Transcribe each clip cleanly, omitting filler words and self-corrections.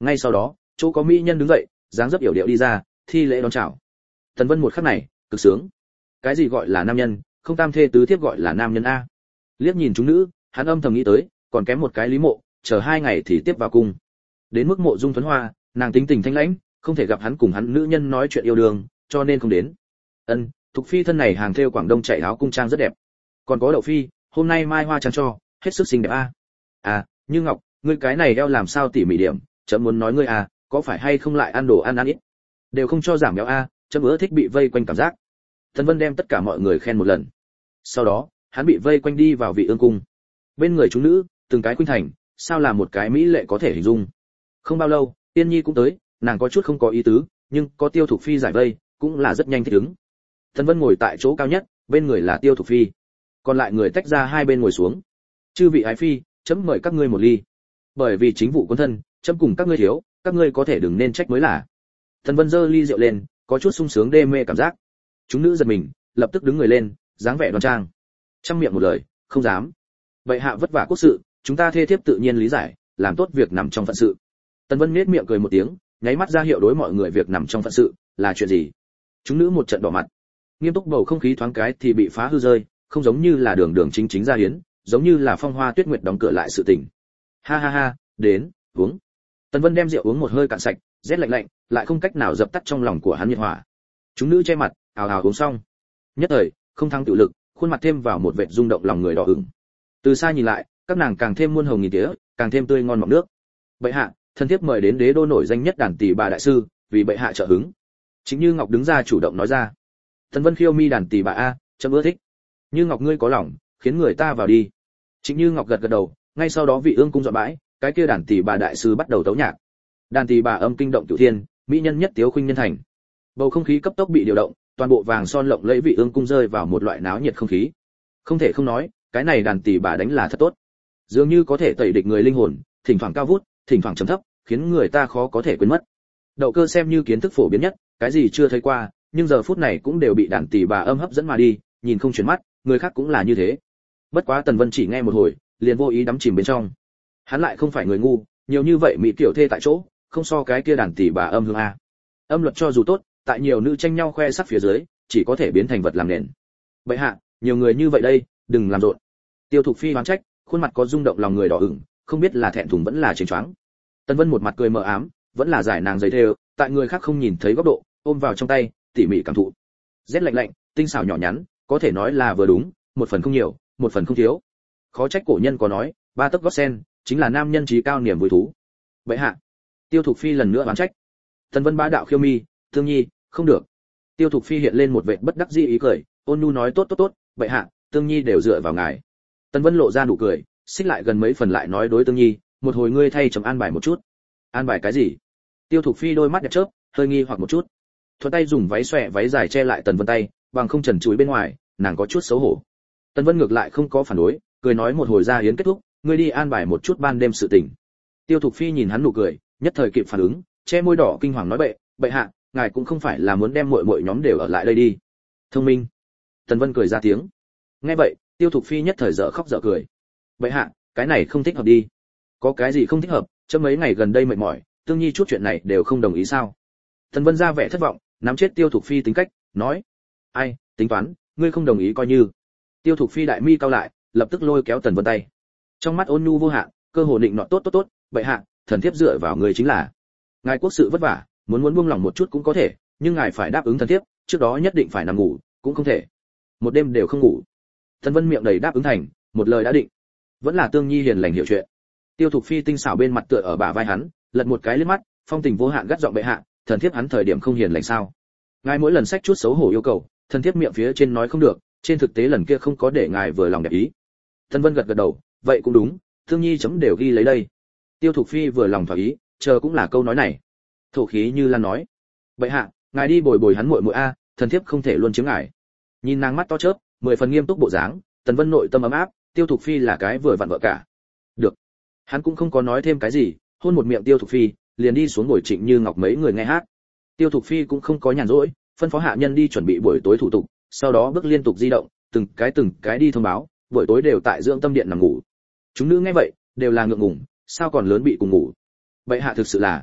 Ngay sau đó chỗ có mỹ nhân đứng dậy, dáng dấp yểu điệu đi ra, thi lễ đón chào. Tần Vân một khắc này cực sướng. Cái gì gọi là nam nhân, không tam thê tứ thiếp gọi là nam nhân a. Liếc nhìn chúng nữ, hắn âm thầm nghĩ tới, còn kém một cái Lý Mộ, chờ 2 ngày thì tiếp vào cung. Đến mức Mộ Dung Thuấn Hoa, nàng tính tình thanh lãnh, không thể gặp hắn cùng hắn nữ nhân nói chuyện yêu đương, cho nên không đến. Thục phi thân này hàng thêu Quảng Đông chạy áo cung trang rất đẹp. Còn có Đậu phi, hôm nay mai hoa trang cho, hết sức xinh đẹp a. Như Ngọc, ngươi cái này eo làm sao tỉ mỉ điểm, chấm muốn nói ngươi có phải hay không lại ăn đồ ăn ít, đều không cho giảm béo chấm ưa thích bị vây quanh cảm giác. Tần Vân đem tất cả mọi người khen một lần. Sau đó, hắn bị vây quanh đi vào Vị Ương cung. Bên người chúng nữ, từng cái khuynh thành, sao là một cái mỹ lệ có thể hình dung. Không bao lâu, Tiên Nhi cũng tới, nàng có chút không có ý tứ, nhưng có Tiêu Thục phi giải vây, cũng là rất nhanh thích ứng. Tần Vân ngồi tại chỗ cao nhất, bên người là Tiêu Thục phi. Còn lại người tách ra hai bên ngồi xuống. Chư vị ái phi, chấm mời các ngươi một ly. Bởi vì chính vụ quân thân, chấm cùng các ngươi thiếu, các ngươi có thể đừng nên trách mới là. Tần Vân giơ ly rượu lên, có chút sung sướng đê mê cảm giác. Chúng nữ giật mình, lập tức đứng người lên, dáng vẻ đoan trang. Trăm miệng một lời, không dám. Vậy hạ vất vả quốc sự, chúng ta thê thiếp tự nhiên lý giải, làm tốt việc nằm trong phận sự. Tần Vân nhếch miệng cười một tiếng, nháy mắt ra hiệu đối mọi người việc nằm trong phận sự là chuyện gì. Chúng nữ một trận đỏ mặt. Nghiêm túc bầu không khí thoáng cái thì bị phá hư rơi, không giống như là đường chính chính ra hiến, giống như là Phong Hoa Tuyết Nguyệt đóng cửa lại sự tình. Ha ha ha, đến, uống. Tần Vân đem rượu uống một hơi cạn sạch, rét lạnh lạnh, lại không cách nào dập tắt trong lòng của hắn nhiệt hỏa. Chúng nữ che mặt, ào ào uống xong. Nhất thời, không thắng tự lực, khuôn mặt thêm vào một vệt rung động lòng người đỏ ửng. Từ xa nhìn lại, các nàng càng thêm muôn hồng nghìn tía, càng thêm tươi ngon mọng nước. Bệ hạ, thân thiếp mời đến đế đô nổi danh nhất đàn tỷ bà đại sư, vì bệ hạ trợ hứng. Chính Như Ngọc đứng ra chủ động nói ra. Tần Vân khiêu mi đàn tỷ bà chấm ưa thích. Như Ngọc ngươi có lòng, khiến người ta vào đi. Chính Như Ngọc gật gật đầu, ngay sau đó Vị Ương cung dọn bãi, cái kia đàn tỷ bà đại sư bắt đầu tấu nhạc. Đàn tỷ bà âm kinh động cửu thiên, mỹ nhân nhất tiếu khuynh nhân thành. Bầu không khí cấp tốc bị điều động, toàn bộ vàng son lộng lẫy Vị Ương cung rơi vào một loại náo nhiệt không khí. Không thể không nói, cái này đàn tỷ bà đánh là thật tốt. Dường như có thể tẩy địch người linh hồn, thỉnh thoảng cao vút, thỉnh thoảng trầm thấp, khiến người ta khó có thể quên mất. Đậu Cơ xem như kiến thức phổ biến nhất, cái gì chưa thấy qua, nhưng giờ phút này cũng đều bị đàn tỷ bà âm hấp dẫn mà đi, nhìn không chuyển mắt, người khác cũng là như thế. Bất quá Tần Vân chỉ nghe một hồi, liền vô ý đắm chìm bên trong. Hắn lại không phải người ngu, nhiều như vậy mỹ tiểu thê tại chỗ, không so cái kia đàn tỷ bà âm hương Âm luật cho dù tốt, tại nhiều nữ tranh nhau khoe sắc phía dưới, chỉ có thể biến thành vật làm nền. Bệ hạ, nhiều người như vậy đây, đừng làm rộn. Tiêu Thục phi oán trách, khuôn mặt có rung động lòng người đỏ ửng, không biết là thẹn thùng vẫn là chênh choáng. Tần Vân một mặt cười mờ ám, vẫn là giải nàng giấy thêu, tại người khác không nhìn thấy góc độ, ôm vào trong tay, tỉ mỉ cảm thụ. Rét lạnh lạnh, tinh xảo nhỏ nhắn, có thể nói là vừa đúng, một phần không nhiều, một phần không thiếu. Khó trách cổ nhân có nói, ba tấc gót sen, chính là nam nhân trí cao niềm vui thú. Bệ hạ. Tiêu Thục phi lần nữa oán trách. Tần Vân bá đạo khiêu mi, Thương Nhi, không được. Tiêu Thục phi hiện lên một vệt bất đắc dĩ ý cười, ôn nhu nói tốt tốt tốt, bệ hạ, Tương Nhi đều dựa vào ngài. Tần Vân lộ ra nụ cười, xích lại gần mấy phần lại nói đối Tương Nhi, một hồi ngươi thay chấm an bài một chút. An bài cái gì? Tiêu Thục phi đôi mắt đẹp chớp, hơi nghi hoặc một chút. Thuận tay dùng váy xòe váy dài che lại Tần Vân tay, bằng không trần trụi bên ngoài, nàng có chút xấu hổ. Tần Vân ngược lại không có phản đối, cười nói một hồi ra yến kết thúc, ngươi đi an bài một chút ban đêm sự tình. Tiêu Thục phi nhìn hắn nụ cười, nhất thời kịp phản ứng, che môi đỏ kinh hoàng nói bệ hạ, ngài cũng không phải là muốn đem muội muội nhóm đều ở lại đây đi. Thông minh. Tần Vân cười ra tiếng. Nghe vậy, Tiêu Thục phi nhất thời dở khóc dở cười. Bệ hạ, cái này không thích hợp đi. Có cái gì không thích hợp, chấm mấy ngày gần đây mệt mỏi, Tương Nhi chút chuyện này đều không đồng ý sao? Tần Vân ra vẻ thất vọng, nắm chết Tiêu Thục phi tính cách, nói: "Ai, tính toán, ngươi không đồng ý coi như." Tiêu Thục phi đại mi cau lại, lập tức lôi kéo Tần Vân tay. Trong mắt ôn nhu vô hạn, cơ hồ định nọ tốt, bệ hạ, thần thiếp dựa vào người chính là. Ngài quốc sự vất vả, muốn buông lòng một chút cũng có thể, nhưng ngài phải đáp ứng thần thiếp, trước đó nhất định phải nằm ngủ, cũng không thể. Một đêm đều không ngủ. Tần Vân miệng đầy đáp ứng thành, một lời đã định. Vẫn là Tương Nhi hiền lành hiểu chuyện. Tiêu Thục phi tinh xảo bên mặt tựa ở bả vai hắn, lật một cái liếc mắt, phong tình vô hạn gắt giọng bệ hạ, thần thiếp hắn thời điểm không hiền lành sao? Ngài mỗi lần sách chút xấu hổ yêu cầu, thần thiếp miệng phía trên nói không được, trên thực tế lần kia không có để ngài vừa lòng đẹp ý. Tần Vân gật gật đầu, vậy cũng đúng, Tương Nhi chấm đều ghi lấy đây. Tiêu Thục phi vừa lòng thỏa ý, chờ cũng là câu nói này. Thổ khí như lan nói, bệ hạ, ngài đi bồi bồi hắn muội muội thần thiếp không thể luôn chiếm ngài. Nhìn nàng mắt to chớp, 10 phần nghiêm túc bộ dáng, Tần Vân nội tâm ấm áp, Tiêu Thục phi là cái vừa vặn vợ cả. Được. Hắn cũng không có nói thêm cái gì, hôn một miệng Tiêu Thục phi, liền đi xuống ngồi Trịnh Như Ngọc mấy người nghe hát. Tiêu Thục phi cũng không có nhàn rỗi, phân phó hạ nhân đi chuẩn bị buổi tối thủ tục, sau đó bước liên tục di động, từng cái đi thông báo, buổi tối đều tại dưỡng tâm điện nằm ngủ. Chúng nữ nghe vậy, đều là ngượng ngùng, sao còn lớn bị cùng ngủ. Bệ hạ thực sự là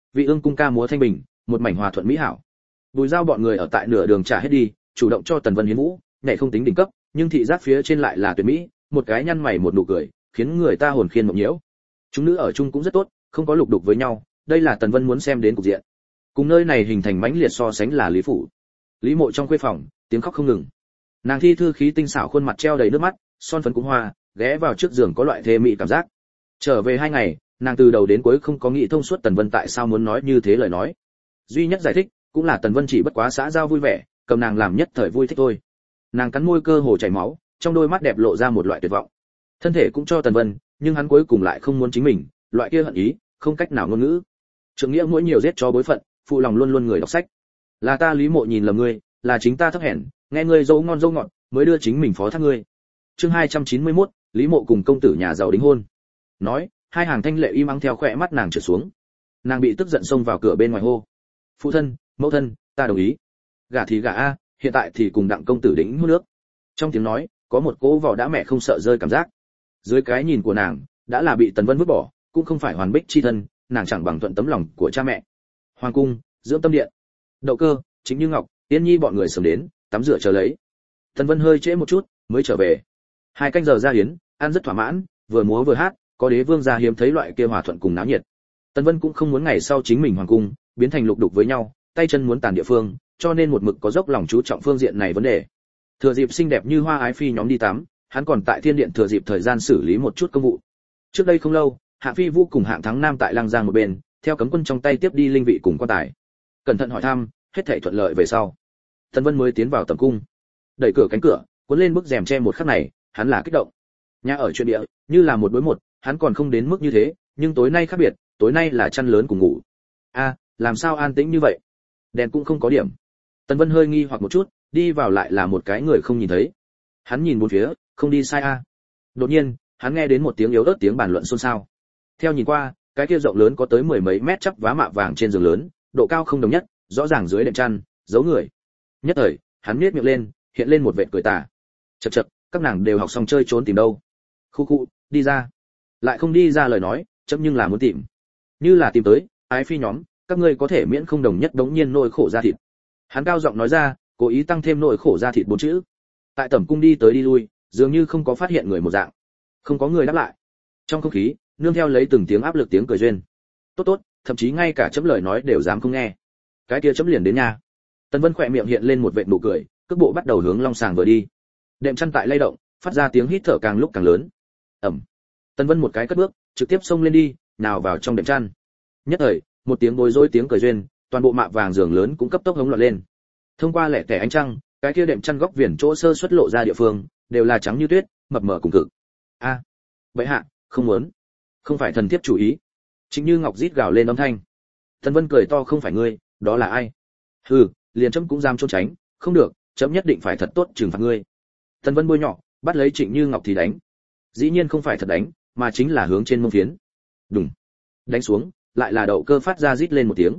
Vị ương cung ca múa thanh bình, một mảnh hòa thuận mỹ hảo. Bùi Giao bọn người ở tại nửa đường trả hết đi, chủ động cho Tần Vân hiến vũ, nhảy không tính đỉnh cấp, nhưng thị giác phía trên lại là tuyệt mỹ, một cái nhăn mày một nụ cười, khiến người ta hồn khiên mộng nhiễu. Chúng nữ ở chung cũng rất tốt, không có lục đục với nhau, đây là Tần Vân muốn xem đến cục diện. Cùng nơi này hình thành mãnh liệt so sánh là Lý phủ. Lý Mộ trong khuê phòng, tiếng khóc không ngừng. Nàng thi thư khí tinh xảo khuôn mặt treo đầy nước mắt, son phấn cũng hoa, ghé vào trước giường có loại thê mị cảm giác. Trở về 2 ngày, nàng từ đầu đến cuối không có nghĩ thông suốt Tần Vân tại sao muốn nói như thế lời nói. Duy nhất giải thích, cũng là Tần Vân chỉ bất quá xã giao vui vẻ, cầm nàng làm nhất thời vui thích thôi. Nàng cắn môi cơ hồ chảy máu, trong đôi mắt đẹp lộ ra một loại tuyệt vọng. Thân thể cũng cho Tần Vân, nhưng hắn cuối cùng lại không muốn chính mình, loại kia hận ý, không cách nào ngôn ngữ. Trượng nghĩa mỗi nhiều giết cho bối phận, phụ lòng luôn luôn người đọc sách. Là ta Lý Mộ nhìn lầm ngươi, là chính ta thấp hèn, nghe ngươi dâu ngon dâu ngọt, mới đưa chính mình phó thác ngươi. Chương 291, Lý Mộ cùng công tử nhà giàu đính hôn. Nói, hai hàng thanh lệ im ắng theo khóe mắt nàng trượt xuống. Nàng bị tức giận xông vào cửa bên ngoài hô: "Phụ thân, mẫu thân, ta đồng ý. Gả thì gả a, hiện tại thì cùng Đặng công tử đính hôn nước." Trong tiếng nói, có một cỗ vỏ đã mẹ không sợ rơi cảm giác. Dưới cái nhìn của nàng, đã là bị Tần Vân vứt bỏ, cũng không phải hoàn bích chi thân, nàng chẳng bằng thuận tấm lòng của cha mẹ. Hoàng cung, dưỡng tâm điện. Đậu Cơ, Chính Như Ngọc, Tiên Nhi bọn người sớm đến, tắm rửa chờ lấy. Tần Vân hơi trễ một chút, mới trở về. 2 canh giờ ra hiến, ăn rất thỏa mãn, vừa múa vừa hát, có đế vương gia hiếm thấy loại kia hòa thuận cùng náo nhiệt. Tần Vân cũng không muốn ngày sau chính mình hoàng cung biến thành lục đục với nhau, tay chân muốn tàn địa phương, cho nên một mực có dốc lòng chú trọng phương diện này vấn đề. Thừa dịp xinh đẹp như hoa ái phi nhóm đi tắm, hắn còn tại thiên điện thừa dịp thời gian xử lý một chút công vụ. Trước đây không lâu, Hạng Phi Vũ cùng Hạng Thắng Nam tại Lăng Giang một bên, theo cấm quân trong tay tiếp đi linh vị cùng quan tài. Cẩn thận hỏi thăm, hết thảy thuận lợi về sau, Tần Vân mới tiến vào tầm cung. Đẩy cửa cánh cửa, cuốn lên bức rèm che một khắc này, hắn là kích động. Nhà ở chuyện địa, như là một đối một, hắn còn không đến mức như thế, nhưng tối nay khác biệt, tối nay là chăn lớn cùng ngủ. A, làm sao an tĩnh như vậy? Đèn cũng không có điểm. Tần Vân hơi nghi hoặc một chút, đi vào lại là một cái người không nhìn thấy. Hắn nhìn bốn phía, không đi sai a. Đột nhiên, hắn nghe đến một tiếng yếu ớt tiếng bàn luận xôn xao. Theo nhìn qua, cái kia rộng lớn có tới 10 mấy mét chắp vá mạ vàng trên giường lớn, độ cao không đồng nhất, rõ ràng dưới đệm chăn, giấu người. Nhất thời, hắn nhếch miệng lên, hiện lên một vệt cười tà. Chậc chậc, các nàng đều học xong chơi trốn tìm đâu. Khu khu, đi ra. Lại không đi ra lời nói, chấm nhưng là muốn tìm. Như là tìm tới, ái phi nhóm, các ngươi có thể miễn không đồng nhất đống nhiên nỗi khổ ra thịt. Hắn cao giọng nói ra, cố ý tăng thêm nỗi khổ ra thịt 4 chữ. Tại tẩm cung đi tới đi lui, dường như không có phát hiện người một dạng. Không có người đáp lại. Trong không khí, nương theo lấy từng tiếng áp lực tiếng cười duyên. Tốt tốt, thậm chí ngay cả chấm lời nói đều dám không nghe. Cái kia chấm liền đến nhà. Tần Vân khỏe miệng hiện lên một vệt nụ cười, cước bộ bắt đầu hướng long sàng vừa đi. Đệm chăn tại lay động, phát ra tiếng hít thở càng lúc càng lớn. Ầm. Tần Vân một cái cất bước, trực tiếp xông lên đi, nào vào trong đệm chăn. Nhất thời, một tiếng bối rối tiếng cười duyên, toàn bộ mạ vàng giường lớn cũng cấp tốc hống loạn lên. Thông qua lẻ tẻ ánh trăng, cái kia đệm chăn góc viền chỗ sơ xuất lộ ra địa phương, đều là trắng như tuyết, mập mờ cùng cực. A, vậy hạ, không muốn. Không phải thần thiếp chủ ý. Chính Như Ngọc rít gào lên âm thanh. Tần Vân cười to, không phải ngươi, đó là ai? Hừ, liền chấm cũng dám trốn tránh, không được, chấm nhất định phải thật tốt trừng phạt ngươi. Tần Vân bôi nhọ, bắt lấy Trịnh Như Ngọc thì đánh. Dĩ nhiên không phải thật đánh, mà chính là hướng trên mông phiến. Đùng. Đánh xuống, lại là Đậu Cơ phát ra rít lên một tiếng.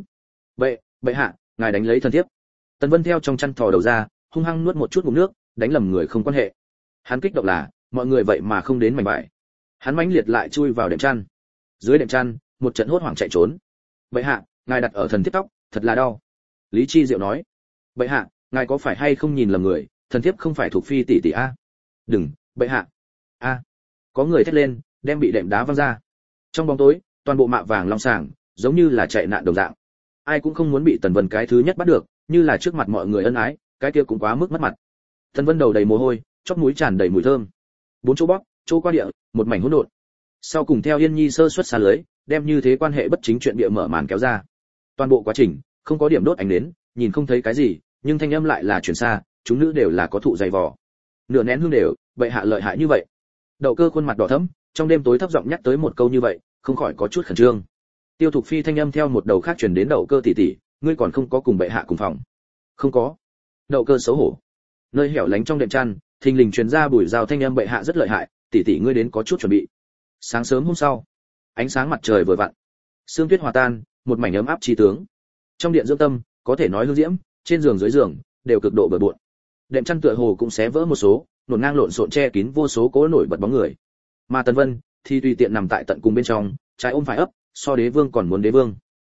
Bệ hạ, ngài đánh lấy thần thiếp. Tần Vân theo trong chăn thò đầu ra, hung hăng nuốt một chút ngụm nước, đánh lầm người không quan hệ. Hắn kích động là, mọi người vậy mà không đến mảnh bại. Hắn mãnh liệt lại chui vào đệm chăn. Dưới đệm chăn, một trận hốt hoảng chạy trốn. Bệ hạ, ngài đặt ở thần thiếp tóc, thật là đau. Lý Chi Diệu nói. Bệ hạ, ngài có phải hay không nhìn lầm người, thần thiếp không phải thuộc phi tỷ tỷ a. Đừng, bệ hạ. A. Có người thét lên, đem bị đệm đá văng ra. Trong bóng tối, toàn bộ mạ vàng long sàng, giống như là chạy nạn đồng dạng. Ai cũng không muốn bị Tần Vân cái thứ nhất bắt được, như là trước mặt mọi người ân ái, cái kia cũng quá mức mất mặt. Tần Vân đầu đầy mồ hôi, chóp mũi tràn đầy mùi thơm. 4 chỗ bóp, chỗ qua địa, một mảnh hỗn độn. Sau cùng theo Yên Nhi sơ suất xa lưới, đem như thế quan hệ bất chính chuyện địa mở màn kéo ra. Toàn bộ quá trình, không có điểm đốt ánh đến, nhìn không thấy cái gì, nhưng thanh âm lại là truyền xa, chúng nữ đều là có thụ dày vò. Nửa nén hương đều, bệ hạ lợi hại như vậy. Đậu Cơ khuôn mặt đỏ thẫm, trong đêm tối thấp giọng nhắc tới một câu như vậy, không khỏi có chút khẩn trương. Tiêu Thục Phi thanh âm theo một đầu khác truyền đến Đậu Cơ tỷ tỷ, ngươi còn không có cùng bệ hạ cùng phòng? Không có. Đậu Cơ xấu hổ. Nơi hẻo lánh trong đệm chăn, thình lình truyền ra Bùi Giao thanh âm, bệ hạ rất lợi hại, tỷ tỷ ngươi đến có chút chuẩn bị. Sáng sớm hôm sau, ánh sáng mặt trời vừa vặn, sương tuyết hòa tan, một mảnh ấm áp chi tướng. Trong điện dưỡng tâm, có thể nói hương diễm, trên giường dưới giường đều cực độ bừa bộn. Đệm chăn tựa hồ cũng xé vỡ một số, nổn ngang lộn xộn che kín vô số cố nổi bật bóng người. Mà Tần Vân thì tùy tiện nằm tại tận cùng bên trong, trái ôm phải ấp, so đế vương còn muốn đế vương.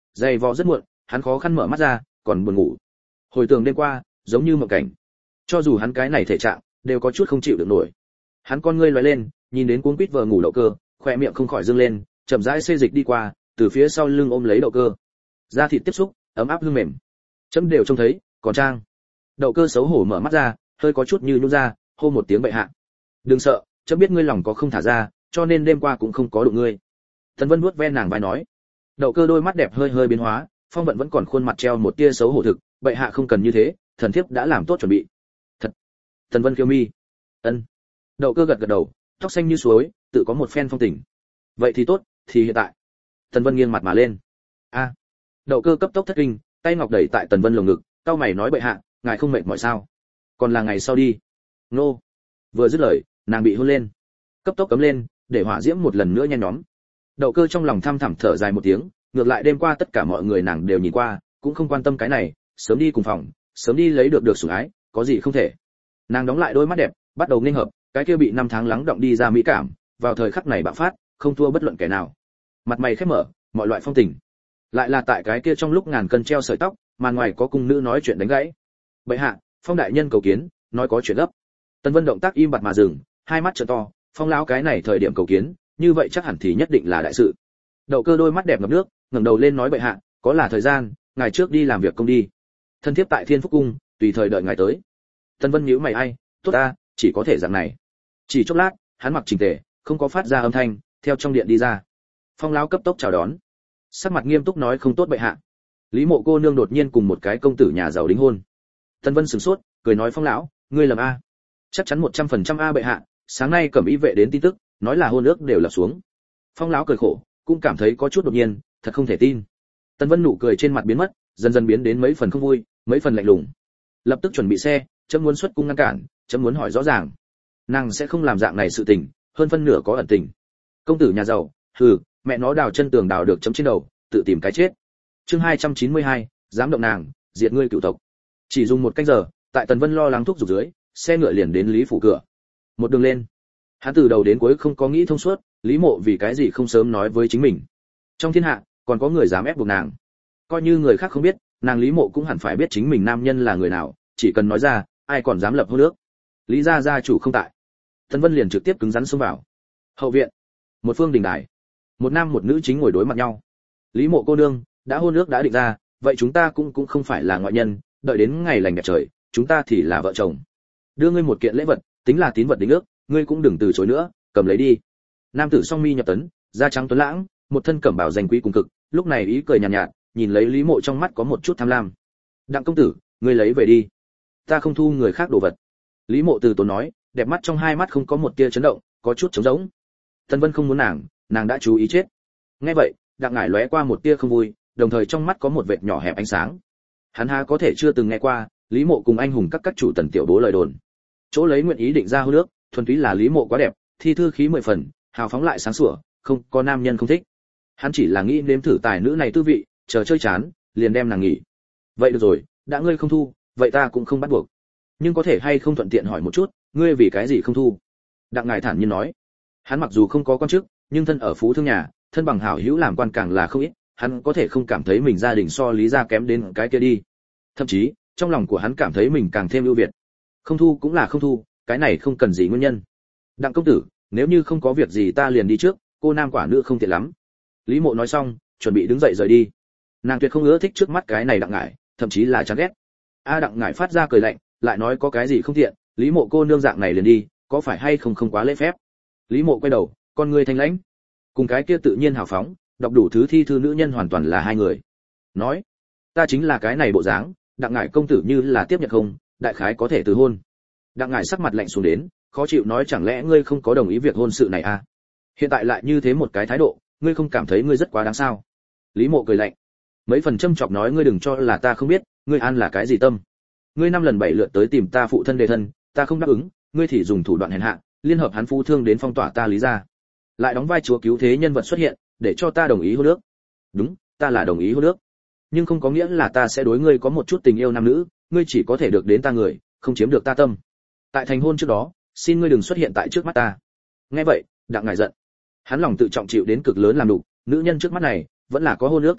Dày vò rất muộn, hắn khó khăn mở mắt ra, còn buồn ngủ. Hồi tưởng đêm qua, giống như mộng cảnh. Cho dù hắn cái này thể trạng, đều có chút không chịu được nổi. Hắn con ngươi lóe lên, nhìn đến cuống quýt vờ ngủ Đậu Cơ, khóe miệng không khỏi dương lên, chậm rãi xê dịch đi qua, từ phía sau lưng ôm lấy Đậu Cơ. Da thịt tiếp xúc, ấm áp hương mềm. Chấm đều trông thấy, còn Trang. Đậu Cơ xấu hổ mở mắt ra, hơi có chút như nhún ra, hô một tiếng bệ hạ. Đừng sợ, chấm biết ngươi lòng có không thả ra, cho nên đêm qua cũng không có đụng ngươi. Tần Vân vuốt ve nàng vai nói. Đậu Cơ đôi mắt đẹp hơi hơi biến hóa, phong vận vẫn còn khuôn mặt treo một tia xấu hổ thực, bệ hạ không cần như thế, thần thiếp đã làm tốt chuẩn bị. Thật. Tần Vân kiêu mi. Ân. Đậu Cơ gật gật đầu, tóc xanh như suối, tự có một phen phong tình. Vậy thì tốt, thì hiện tại. Tần Vân nghiêng mặt mà lên. A. Đậu Cơ cấp tốc thất kinh, tay ngọc đẩy tại Tần Vân lồng ngực, cau mày nói bệ hạ, ngài không mệt mỏi sao? Còn là ngày sau đi. Nô. Vừa dứt lời, nàng bị hôn lên. Cấp tốc cấm lên, để hỏa diễm một lần nữa nhen nhóm. Đậu Cơ trong lòng thăm thẳm thở dài một tiếng, ngược lại đêm qua tất cả mọi người nàng đều nhìn qua, cũng không quan tâm cái này, sớm đi cùng phòng, sớm đi lấy được sủng ái, có gì không thể. Nàng đóng lại đôi mắt đẹp, bắt đầu nghênh hợp, cái kia bị 5 tháng lắng động đi ra mỹ cảm, vào thời khắc này bạo phát, không thua bất luận kẻ nào. Mặt mày khép mở, mọi loại phong tình. Lại là tại cái kia trong lúc ngàn cân treo sợi tóc, màn ngoài có cung nữ nói chuyện đánh gãy. Bệ hạ, Phong đại nhân cầu kiến, nói có chuyện gấp. Tần Vân động tác im bặt mà dừng, hai mắt trợn to, Phong lão cái này thời điểm cầu kiến, như vậy chắc hẳn thì nhất định là đại sự. Đậu Cơ đôi mắt đẹp ngập nước, ngẩng đầu lên nói bệ hạ, có là thời gian, ngài trước đi làm việc công đi. Thân thiếp tại Thiên Phúc cung, tùy thời đợi ngài tới. Tần Vân nhíu mày ai, tốt ta, chỉ có thể dạng này. Chỉ chốc lát, hắn mặc chỉnh tề, không có phát ra âm thanh, theo trong điện đi ra. Phong lão cấp tốc chào đón, sắc mặt nghiêm túc nói không tốt bệ hạ. Lý Mộ cô nương đột nhiên cùng một cái công tử nhà giàu đính hôn. Tần Vân sửng sốt, cười nói Phong lão, ngươi lầm a. Chắc chắn 100% a bệ hạ, sáng nay Cẩm Y vệ đến tin tức, nói là hôn ước đều lập xuống. Phong lão cười khổ, cũng cảm thấy có chút đột nhiên, thật không thể tin. Tần Vân nụ cười trên mặt biến mất, dần dần biến đến mấy phần không vui, mấy phần lạnh lùng. Lập tức chuẩn bị xe, chấm muốn xuất cung ngăn cản, chấm muốn hỏi rõ ràng. Nàng sẽ không làm dạng này sự tình, hơn phân nửa có ẩn tình. Công tử nhà giàu, hừ, mẹ nó đào chân tường đào được chấm trên đầu, tự tìm cái chết. Chương 292, dám động nàng, diệt ngươi cửu tộc. Chỉ dùng một canh giờ, tại Tần Vân lo lắng thúc giục dưới, xe ngựa liền đến Lý phủ cửa. Một đường lên, hắn từ đầu đến cuối không có nghĩ thông suốt, Lý Mộ vì cái gì không sớm nói với chính mình. Trong thiên hạ, còn có người dám ép buộc nàng. Coi như người khác không biết, nàng Lý Mộ cũng hẳn phải biết chính mình nam nhân là người nào, chỉ cần nói ra, ai còn dám lập hôn ước. Lý gia gia chủ không tại, Tần Vân liền trực tiếp cứng rắn xông vào. Hậu viện, một phương đình đài, một nam một nữ chính ngồi đối mặt nhau. Lý Mộ cô nương, đã hôn ước đã định ra, vậy chúng ta cũng không phải là ngoại nhân, đợi đến ngày lành đẹp trời, chúng ta thì là vợ chồng. Đưa ngươi một kiện lễ vật, tính là tín vật đính ước, ngươi cũng đừng từ chối nữa, cầm lấy đi. Nam tử song mi nhập tấn, da trắng tuấn lãng, một thân cẩm bào danh quý cùng cực, lúc này ý cười nhàn nhạt, nhìn lấy Lý Mộ trong mắt có một chút tham lam. Đặng công tử, ngươi lấy về đi, ta không thu người khác đồ vật. Lý Mộ từ tốn nói, đẹp mắt trong hai mắt không có một tia chấn động, có chút trống rỗng. Tần Vân không muốn nàng đã chú ý chết. Nghe vậy, Đặng Ngải lóe qua một tia không vui, đồng thời trong mắt có một vệt nhỏ hẹp ánh sáng. Hắn há có thể chưa từng nghe qua Lý Mộ cùng anh hùng các chủ Tần tiểu bố lời đồn. Chỗ lấy nguyện ý định ra hôn ước, thuần túy là Lý Mộ quá đẹp, thi thư khí 10 phần, hào phóng lại sáng sủa, không có nam nhân không thích. Hắn chỉ là nghĩ nếm thử tài nữ này tư vị, chờ chơi chán, liền đem nàng nghỉ. Vậy được rồi, đã ngươi không thu, vậy ta cũng không bắt buộc. Nhưng có thể hay không thuận tiện hỏi một chút, ngươi vì cái gì không thu? Đặng Ngải thản nhiên nói. Hắn mặc dù không có quan chức, nhưng thân ở phú thương nhà, thân bằng hảo hữu làm quan càng là không ít, hắn có thể không cảm thấy mình gia đình so Lý gia kém đến cái kia đi. Thậm chí, trong lòng của hắn cảm thấy mình càng thêm ưu việt. Không thu cũng là không thu, cái này không cần gì nguyên nhân. Đặng công tử, nếu như không có việc gì ta liền đi trước, cô nam quả nữ không tiện lắm. Lý Mộ nói xong, chuẩn bị đứng dậy rời đi. Nàng tuyệt không ưa thích trước mắt cái này Đặng Ngải, thậm chí là chán ghét. Đặng Ngải phát ra cười lạnh, lại nói có cái gì không tiện, Lý Mộ cô nương dạng này liền đi, có phải hay không quá lễ phép. Lý Mộ quay đầu, con người thanh lãnh, cùng cái kia tự nhiên hào phóng, đọc đủ thứ thi thư nữ nhân hoàn toàn là hai người. Nói, ta chính là cái này bộ dáng, Đặng Ngải công tử như là tiếp nhận không, đại khái có thể từ hôn. Đặng Ngải sắc mặt lạnh xuống đến, khó chịu nói chẳng lẽ ngươi không có đồng ý việc hôn sự này à? Hiện tại lại như thế một cái thái độ, ngươi không cảm thấy ngươi rất quá đáng sao? Lý Mộ cười lạnh, mấy phần châm chọc nói ngươi đừng cho là ta không biết, ngươi an là cái gì tâm? Ngươi 5 lần 7 lượt tới tìm ta phụ thân đề thân, ta không đáp ứng, ngươi thì dùng thủ đoạn hèn hạ, liên hợp hắn phu thương đến phong tỏa ta Lý gia. Lại đóng vai chúa cứu thế nhân vật xuất hiện, để cho ta đồng ý hôn ước. Đúng, ta là đồng ý hôn ước, nhưng không có nghĩa là ta sẽ đối ngươi có một chút tình yêu nam nữ, ngươi chỉ có thể được đến ta người, không chiếm được ta tâm. Tại thành hôn trước đó, xin ngươi đừng xuất hiện tại trước mắt ta. Nghe vậy, Đặng Ngải giận. Hắn lòng tự trọng chịu đến cực lớn làm đủ, nữ nhân trước mắt này vẫn là có hôn ước tại thân,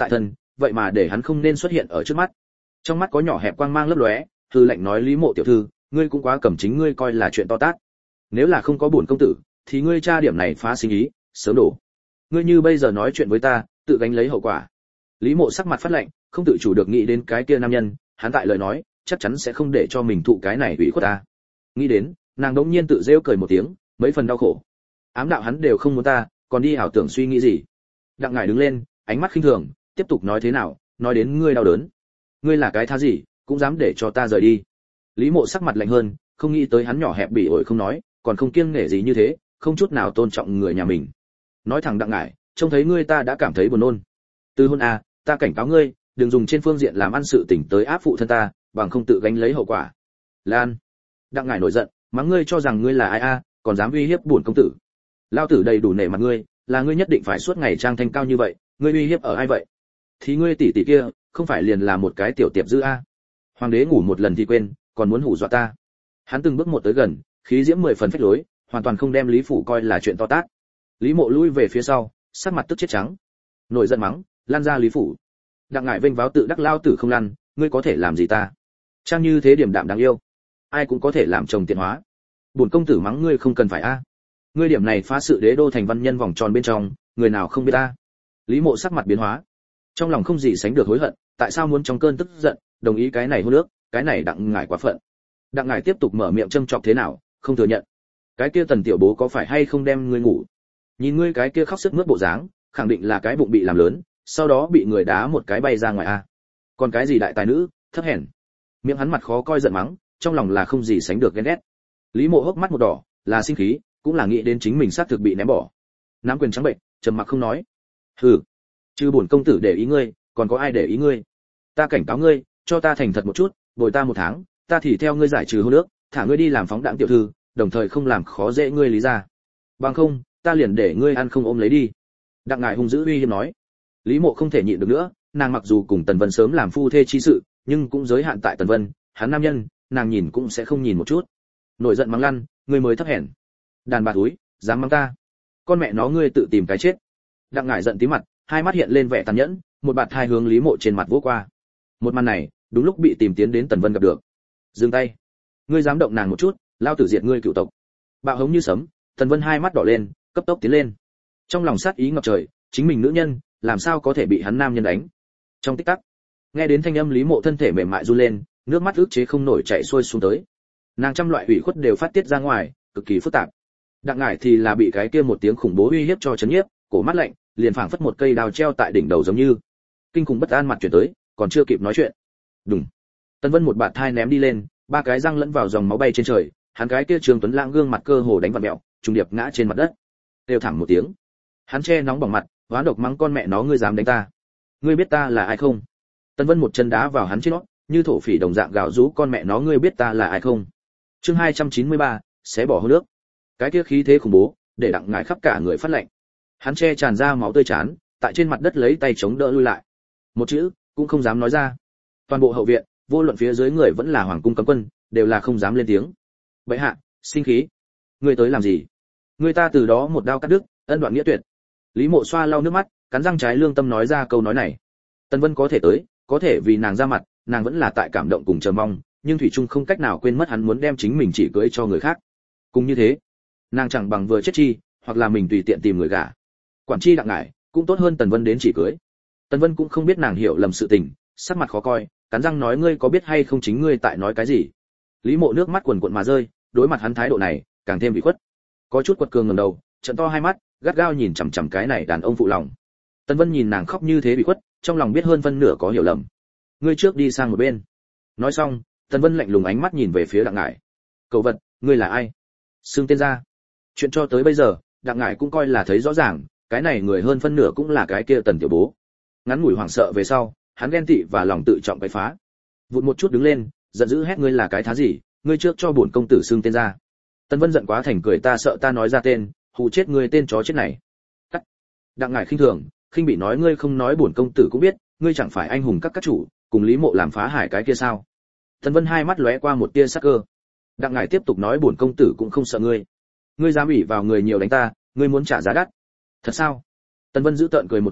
vậy mà để hắn không nên xuất hiện ở trước mắt. Trong mắt có nhỏ hẹp quang mang lấp lóe, hư lệnh nói Lý Mộ tiểu thư, ngươi cũng quá cầm chính ngươi coi là chuyện to tát. Nếu là không có bổn công tử, thì ngươi tra điểm này phá sinh ý, sớm đổ. Ngươi như bây giờ nói chuyện với ta, tự gánh lấy hậu quả. Lý Mộ sắc mặt phát lạnh, không tự chủ được nghĩ đến cái kia nam nhân, hắn tại lời nói, chắc chắn sẽ không để cho mình thụ cái này ủy khuất ta. Nghĩ đến, nàng đống nhiên tự rêu cười một tiếng, mấy phần đau khổ. Ám đạo hắn đều không muốn ta, còn đi ảo tưởng suy nghĩ gì? Đặng Ngải đứng lên, ánh mắt khinh thường, tiếp tục nói thế nào, nói đến ngươi đau đớn. Ngươi là cái thá gì, cũng dám để cho ta rời đi. Lý Mộ sắc mặt lạnh hơn, không nghĩ tới hắn nhỏ hẹp bị ổi không nói, còn không kiêng nể gì như thế, không chút nào tôn trọng người nhà mình. Nói thẳng Đặng Ngải, trông thấy ngươi ta đã cảm thấy buồn nôn. Từ hôn à, ta cảnh cáo ngươi, đừng dùng trên phương diện làm ăn sự tỉnh tới áp phụ thân ta, bằng không tự gánh lấy hậu quả. Lan. Đặng Ngải nổi giận, mắng ngươi cho rằng ngươi là ai a, còn dám uy hiếp bổn công tử. Lao tử đầy đủ nể mặt ngươi, là ngươi nhất định phải suốt ngày trang thanh cao như vậy, ngươi uy hiếp ở ai vậy? Thì ngươi tỷ tỷ kia, không phải liền là một cái tiểu tiệp dư a? Hoàng đế ngủ một lần thì quên, còn muốn hù dọa ta. Hắn từng bước một tới gần, khí diễm 10 phần phách lối, hoàn toàn không đem Lý phủ coi là chuyện to tát. Lý Mộ lui về phía sau, sắc mặt tức chết trắng. Nổi giận mắng, lan ra Lý phủ. Đặng Ngải vênh váo tự đắc lao tử không lăn, ngươi có thể làm gì ta? Trang như thế điểm đạm đáng yêu, ai cũng có thể làm chồng tiện hóa. Bổn công tử mắng ngươi không cần phải a. Ngươi điểm này phá sự đế đô thành văn nhân vòng tròn bên trong, người nào không biết ta. Lý Mộ sắc mặt biến hóa, trong lòng không gì sánh được hối hận, tại sao muốn trong cơn tức giận đồng ý cái này hôn nước, cái này Đặng Ngải quá phận. Đặng Ngải tiếp tục mở miệng châm chọc thế nào, không thừa nhận. Cái kia Tần tiểu bố có phải hay không đem ngươi ngủ? Nhìn ngươi cái kia khóc sức mướt bộ dáng, khẳng định là cái bụng bị làm lớn, sau đó bị người đá một cái bay ra ngoài a. Còn cái gì đại tài nữ, thấp hèn. Miệng hắn mặt khó coi giận mắng, trong lòng là không gì sánh được ghen ghét. Lý Mộ hốc mắt một đỏ, là sinh khí, cũng là nghĩ đến chính mình xác thực bị ném bỏ. Nắm quyền trắng bệnh, trầm mặc không nói. Hừ, trừ bổn công tử để ý ngươi, còn có ai để ý ngươi? Ta cảnh cáo ngươi, cho ta thành thật một chút, bồi ta 1 tháng, ta thì theo ngươi giải trừ hôn nước, thả ngươi đi làm phóng đãng tiểu thư, đồng thời không làm khó dễ ngươi Lý gia. Bằng không, ta liền để ngươi ăn không ôm lấy đi. Đặng Ngải hung dữ uy hiếp nói. Lý Mộ không thể nhịn được nữa, nàng mặc dù cùng Tần Vân sớm làm phu thê chi sự, nhưng cũng giới hạn tại Tần Vân, hắn nam nhân, nàng nhìn cũng sẽ không nhìn một chút. Nổi giận mắng lăn, ngươi mới thấp hèn. Đàn bà thúi, dám mắng ta. Con mẹ nó ngươi tự tìm cái chết. Đặng Ngải giận tí mặt, hai mắt hiện lên vẻ tàn nhẫn, một bạt hai hướng Lý Mộ trên mặt vỗ qua. Một màn này, đúng lúc bị tìm tiến đến Tần Vân gặp được. Dừng tay. Ngươi dám động nàng một chút, lao tử diệt ngươi cựu tộc. Bạo hống như sấm, Tần Vân hai mắt đỏ lên, cấp tốc tiến lên. Trong lòng sát ý ngập trời, chính mình nữ nhân, làm sao có thể bị hắn nam nhân đánh. Trong tích tắc, nghe đến thanh âm Lý Mộ thân thể mềm mại run lên, nước mắt ức chế không nổi chảy xuôi xuống tới. Nàng trăm loại ủy khuất đều phát tiết ra ngoài, cực kỳ phức tạp. Đặng Ngải thì là bị cái kia một tiếng khủng bố uy hiếp cho chấn nhiếp, cổ mắt lạnh, liền phảng phất một cây đao treo tại đỉnh đầu giống như. Kinh khủng bất an mặt chuyển tới, còn chưa kịp nói chuyện. Đùng. Tân Vân một bạt thai ném đi lên, 3 cái răng lẫn vào dòng máu bay trên trời, hắn cái kia Trường Tuấn Lãng gương mặt cơ hồ đánh vặn mèo, trùng điệp ngã trên mặt đất. Kêu thảm một tiếng. Hắn che nóng bỏng mặt, oán độc mắng con mẹ nó ngươi dám đánh ta. Ngươi biết ta là ai không? Tân Vân một chân đá vào hắn trên nót, như thổ phỉ đồng dạng gào rú con mẹ nó ngươi biết ta là ai không? Chương 293, xé bỏ hôn nước. Cái kia khí thế khủng bố, để Đặng Ngải khắp cả người phát lạnh. Hắn che tràn ra máu tươi chán, tại trên mặt đất lấy tay chống đỡ lui lại. Một chữ cũng không dám nói ra. Toàn bộ hậu viện, vô luận phía dưới người vẫn là hoàng cung cấm quân, đều là không dám lên tiếng. Bệ hạ, sinh khí. Ngươi tới làm gì? Ngươi ta từ đó một đao cắt đứt, ân đoạn nghĩa tuyệt. Lý Mộ xoa lau nước mắt, cắn răng trái lương tâm nói ra câu nói này. Tân Vân có thể tới, có thể vì nàng ra mặt, nàng vẫn là tại cảm động cùng chờ mong, nhưng thủy chung không cách nào quên mất hắn muốn đem chính mình chỉ cưới cho người khác. Cùng như thế, nàng chẳng bằng vừa chết chi, hoặc là mình tùy tiện tìm người gả. Quản chi Đặng Ngải, cũng tốt hơn Tần Vân đến chỉ cưới. Tần Vân cũng không biết nàng hiểu lầm sự tình, sắc mặt khó coi, cắn răng nói ngươi có biết hay không chính ngươi tại nói cái gì? Lý Mộ nước mắt quần quần mà rơi, đối mặt hắn thái độ này, càng thêm bị khuất. Có chút quật cường ngẩng đầu, trợn to hai mắt, gắt gao nhìn chằm chằm cái này đàn ông phụ lòng. Tần Vân nhìn nàng khóc như thế bị khuất, trong lòng biết hơn phân nửa có hiểu lầm. Ngươi trước đi sang một bên. Nói xong, Tần Vân lạnh lùng ánh mắt nhìn về phía Đặng Ngải. Cậu vật, ngươi là ai? Xưng tên ra. Chuyện cho tới bây giờ, Đặng Ngải cũng coi là thấy rõ ràng, cái này người hơn phân nửa cũng là cái kia Tần tiểu bố. Ngắn ngủi hoảng sợ về sau, hắn ghen tị và lòng tự trọng cái phá. Vụt một chút đứng lên, giận dữ hét ngươi là cái thá gì, ngươi trước cho bổn công tử xưng tên ra. Tần Vân giận quá thành cười ta sợ ta nói ra tên, hù chết ngươi tên chó chết này. Cắt. Đặng Ngải khinh thường, khinh bị nói ngươi không nói bổn công tử cũng biết, ngươi chẳng phải anh hùng các chủ, cùng Lý Mộ làm phá hải cái kia sao? Tần Vân hai mắt lóe qua một tia sắc cơ. Đặng Ngải tiếp tục nói bổn công tử cũng không sợ ngươi. Ngươi dám ủy vào người nhiều đánh ta, ngươi muốn trả giá đắt. Thật sao? Tần Vân giữ tợn cười một tiếng,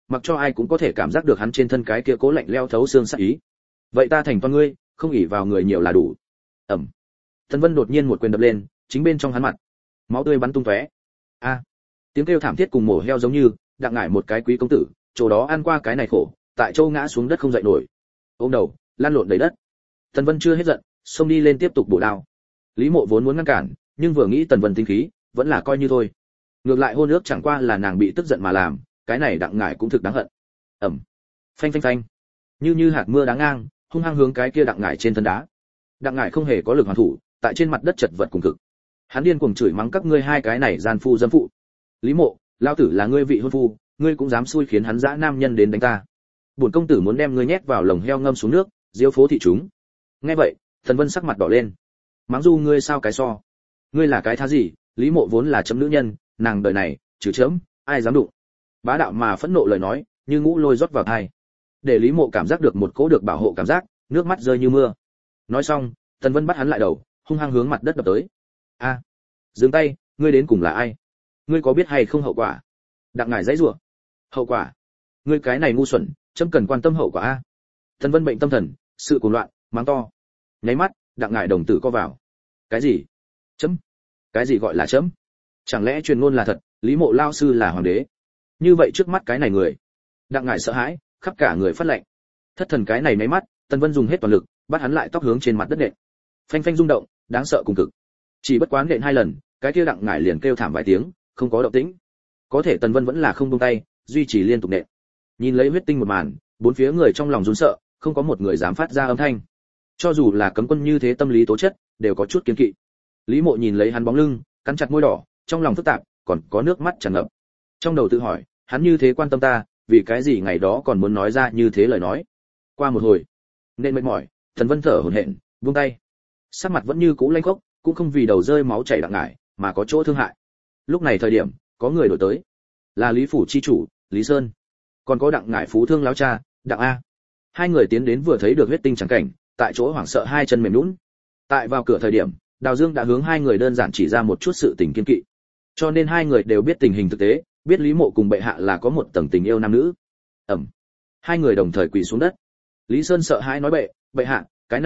mặc cho ai cũng có thể cảm giác được hắn trên thân cái kia cố lạnh leo thấu xương sát ý. Vậy ta thành toàn ngươi, không ỷ vào người nhiều là đủ. Ẩm. Tần Vân đột nhiên một quyền đập lên, chính bên trong hắn mặt, máu tươi bắn tung tóe. A! Tiếng kêu thảm thiết cùng mổ heo giống như, Đặng Ngải một cái quý công tử, chỗ đó ăn qua cái này khổ, tại châu ngã xuống đất không dậy nổi. Ôm đầu, lăn lộn đầy đất. Tần Vân chưa hết giận, xông đi lên tiếp tục bổ đao. Lý Mộ vốn muốn ngăn cản, nhưng vừa nghĩ Tần Vân tinh khí, vẫn là coi như thôi. Ngược lại hôn ước chẳng qua là nàng bị tức giận mà làm, cái này Đặng Ngải cũng thực đáng hận. Ẩm. Phanh phanh phanh. Như hạt mưa đáng ngang, hung hăng hướng cái kia Đặng Ngải trên thân đá. Đặng Ngải không hề có lực hoàn thủ, tại trên mặt đất chật vật cùng cực. Hắn điên cuồng chửi mắng các ngươi hai cái này gian phu dâm phụ. Lý Mộ, lao tử là ngươi vị hôn phu, ngươi cũng dám xui khiến hắn dã nam nhân đến đánh ta. Bổn công tử muốn đem ngươi nhét vào lồng heo ngâm xuống nước, diếu phố thị chúng. Nghe vậy, Thần Vân sắc mặt đỏ lên. Mắng du ngươi sao cái so? Ngươi là cái thá gì? Lý Mộ vốn là chấm nữ nhân, nàng đời này, trừ chấm, ai dám đụng. Bá đạo mà phẫn nộ lời nói, như ngũ lôi rót vào tai. Để Lý Mộ cảm giác được một cỗ được bảo hộ cảm giác, nước mắt rơi như mưa. Nói xong, Thần Vân bắt hắn lại đầu, hung hăng hướng mặt đất đập tới. A, dừng tay, ngươi đến cùng là ai? Ngươi có biết hay không hậu quả? Đặng Ngải giãy giụa. Hậu quả? Ngươi cái này ngu xuẩn, chấm cần quan tâm hậu quả a. Thần Vân bệnh tâm thần, sự cuồng loạn, mắng to. Nháy mắt, Đặng Ngải đồng tử co vào. Cái gì? Chấm? Cái gì gọi là chấm? Chẳng lẽ truyền ngôn là thật, Lý Mộ lao sư là hoàng đế? Như vậy trước mắt cái này người, Đặng Ngải sợ hãi, khắp cả người phát lạnh. Thất thần cái này nháy mắt, Tần Vân dùng hết toàn lực, bắt hắn lại tóc hướng trên mặt đất nện. Phanh phanh rung động, đáng sợ cùng cực. Chỉ bất quá nện 2 lần, cái kia Đặng Ngải liền kêu thảm vài tiếng, không có động tĩnh. Có thể Tần Vân vẫn là không buông tay, duy trì liên tục nện. Nhìn lấy huyết tinh một màn, bốn phía người trong lòng run sợ, không có một người dám phát ra âm thanh. Cho dù là cấm quân như thế tâm lý tố chất, đều có chút kiêng kỵ. Lý Mộ nhìn lấy hắn bóng lưng, cắn chặt môi đỏ, trong lòng phức tạp, còn có nước mắt tràn ngập. Trong đầu tự hỏi, hắn như thế quan tâm ta, vì cái gì ngày đó còn muốn nói ra như thế lời nói. Qua một hồi, nên mệt mỏi, Tần Vân thở hổn hển, buông tay. Sắc mặt vẫn như cũ lanh khốc, cũng không vì đầu rơi máu chảy Đặng Ngải, mà có chỗ thương hại. Lúc này thời điểm, có người đổi tới, là Lý phủ chi chủ, Lý Sơn, còn có Đặng Ngải phú thương láo cha, Đặng A. Hai người tiến đến vừa thấy được huyết tinh chẳng cảnh, tại chỗ hoảng sợ hai chân mềm nhũn. Tại vào cửa thời điểm, Đào Dương đã hướng hai người đơn giản chỉ ra một chút sự tình kiên kỵ. Cho nên hai người đều biết tình hình thực tế, biết Lý Mộ cùng bệ hạ là có một tầng tình yêu nam nữ. Ẩm. Hai người đồng thời quỳ xuống đất. Lý Sơn sợ hãi nói bệ hạ, cái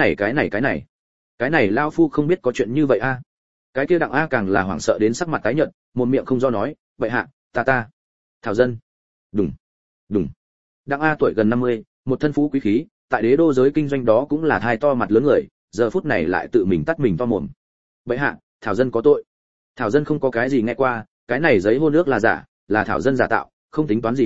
này lao phu không biết có chuyện như vậy a. Cái kia Đặng A càng là hoảng sợ đến sắc mặt tái nhợt, một miệng không do nói, bệ hạ, ta. Thảo dân. Đùng. Đặng A tuổi gần 50, một thân phú quý khí, tại đế đô giới kinh doanh đó cũng là thai to mặt lớn người, giờ phút này lại tự mình tắt mình to mồm. Bệ hạ, Thảo dân có tội. Thảo dân không có cái gì nghe qua, cái này giấy hôn ước là giả, là Thảo dân giả tạo, không tính toán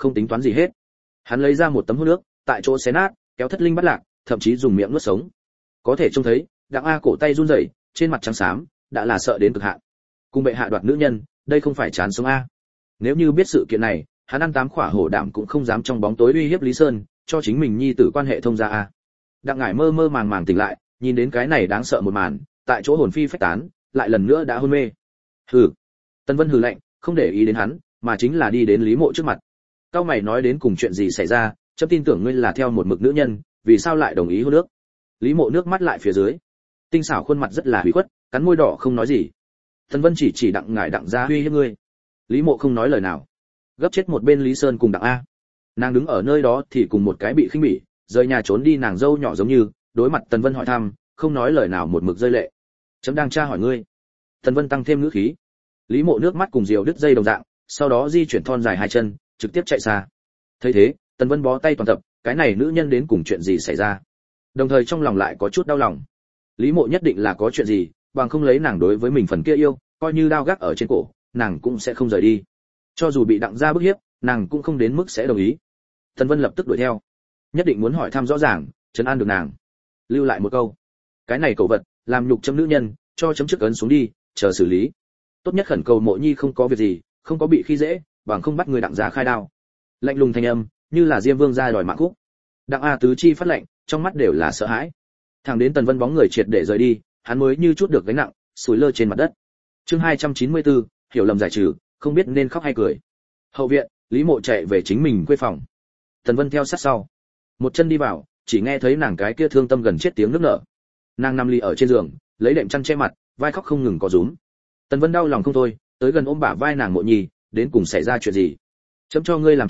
gì hết. Hắn lấy ra một tấm hôn ước, tại chỗ xé nát, kéo thất linh bắt lạc, thậm chí dùng miệng nuốt sống. Có thể trông thấy, Đặng A cổ tay run rẩy, trên mặt trắng xám, đã là sợ đến cực hạn. Cùng bệ hạ đoạt nữ nhân, đây không phải chán sống a. Nếu như biết sự kiện này, hắn ăn 8 khỏa hổ đảm cũng không dám trong bóng tối uy hiếp Lý Sơn, cho chính mình nhi tử quan hệ thông gia a. Đặng Ngải mơ mơ màng tỉnh lại, nhìn đến cái này đáng sợ một màn, tại chỗ hồn phi phách tán, lại lần nữa đã hôn mê. Hừ. Tân Vân hừ lạnh, không để ý đến hắn, mà chính là đi đến Lý Mộ trước mặt. Cao mày nói đến cùng chuyện gì xảy ra, chấm tin tưởng ngươi là theo một mực nữ nhân, vì sao lại đồng ý hôn nước? Lý Mộ nước mắt lại phía dưới, tinh xảo khuôn mặt rất là hủy khuất, cắn môi đỏ không nói gì. Tân Vân chỉ Đặng Ngải Đặng gia uy hiếp ngươi. Lý Mộ không nói lời nào, gấp chết một bên Lý Sơn cùng Đặng A. Nàng đứng ở nơi đó thì cùng một cái bị khinh bỉ, rời nhà trốn đi nàng dâu nhỏ giống như, đối mặt Tần Vân hỏi thăm, không nói lời nào một mực rơi lệ. Chấm đang tra hỏi ngươi. Tần Vân tăng thêm ngữ khí. Lý Mộ nước mắt cùng diều đứt dây đồng dạng, sau đó di chuyển thon dài hai chân, trực tiếp chạy xa. Thấy thế, Tần Vân bó tay toàn tập, cái này nữ nhân đến cùng chuyện gì xảy ra? Đồng thời trong lòng lại có chút đau lòng. Lý Mộ nhất định là có chuyện gì, bằng không lấy nàng đối với mình phần kia yêu, coi như đao gác ở trên cổ, nàng cũng sẽ không rời đi. Cho dù bị Đặng gia bức hiếp, nàng cũng không đến mức sẽ đồng ý. Tần Vân lập tức đuổi theo, nhất định muốn hỏi thăm rõ ràng, trấn an được nàng. Lưu lại một câu, cái này cẩu vật, làm nhục chấm nữ nhân, cho chấm trước ấn xuống đi, chờ xử lý. Tốt nhất khẩn cầu Mộ Nhi không có việc gì, không có bị khi dễ, bằng không bắt người Đặng gia khai đao. Lạnh lùng thanh âm, như là Diêm Vương gia đòi mạng khúc. Đặng A tứ chi phát lạnh, trong mắt đều là sợ hãi. Thẳng đến Tần Vân bóng người triệt để rời đi, hắn mới như chút được gánh nặng, sủi lơ trên mặt đất. Chương 294, hiểu lầm giải trừ, không biết nên khóc hay cười. Hậu viện, Lý Mộ chạy về chính mình quê phòng. Tần Vân theo sát sau, một chân đi vào, chỉ nghe thấy nàng cái kia thương tâm gần chết tiếng nức nở. Nàng nằm lì ở trên giường, lấy đệm chăn che mặt, vai khóc không ngừng có rúm. Tần Vân đau lòng không thôi, tới gần ôm bả vai nàng Mộ Nhi, đến cùng xảy ra chuyện gì? Chấm cho ngươi làm chủ,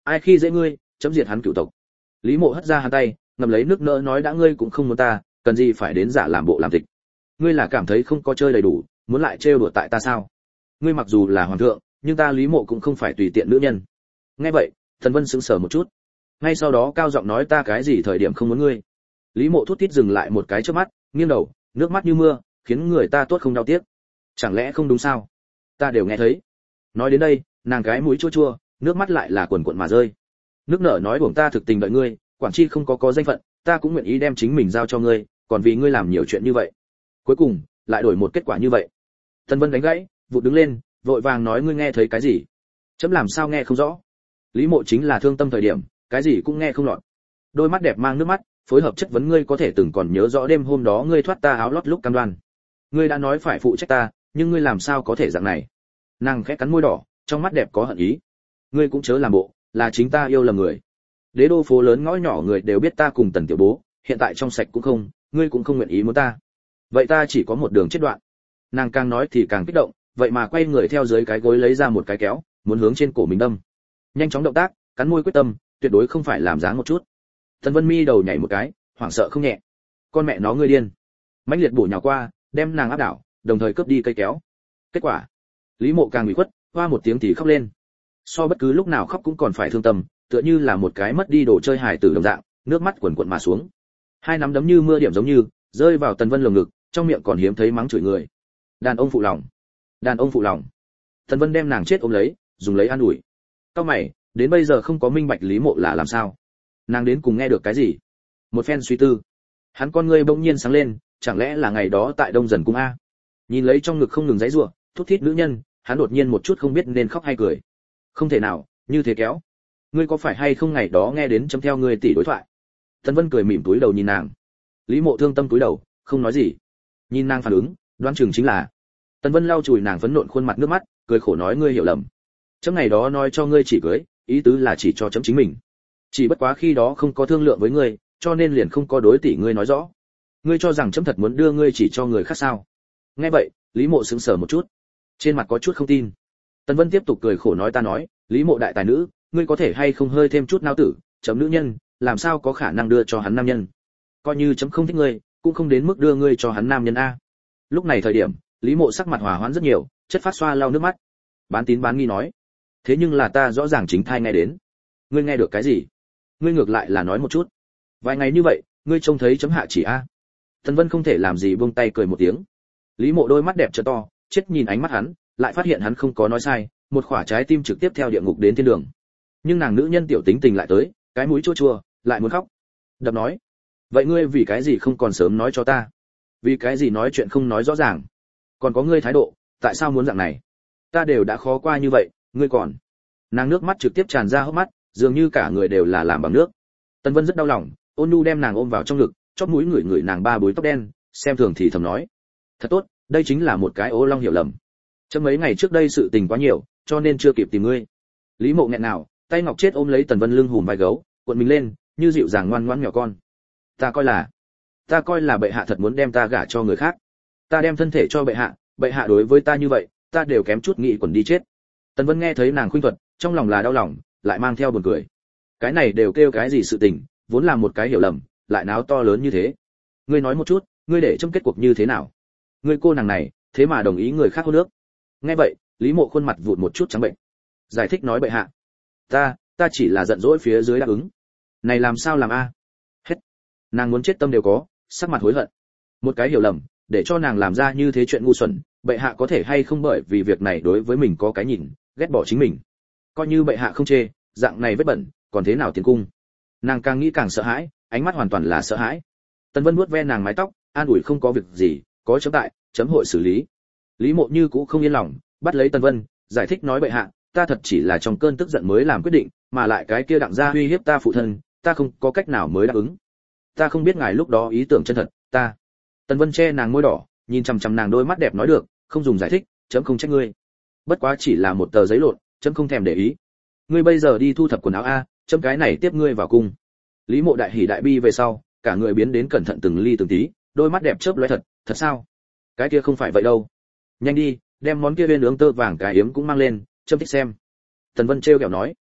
ai khi dễ ngươi, chấm diệt hắn cửu tộc. Lý Mộ hất ra hắn tay, ngậm lấy nước nỡ nói đã ngươi cũng không muốn ta, cần gì phải đến giả làm bộ làm tịch. Ngươi là cảm thấy không có chơi đầy đủ, muốn lại trêu đùa tại ta sao? Ngươi mặc dù là hoàng thượng, nhưng ta Lý Mộ cũng không phải tùy tiện nữ nhân. Nghe vậy, Tần Vân sững sờ một chút. Ngay sau đó cao giọng nói ta cái gì thời điểm không muốn ngươi. Lý Mộ thút thít dừng lại một cái trước mắt, nghiêng đầu, nước mắt như mưa, khiến người ta tốt không đau tiếc. Chẳng lẽ không đúng sao? Ta đều nghe thấy. Nói đến đây, nàng cái mũi chua chua, nước mắt lại là quần quần mà rơi. Nước nở nói buồng ta thực tình đợi ngươi, quản chi không có danh phận, ta cũng nguyện ý đem chính mình giao cho ngươi, còn vì ngươi làm nhiều chuyện như vậy. Cuối cùng, lại đổi một kết quả như vậy. Tần Vân đánh gãy, vụt đứng lên, vội vàng nói ngươi nghe thấy cái gì? Chấm làm sao nghe không rõ? Lý Mộ chính là thương tâm thời điểm, cái gì cũng nghe không lọt. Đôi mắt đẹp mang nước mắt, phối hợp chất vấn ngươi có thể từng còn nhớ rõ đêm hôm đó ngươi thoát ta áo lót lúc cam đoan. Ngươi đã nói phải phụ trách ta, nhưng ngươi làm sao có thể dạng này? Nàng khẽ cắn môi đỏ, trong mắt đẹp có hận ý. Ngươi cũng chớ làm bộ, là chính ta yêu lầm người. Đế đô phố lớn ngõ nhỏ người đều biết ta cùng Tần tiểu bố, hiện tại trong sạch cũng không, ngươi cũng không nguyện ý muốn ta. Vậy ta chỉ có một đường chết đoạn. Nàng càng nói thì càng kích động, vậy mà quay người theo dưới cái gối lấy ra một cái kéo, muốn hướng trên cổ mình đâm. Nhanh chóng động tác, cắn môi quyết tâm, tuyệt đối không phải làm dáng một chút. Tần Vân Mi đầu nhảy một cái, hoảng sợ không nhẹ. Con mẹ nó ngươi điên. Mãnh liệt bổ nhào qua, đem nàng áp đảo, đồng thời cướp đi cây kéo. Kết quả, Lý Mộ càng ủy khuất, hoa một tiếng thì khóc lên. So bất cứ lúc nào khóc cũng còn phải thương tâm, tựa như là một cái mất đi đồ chơi hài tử đồng dạng, nước mắt quần quần mà xuống. Hai nắm đấm như mưa điểm giống như rơi vào Tần Vân lồng ngực, trong miệng còn hiếm thấy mắng chửi người. Đàn ông phụ lòng, đàn ông phụ lòng. Tần Vân đem nàng chết ôm lấy, dùng lấy an ủi. Cao mày, đến bây giờ không có minh bạch Lý Mộ là làm sao. Nàng đến cùng nghe được cái gì? Một phen suy tư, hắn con ngươi bỗng nhiên sáng lên, chẳng lẽ là ngày đó tại Đông Dần cung a? Nhìn lấy trong ngực không ngừng giãy giụa, thút thít nữ nhân, hắn đột nhiên một chút không biết nên khóc hay cười. Không thể nào, như thế kéo. Ngươi có phải hay không ngày đó nghe đến chấm theo ngươi tỷ đối thoại? Tần Vân cười mỉm túi đầu nhìn nàng. Lý Mộ thương tâm túi đầu, không nói gì. Nhìn nàng phản ứng, đoán chừng chính là. Tần Vân lau chùi nàng phấn nộn khuôn mặt nước mắt, cười khổ nói ngươi hiểu lầm. Chấm ngày đó nói cho ngươi chỉ cưới, ý tứ là chỉ cho chấm chính mình. Chỉ bất quá khi đó không có thương lượng với ngươi, cho nên liền không có đối tỷ ngươi nói rõ. Ngươi cho rằng chấm thật muốn đưa ngươi chỉ cho người khác sao? Nghe vậy, Lý Mộ sững sờ một chút, trên mặt có chút không tin. Tần Vân tiếp tục cười khổ nói ta nói, Lý Mộ đại tài nữ, ngươi có thể hay không hơi thêm chút nao tử, chấm nữ nhân, làm sao có khả năng đưa cho hắn nam nhân? Coi như chấm không thích ngươi, cũng không đến mức đưa ngươi cho hắn nam nhân a. Lúc này thời điểm, Lý Mộ sắc mặt hòa hoãn rất nhiều, chất phát xoa lau nước mắt. Bán tín bán nghi nói, thế nhưng là ta rõ ràng chính thai nghe đến. Ngươi nghe được cái gì? Ngươi ngược lại là nói một chút. Vài ngày như vậy, ngươi trông thấy chấm hạ chỉ a. Tần Vân không thể làm gì buông tay cười một tiếng. Lý Mộ đôi mắt đẹp trợ to, chết nhìn ánh mắt hắn, lại phát hiện hắn không có nói sai, một quả trái tim trực tiếp theo địa ngục đến thiên đường. Nhưng nàng nữ nhân tiểu tính tình lại tới, cái mũi chua chua, lại muốn khóc. Đập nói, vậy ngươi vì cái gì không còn sớm nói cho ta? Vì cái gì nói chuyện không nói rõ ràng? Còn có ngươi thái độ, tại sao muốn dạng này? Ta đều đã khó qua như vậy, ngươi còn? Nàng nước mắt trực tiếp tràn ra hốc mắt, dường như cả người đều là làm bằng nước. Tần Vân rất đau lòng, ôn nhu đem nàng ôm vào trong ngực, chóp mũi ngửi ngửi nàng ba búi tóc đen, xem thường thì thầm nói, thật tốt, đây chính là một cái ô long hiểu lầm. Chấm mấy ngày trước đây sự tình quá nhiều, cho nên chưa kịp tìm ngươi. Lý Mộ nghẹn nào, tay ngọc chết ôm lấy Tần Vân lưng hùm vai gấu, cuộn mình lên, như dịu dàng ngoan ngoãn nhỏ con. Ta coi là bệ hạ thật muốn đem ta gả cho người khác. Ta đem thân thể cho bệ hạ đối với ta như vậy, ta đều kém chút nghĩ quần đi chết. Tần Vân nghe thấy nàng khuyên thuật, trong lòng là đau lòng, lại mang theo buồn cười. Cái này đều kêu cái gì sự tình, vốn là một cái hiểu lầm, lại náo to lớn như thế. Ngươi nói một chút, ngươi để trong kết cuộc như thế nào? Ngươi cô nàng này, thế mà đồng ý người khác hôn nước. Nghe vậy, Lý Mộ khuôn mặt vụt một chút trắng bệnh. Giải thích nói bệ hạ, ta chỉ là giận dỗi phía dưới đáp ứng. Này làm sao làm a? Hết. Nàng muốn chết tâm đều có, sắc mặt hối hận. Một cái hiểu lầm, để cho nàng làm ra như thế chuyện ngu xuẩn, bệ hạ có thể hay không bởi vì việc này đối với mình có cái nhìn, ghét bỏ chính mình. Coi như bệ hạ không chê, dạng này vết bẩn, còn thế nào tiến cung. Nàng càng nghĩ càng sợ hãi, ánh mắt hoàn toàn là sợ hãi. Tần Vân vuốt ve nàng mái tóc, an ủi không có việc gì, có chấm tại, chấm hội xử lý. Lý Mộ như cũ không yên lòng, bắt lấy Tần Vân, giải thích nói bệ hạ, ta thật chỉ là trong cơn tức giận mới làm quyết định, mà lại cái kia đặng gia uy hiếp ta phụ thân, ta không có cách nào mới đáp ứng. Ta không biết ngài lúc đó ý tưởng chân thật, ta. Tần Vân che nàng môi đỏ, nhìn chằm chằm nàng đôi mắt đẹp nói được, không dùng giải thích, chấm không trách ngươi. Bất quá chỉ là một tờ giấy lộn, chấm không thèm để ý. Ngươi bây giờ đi thu thập quần áo a, chấm cái này tiếp ngươi vào cung. Lý Mộ đại hỉ đại bi về sau, cả người biến đến cẩn thận từng ly từng tí, đôi mắt đẹp chớp lóe thật sao? Cái kia không phải vậy đâu. Nhanh đi, đem món kia bên nướng tơ vàng cái yếm cũng mang lên, chấm thích xem. Tần Vân trêu ghẹo nói.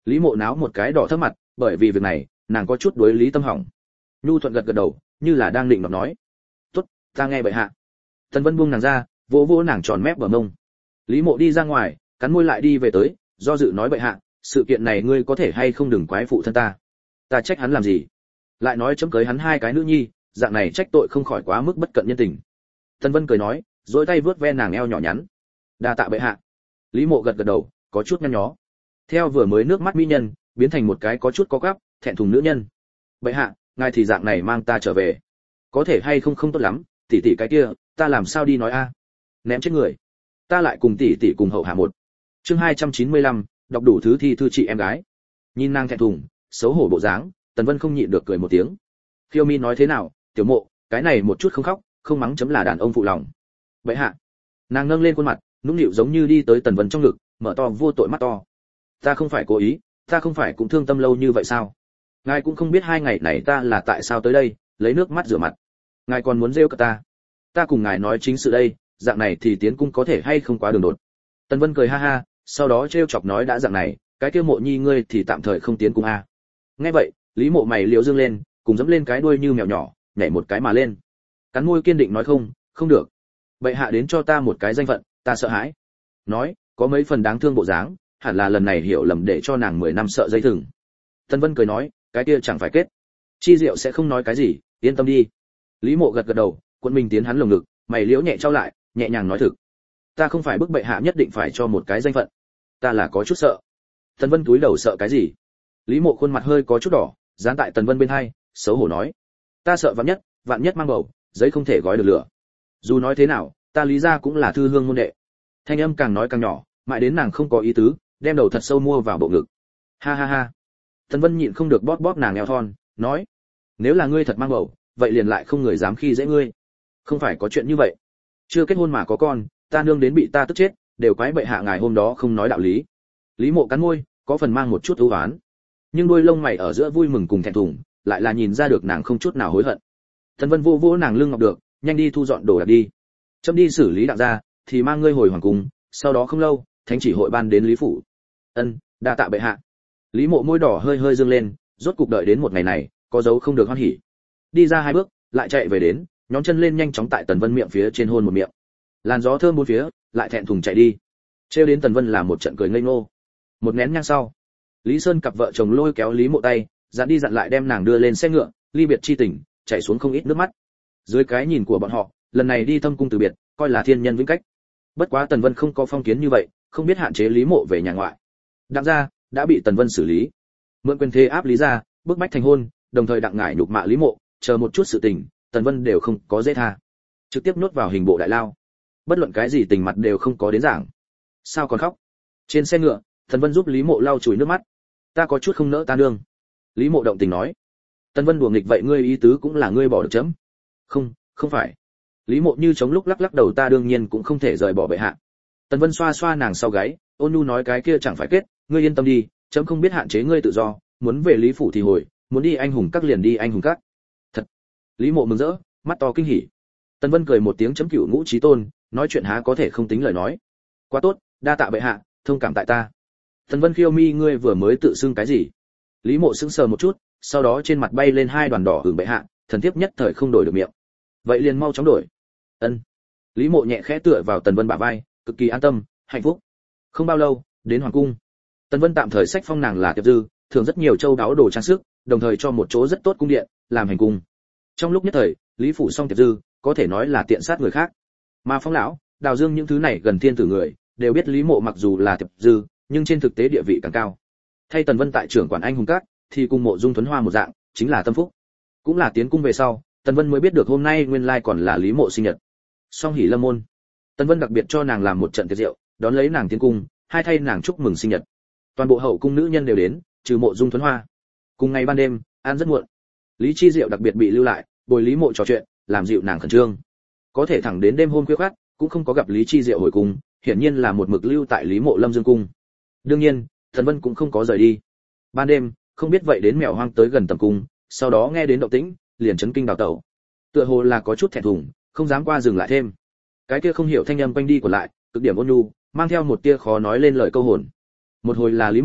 Lý Mộ náo một cái đỏ thấp mặt, bởi vì việc này, nàng có chút đối lý tâm hỏng. Nhu thuận gật gật đầu, như là đang định nói. "Tốt, ta nghe bệ hạ." Tần Vân buông nàng ra, vỗ vỗ nàng tròn mép bờ mông. Lý Mộ đi ra ngoài, cắn môi lại đi về tới, do dự nói bệ hạ, sự kiện này ngươi có thể hay không đừng quái phụ thân ta. Ta trách hắn làm gì? Lại nói chấm cưới hắn hai cái nữ nhi, dạng này trách tội không khỏi quá mức bất cận nhân tình. Tần Vân cười nói, duỗi tay vướt ve nàng eo nhỏ nhắn. Đa tạ bệ hạ. Lý Mộ gật gật đầu, có chút nhăn nhó. Theo vừa mới nước mắt mỹ nhân, biến thành một cái có chút có gắp, thẹn thùng nữ nhân. Bệ hạ, ngài thì dạng này mang ta trở về, có thể hay không không tốt lắm, tỷ tỷ cái kia, ta làm sao đi nói a? Ném chết người. Ta lại cùng tỷ tỷ cùng hậu hạ một. Chương 295, đọc đủ thứ thi thư chị em gái. Nhìn nàng thẹn thùng, xấu hổ bộ dáng, Tần Vân không nhịn được cười một tiếng. Khiêu Mi nói thế nào, tiểu Mộ, cái này một chút không khóc, không mắng chấm là đàn ông phụ lòng. Bệ hạ. Nàng nâng lên khuôn mặt, nũng nịu giống như đi tới Tần Vân trong ngực, mở to vô tội mắt to. Ta không phải cố ý, ta không phải cũng thương tâm lâu như vậy sao? Ngài cũng không biết hai ngày này ta là tại sao tới đây, lấy nước mắt rửa mặt. Ngài còn muốn rêu cả ta? Ta cùng ngài nói chính sự đây, dạng này thì tiến cung có thể hay không quá đường đột. Tần Vân cười ha ha, sau đó trêu chọc nói đã dạng này, cái kia Mộ nhi ngươi thì tạm thời không tiến cung a. Nghe vậy, Lý Mộ mày liễu dương lên, cùng dẫm lên cái đuôi như mèo nhỏ, nhảy một cái mà lên. Cắn môi kiên định nói không, không được. Bệ hạ đến cho ta một cái danh phận, ta sợ hãi. Nói, có mấy phần đáng thương bộ dáng, hẳn là lần này hiểu lầm để cho nàng 10 năm sợ dây thừng. Tần Vân cười nói, cái kia chẳng phải kết. Chi Diệu sẽ không nói cái gì, yên tâm đi. Lý Mộ gật gật đầu, cuộn mình tiến hắn lồng ngực, mày liễu nhẹ trao lại, nhẹ nhàng nói thực. Ta không phải bức bệ hạ nhất định phải cho một cái danh phận, ta là có chút sợ. Tần Vân túi đầu sợ cái gì? Lý Mộ khuôn mặt hơi có chút đỏ, dán tại Tần Vân bên hai, xấu hổ nói, ta sợ vạn nhất mang bầu, giấy không thể gói được lửa. Dù nói thế nào, ta Lý gia cũng là thư hương môn đệ. Thanh âm càng nói càng nhỏ, mãi đến nàng không có ý tứ, đem đầu thật sâu mua vào bộ ngực. Ha ha ha. Tần Vân nhịn không được bóp bóp nàng eo thon, nói, nếu là ngươi thật mang bầu, vậy liền lại không người dám khi dễ ngươi. Không phải có chuyện như vậy. Chưa kết hôn mà có con, ta nương đến bị ta tức chết, đều quái bệ hạ ngài hôm đó không nói đạo lý. Lý Mộ cắn môi, có phần mang một chút ưu oán, nhưng đôi lông mày ở giữa vui mừng cùng thẹn thùng, lại là nhìn ra được nàng không chút nào hối hận. Tần Vân vô vỗ nàng lưng ngọc được, nhanh đi thu dọn đồ đạc đi. Chấm đi xử lý đặng gia, thì mang ngươi hồi hoàng cung, sau đó không lâu, thánh chỉ hội ban đến Lý phủ. Ân, đa tạ bệ hạ. Lý Mộ môi đỏ hơi hơi dương lên, rốt cục đợi đến một ngày này, có dấu không được hoan hỉ. Đi ra hai bước, lại chạy về đến, nhón chân lên nhanh chóng tại Tần Vân miệng phía trên hôn một miệng. Làn gió thơm bốn phía, lại thẹn thùng chạy đi. Trêu đến Tần Vân là một trận cười ngây ngô. Một nén nhang sau, Lý Sơn cặp vợ chồng lôi kéo Lý Mộ tay, dặn đi dặn lại đem nàng đưa lên xe ngựa, ly biệt chi tình, chảy xuống không ít nước mắt. Dưới cái nhìn của bọn họ, lần này đi thâm cung từ biệt, coi là thiên nhân vĩnh cách. Bất quá Tần Vân không có phong kiến như vậy, không biết hạn chế Lý Mộ về nhà ngoại. Đặng gia đã bị Tần Vân xử lý, mượn quyền thế áp Lý gia, bức bách thành hôn, đồng thời đặng ngải nhục mạ Lý Mộ, chờ một chút sự tình, Tần Vân đều không có dễ tha, trực tiếp nuốt vào hình bộ đại lao. Bất luận cái gì tình mặt đều không có đến giảng. Sao còn khóc? Trên xe ngựa, Tần Vân giúp Lý Mộ lau chùi nước mắt. Ta có chút không nỡ ta nương. Lý Mộ động tình nói. Tần Vân đùa nghịch vậy ngươi ý tứ cũng là ngươi bỏ được chấm? Không, không phải. Lý Mộ như chống lúc lắc lắc đầu, ta đương nhiên cũng không thể rời bỏ bệ hạ. Tần Vân xoa xoa nàng sau gáy, ôn nhu nói cái kia chẳng phải kết, ngươi yên tâm đi, chấm không biết hạn chế ngươi tự do, muốn về Lý phủ thì hồi, muốn đi anh hùng các liền đi anh hùng các. Thật. Lý Mộ mừng rỡ, mắt to kinh hỉ. Tần Vân cười một tiếng, chấm cửu ngũ chí tôn, nói chuyện há có thể không tính lời nói. Quá tốt, đa tạ bệ hạ, thông cảm tại ta. Tần Vân khiêu mi, ngươi vừa mới tự xưng cái gì? Lý Mộ sững sờ một chút, sau đó trên mặt bay lên hai đoàn đỏ hưởng bệ hạ, thần thiếp nhất thời không đổi được miệng. Vậy liền mau chóng đổi. Ân. Lý Mộ nhẹ khẽ tựa vào Tần Vân bả vai, cực kỳ an tâm, hạnh phúc. Không bao lâu, đến hoàng cung. Tần Vân tạm thời sách phong nàng là tiệp dư, thường rất nhiều châu đáo đồ trang sức, đồng thời cho một chỗ rất tốt cung điện, làm hành cung. Trong lúc nhất thời, Lý phủ xong tiệp dư, có thể nói là tiện sát người khác. Mà Phong lão, Đào Dương những thứ này gần thiên tử người, đều biết Lý Mộ mặc dù là tiệp dư, nhưng trên thực tế địa vị càng cao. Thay Tần Vân tại trưởng quản anh hùng các, thì cùng Mộ Dung Thuấn Hoa một dạng, chính là tâm phúc. Cũng là tiến cung về sau, Tần Vân mới biết được hôm nay nguyên lai còn là Lý Mộ sinh nhật. Song hỷ lâm môn. Tần Vân đặc biệt cho nàng làm một trận tiệc rượu, đón lấy nàng tiến cung, hai thay nàng chúc mừng sinh nhật. Toàn bộ hậu cung nữ nhân đều đến, trừ Mộ Dung Thuấn Hoa. Cùng ngày ban đêm, ăn rất muộn. Lý Chi Diệu đặc biệt bị lưu lại, bồi Lý Mộ trò chuyện, làm dịu nàng khẩn trương. Có thể thẳng đến đêm hôm khuya khoắt, cũng không có gặp Lý Chi Diệu hồi cung, hiển nhiên là một mực lưu tại Lý Mộ Lâm Dương cung. Đương nhiên, Tần Vân cũng không có rời đi. Ban đêm, không biết vậy đến mèo hoang tới gần tầm cung, sau đó nghe đến động tĩnh, liền chấn kinh đào tẩu. Tựa hồ là có chút thẹn thùng, không dám qua dừng lại thêm. Cái kia không hiểu thanh âm quanh đi của lại, cực điểm ôn nhu, mang theo một tia khó nói lên lời câu hồn. Một hồi là Lý Mộ,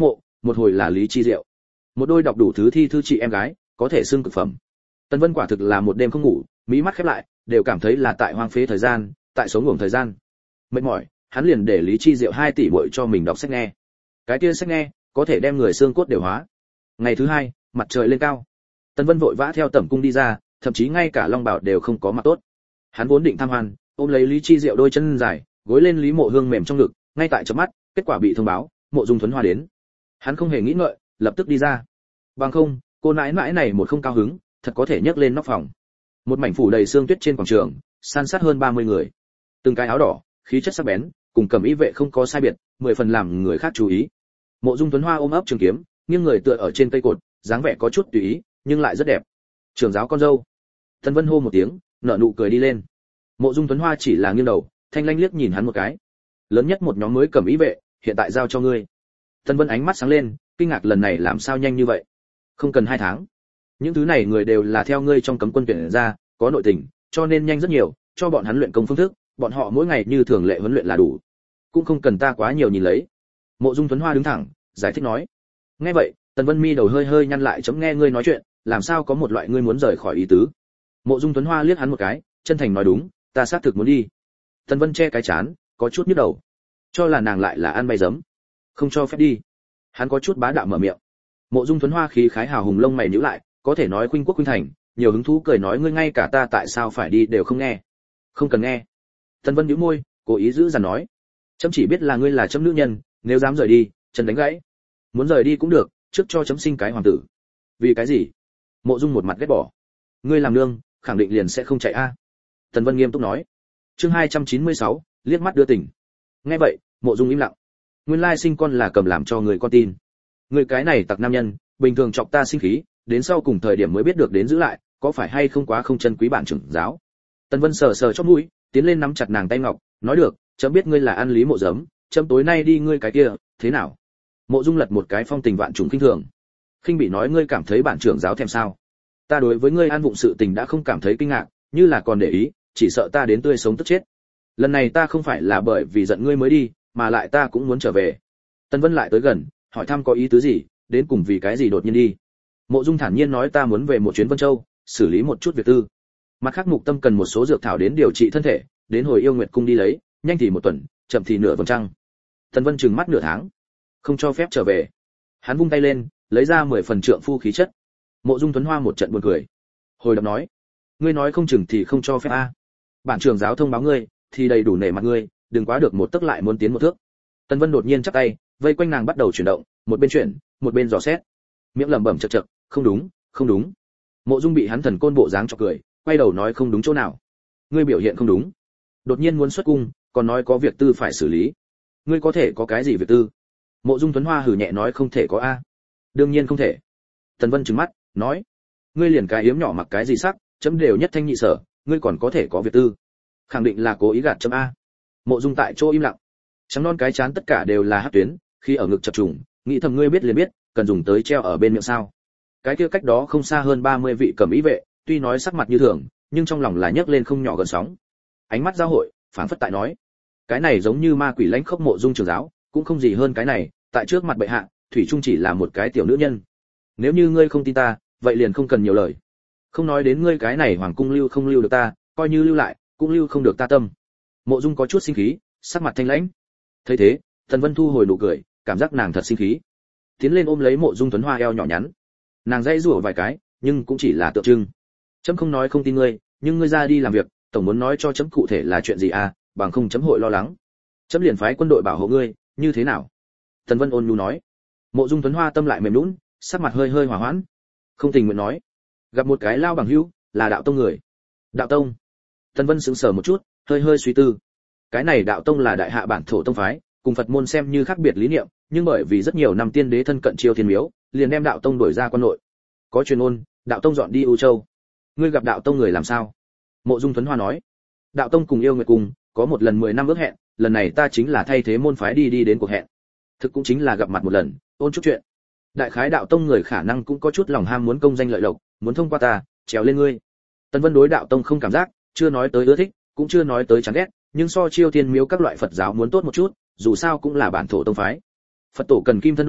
một hồi là Lý Chi Diệu. Một đôi đọc đủ thứ thi thư chị em gái, có thể xưng cực phẩm. Tần Vân quả thực là một đêm không ngủ, mí mắt khép lại, đều cảm thấy là tại hoang phế thời gian, tại sống ngủ thời gian. Mệt mỏi, hắn liền để Lý Chi Diệu 2 tỷ muội cho mình đọc sách nghe. Cái kia sách nghe, có thể đem người xương cốt đều hóa. Ngày thứ 2, mặt trời lên cao. Tần Vân vội vã theo tẩm cung đi ra, thậm chí ngay cả long bảo đều không có mặc tốt. Hắn vốn định tham hoan, ôm lấy Lý Chi Diệu đôi chân dài, gối lên Lý Mộ Hương mềm trong ngực, ngay tại chớp mắt, kết quả bị thông báo, Mộ Dung Thuấn Hoa đến. Hắn không hề nghĩ ngợi, lập tức đi ra. Bằng không, cô nãi nãi này một không cao hứng, thật có thể nhấc lên nóc phòng. Một mảnh phủ đầy sương tuyết trên quảng trường, san sát hơn 30 người. Từng cái áo đỏ, khí chất sắc bén, cùng cầm y vệ không có sai biệt, 10 phần làm người khác chú ý. Mộ Dung Tuấn Hoa ôm ấp trường kiếm, nghiêng người tựa ở trên cây cột, dáng vẻ có chút tùy ý, nhưng lại rất đẹp. Trưởng giáo con dâu. Tần Vân hô một tiếng, nở nụ cười đi lên. Mộ Dung Tuấn Hoa chỉ là nghiêng đầu, thanh lanh liếc nhìn hắn một cái. Lớn nhất một nhóm mới cầm y vệ, hiện tại giao cho ngươi. Tần Vân ánh mắt sáng lên, kinh ngạc lần này làm sao nhanh như vậy? Không cần 2 tháng. Những thứ này người đều là theo ngươi trong cấm quân tuyển ra, có nội tình, cho nên nhanh rất nhiều, cho bọn hắn luyện công phương thức, bọn họ mỗi ngày như thường lệ huấn luyện là đủ. Cũng không cần ta quá nhiều nhìn lấy. Mộ Dung Tuấn Hoa đứng thẳng, giải thích nói. Nghe vậy, Tần Vân mi đầu hơi hơi nhăn lại, chấm nghe ngươi nói chuyện, làm sao có một loại ngươi muốn rời khỏi ý tứ. Mộ Dung Tuấn Hoa liếc hắn một cái, chân thành nói đúng, ta xác thực muốn đi. Tần Vân che cái chán, có chút nhức đầu, cho là nàng lại là ăn bay giấm, không cho phép đi. Hắn có chút bá đạo mở miệng. Mộ Dung Tuấn Hoa khí khái hào hùng lông mày nhíu lại, có thể nói khuynh quốc khuynh thành, nhiều hứng thú cười nói ngươi ngay cả ta tại sao phải đi đều không nghe. Không cần nghe. Tần Vân nhíu môi, cố ý giữ dằn nói, chấm chỉ biết là ngươi là chấm nữ nhân, nếu dám rời đi, chân đánh gãy. Muốn rời đi cũng được, trước cho chấm sinh cái hoàng tử. Vì cái gì? Mộ Dung một mặt ghét bỏ. Ngươi làm nương, khẳng định liền sẽ không chạy a. Tần Vân nghiêm túc nói. Chương 296, liếc mắt đưa tình. Nghe vậy, Mộ Dung im lặng. Nguyên lai sinh con là cầm làm cho người con tin. Người cái này tặc nam nhân, bình thường chọc ta sinh khí, đến sau cùng thời điểm mới biết được đến giữ lại, có phải hay không quá không chân quý bản trưởng giáo. Tần Vân sờ sờ chóp mũi, tiến lên nắm chặt nàng tay ngọc, nói được, chấm biết ngươi là ăn Lý Mộ giấm, chấm tối nay đi ngươi cái kia, thế nào? Mộ Dung lật một cái phong tình vạn trùng khinh thường. Khinh bị nói ngươi cảm thấy bản trưởng giáo thèm sao? Ta đối với ngươi an vụng sự tình đã không cảm thấy kinh ngạc, như là còn để ý, chỉ sợ ta đến tươi sống tức chết. Lần này ta không phải là bởi vì giận ngươi mới đi, mà lại ta cũng muốn trở về. Tần Vân lại tới gần, hỏi thăm có ý tứ gì, đến cùng vì cái gì đột nhiên đi. Mộ Dung thản nhiên nói ta muốn về một chuyến Vân Châu, xử lý một chút việc tư. Mặt khác Mục Tâm cần một số dược thảo đến điều trị thân thể, đến hồi Yêu Nguyệt cung đi lấy, nhanh thì 1 tuần, chậm thì nửa vầng trăng. Tần Vân trừng mắt nửa tháng, không cho phép trở về. Hắn vung tay lên, lấy ra 10 phần trượng phu khí chất. Mộ Dung Tuấn Hoa một trận buồn cười, hồi đáp nói, ngươi nói không chừng thì không cho phép a. Bản trưởng giáo thông báo ngươi, thì đầy đủ nể mặt ngươi, đừng quá được một tấc lại muốn tiến một thước. Tần Vân đột nhiên chắp tay, vây quanh nàng bắt đầu chuyển động, một bên chuyển, một bên dò xét, miệng lẩm bẩm chậc chậc, không đúng, không đúng. Mộ Dung bị hắn thần côn bộ dáng chọc cười, quay đầu nói không đúng chỗ nào. Ngươi biểu hiện không đúng. Đột nhiên muốn xuất cung, còn nói có việc tư phải xử lý. Ngươi có thể có cái gì việc tư? Mộ Dung Tuấn Hoa hừ nhẹ nói không thể có a. Đương nhiên không thể. Tần Vân trừng mắt, nói, ngươi liền cái yếm nhỏ mặc cái gì sắc, chấm đều nhất thanh nhị sở, ngươi còn có thể có việc tư? Khẳng định là cố ý gạt chấm a. Mộ Dung tại chỗ im lặng, trắng non cái chán tất cả đều là hắc tuyến, khi ở ngực chập trùng, nghĩ thầm ngươi biết liền biết, cần dùng tới treo ở bên miệng sao? Cái kia cách đó không xa hơn 30 vị cầm ý vệ, tuy nói sắc mặt như thường, nhưng trong lòng là nhấc lên không nhỏ gần sóng. Ánh mắt giao hội, phảng phất tại nói, cái này giống như ma quỷ lãnh khốc Mộ Dung trưởng giáo, cũng không gì hơn cái này, tại trước mặt bệ hạ, thủy trung chỉ là một cái tiểu nữ nhân. Nếu như ngươi không tin ta, vậy liền không cần nhiều lời. Không nói đến ngươi cái này hoàng cung lưu không lưu được ta, coi như lưu lại, cũng lưu không được ta tâm. Mộ Dung có chút sinh khí, sắc mặt thanh lãnh. Thấy thế, Tần Vân thu hồi nụ cười, cảm giác nàng thật sinh khí. Tiến lên ôm lấy Mộ Dung Tuấn Hoa eo nhỏ nhắn. Nàng dãy rủa vài cái, nhưng cũng chỉ là tượng trưng. Chấm không nói không tin ngươi, nhưng ngươi ra đi làm việc, tổng muốn nói cho chấm cụ thể là chuyện gì à, bằng không chấm hội lo lắng. Chấm liền phái quân đội bảo hộ ngươi, như thế nào? Tần Vân ôn nhu nói. Mộ Dung Tuấn Hoa tâm lại mềm nhũn, sắc mặt hơi hơi hỏa hoãn. Không tình nguyện nói, gặp một cái lao bằng hữu, là đạo tông người. Đạo tông? Tần Vân sững sờ một chút, hơi hơi suy tư. Cái này đạo tông là đại hạ bản thổ tông phái, cùng Phật môn xem như khác biệt lý niệm, nhưng bởi vì rất nhiều năm tiên đế thân cận Chiêu Thiên Miếu, liền đem đạo tông đổi ra quan nội. Có truyền ôn, đạo tông dọn đi U Châu. Ngươi gặp đạo tông người làm sao? Mộ Dung Tuấn Hoa nói, đạo tông cùng Yêu Nguyệt cung có một lần 10 năm ước hẹn, lần này ta chính là thay thế môn phái đi đến cuộc hẹn. Thực cũng chính là gặp mặt một lần, ôn chút chuyện. Đại khái đạo tông người khả năng cũng có chút lòng ham muốn công danh lợi lộc, muốn thông qua ta, trèo lên ngươi. Tần Vân đối đạo tông không cảm giác, chưa nói tới ưa thích, cũng chưa nói tới chán ghét, nhưng so Chiêu Thiên Miếu các loại Phật giáo muốn tốt một chút, dù sao cũng là bản thổ tông phái. Phật tổ cần kim thân độ,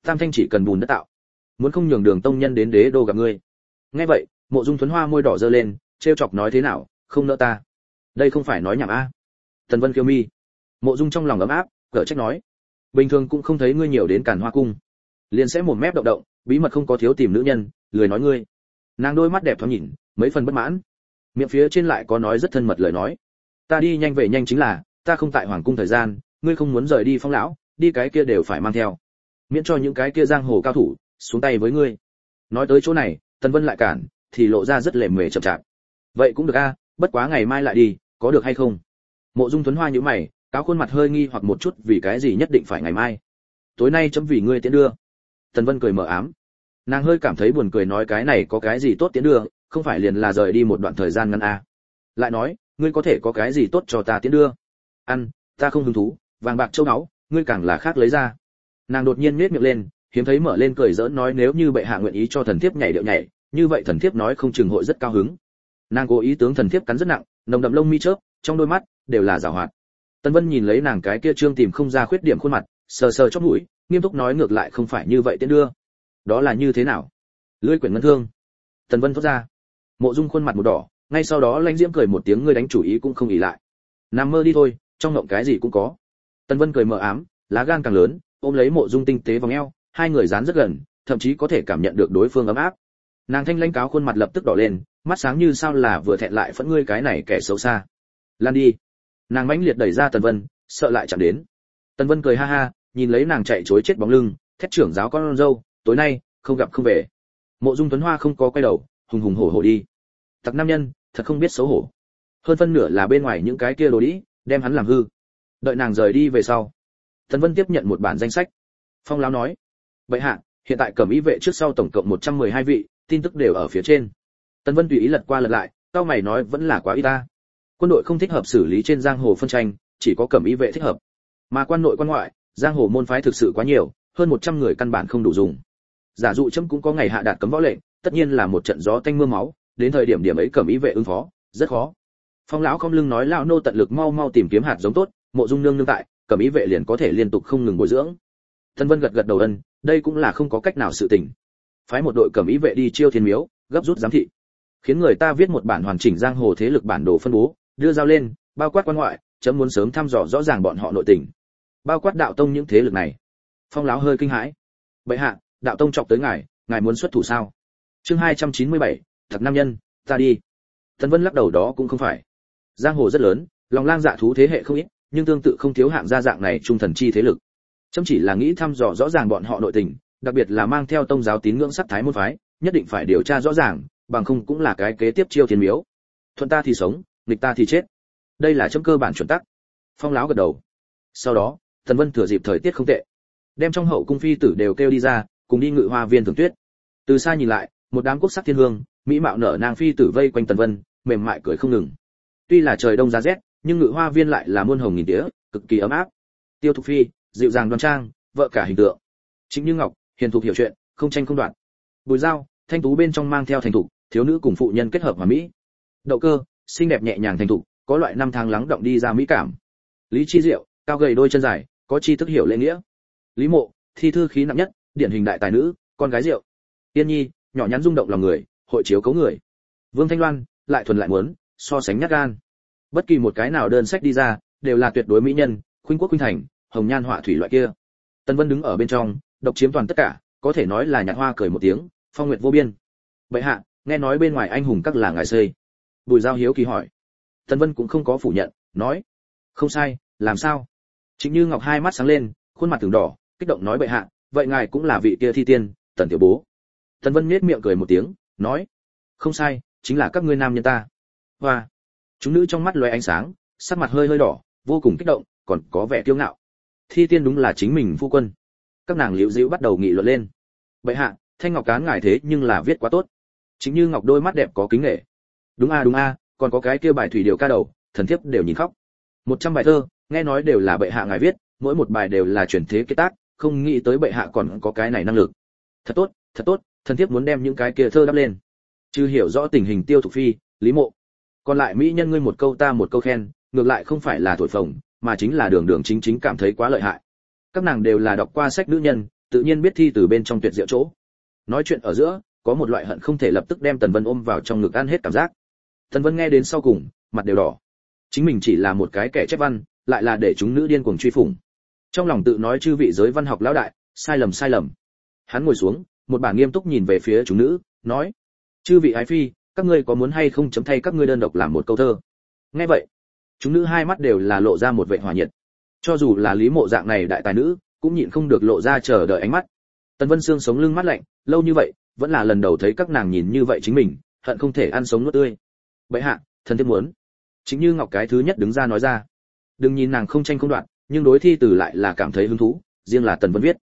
Tam thanh chỉ cần bùn đất tạo, muốn không nhường Đường tông nhân đến đế đô gặp ngươi. Nghe vậy, Mộ Dung Thuấn Hoa môi đỏ giơ lên, trêu chọc nói thế nào, không nỡ ta. Đây không phải nói nhảm a. Tần Vân kiêu mi. Mộ Dung trong lòng ấm áp, cở trách nói, bình thường cũng không thấy ngươi nhiều đến Càn Hoa cung, liền sẽ mồm mép động động, bí mật không có thiếu tìm nữ nhân, lười nói ngươi. Nàng đôi mắt đẹp thoáng nhìn, mấy phần bất mãn, miệng phía trên lại có nói rất thân mật lời nói, ta đi nhanh về nhanh chính là, ta không tại hoàng cung thời gian, ngươi không muốn rời đi Phong lão, đi cái kia đều phải mang theo, miễn cho những cái kia giang hồ cao thủ xuống tay với ngươi. Nói tới chỗ này, Tần Vân lại cản, thì lộ ra rất lề mề chậm chạp. Vậy cũng được a, bất quá ngày mai lại đi, có được hay không? Mộ Dung Thuấn Hoa nhíu mày, cáo khuôn mặt hơi nghi hoặc một chút, vì cái gì nhất định phải ngày mai? Tối nay chấm vì ngươi tiễn đưa. Tần Vân cười mờ ám. Nàng hơi cảm thấy buồn cười, nói cái này có cái gì tốt tiễn đưa, không phải liền là rời đi một đoạn thời gian ngắn a. Lại nói, ngươi có thể có cái gì tốt cho ta tiễn đưa? Ăn, ta không hứng thú, vàng bạc châu báu, ngươi càng là khác lấy ra. Nàng đột nhiên nhếch miệng lên, hiếm thấy mở lên cười giỡn, nói nếu như bệ hạ nguyện ý cho thần thiếp nhảy điệu nhảy, như vậy thần thiếp nói không chừng hội rất cao hứng. Nàng cố ý tướng thần thiếp cắn rất nặng, nồng đậm lông mi chớp, trong đôi mắt đều là giảo hoạt. Tân Vân nhìn lấy nàng cái kia trương tìm không ra khuyết điểm khuôn mặt, sờ sờ chóp mũi, nghiêm túc nói ngược lại không phải như vậy tiễn đưa. Đó là như thế nào? Lưỡi quyển ngân thương. Tần Vân thốt ra. Mộ Dung khuôn mặt một đỏ, ngay sau đó lãnh diễm cười một tiếng, ngươi đánh chủ ý cũng không ỷ lại. Nằm mơ đi thôi, trong ngộng cái gì cũng có. Tần Vân cười mờ ám, lá gan càng lớn, ôm lấy Mộ Dung tinh tế vòng eo, hai người dán rất gần, thậm chí có thể cảm nhận được đối phương ấm áp. Nàng thanh lãnh cáo khuôn mặt lập tức đỏ lên, mắt sáng như sao, là vừa thẹn lại phẫn, ngươi cái này kẻ xấu xa. Lan đi. Nàng mãnh liệt đẩy ra Tần Vân, sợ lại chạm đến. Tần Vân cười ha ha, nhìn lấy nàng chạy trối chết bóng lưng, thét trưởng giáo con dâu, tối nay không gặp không về. Mộ Dung Tuấn Hoa không có quay đầu, hùng hùng hổ hổ đi. Tặc nam nhân, thật không biết xấu hổ. Hơn phân nửa là bên ngoài những cái kia đồ đĩ, đem hắn làm hư. Đợi nàng rời đi về sau, Tần Vân tiếp nhận một bản danh sách. Phong lão nói, vậy hạ, hiện tại cẩm y vệ trước sau tổng cộng 112 vị, tin tức đều ở phía trên. Tần Vân tùy ý lật qua lật lại, cao mày nói vẫn là quá ít ta. Quân đội không thích hợp xử lý trên giang hồ phân tranh, chỉ có cẩm y vệ thích hợp. Mà quan nội quan ngoại, giang hồ môn phái thực sự quá nhiều, hơn 100 người căn bản không đủ dùng. Giả dụ chấm cũng có ngày hạ đạt cấm võ lệnh, tất nhiên là một trận gió tanh mưa máu, đến thời điểm ấy cẩm y vệ ứng phó, rất khó. Phong lão không lưng nói, lão nô tận lực mau mau tìm kiếm hạt giống tốt, Mộ Dung nương nương tại, cẩm y vệ liền có thể liên tục không ngừng bồi dưỡng. Tần Vân gật gật đầu ân, đây cũng là không có cách nào sự tình. Phái một đội cẩm y vệ đi chiêu thiên miếu, gấp rút giám thị, khiến người ta viết một bản hoàn chỉnh giang hồ thế lực bản đồ phân bố, đưa giao lên, bao quát quan ngoại, chấm muốn sớm thăm dò rõ ràng bọn họ nội tình, bao quát đạo tông những thế lực này. Phong lão hơi kinh hãi, bệ hạ, đạo tông chọc tới ngài muốn xuất thủ sao? Chương 297, thật nam nhân, ta đi. Tần Vân lắc đầu, đó cũng không phải. Giang hồ rất lớn, lòng lang dạ thú thế hệ không ít, nhưng tương tự không thiếu hạng gia dạng này trung thần chi thế lực. Chấm chỉ là nghĩ thăm dò rõ ràng bọn họ nội tình, đặc biệt là mang theo tông giáo tín ngưỡng sắc thái môn phái, nhất định phải điều tra rõ ràng, bằng không cũng là cái kế tiếp chiêu thiên miếu. Thuận ta thì sống, nghịch ta thì chết. Đây là chấm cơ bản chuẩn tắc. Phong lão gật đầu. Sau đó, Tần Vân thừa dịp thời tiết không tệ, đem trong hậu cung phi tử đều kêu đi ra, cùng đi ngự hoa viên thưởng tuyết. Từ xa nhìn lại, một đám quốc sắc thiên hương, mỹ mạo nở nang phi tử vây quanh Tần Vân, mềm mại cười không ngừng. Tuy là trời đông giá rét, nhưng ngự hoa viên lại là muôn hồng nghìn tía, cực kỳ ấm áp. Tiêu Thục Phi, dịu dàng đoan trang, vợ cả hình tượng. Trịnh Như Ngọc, hiền thục hiểu chuyện, không tranh không đoạt. Bùi Giao, thanh tú bên trong mang theo thành thục, thiếu nữ cùng phụ nhân kết hợp hòa mỹ. Đậu Cơ, xinh đẹp nhẹ nhàng thành thục, có loại năm tháng lắng động đi ra mỹ cảm. Lý Chi Diệu, cao gầy đôi chân dài, có tri thức hiểu lễ nghĩa. Lý Mộ, thi thư khí nặng nhất, điển hình đại tài nữ, con gái rượu. Tiên Nhi, nhỏ nhắn rung động lòng người, hội chiếu cấu người. Vương Thanh Loan, lại thuần lại muốn, so sánh nhát gan. Bất kỳ một cái nào đơn sách đi ra, đều là tuyệt đối mỹ nhân, khuynh quốc khuynh thành, hồng nhan họa thủy loại kia. Tần Vân đứng ở bên trong, độc chiếm toàn tất cả, có thể nói là nhạt hoa cười một tiếng, phong nguyệt vô biên. Bệ hạ, nghe nói bên ngoài anh hùng các là ngài xây. Bùi Giao hiếu kỳ hỏi. Tần Vân cũng không có phủ nhận, nói, không sai, làm sao? Trịnh Như Ngọc hai mắt sáng lên, khuôn mặt từng đỏ, kích động nói, bệ hạ, vậy ngài cũng là vị kia thi tiên, Tần tiểu bố. Tần Vân nhếch miệng cười một tiếng, nói, không sai, chính là các ngươi nam nhân ta. Hoa. Chúng nữ trong mắt lóe ánh sáng, sắc mặt hơi hơi đỏ, vô cùng kích động, còn có vẻ kiêu ngạo. Thi tiên đúng là chính mình phu quân. Các nàng liễu dĩu bắt đầu nghị luận lên. Bệ hạ, thanh ngọc cán ngài thế nhưng là viết quá tốt. Chính Như Ngọc đôi mắt đẹp có kính nể. Đúng a, còn có cái kia bài thủy điều ca đầu, thần thiếp đều nhìn khóc. 100 bài thơ, nghe nói đều là bệ hạ ngài viết, mỗi một bài đều là chuyển thế kế tác, không nghĩ tới bệ hạ còn có cái này năng lực. Thật tốt, thần thiếp muốn đem những cái kia thơ đắp lên. Chứ hiểu rõ tình hình Tiêu Thục Phi, Lý Mộ. Còn lại mỹ nhân ngươi một câu ta một câu khen, ngược lại không phải là thổi phồng, mà chính là đường đường chính chính cảm thấy quá lợi hại. Các nàng đều là đọc qua sách nữ nhân, tự nhiên biết thi từ bên trong tuyệt diệu chỗ. Nói chuyện ở giữa, có một loại hận không thể lập tức đem Tần Vân ôm vào trong ngực ăn hết cảm giác. Tần Vân nghe đến sau cùng, mặt đều đỏ. Chính mình chỉ là một cái kẻ chép văn, lại là để chúng nữ điên cuồng truy phủng. Trong lòng tự nói chư vị giới văn học lão đại, sai lầm sai lầm. Hắn ngồi xuống, một bản nghiêm túc nhìn về phía chúng nữ, nói: "Chư vị ái phi, các ngươi có muốn hay không chấm thay các ngươi đơn độc làm một câu thơ?" Nghe vậy, chúng nữ hai mắt đều là lộ ra một vẻ hỏa nhiệt. Cho dù là Lý Mộ dạng này đại tài nữ, cũng nhịn không được lộ ra chờ đợi ánh mắt. Tần Vân Sương sống lưng mắt lạnh, lâu như vậy, vẫn là lần đầu thấy các nàng nhìn như vậy chính mình, hận không thể ăn sống nuốt tươi. "Bệ hạ, thần thiếp muốn." Chính Như Ngọc cái thứ nhất đứng ra nói ra. Đừng nhìn nàng không tranh không đoạt, nhưng đối thi từ lại là cảm thấy hứng thú, riêng là Tần Vân viết.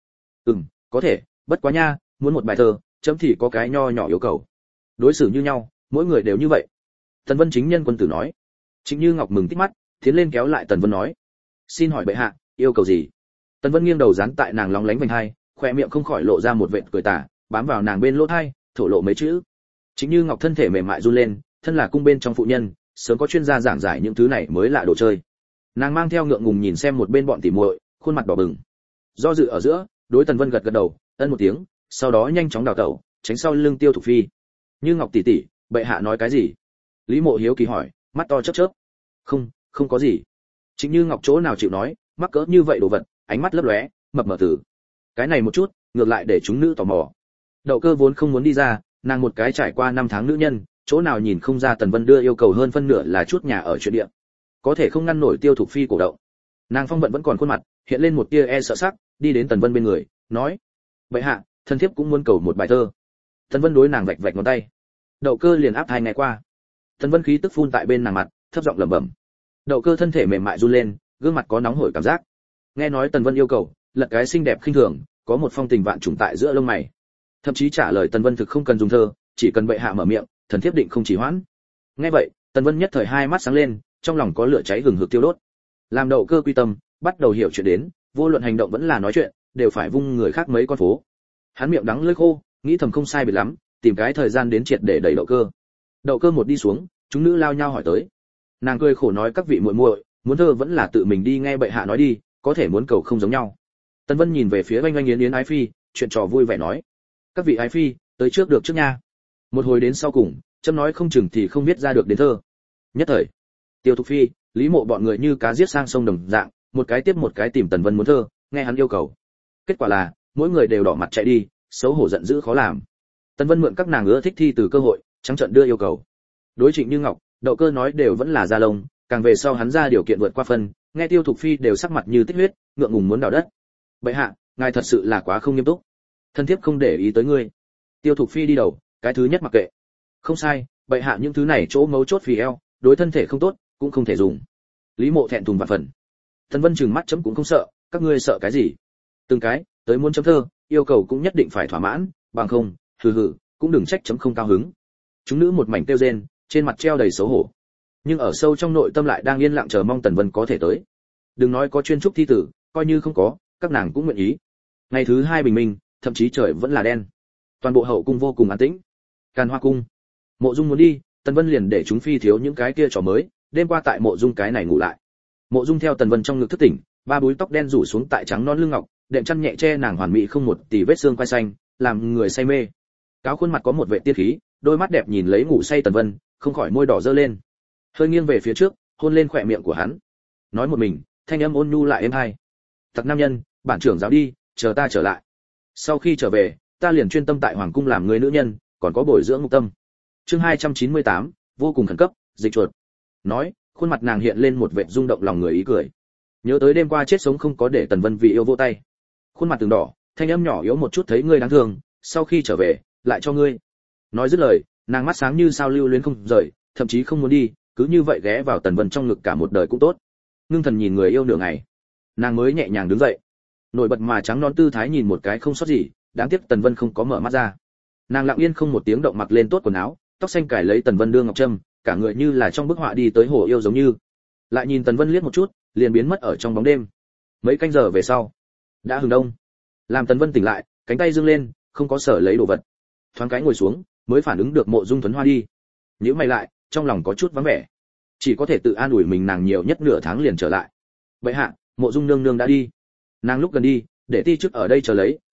Có thể, bất quá nha, muốn một bài thơ, chấm thì có cái nho nhỏ yêu cầu. Đối xử như nhau, mỗi người đều như vậy. Tần Vân chính nhân quân tử nói. Chính Như Ngọc mừng tít mắt, tiến lên kéo lại Tần Vân nói: "Xin hỏi bệ hạ, yêu cầu gì?" Tần Vân nghiêng đầu dán tại nàng lóng lánh vành hai, khóe miệng không khỏi lộ ra một vệt cười tà, bám vào nàng bên lỗ tai, thổ lộ mấy chữ. Chính Như Ngọc thân thể mềm mại run lên, thân là cung bên trong phụ nhân, sớm có chuyên gia giảng giải những thứ này mới lạ đồ chơi. Nàng mang theo ngượng ngùng nhìn xem một bên bọn tỉ muội, khuôn mặt đỏ bừng. Do dự ở giữa, đối Tần Vân gật gật đầu, ân một tiếng, sau đó nhanh chóng đào tẩu, tránh sau lưng Tiêu Thục Phi. "Như Ngọc tỷ tỷ, bệ hạ nói cái gì?" Lý Mộ hiếu kỳ hỏi, mắt to chớp chớp. Không có gì." Chính Như Ngọc chỗ nào chịu nói, mắc cỡ như vậy đồ vật, ánh mắt lấp lóe, mập mờ tử. Cái này một chút, ngược lại để chúng nữ tò mò. Đậu Cơ vốn không muốn đi ra, nàng một cái trải qua 5 tháng nữ nhân, chỗ nào nhìn không ra Tần Vân đưa yêu cầu hơn phân nửa là chút nhà ở chuyện địa. Có thể không ngăn nổi Tiêu Thục Phi cổ động. Nàng phong vận vẫn còn khuôn mặt, hiện lên một tia e sợ sắc, đi đến Tần Vân bên người, nói: "Bệ hạ, thân thiếp cũng muốn cầu một bài thơ." Tần Vân đối nàng vạch vạch ngón tay. Đậu Cơ liền áp tai nghe qua. Tần Vân khí tức phun tại bên nàng mặt, thấp giọng lẩm bẩm. Đậu Cơ thân thể mềm mại run lên, gương mặt có nóng hổi cảm giác. Nghe nói Tần Vân yêu cầu, lật cái xinh đẹp khinh thường, có một phong tình vạn trùng tại giữa lông mày. Thậm chí trả lời Tần Vân thực không cần dùng thơ, chỉ cần bệ hạ mở miệng, thần thiếp định không chỉ hoãn. Nghe vậy, Tần Vân nhất thời hai mắt sáng lên, trong lòng có lửa cháy hừng hực tiêu đốt. Làm Đậu Cơ quy tâm, bắt đầu hiểu chuyện đến, vô luận hành động vẫn là nói chuyện, đều phải vung người khác mấy con phố. Hắn miệng đắng lưỡi khô, nghĩ thầm không sai biệt lắm, tìm cái thời gian đến triệt để đẩy Đậu Cơ. Đậu Cơ một đi xuống, chúng nữ lao nhau hỏi tới. Nàng cười khổ nói: "Các vị muội muội, muốn thơ vẫn là tự mình đi nghe bệ hạ nói đi, có thể muốn cầu không giống nhau." Tần Vân nhìn về phía Oanh Oanh Yến Yến ái phi, chuyện trò vui vẻ nói: "Các vị ái phi, tới trước được trước nha. Một hồi đến sau cùng, chấm nói không chừng thì không biết ra được đến thơ." Nhất thời, Tiêu Thục Phi, Lý Mộ bọn người như cá giết sang sông đồng dạng, một cái tiếp một cái tìm Tần Vân muốn thơ, nghe hắn yêu cầu. Kết quả là, mỗi người đều đỏ mặt chạy đi, xấu hổ giận dữ khó làm. Tần Vân mượn các nàng ưa thích thi từ cơ hội, trắng trợn đưa yêu cầu. Đối Trịnh Như Ngọc, Đậu Cơ nói đều vẫn là da lông, càng về sau hắn ra điều kiện vượt qua phân, nghe Tiêu Thục Phi đều sắc mặt như tích huyết, ngượng ngùng muốn đào đất. "Bệ hạ, ngài thật sự là quá không nghiêm túc. Thân thiếp không để ý tới ngươi." Tiêu Thục Phi đi đầu, cái thứ nhất mặc kệ. "Không sai, bệ hạ những thứ này chỗ mấu chốt phì eo, đối thân thể không tốt, cũng không thể dùng." Lý Mộ thẹn thùng vạn phần. Tần Vân trừng mắt chấm cũng không sợ, các ngươi sợ cái gì? Từng cái, tới muốn chấm thơ, yêu cầu cũng nhất định phải thỏa mãn, bằng không, hừ, cũng đừng trách chấm không cao hứng. Chúng nữ một mảnh kêu rên, trên mặt treo đầy xấu hổ. Nhưng ở sâu trong nội tâm lại đang yên lặng chờ mong Tần Vân có thể tới. Đừng nói có chuyên trúc thi tử, coi như không có, các nàng cũng nguyện ý. Ngày thứ 2 bình minh, thậm chí trời vẫn là đen. Toàn bộ hậu cung vô cùng an tĩnh. Càn Hoa cung. Mộ Dung muốn đi, Tần Vân liền để chúng phi thiếu những cái kia trò mới, đêm qua tại Mộ Dung cái này ngủ lại. Mộ Dung theo Tần Vân trong ngực thức tỉnh, ba búi tóc đen rủ xuống tại trắng non lưng ngọc, đệm chăn nhẹ che nàng hoàn mỹ không một tì vết xương quai xanh, làm người say mê. Cáo khuôn mặt có một vẻ tiên khí, đôi mắt đẹp nhìn lấy ngủ say Tần Vân, không khỏi môi đỏ dơ lên. Hơi nghiêng về phía trước, hôn lên khóe miệng của hắn. Nói một mình, thanh âm ôn nhu lại êm hai. "Tặc nam nhân, bản trưởng giáo đi, chờ ta trở lại. Sau khi trở về, ta liền chuyên tâm tại hoàng cung làm người nữ nhân, còn có bồi dưỡng mục tâm." Chương 298, vô cùng khẩn cấp, dịch chuột. Nói, khuôn mặt nàng hiện lên một vẻ rung động lòng người ý cười. Nhớ tới đêm qua chết sống không có để Tần Vân vì yêu vô tay. Khuôn mặt từng đỏ, thanh âm nhỏ yếu một chút: "Thấy ngươi đáng thương, sau khi trở về, lại cho ngươi." Nói dứt lời, nàng mắt sáng như sao lưu luyến không rời, thậm chí không muốn đi, cứ như vậy ghé vào Tần Vân trong ngực cả một đời cũng tốt. Ngưng thần nhìn người yêu nửa ngày, nàng mới nhẹ nhàng đứng dậy. Nổi bật mà trắng non tư thái nhìn một cái không sót gì, đáng tiếc Tần Vân không có mở mắt ra. Nàng lặng yên không một tiếng động mặc lên tốt quần áo, tóc xanh cài lấy Tần Vân đưa ngọc trâm, cả người như là trong bức họa đi tới hồ yêu giống như. Lại nhìn Tần Vân liếc một chút, liền biến mất ở trong bóng đêm. Mấy canh giờ về sau, đã hừng đông. Làm Tần Vân tỉnh lại, cánh tay dương lên, không có sở lấy đồ vật. Thoáng cái ngồi xuống, mới phản ứng được Mộ Dung Thuấn Hoa đi. Nhíu mày lại, trong lòng có chút vắng vẻ. Chỉ có thể tự an ủi mình nàng nhiều nhất nửa tháng liền trở lại. Vậy hạ, Mộ Dung nương nương đã đi. Nàng lúc gần đi, để ti chức ở đây chờ lấy,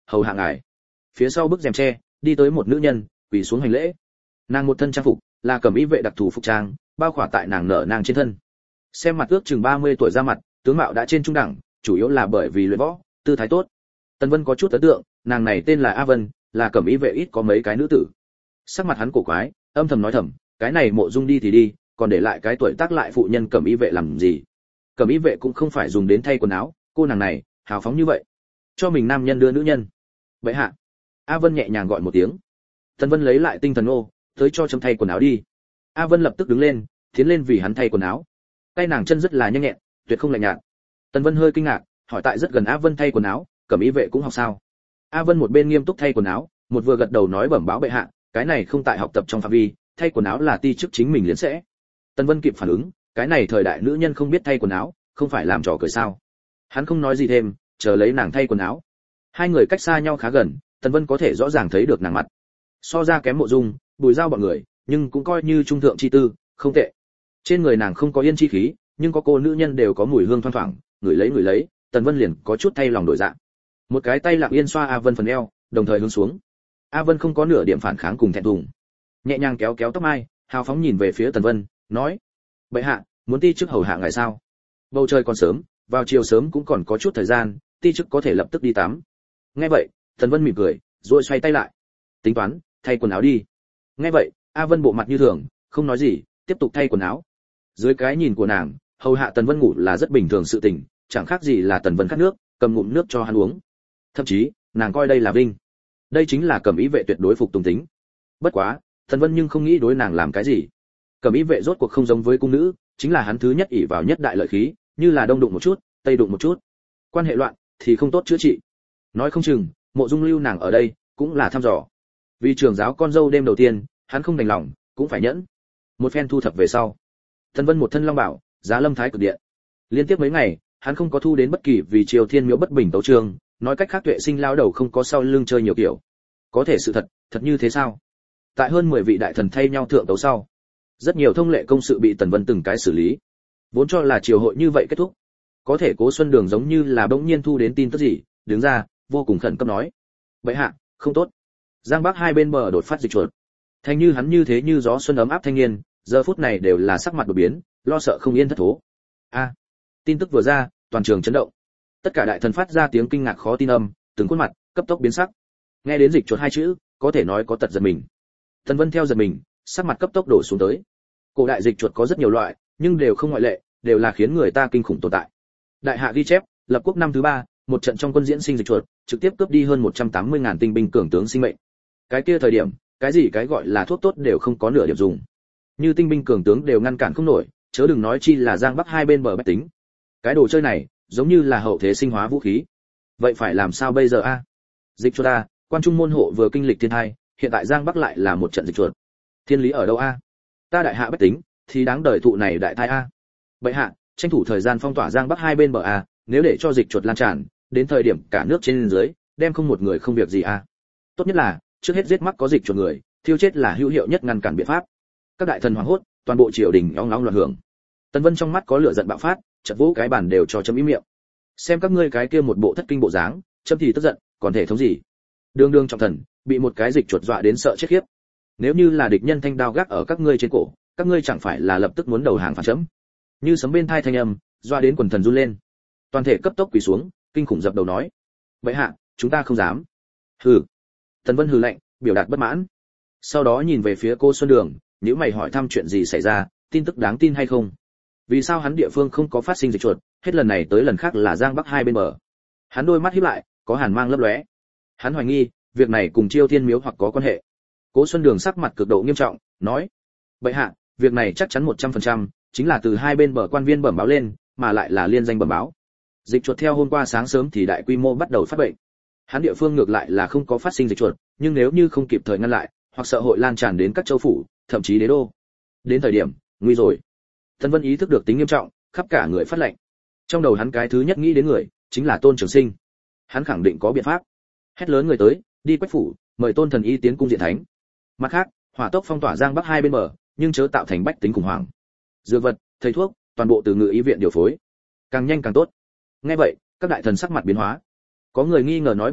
hầu hạ ngài. Phía sau bức rèm tre đi tới một nữ nhân, quỳ xuống hành lễ. Nàng một thân trang phục là cẩm y vệ đặc thù phục trang, bao khỏa tại nàng nở nàng trên thân. Xem mặt ước chừng 30 tuổi ra mặt, tướng mạo đã trên trung đẳng, chủ yếu là bởi vì luyện võ, tư thái tốt. Tần Vân có chút ấn tượng, nàng này tên là A Vân, là cẩm y vệ ít có mấy cái nữ tử. Sắc mặt hắn cổ quái, âm thầm nói thầm, cái này Mộ Dung đi thì đi, còn để lại cái tuổi tác lại phụ nhân cẩm y vệ làm gì? Cẩm y vệ cũng không phải dùng đến thay quần áo, cô nàng này hào phóng như vậy, cho mình nam nhân đưa nữ nhân. Bệ hạ. A Vân nhẹ nhàng gọi một tiếng. Tần Vân lấy lại tinh thần ô, tới cho chấm thay quần áo đi. A Vân lập tức đứng lên, tiến lên vì hắn thay quần áo. Tay nàng chân rất là nhanh nhẹn, tuyệt không lạnh nhạt. Tần Vân hơi kinh ngạc, hỏi tại rất gần A Vân thay quần áo, cẩm y vệ cũng học sao? A Vân một bên nghiêm túc thay quần áo, một vừa gật đầu nói bẩm báo bệ hạ, cái này không tại học tập trong phạm vi, thay quần áo là ti chức chính mình liền sẽ. Tần Vân kịp phản ứng, cái này thời đại nữ nhân không biết thay quần áo, không phải làm trò cười sao? Hắn không nói gì thêm, chờ lấy nàng thay quần áo. Hai người cách xa nhau khá gần, Tần Vân có thể rõ ràng thấy được nàng mặt. So ra kém Mộ Dung, Bùi Giao bọn người, nhưng cũng coi như trung thượng chi tư, không tệ. Trên người nàng không có yên chi khí, nhưng có cô nữ nhân đều có mùi hương thoang thoảng, ngửi lấy, Tần Vân liền có chút thay lòng đổi dạ. Một cái tay lặng yên xoa A Vân phần eo, đồng thời hướng xuống. A Vân không có nửa điểm phản kháng cùng thẹn thùng, nhẹ nhàng kéo kéo tóc mai, hào phóng nhìn về phía Tần Vân, nói: "Bệ hạ, muốn ti chức hầu hạ ngài sao? Bầu trời còn sớm, vào chiều sớm cũng còn có chút thời gian, ti chức có thể lập tức đi tắm." Nghe vậy, Tần Vân mỉm cười, rồi xoay tay lại. "Tính toán, thay quần áo đi." Nghe vậy, A Vân bộ mặt như thường, không nói gì, tiếp tục thay quần áo. Dưới cái nhìn của nàng, hầu hạ Tần Vân ngủ là rất bình thường sự tình, chẳng khác gì là Tần Vân khát nước, cầm ngụm nước cho hắn uống. Thậm chí, nàng coi đây là vinh. Đây chính là cẩm y vệ tuyệt đối phục tùng tính. Bất quá, Tần Vân nhưng không nghĩ đối nàng làm cái gì. Cẩm y vệ rốt cuộc không giống với cung nữ, chính là hắn thứ nhất ỷ vào nhất đại lợi khí, như là đông đụng một chút, tây đụng một chút. Quan hệ loạn thì không tốt chữa trị. Nói không chừng, Mộ Dung lưu nàng ở đây, cũng là thăm dò. Vì trưởng giáo con dâu đêm đầu tiên, hắn không đành lòng, cũng phải nhẫn. Một phen thu thập về sau, Tần Vân một thân long bảo, giá lâm thái cực điện. Liên tiếp mấy ngày, hắn không có thu đến bất kỳ vì Triều Thiên Miếu bất bình tấu chương, nói cách khác Tuệ Sinh lao đầu không có sau lưng chơi nhiều kiểu. Có thể sự thật, thật như thế sao? Tại hơn 10 vị đại thần thay nhau thượng tấu sau, rất nhiều thông lệ công sự bị Tần Vân từng cái xử lý. Vốn cho là triều hội như vậy kết thúc, có thể Cố Xuân Đường giống như là bỗng nhiên thu đến tin tức gì, đứng ra, vô cùng khẩn cấp nói: "Bệ hạ, không tốt. Giang Bắc hai bên bờ đột phát dịch chuột." Thành như hắn như thế như gió xuân ấm áp thanh niên, giờ phút này đều là sắc mặt đột biến, lo sợ không yên thất thố. A, tin tức vừa ra, toàn trường chấn động. Tất cả đại thần phát ra tiếng kinh ngạc khó tin âm, từng khuôn mặt cấp tốc biến sắc. Nghe đến dịch chuột hai chữ, có thể nói có tật giật mình. Tần Vân theo giật mình, sắc mặt cấp tốc đổ xuống tới. Cổ đại dịch chuột có rất nhiều loại, nhưng đều không ngoại lệ, đều là khiến người ta kinh khủng tồn tại. Đại hạ ghi chép, lập quốc năm thứ 3, một trận trong quân diễn sinh dịch chuột, trực tiếp cướp đi hơn 180.000 tinh binh cường tướng sinh mệnh. Cái kia thời điểm, cái gì cái gọi là thuốc tốt đều không có nửa điểm dùng. Như tinh binh cường tướng đều ngăn cản không nổi, chớ đừng nói chi là Giang Bắc hai bên bờ bách tính. Cái đồ chơi này, giống như là hậu thế sinh hóa vũ khí. Vậy phải làm sao bây giờ a? Dịch chuột a, quan trung môn hộ vừa kinh lịch thiên tai, hiện tại Giang Bắc lại là một trận dịch chuột. Thiên lý ở đâu a? Ta đại hạ bách tính thì đáng đời thụ này đại tai a. Bệ hạ, tranh thủ thời gian phong tỏa Giang Bắc hai bên bờ a, nếu để cho dịch chuột lan tràn, đến thời điểm cả nước trên dưới, đem không một người không việc gì a. Tốt nhất là trước hết giết mắc có dịch chuột người, thiêu chết là hữu hiệu nhất ngăn cản biện pháp. Các đại thần hoảng hốt, toàn bộ triều đình ong ong loạn hưởng. Tần Vân trong mắt có lửa giận bạo phát, chợt vỗ cái bàn đều cho chấm ý miệng. Xem các ngươi cái kia một bộ thất kinh bộ dáng, chấm thì tức giận, còn thể thống gì? Đường đường trọng thần, bị một cái dịch chuột dọa đến sợ chết khiếp. Nếu như là địch nhân thanh đao gác ở các ngươi trên cổ, các ngươi chẳng phải là lập tức muốn đầu hàng phản chấm? Như sấm bên tai thanh âm, dọa đến quần thần run lên. Toàn thể cấp tốc quỳ xuống, kinh khủng dập đầu nói: "Bệ hạ, chúng ta không dám." Hừ. Tần Vân hừ lạnh, biểu đạt bất mãn. Sau đó nhìn về phía cô Xuân Đường, nếu mày hỏi thăm chuyện gì xảy ra, tin tức đáng tin hay không? Vì sao hắn địa phương không có phát sinh dịch chuột, hết lần này tới lần khác là Giang Bắc hai bên bờ. Hắn đôi mắt híp lại, có hàn mang lấp lóe. Hắn hoài nghi, việc này cùng Chiêu Thiên Miếu hoặc có quan hệ. Cố Xuân Đường sắc mặt cực độ nghiêm trọng, nói: "Bệ hạ, việc này chắc chắn 100%, chính là từ hai bên bờ quan viên bẩm báo lên, mà lại là liên danh bẩm báo. Dịch chuột theo hôm qua sáng sớm thì đại quy mô bắt đầu phát bệnh. Hắn địa phương ngược lại là không có phát sinh dịch chuột, nhưng nếu như không kịp thời ngăn lại, hoặc sợ hội lan tràn đến các châu phủ, thậm chí đế đô. Đến thời điểm, nguy rồi." Tần Vân ý thức được tính nghiêm trọng, khắp cả người phát lệnh. Trong đầu hắn cái thứ nhất nghĩ đến người, chính là Tôn Trường Sinh. Hắn khẳng định có biện pháp. Hét lớn người tới, đi Quách phủ, mời Tôn thần y tiến cung diện thánh. Mặt khác, hỏa tốc phong tỏa Giang Bắc hai bên bờ, nhưng chớ tạo thành bách tính khủng hoảng. Dược vật, thầy thuốc, toàn bộ từ ngự y viện điều phối. Càng nhanh càng tốt. Nghe vậy, các đại thần sắc mặt biến hóa. Có người nghi ngờ nói: "Bệ hạ,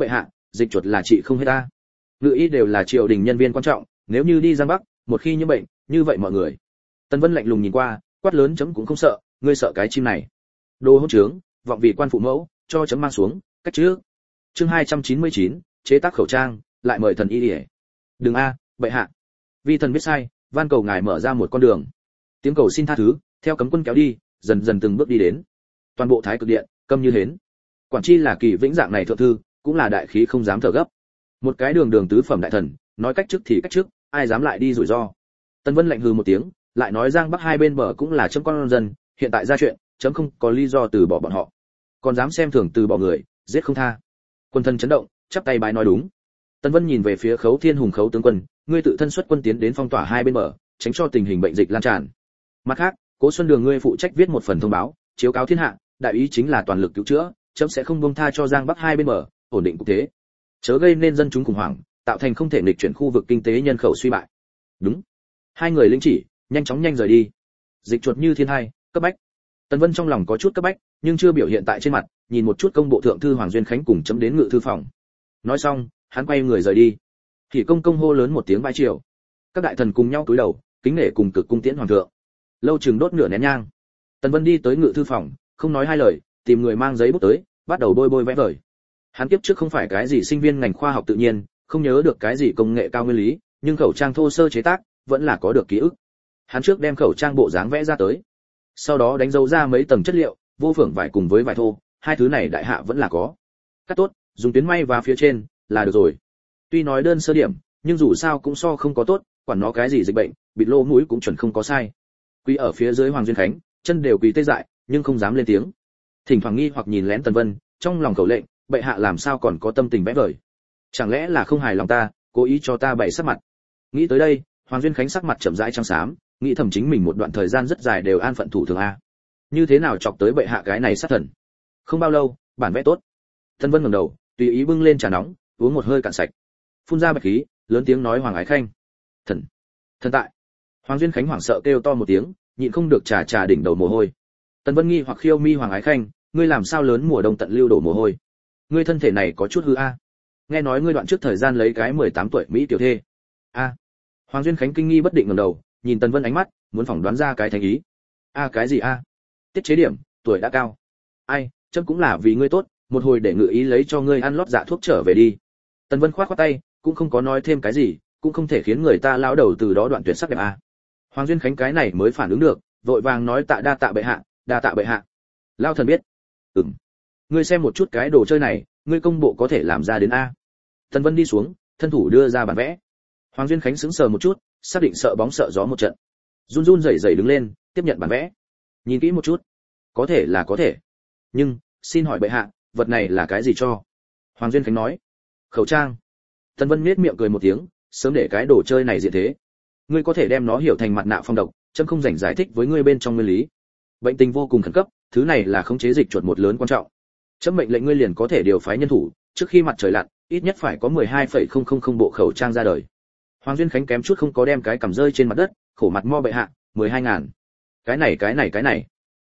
dịch chuột là trị không hết ta. Ngự y đều là triều đình nhân viên quan trọng, nếu như đi Giang Bắc, một khi nhiễm bệnh, như vậy mọi người. Tần Vân lạnh lùng nhìn qua, quát lớn chấm cũng không sợ, ngươi sợ cái chim này. Đồ hỗn trướng, vọng vì quan phụ mẫu, cho chấm mang xuống, cách trước. Chương 299, chế tác khẩu trang, lại mời thần y đi. Đừng a, bệ hạ. Vi thần biết sai, van cầu ngài mở ra một con đường. Tiếng cầu xin tha thứ, theo cấm quân kéo đi, dần dần từng bước đi đến. Toàn bộ Thái Cực Điện, câm như hến. Quản chi là Kỳ Vĩnh dạng này thượng thư, cũng là đại khí không dám thở gấp. Một cái đường đường tứ phẩm đại thần, nói cách trước thì cách trước, ai dám lại đi rủi ro. Tân Vân lạnh hừ một tiếng, lại nói Giang Bắc hai bên bờ cũng là chấm con dân, hiện tại ra chuyện, chấm không có lý do từ bỏ bọn họ. Còn dám xem thường từ bỏ người, giết không tha. Quân thân chấn động, chắp tay bái nói đúng. Tân Vân nhìn về phía Khấu Thiên Hùng Khấu tướng quân, ngươi tự thân xuất quân tiến đến phong tỏa hai bên bờ, tránh cho tình hình bệnh dịch lan tràn. Mặt khác, Cố Xuân Đường ngươi phụ trách viết một phần thông báo, chiếu cáo thiên hạ, đại ý chính là toàn lực cứu chữa, chấm sẽ không buông tha cho Giang Bắc hai bên bờ, ổn định cục thế. Chớ gây nên dân chúng khủng hoảng, tạo thành không thể nghịch chuyển khu vực kinh tế nhân khẩu suy bại. Đúng. Hai người lĩnh chỉ, nhanh chóng rời đi. Dịch chuột như thiên hai, cấp bách. Tần Vân trong lòng có chút cấp bách, nhưng chưa biểu hiện tại trên mặt, nhìn một chút công bộ thượng thư Hoàng Duyên Khánh cùng chấm đến ngự thư phòng. Nói xong, hắn quay người rời đi. Thì công công hô lớn một tiếng bái triều. Các đại thần cùng nhau cúi đầu, kính nể cùng cực cung tiễn hoàng thượng. Lâu chừng đốt nửa nén nhang. Tần Vân đi tới ngự thư phòng, không nói hai lời, tìm người mang giấy bút tới, bắt đầu bôi vẽ vời. Hắn kiếp trước không phải cái gì sinh viên ngành khoa học tự nhiên, không nhớ được cái gì công nghệ cao nguyên lý, nhưng khẩu trang thô sơ chế tác vẫn là có được ký ức. Hắn trước đem khẩu trang bộ dáng vẽ ra tới, sau đó đánh dấu ra mấy tầng chất liệu, vô phưởng vải cùng với vải thô, hai thứ này đại hạ vẫn là có. Cắt tốt, dùng tuyến may và phía trên là được rồi. Tuy nói đơn sơ điểm, nhưng dù sao cũng so không có tốt, quản nó cái gì dịch bệnh, bịt lỗ mũi cũng chuẩn không có sai. Quỳ ở phía dưới Hoàng Duyên Khánh, chân đều quỳ tê dại, nhưng không dám lên tiếng. Thỉnh thoảng nghi hoặc nhìn lén Tần Vân, trong lòng khẩu lệnh, bệ hạ làm sao còn có tâm tình vẽ vời? Chẳng lẽ là không hài lòng ta, cố ý cho ta bày sắc mặt? Nghĩ tới đây, Hoàng Duyên Khánh sắc mặt chậm rãi trắng xám, nghĩ thầm chính mình một đoạn thời gian rất dài đều an phận thủ thường a. Như thế nào chọc tới bệ hạ cái này sát thần? Không bao lâu, bản vẽ tốt. Tần Vân ngẩng đầu, tùy ý bưng lên trà nóng, uống một hơi cạn sạch. Phun ra bạch khí, lớn tiếng nói Hoàng Ái Khanh. Thần tại. Hoàng Duyên Khánh hoảng sợ kêu to một tiếng, nhịn không được trà đỉnh đầu mồ hôi. Tần Vân nghi hoặc khiêu mi Hoàng Ái Khanh, ngươi làm sao lớn mùa đông tận lưu đổ mồ hôi? Ngươi thân thể này có chút hư a. Nghe nói ngươi đoạn trước thời gian lấy cái 18 tuổi mỹ tiểu thê. A. Hoàng Duyên Khánh kinh nghi bất định ngẩng đầu, nhìn Tần Vân ánh mắt, muốn phỏng đoán ra cái thành ý. A cái gì a? Tiết chế điểm, tuổi đã cao. Ai, chấm cũng là vì ngươi tốt, một hồi để ngự ý lấy cho ngươi ăn lót dạ thuốc trở về đi. Tần Vân khoát tay, cũng không có nói thêm cái gì, cũng không thể khiến người ta lão đầu từ đó đoạn tuyệt sắc đẹp a. Hoàng Duyên Khánh cái này mới phản ứng được, vội vàng nói đa tạ bệ hạ, đa tạ bệ hạ. Lão thần biết. Ngươi xem một chút cái đồ chơi này, ngươi công bộ có thể làm ra đến a. Tần Vân đi xuống, thân thủ đưa ra bản vẽ. Hoàng Duyên Khánh sững sờ một chút, xác định sợ bóng sợ gió một trận. Run run rẩy rẩy đứng lên, tiếp nhận bản vẽ. Nhìn kỹ một chút. Có thể là có thể. Nhưng, xin hỏi bệ hạ, vật này là cái gì cho? Hoàng Duyên Khánh nói. Khẩu trang. Tần Vân nhếch miệng cười một tiếng, sớm để cái đồ chơi này diện thế. Ngươi có thể đem nó hiểu thành mặt nạ phong độc, chấm không rảnh giải thích với ngươi bên trong nguyên lý. Bệnh tình vô cùng khẩn cấp, thứ này là khống chế dịch chuột một lớn quan trọng. Chấm mệnh lệnh ngươi liền có thể điều phái nhân thủ, trước khi mặt trời lặn, ít nhất phải có 12,000 bộ khẩu trang ra đời. Hoàng Duyên Khánh kém chút không có đem cái cầm rơi trên mặt đất, khổ mặt mo bệ hạ, 12.000. Cái này.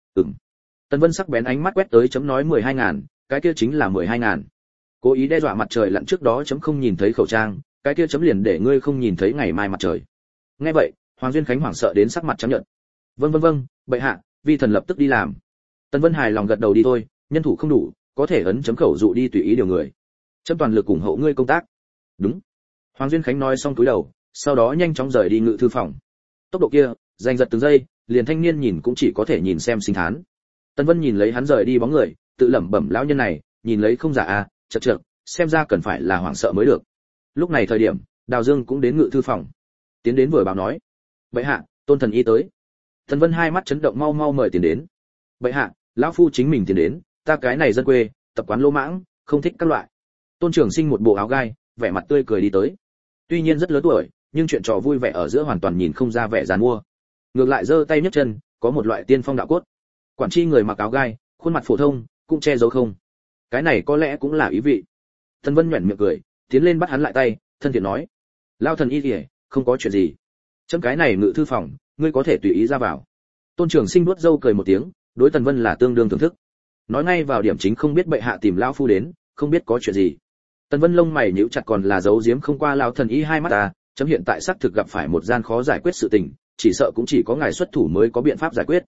Tần Vân sắc bén ánh mắt quét tới chấm nói 12.000, cái kia chính là 12.000. Cố ý đe dọa mặt trời lặn trước đó chấm không nhìn thấy khẩu trang, cái kia chấm liền để ngươi không nhìn thấy ngày mai mặt trời. Nghe vậy, Hoàng Duyên Khánh hoảng sợ đến sắc mặt trắng nhợt. Vâng, bệ hạ, vi thần lập tức đi làm. Tần Vân hài lòng gật đầu đi thôi, nhân thủ không đủ, có thể ấn chấm khẩu dụ đi tùy ý điều người. Chấm toàn lực ủng hộ ngươi công tác. Đúng. Hoàng Duyên Khánh nói xong cúi đầu, sau đó nhanh chóng rời đi ngự thư phòng. Tốc độ kia, giành giật từng giây, liền thanh niên nhìn cũng chỉ có thể nhìn xem sinh thán. Tần Vân nhìn lấy hắn rời đi bóng người, tự lẩm bẩm lão nhân này, nhìn lấy không giả a, chậc, xem ra cần phải là hoảng sợ mới được. Lúc này thời điểm, Đào Dương cũng đến ngự thư phòng. Tiến đến vừa báo nói: "Bệ hạ, Tôn thần y tới." Tần Vân hai mắt chấn động mau mời tiền đến. "Bệ hạ, lão phu chính mình tiến đến, ta cái này dân quê, tập quán lỗ mãng, không thích các loại." Tôn Trường Sinh một bộ áo gai, vẻ mặt tươi cười đi tới. Tuy nhiên rất lớn tuổi, nhưng chuyện trò vui vẻ ở giữa hoàn toàn nhìn không ra vẻ giàn mua. Ngược lại giơ tay nhấc chân, có một loại tiên phong đạo cốt. Quản tri người mặc áo gai, khuôn mặt phổ thông, cũng che giấu không. Cái này có lẽ cũng là ý vị. Tần Vân nhếch miệng cười, tiến lên bắt hắn lại tay, thân thiện nói: "Lao thần y kìa, không có chuyện gì. Chấm cái này ngự thư phòng, ngươi có thể tùy ý ra vào." Tôn Trường Sinh vuốt râu cười một tiếng, đối Tần Vân là tương đương thưởng thức. Nói ngay vào điểm chính, không biết bệ hạ tìm lão phu đến, không biết có chuyện gì. Tần Vân lông mày nhíu chặt, còn là giấu giếm không qua lão thần y hai mắt ta, chấm hiện tại xác thực gặp phải một gian khó giải quyết sự tình, chỉ sợ cũng chỉ có ngài xuất thủ mới có biện pháp giải quyết.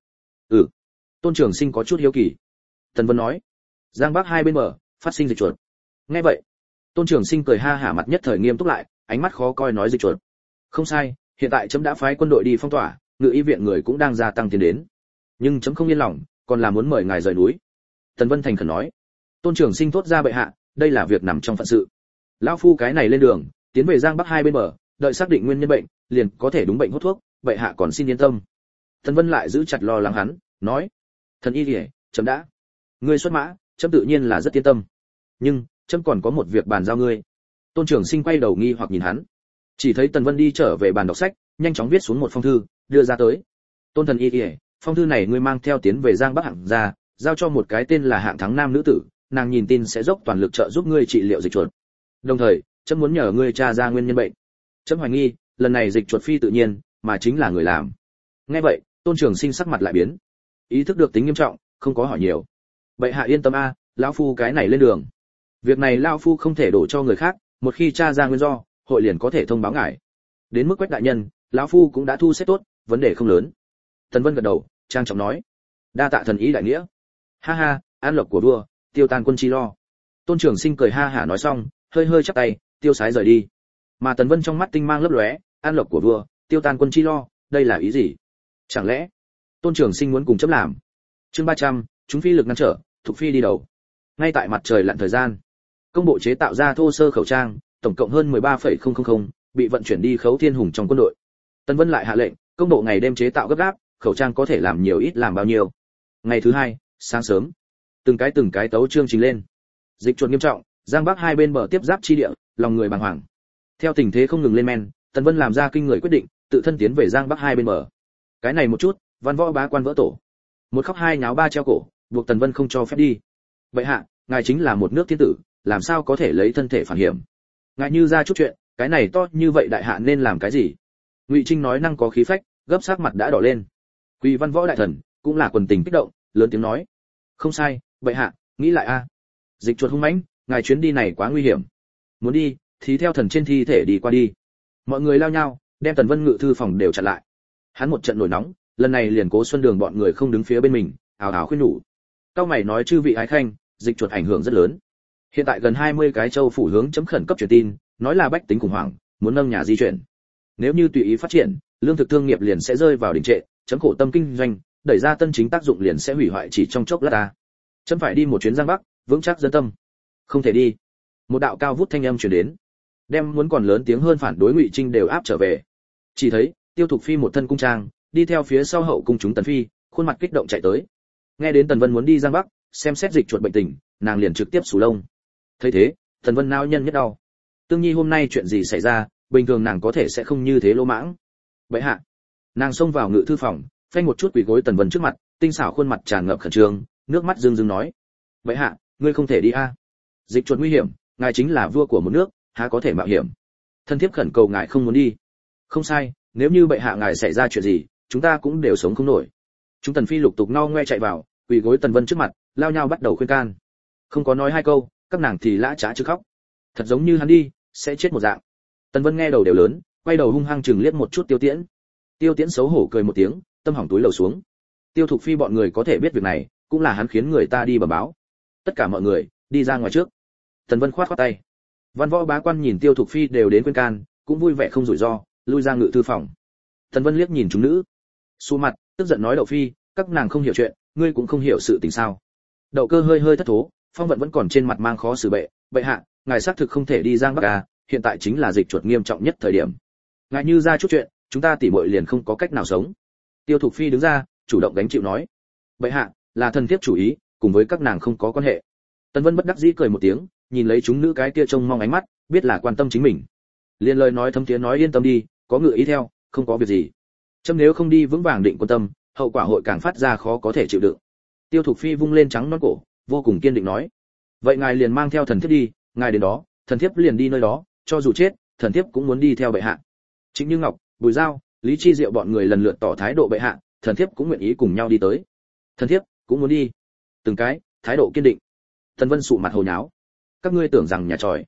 Tôn Trường Sinh có chút hiếu kỳ. Tần Vân nói, giang bắc hai bên bờ phát sinh dịch chuột. Nghe vậy, Tôn Trường Sinh cười ha hả, mặt nhất thời nghiêm túc lại, ánh mắt khó coi nói, dịch chuột. Không sai, hiện tại chấm đã phái quân đội đi phong tỏa, ngự y viện người cũng đang gia tăng tiến đến. Nhưng chấm không yên lòng, còn là muốn mời ngài rời núi. Tần Vân thành khẩn nói. Tôn Trường Sinh thốt ra, bệ hạ, đây là việc nằm trong phận sự. Lão phu cái này lên đường, tiến về giang bắc hai bên bờ, đợi xác định nguyên nhân bệnh, liền có thể đúng bệnh hút thuốc, bệ hạ còn xin yên tâm. Tần Vân lại giữ chặt lo lắng hắn, nói, thần y liễu, chấm đã. Ngươi xuất mã, chấm tự nhiên là rất yên tâm. Nhưng chấm còn có một việc bàn giao ngươi. Tôn Trường Sinh quay đầu nghi hoặc nhìn hắn, chỉ thấy Tần Vân đi trở về bàn đọc sách, nhanh chóng viết xuống một phong thư, đưa ra tới. Tôn thần y liễu, phong thư này ngươi mang theo tiến về giang bắc hạng gia, giao cho một cái tên là Hạng Thắng nam nữ tử, nàng nhìn tin sẽ dốc toàn lực trợ giúp ngươi trị liệu dịch chuột. Đồng thời, chấm muốn nhờ ngươi tra ra nguyên nhân bệnh. Chấm hoài nghi, lần này dịch chuột phi tự nhiên, mà chính là người làm. Nghe vậy, Tôn Trường Sinh sắc mặt lại biến, ý thức được tính nghiêm trọng, không có hỏi nhiều. Bệ hạ yên tâm a, lão phu cái này lên đường. Việc này lão phu không thể đổ cho người khác, một khi tra ra nguyên do, hội liền có thể thông báo ngài. Đến mức Quách đại nhân, lão phu cũng đã thu xếp tốt, vấn đề không lớn. Tần Vân gật đầu, trang trọng nói, đa tạ thần ý đại nghĩa. Ha ha, an lộc của vua, tiêu tan quân chi lo. Tôn Trường Sinh cười ha hả nói xong, hơi hơi chắp tay, tiêu sái rời đi. Mà Tần Vân trong mắt tinh mang lấp lóe, an lộc của vua, tiêu tan quân chi lo, đây là ý gì? Chẳng lẽ Tôn Trường Sinh muốn cùng chấm làm? Chương 300, chúng phi lực ngăn trở, Thục phi đi đầu. Ngay tại mặt trời lặn thời gian, công bộ chế tạo ra thô sơ khẩu trang, tổng cộng hơn 13,000 bị vận chuyển đi Khấu Thiên Hùng trong quân đội. Tần Vân lại hạ lệnh, công bộ ngày đêm chế tạo gấp gáp, khẩu trang có thể làm nhiều ít làm bao nhiêu. Ngày thứ hai, sáng sớm, từng cái tấu chương trình lên. Dịch chuột nghiêm trọng, giang bắc hai bên bờ tiếp giáp chi địa, lòng người bàng hoàng. Theo tình thế không ngừng lên men, Tần Vân làm ra kinh người quyết định, tự thân tiến về giang bắc hai bên bờ. Cái này một chút, văn võ bá quan vỡ tổ. Một khóc hai nháo ba treo cổ, buộc Tần Vân không cho phép đi. Vậy hạ, ngài chính là một nước thiên tử, làm sao có thể lấy thân thể phản hiểm? Ngài như ra chút chuyện, cái này to như vậy đại hạ nên làm cái gì? Ngụy Trinh nói năng có khí phách, gấp sắc mặt đã đỏ lên. Quỳ văn võ đại thần cũng là quần tình kích động, lớn tiếng nói, không sai, vậy hạ, nghĩ lại a. Dịch chuột hung mãnh, ngài chuyến đi này quá nguy hiểm. Muốn đi, thì theo thần trên thi thể đi qua đi. Mọi người lao nhau, đem Tần Vân ngự thư phòng đều chặn lại. Hắn một trận nổi nóng, lần này liền Cố Xuân Đường bọn người không đứng phía bên mình, ào ào khuyên nhủ. Cao mày nói, chư vị ái khanh, dịch chuột ảnh hưởng rất lớn. Hiện tại gần 20 cái châu phủ hướng chấm khẩn cấp truyền tin, nói là bách tính khủng hoảng, muốn nâng nhà di chuyển. Nếu như tùy ý phát triển, lương thực thương nghiệp liền sẽ rơi vào đình trệ, chấm khổ tâm kinh doanh, đẩy ra tân chính tác dụng liền sẽ hủy hoại chỉ trong chốc lát ta. Chấm phải đi một chuyến giang bắc, vững chắc dân tâm. Không thể đi. Một đạo cao vút thanh âm truyền đến, đem muốn còn lớn tiếng hơn phản đối Ngụy Trinh đều áp trở về. Chỉ thấy Tiêu Thục phi một thân cung trang, đi theo phía sau hậu cung chúng Tần phi, khuôn mặt kích động chạy tới. Nghe đến Tần Vân muốn đi giang bắc, xem xét dịch chuột bệnh tình, nàng liền trực tiếp sù lông. Thấy thế, Tần Vân nao nhân nhất đau. Tương Nhi hôm nay chuyện gì xảy ra, bình thường nàng có thể sẽ không như thế lỗ mãng. Vậy hạ, nàng xông vào ngự thư phòng, phanh một chút quỳ gối Tần Vân trước mặt, tinh xảo khuôn mặt tràn ngập khẩn trương, nước mắt rưng rưng nói, vậy hạ, ngươi không thể đi a. Dịch chuột nguy hiểm, ngài chính là vua của một nước, há có thể mạo hiểm. Thân thiếp khẩn cầu ngài không muốn đi. Không sai, nếu như bệ hạ ngài xảy ra chuyện gì, chúng ta cũng đều sống không nổi. Chúng Tần phi lục tục no ngoe chạy vào, quỳ gối Tần Vân trước mặt, lao nhau bắt đầu khuyên can. Không có nói hai câu, các nàng thì lã chã chứ khóc. Thật giống như hắn đi, sẽ chết một dạng. Tần Vân nghe đầu đều lớn, quay đầu hung hăng chừng liếc một chút Tiêu Tiễn. Tiêu Tiễn xấu hổ cười một tiếng, tâm hỏng túi lầu xuống. Tiêu Thục phi bọn người có thể biết việc này, cũng là hắn khiến người ta đi bẩm báo. Tất cả mọi người đi ra ngoài trước. Tần Vân khoát khoát tay. Văn võ bá quan nhìn Tiêu Thục phi đều đến khuyên can, cũng vui vẻ không rủi ro, lui ra ngự thư phòng. Tần Vân liếc nhìn chúng nữ, xù mặt, tức giận nói, Đậu phi, các nàng không hiểu chuyện, ngươi cũng không hiểu sự tình sao? Đậu Cơ hơi hơi thất thố, phong vận vẫn còn trên mặt mang khó xử bệ hạ, ngài xác thực không thể đi giang bắc à, hiện tại chính là dịch chuột nghiêm trọng nhất thời điểm. Ngài như ra chút chuyện, chúng ta tỉ muội liền không có cách nào sống. Tiêu Thục phi đứng ra, chủ động gánh chịu nói, bệ hạ, là thần thiếp chủ ý, cùng với các nàng không có quan hệ. Tần Vân bất đắc dĩ cười một tiếng, nhìn lấy chúng nữ cái kia trông mong ánh mắt, biết là quan tâm chính mình. Liên lời nói thâm tiếng nói, yên tâm đi, có ngự ý theo, không có việc gì. Chấm nếu không đi vững vàng định quân tâm, hậu quả hội càng phát ra khó có thể chịu đựng. Tiêu Thục phi vung lên trắng nõn cổ, vô cùng kiên định nói, vậy ngài liền mang theo thần thiếp đi, ngài đến đó, thần thiếp liền đi nơi đó, cho dù chết, thần thiếp cũng muốn đi theo bệ hạ. Trịnh Như Ngọc, Bùi Giao, Lý Chi Diệu bọn người lần lượt tỏ thái độ bệ hạ, thần thiếp cũng nguyện ý cùng nhau đi tới. Thần thiếp cũng muốn đi. Từng cái thái độ kiên định. Tần Vân sụ mặt hồ nháo, các ngươi tưởng rằng nhà tròi,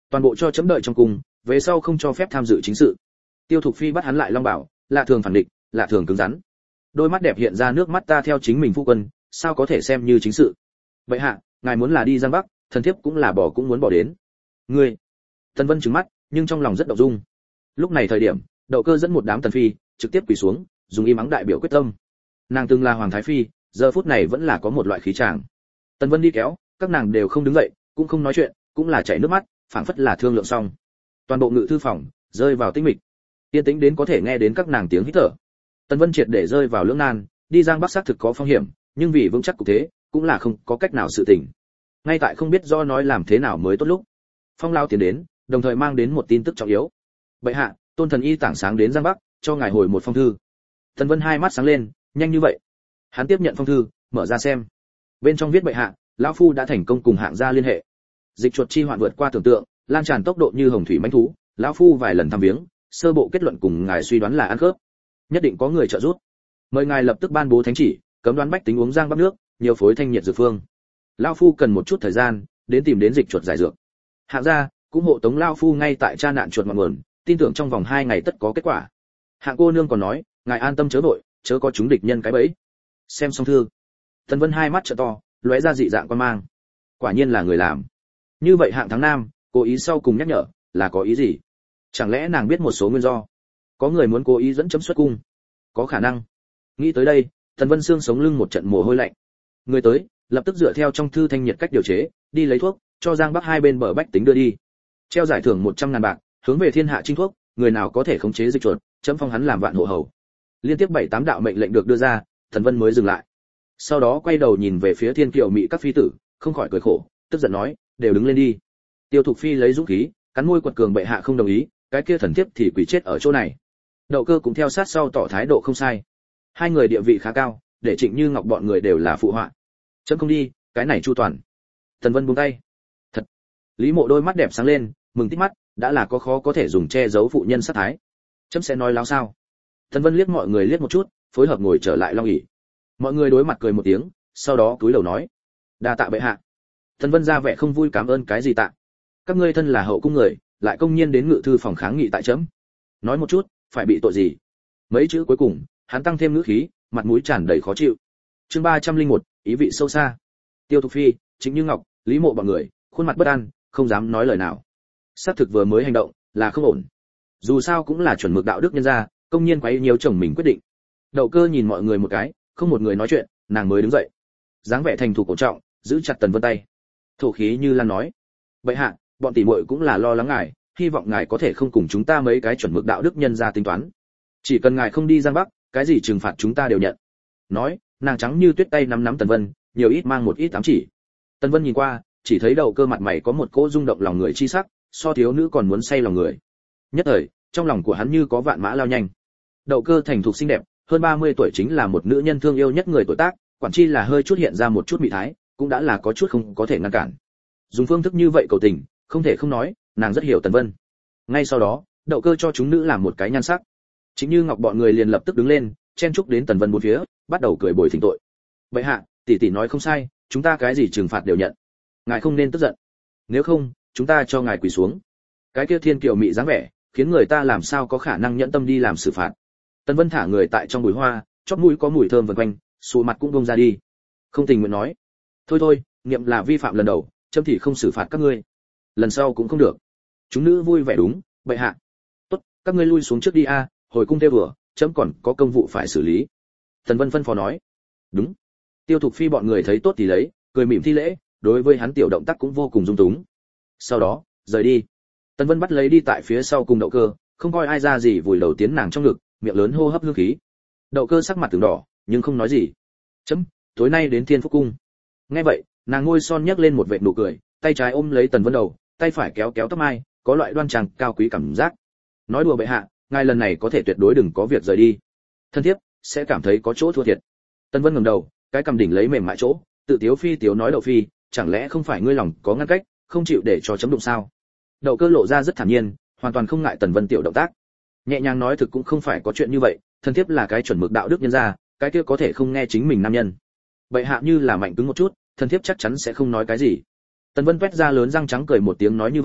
toàn bộ cho chấm đợi trong cung, về sau không cho phép tham dự chính sự. Tiêu Thục Phi bắt hắn lại long bảo, lạ thường phản địch, lạ thường cứng rắn. Đôi mắt đẹp hiện ra nước mắt, ta theo chính mình phu quân, sao có thể xem như chính sự. Vậy hạ, ngài muốn là đi Giang Bắc, thần thiếp cũng là bỏ cũng muốn bỏ đến. Ngươi. Tần Vân trừng mắt, nhưng trong lòng rất động dung. Lúc này thời điểm, Đậu Cơ dẫn một đám tần phi, trực tiếp quỳ xuống, dùng im ắng đại biểu quyết tâm. Nàng từng là hoàng thái phi, giờ phút này vẫn là có một loại khí tràng. Tần Vân đi kéo, các nàng đều không đứng dậy, cũng không nói chuyện, cũng là chảy nước mắt, phảng phất là thương lượng xong. Toàn bộ ngự thư phòng rơi vào tĩnh mịch, yên tĩnh đến có thể nghe đến các nàng tiếng hít thở. Tần Vân triệt để rơi vào lưỡng nan, đi Giang Bắc xác thực có phong hiểm, nhưng vì vững chắc cục thế, cũng là không có cách nào sự tình. Ngay tại không biết do nói làm thế nào mới tốt lúc, Phong Lao tiến đến, đồng thời mang đến một tin tức trọng yếu. Bệ hạ, Tôn Thần Y tảng sáng đến Giang Bắc, cho ngài hồi một phong thư. Tần Vân hai mắt sáng lên, nhanh như vậy? Hắn tiếp nhận phong thư, mở ra xem. Bên trong viết: bệ hạ, lão phu đã thành công cùng hạng gia liên hệ. Dịch chuột chi hoạn vượt qua tưởng tượng, lan tràn tốc độ như hồng thủy mãnh thú, lão phu vài lần thăm viếng, sơ bộ kết luận cùng ngài suy đoán là ăn khớp. Nhất định có người trợ giúp. Mời ngài lập tức ban bố thánh chỉ, cấm đoán bách tính uống Giang Bắc nước, nhiều phối thanh nhiệt dược phương. Lão phu cần một chút thời gian, đến tìm đến dịch chuột giải dược. Hạng gia cũng hộ tống lão phu ngay tại tra nạn chuột ngọn nguồn, tin tưởng trong vòng 2 ngày tất có kết quả. Hạng cô nương còn nói, ngài an tâm chớ vội, chớ có chúng địch nhân cái bẫy. Xem xong thư, Tần Vân hai mắt trợ to, lóe ra dị dạng quan mang. Quả nhiên là người làm. Như vậy Hạng Thắng Nam, cố ý sau cùng nhắc nhở, là có ý gì? Chẳng lẽ nàng biết một số nguyên do? Có người muốn cố ý dẫn chấm xuất cung? Có khả năng. Nghĩ tới đây, Tần Vân xương sống lưng một trận mồ hôi lạnh. Người tới, lập tức dựa theo trong thư thanh nhiệt cách điều chế, đi lấy thuốc, cho Giang Bắc hai bên bờ bách tính đưa đi. Treo giải thưởng 100.000 bạc, hướng về thiên hạ trinh thuốc, người nào có thể khống chế dịch chuột, chấm phong hắn làm vạn hộ hầu. Liên tiếp 7-8 đạo mệnh lệnh được đưa ra, Tần Vân mới dừng lại. Sau đó quay đầu nhìn về phía Thiên Kiều Mỹ các phi tử, không khỏi cười khổ, tức giận nói, đều đứng lên đi. Tiêu Thục Phi lấy dũng khí, cắn môi quật cường, bệ hạ không đồng ý, cái kia thần thiếp thì quỷ chết ở chỗ này. Đậu Cơ cũng theo sát sau tỏ thái độ không sai. Hai người địa vị khá cao, để Trịnh Như Ngọc bọn người đều là phụ họa. Chấm không đi, cái này chu toàn. Tần Vân buông tay. Thật. Lý Mộ đôi mắt đẹp sáng lên, mừng tít mắt, đã là có khó có thể dùng che giấu phụ nhân sát thái. Chấm sẽ nói láo sao? Tần Vân liếc mọi người liếc một chút, phối hợp ngồi trở lại long ỷ. Mọi người đối mặt cười một tiếng, sau đó cúi đầu nói: đa tạ bệ hạ. Tần Vân ra vẻ không vui, cảm ơn cái gì tạ? Các ngươi thân là hậu cung người, lại công nhiên đến ngự thư phòng kháng nghị tại chấm. Nói một chút, phải bị tội gì? Mấy chữ cuối cùng, hắn tăng thêm ngữ khí, mặt mũi tràn đầy khó chịu. Chương 301, ý vị sâu xa. Tiêu Thục Phi, Trịnh Như Ngọc, Lý Mộ bọn người, khuôn mặt bất an, không dám nói lời nào. Xác thực vừa mới hành động, là không ổn. Dù sao cũng là chuẩn mực đạo đức nhân gia, công nhiên quấy nhiều chồng mình quyết định. Đậu Cơ nhìn mọi người một cái, không một người nói chuyện, nàng mới đứng dậy. Dáng vẻ thành thục cổ trọng, giữ chặt Tần Vân tay. Thổ khí như lan nói: bệ hạ, bọn tỷ muội cũng là lo lắng ngài, hy vọng ngài có thể không cùng chúng ta mấy cái chuẩn mực đạo đức nhân gia tính toán. Chỉ cần ngài không đi Giang Bắc, cái gì trừng phạt chúng ta đều nhận. Nói, nàng trắng như tuyết tay nắm nắm Tần Vân, nhiều ít mang một ít ám chỉ. Tần Vân nhìn qua, chỉ thấy Đậu Cơ mặt mày có một cỗ rung động lòng người chi sắc, so thiếu nữ còn muốn say lòng người. Nhất thời, trong lòng của hắn như có vạn mã lao nhanh. Đậu Cơ thành thục xinh đẹp, hơn 30 tuổi chính là một nữ nhân thương yêu nhất người tuổi tác, quản chi là hơi chút hiện ra một chút mị thái, cũng đã là có chút không có thể ngăn cản. Dùng phương thức như vậy cầu tình, không thể không nói, nàng rất hiểu Tần Vân. Ngay sau đó, Đậu Cơ cho chúng nữ làm một cái nhan sắc. Chính Như Ngọc bọn người liền lập tức đứng lên, chen chúc đến Tần Vân bốn phía, bắt đầu cười bồi thỉnh tội. Vậy hạ, tỷ tỷ nói không sai, chúng ta cái gì trừng phạt đều nhận. Ngài không nên tức giận. Nếu không, chúng ta cho ngài quỳ xuống. Cái kia Thiên Kiều Mị dáng vẻ, khiến người ta làm sao có khả năng nhẫn tâm đi làm xử phạt. Tần Vân thả người tại trong bụi hoa, chóp mũi có mùi thơm vần quanh, sụ mặt cũng bông ra đi. Không tình nguyện nói: thôi thôi, niệm là vi phạm lần đầu, chấm thì không xử phạt các ngươi. Lần sau cũng không được. Chúng nữ vui vẻ đúng, bệ hạ. Tốt, các ngươi lui xuống trước đi a, hồi cung theo vừa, chấm còn có công vụ phải xử lý. Tần Vân phân phó nói. Đúng. Tiêu Thục Phi bọn người thấy tốt thì lấy, cười mỉm thi lễ, đối với hắn tiểu động tác cũng vô cùng dung túng. Sau đó, rời đi. Tần Vân bắt lấy đi tại phía sau cùng Đậu Cơ, không coi ai ra gì vùi đầu tiến nàng trong ngực, miệng lớn hô hấp hương khí. Đậu Cơ sắc mặt từng đỏ, nhưng không nói gì. Chấm, tối nay đến Thiên Phúc cung. Nghe vậy, nàng môi son nhếch lên một vệt nụ cười, tay trái ôm lấy Tần Vân đầu, tay phải kéo kéo tóc mai, có loại đoan trang cao quý cảm giác. Nói đùa bệ hạ, ngài lần này có thể tuyệt đối đừng có việc rời đi. Thân thiếp sẽ cảm thấy có chỗ thua thiệt. Tần Vân ngẩng đầu, cái cầm đỉnh lấy mềm mại chỗ, tự tiếu phi tiếu nói: Đậu Phi, chẳng lẽ không phải ngươi lòng có ngăn cách, không chịu để cho chấm đụng sao? Đậu Cơ lộ ra rất thản nhiên, hoàn toàn không ngại Tần Vân tiểu động tác, nhẹ nhàng nói: thực cũng không phải có chuyện như vậy, thân thiếp là cái chuẩn mực đạo đức nhân gia, cái kia có thể không nghe chính mình nam nhân. Bệ hạ như là mạnh cứng một chút, thân thiếp chắc chắn sẽ không nói cái gì. Tần Vân quét ra lớn răng trắng cười một tiếng nói: như vậy,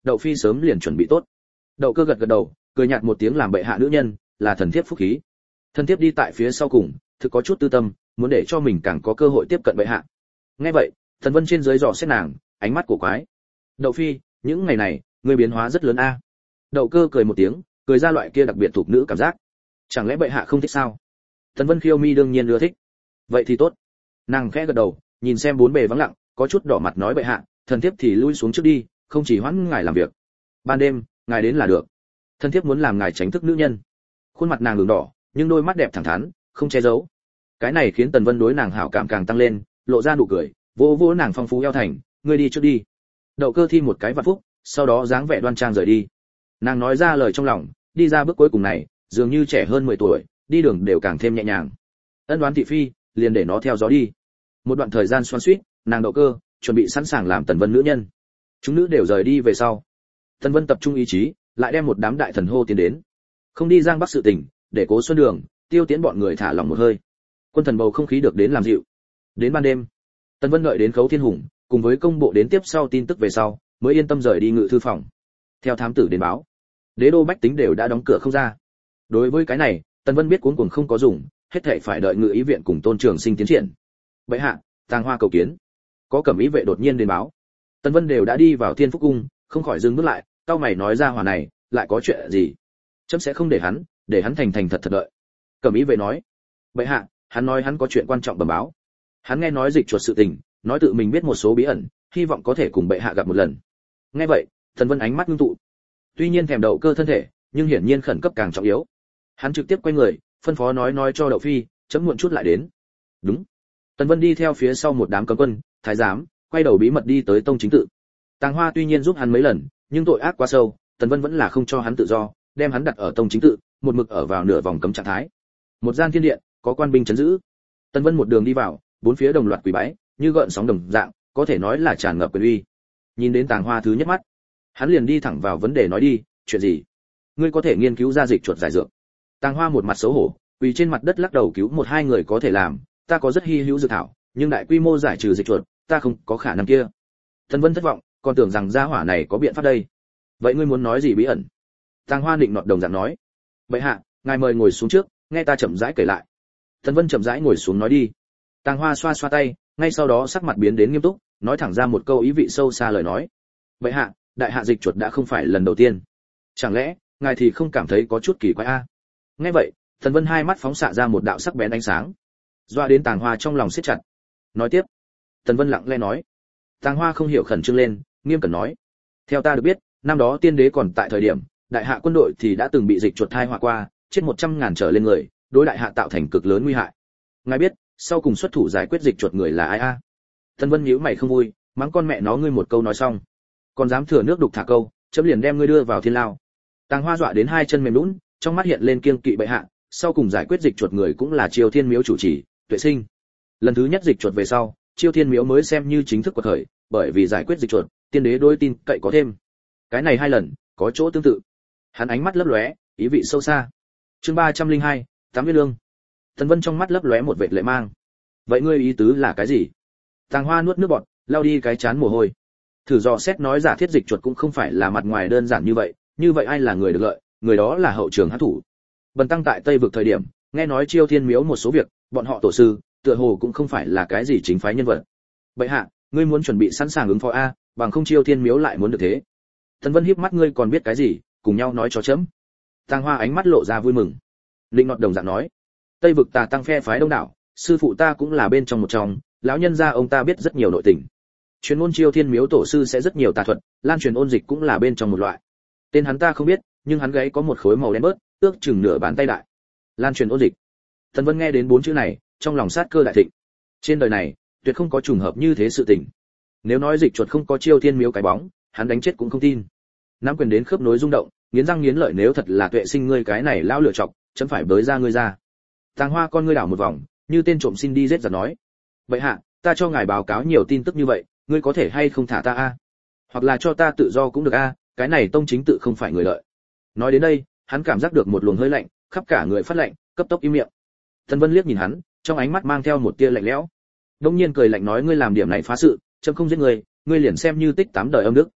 Đậu phi sớm liền chuẩn bị tốt. Đậu Cơ gật gật đầu, cười nhạt một tiếng, làm bệ hạ nữ nhân, là thần thiếp phúc khí. Thần thiếp đi tại phía sau cùng, thực có chút tư tâm, muốn để cho mình càng có cơ hội tiếp cận bệ hạ. Nghe vậy, Tần Vân trên dưới dò xét nàng, ánh mắt cổ quái. Đậu phi, những ngày này, ngươi biến hóa rất lớn a. Đậu Cơ cười một tiếng, cười ra loại kia đặc biệt thuộc nữ cảm giác. Chẳng lẽ bệ hạ không thích sao? Tần Vân khiêu mi đương nhiên ưa thích. Vậy thì tốt. Nàng khẽ gật đầu, nhìn xem bốn bề vắng lặng, có chút đỏ mặt nói bệ hạ, thần thiếp thì lui xuống trước đi, không chỉ hoãn ngài làm việc. Ban đêm, ngài đến là được. Thần thiếp muốn làm ngài tránh thức nữ nhân. Khuôn mặt nàng ửng đỏ, nhưng đôi mắt đẹp thẳng thắn, không che giấu. Cái này khiến Tần Vân đối nàng hảo cảm càng tăng lên, lộ ra nụ cười, vỗ vỗ nàng phong phú eo thành, ngươi đi trước đi. Đậu Cơ thi một cái vạn phúc, sau đó dáng vẻ đoan trang rời đi. Nàng nói ra lời trong lòng, đi ra bước cuối cùng này, dường như trẻ hơn 10 tuổi, đi đường đều càng thêm nhẹ nhàng. Ân đoán thị phi, liền để nó theo gió đi. Một đoạn thời gian xoan xuýt, nàng Đậu Cơ chuẩn bị sẵn sàng làm Tần Vân nữ nhân. Chúng nữ đều rời đi về sau, Tần Vân tập trung ý chí, lại đem một đám đại thần hô tiến đến. Không đi Giang Bắc sự tình, để Cố Xuân Đường, Tiêu Tiễn bọn người thả lỏng một hơi. Quân thần bầu không khí được đến làm dịu. Đến ban đêm, Tần Vân đợi đến Khấu Thiên Hùng, cùng với công bộ đến tiếp sau tin tức về sau, mới yên tâm rời đi ngự thư phòng. Theo thám tử đến báo, đế đô bách tính đều đã đóng cửa không ra. Đối với cái này, Tần Vân biết cuống cuồng không có dùng, hết thảy phải đợi ngự ý viện cùng Tôn Trường Sinh tiến triển. Bệ hạ, Tàng Hoa cầu kiến. Có cẩm ý vệ đột nhiên đến báo. Tần Vân đều đã đi vào Thiên Phúc cung, không khỏi dừng bước lại, cau mày nói ra hỏa này, lại có chuyện gì? Chấm sẽ không để hắn thành thành thật thật đợi. Cẩm ý vệ nói, bệ hạ, hắn nói hắn có chuyện quan trọng bẩm báo. Hắn nghe nói dịch chuột sự tình, nói tự mình biết một số bí ẩn, hy vọng có thể cùng bệ hạ gặp một lần. Nghe vậy, Tần Vân ánh mắt ngưng tụ. Tuy nhiên thèm Đậu Cơ thân thể, nhưng hiển nhiên khẩn cấp càng trọng yếu. Hắn trực tiếp quay người, phân phó nói cho Đậu phi, chấm muộn chút lại đến. Đúng. Tần Vân đi theo phía sau một đám cấm quân, thái giám, quay đầu bí mật đi tới tông chính tự. Tàng Hoa tuy nhiên giúp hắn mấy lần, nhưng tội ác quá sâu, Tần Vân vẫn là không cho hắn tự do, đem hắn đặt ở tông chính tự, một mực ở vào nửa vòng cấm trạng thái. Một gian thiên điện, có quan binh trấn giữ. Tần Vân một đường đi vào, bốn phía đồng loạt quỳ bái, như gợn sóng đồng dạng, có thể nói là tràn ngập quyền uy. Nhìn đến Tàng Hoa thứ nhất mắt, hắn liền đi thẳng vào vấn đề nói đi, chuyện gì? Ngươi có thể nghiên cứu ra dịch chuột giải dược. Tàng Hoa một mặt xấu hổ, quỳ trên mặt đất lắc đầu, cứu một hai người có thể làm, ta có rất hi hữu dược thảo, nhưng đại quy mô giải trừ dịch chuột, ta không có khả năng kia. Tần Vân thất vọng, còn tưởng rằng gia hỏa này có biện pháp đây. Vậy ngươi muốn nói gì bí ẩn? Tàng Hoa định nọt đồng dạng nói. Bệ hạ, ngài mời ngồi xuống trước, nghe ta chậm rãi kể lại. Tần Vân chậm rãi ngồi xuống nói đi. Tàng Hoa xoa xoa tay, ngay sau đó sắc mặt biến đến nghiêm túc, nói thẳng ra một câu ý vị sâu xa lời nói. Bệ hạ, đại hạ dịch chuột đã không phải lần đầu tiên. Chẳng lẽ ngài thì không cảm thấy có chút kỳ quái a? Nghe vậy, Tần Vân hai mắt phóng xạ ra một đạo sắc bén ánh sáng, doa đến Tàng Hoa trong lòng siết chặt. Nói tiếp. Tần Vân lặng lẽ nói. Tàng Hoa không hiểu, khẩn trương lên, nghiêm cẩn nói. Theo ta được biết, năm đó tiên đế còn tại thời điểm, đại hạ quân đội thì đã từng bị dịch chuột thai họa qua, chết 100.000 trở lên người, đối đại hạ tạo thành cực lớn nguy hại. Ngài biết, sau cùng xuất thủ giải quyết dịch chuột người là ai a? Tần Vân nhíu mày không vui, mắng con mẹ nó ngươi một câu nói xong, còn dám thừa nước đục thả câu, chấm liền đem ngươi đưa vào thiên lao. Tàng Hoa dọa đến hai chân mềm nhũn, trong mắt hiện lên kiêng kỵ bệ hạ, sau cùng giải quyết dịch chuột người cũng là Triều Thiên Miếu chủ trì, Tuệ Sinh. Lần thứ nhất dịch chuột về sau, Triều Thiên Miếu mới xem như chính thức quật khởi, bởi vì giải quyết dịch chuột, tiên đế đôi tin cậy có thêm. Cái này hai lần, có chỗ tương tự. Hắn ánh mắt lấp lóe, ý vị sâu xa. Chương 302, Tám Viên Lương. Tần Vân trong mắt lấp lóe một vệt lệ mang. Vậy ngươi ý tứ là cái gì? Tàng Hoa nuốt nước bọt, lau đi cái chán mồ hôi. Thử dò xét nói giả thiết dịch chuột cũng không phải là mặt ngoài đơn giản như vậy ai là người được lợi, người đó là hậu trường hắc thủ. Bần tăng tại Tây vực thời điểm, nghe nói Chiêu Thiên Miếu một số việc, bọn họ tổ sư, tựa hồ cũng không phải là cái gì chính phái nhân vật. Bệ hạ, ngươi muốn chuẩn bị sẵn sàng ứng phó a, bằng không Chiêu Thiên Miếu lại muốn được thế. Tần Vân híp mắt, ngươi còn biết cái gì, cùng nhau nói cho chấm. Tàng Hoa ánh mắt lộ ra vui mừng. Linh nọt đồng dạng nói, Tây vực tà tăng phe phái đông đảo, sư phụ ta cũng là bên trong một trong, lão nhân gia ông ta biết rất nhiều nội tình. Truyền ngôn Chiêu Thiên Miếu tổ sư sẽ rất nhiều tà thuật, lan truyền ôn dịch cũng là bên trong một loại. Tên hắn ta không biết, nhưng hắn gáy có một khối màu đen bớt, ước chừng nửa bàn tay đại. Lan truyền ôn dịch. Tần Vân nghe đến bốn chữ này, trong lòng sát cơ đại thịnh. Trên đời này, tuyệt không có trùng hợp như thế sự tình. Nếu nói dịch chuột không có Chiêu Thiên Miếu cái bóng, hắn đánh chết cũng không tin. Nắm quyền đến khớp nối rung động, nghiến răng nghiến lợi, nếu thật là Tuệ Sinh ngươi cái này lão lựa chọc, chấm phải bới ra ngươi ra. Tàng Hoa con ngươi đảo một vòng, như tên trộm xin đi giết giật nói. Bệ hạ, ta cho ngài báo cáo nhiều tin tức như vậy, ngươi có thể hay không thả ta a? Hoặc là cho ta tự do cũng được a, cái này tông chính tự không phải người lợi. Nói đến đây, hắn cảm giác được một luồng hơi lạnh, khắp cả người phát lạnh, cấp tốc im miệng. Tần Vân liếc nhìn hắn, trong ánh mắt mang theo một tia lạnh lẽo. Đông nhiên cười lạnh nói, ngươi làm điểm này phá sự, chấm không giết ngươi, ngươi liền xem như tích 8 đời âm đức.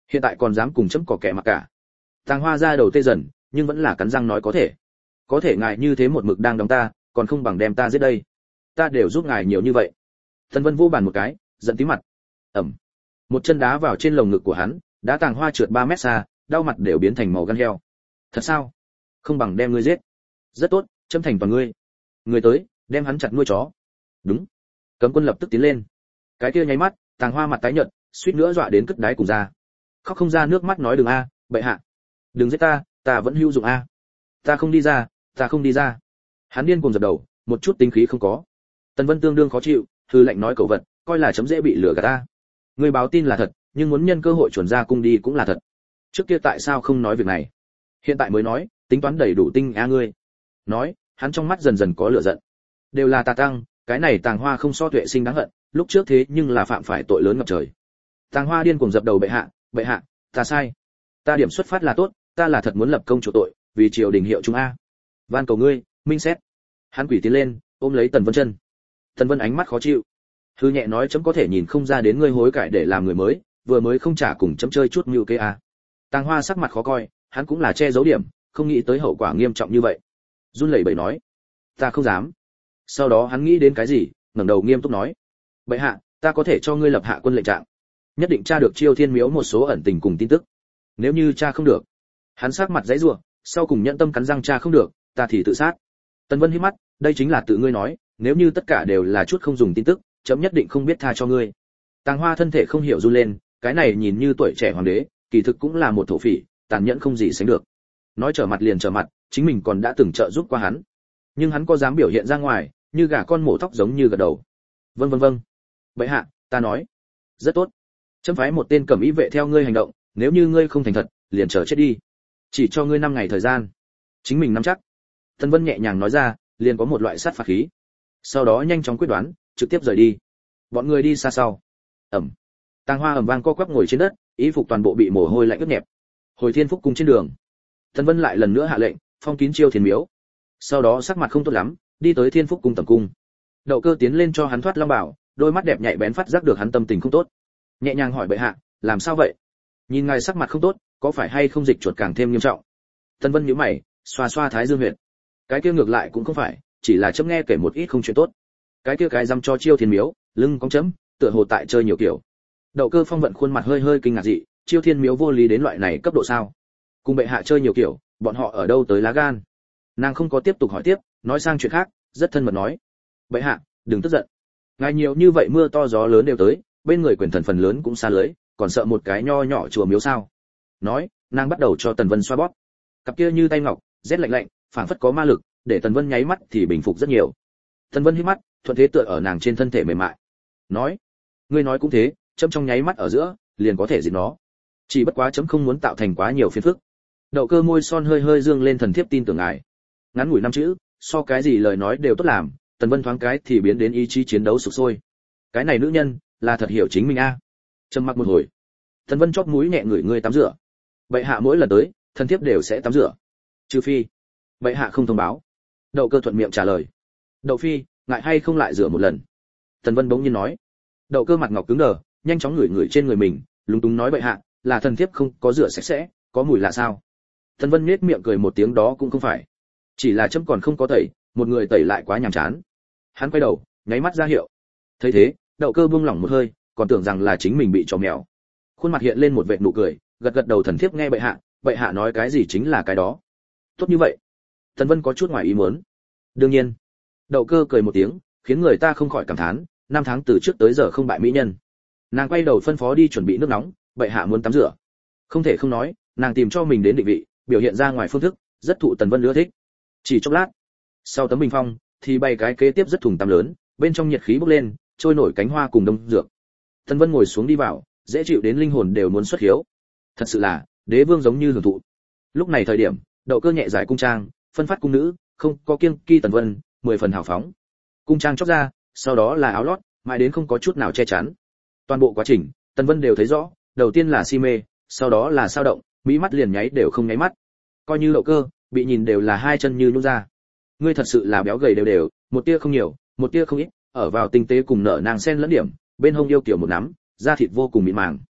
hiện tại còn dám cùng chấm cỏ kẻ mặc cả. Tàng Hoa ra đầu tê dần, nhưng vẫn là cắn răng nói có thể ngài như thế một mực đang đóng ta, còn không bằng đem ta giết đây. Ta đều giúp ngài nhiều như vậy. Tần Vân vô bàn một cái, giận tí mặt. Ẩm. Một chân đá vào trên lồng ngực của hắn, đá Tàng Hoa trượt 3 mét xa, đau mặt đều biến thành màu gan heo. Thật sao? Không bằng đem ngươi giết. Rất tốt, chấm thành toàn ngươi. Người tới, đem hắn chặt nuôi chó. Đúng. Cấm quân lập tức tiến lên. Cái kia nháy mắt, Tàng Hoa mặt tái nhợt, suýt nữa dọa đến cất đáy cùng ra. Khóc không ra nước mắt nói đừng a, bệ hạ. Đừng giết ta vẫn hữu dụng a. Ta không đi ra. Hắn điên cuồng dập đầu, một chút tính khí không có. Tần Vân tương đương khó chịu, hư lệnh nói cẩu vật, coi là chấm dễ bị lừa gạt ta. Ngươi báo tin là thật, nhưng muốn nhân cơ hội chuẩn ra cung đi cũng là thật. Trước kia tại sao không nói việc này? Hiện tại mới nói, tính toán đầy đủ tinh a ngươi. Nói, hắn trong mắt dần dần có lửa giận. Đều là ta tăng, cái này Tàng Hoa không so Tuệ Sinh đáng hận, lúc trước thế nhưng là phạm phải tội lớn ngập trời. Tàng Hoa điên cuồng dập đầu bệ hạ, ta sai. Ta điểm xuất phát là tốt, ta là thật muốn lập công chỗ tội, vì triều đình hiệu chúng a. Van cầu ngươi, minh xét. Hắn quỷ tiến lên, ôm lấy Tần Vân chân. Tần Vân ánh mắt khó chịu. Hư nhẹ nói chấm có thể nhìn không ra đến ngươi hối cải để làm người mới, vừa mới không trả cùng chấm chơi chút mưu kế a. Tàng Hoa sắc mặt khó coi, hắn cũng là che giấu điểm, không nghĩ tới hậu quả nghiêm trọng như vậy. Run lẩy bẩy nói, ta không dám. Sau đó hắn nghĩ đến cái gì, ngẩng đầu nghiêm túc nói, bệ hạ, ta có thể cho ngươi lập hạ quân lệnh trạng, nhất định tra được Chiêu Thiên Miếu một số ẩn tình cùng tin tức. Nếu như tra không được, hắn sắc mặt giãy giụa, sau cùng nhận tâm cắn răng tra không được, ta thì tự sát. Tần Vân hít mắt, đây chính là tự ngươi nói, nếu như tất cả đều là chút không dùng tin tức, chấm nhất định không biết tha cho ngươi. Tàng Hoa thân thể không hiểu run lên, cái này nhìn như tuổi trẻ hoàng đế, kỳ thực cũng là một thổ phỉ, tàn nhẫn không gì sánh được. Nói trở mặt liền trở mặt, chính mình còn đã từng trợ giúp qua hắn, nhưng hắn có dám biểu hiện ra ngoài, như gà con mổ thóc giống như gật đầu. Vâng. Bệ hạ, ta nói. Rất tốt. Chấm phái một tên cẩm y vệ theo ngươi hành động, nếu như ngươi không thành thật, liền chờ chết đi. Chỉ cho ngươi 5 ngày thời gian. Chính mình nắm chắc. Tần Vân nhẹ nhàng nói ra, liền có một loại sát phạt khí. Sau đó nhanh chóng quyết đoán, trực tiếp rời đi. Bọn người đi xa sau. Ẩm. Tàng Hoa ầm vang co quắp ngồi trên đất, y phục toàn bộ bị mồ hôi lạnh ướt nhẹp. Hồi Thiên Phúc cung trên đường, Tần Vân lại lần nữa hạ lệnh, phong kín Chiêu Thiên Miếu. Sau đó sắc mặt không tốt lắm, đi tới Thiên Phúc cung tầm cung. Đậu Cơ tiến lên cho hắn thoát long bảo, đôi mắt đẹp nhạy bén phát giác được hắn tâm tình không tốt. Nhẹ nhàng hỏi bệ hạ, làm sao vậy? Nhìn ngài sắc mặt không tốt, có phải hay không dịch chuột càng thêm nghiêm trọng? Tần Vân nhíu mày, xoa xoa thái dương huyệt. Cái kia ngược lại cũng không phải, chỉ là chấm nghe kể một ít không chuyện tốt. Cái kia cái dăm cho Chiêu Thiên Miếu, lưng cong chấm, tựa hồ tại chơi nhiều kiểu. Đậu Cơ phong vận khuôn mặt hơi hơi kinh ngạc dị, Chiêu Thiên Miếu vô lý đến loại này cấp độ sao? Cùng bệ hạ chơi nhiều kiểu, bọn họ ở đâu tới lá gan? Nàng không có tiếp tục hỏi tiếp, nói sang chuyện khác, rất thân mật nói, bệ hạ, đừng tức giận. Ngài nhiều như vậy mưa to gió lớn đều tới, bên người quyền thần phần lớn cũng xa lưới, còn sợ một cái nho nhỏ chùa miếu sao? Nói, nàng bắt đầu cho Tần Vân xoa bóp. Cặp kia như tay ngọc, rét lạnh lạnh, phảng phất có ma lực, để Tần Vân nháy mắt thì bình phục rất nhiều. Tần Vân hít mắt, thuận thế tựa ở nàng trên thân thể mềm mại. Nói, ngươi nói cũng thế, chấm trong nháy mắt ở giữa, liền có thể diệt nó. Chỉ bất quá chấm không muốn tạo thành quá nhiều phiền phức. Đậu Cơ môi son hơi hơi dương lên thần thiếp tin tưởng ngài. Ngắn ngủi 5 chữ, so cái gì lời nói đều tốt làm, Tần Vân thoáng cái thì biến đến ý chí chiến đấu sục sôi. Cái này nữ nhân, là thật hiểu chính mình a. Trầm mặc một hồi, Tần Vân chóp mũi nhẹ ngửi người tắm rửa. Bệ hạ mỗi lần tới, thần thiếp đều sẽ tắm rửa. Trừ phi, bệ hạ không thông báo. Đậu Cơ thuận miệng trả lời. Đậu phi, ngại hay không lại rửa một lần? Tần Vân bỗng nhiên nói. Đậu Cơ mặt ngọc cứng đờ, nhanh chóng ngửi ngửi trên người mình, lúng túng nói bệ hạ, là thần thiếp không có rửa sạch sẽ, có mùi lạ sao? Tần Vân nhếch miệng cười một tiếng đó cũng không phải. Chỉ là chấm còn không có tẩy, một người tẩy lại quá nhàm chán. Hắn quay đầu, nháy mắt ra hiệu. Thấy thế, Đậu Cơ buông lỏng một hơi, còn tưởng rằng là chính mình bị chó mèo. Khuôn mặt hiện lên một vệt nụ cười, gật gật đầu thần thiếp nghe bệ hạ nói cái gì chính là cái đó. Tốt như vậy. Tần Vân có chút ngoài ý muốn. Đương nhiên. Đậu Cơ cười một tiếng, khiến người ta không khỏi cảm thán, 5 tháng từ trước tới giờ không bại mỹ nhân. Nàng quay đầu phân phó đi chuẩn bị nước nóng, bệ hạ muốn tắm rửa. Không thể không nói, nàng tìm cho mình đến định vị, biểu hiện ra ngoài phương thức, rất thụ Tần Vân ưa thích. Chỉ chốc lát, sau tấm bình phong thì bày cái kế tiếp rất thùng tắm lớn, bên trong nhiệt khí bốc lên, trôi nổi cánh hoa cùng đông dược. Tần Vân ngồi xuống đi vào, dễ chịu đến linh hồn đều muốn xuất hiếu. Thật sự là, đế vương giống như hưởng thụ. Lúc này thời điểm, Đậu Cơ nhẹ giải cung trang, phân phát cung nữ, không có kiêng kỳ Tần Vân, 10 phần hào phóng. Cung trang chốc ra, sau đó là áo lót, mãi đến không có chút nào che chắn. Toàn bộ quá trình, Tần Vân đều thấy rõ, đầu tiên là si mê, sau đó là sao động, mỹ mắt liền nháy đều không nháy mắt. Coi như Đậu Cơ, bị nhìn đều là hai chân như nhũn ra. Ngươi thật sự là béo gầy đều đều, một tia không nhiều, một tia không ít, ở vào tinh tế cùng nở nàng sen lẫn điểm, bên hông yêu kiểu một nắm, da thịt vô cùng mịn màng.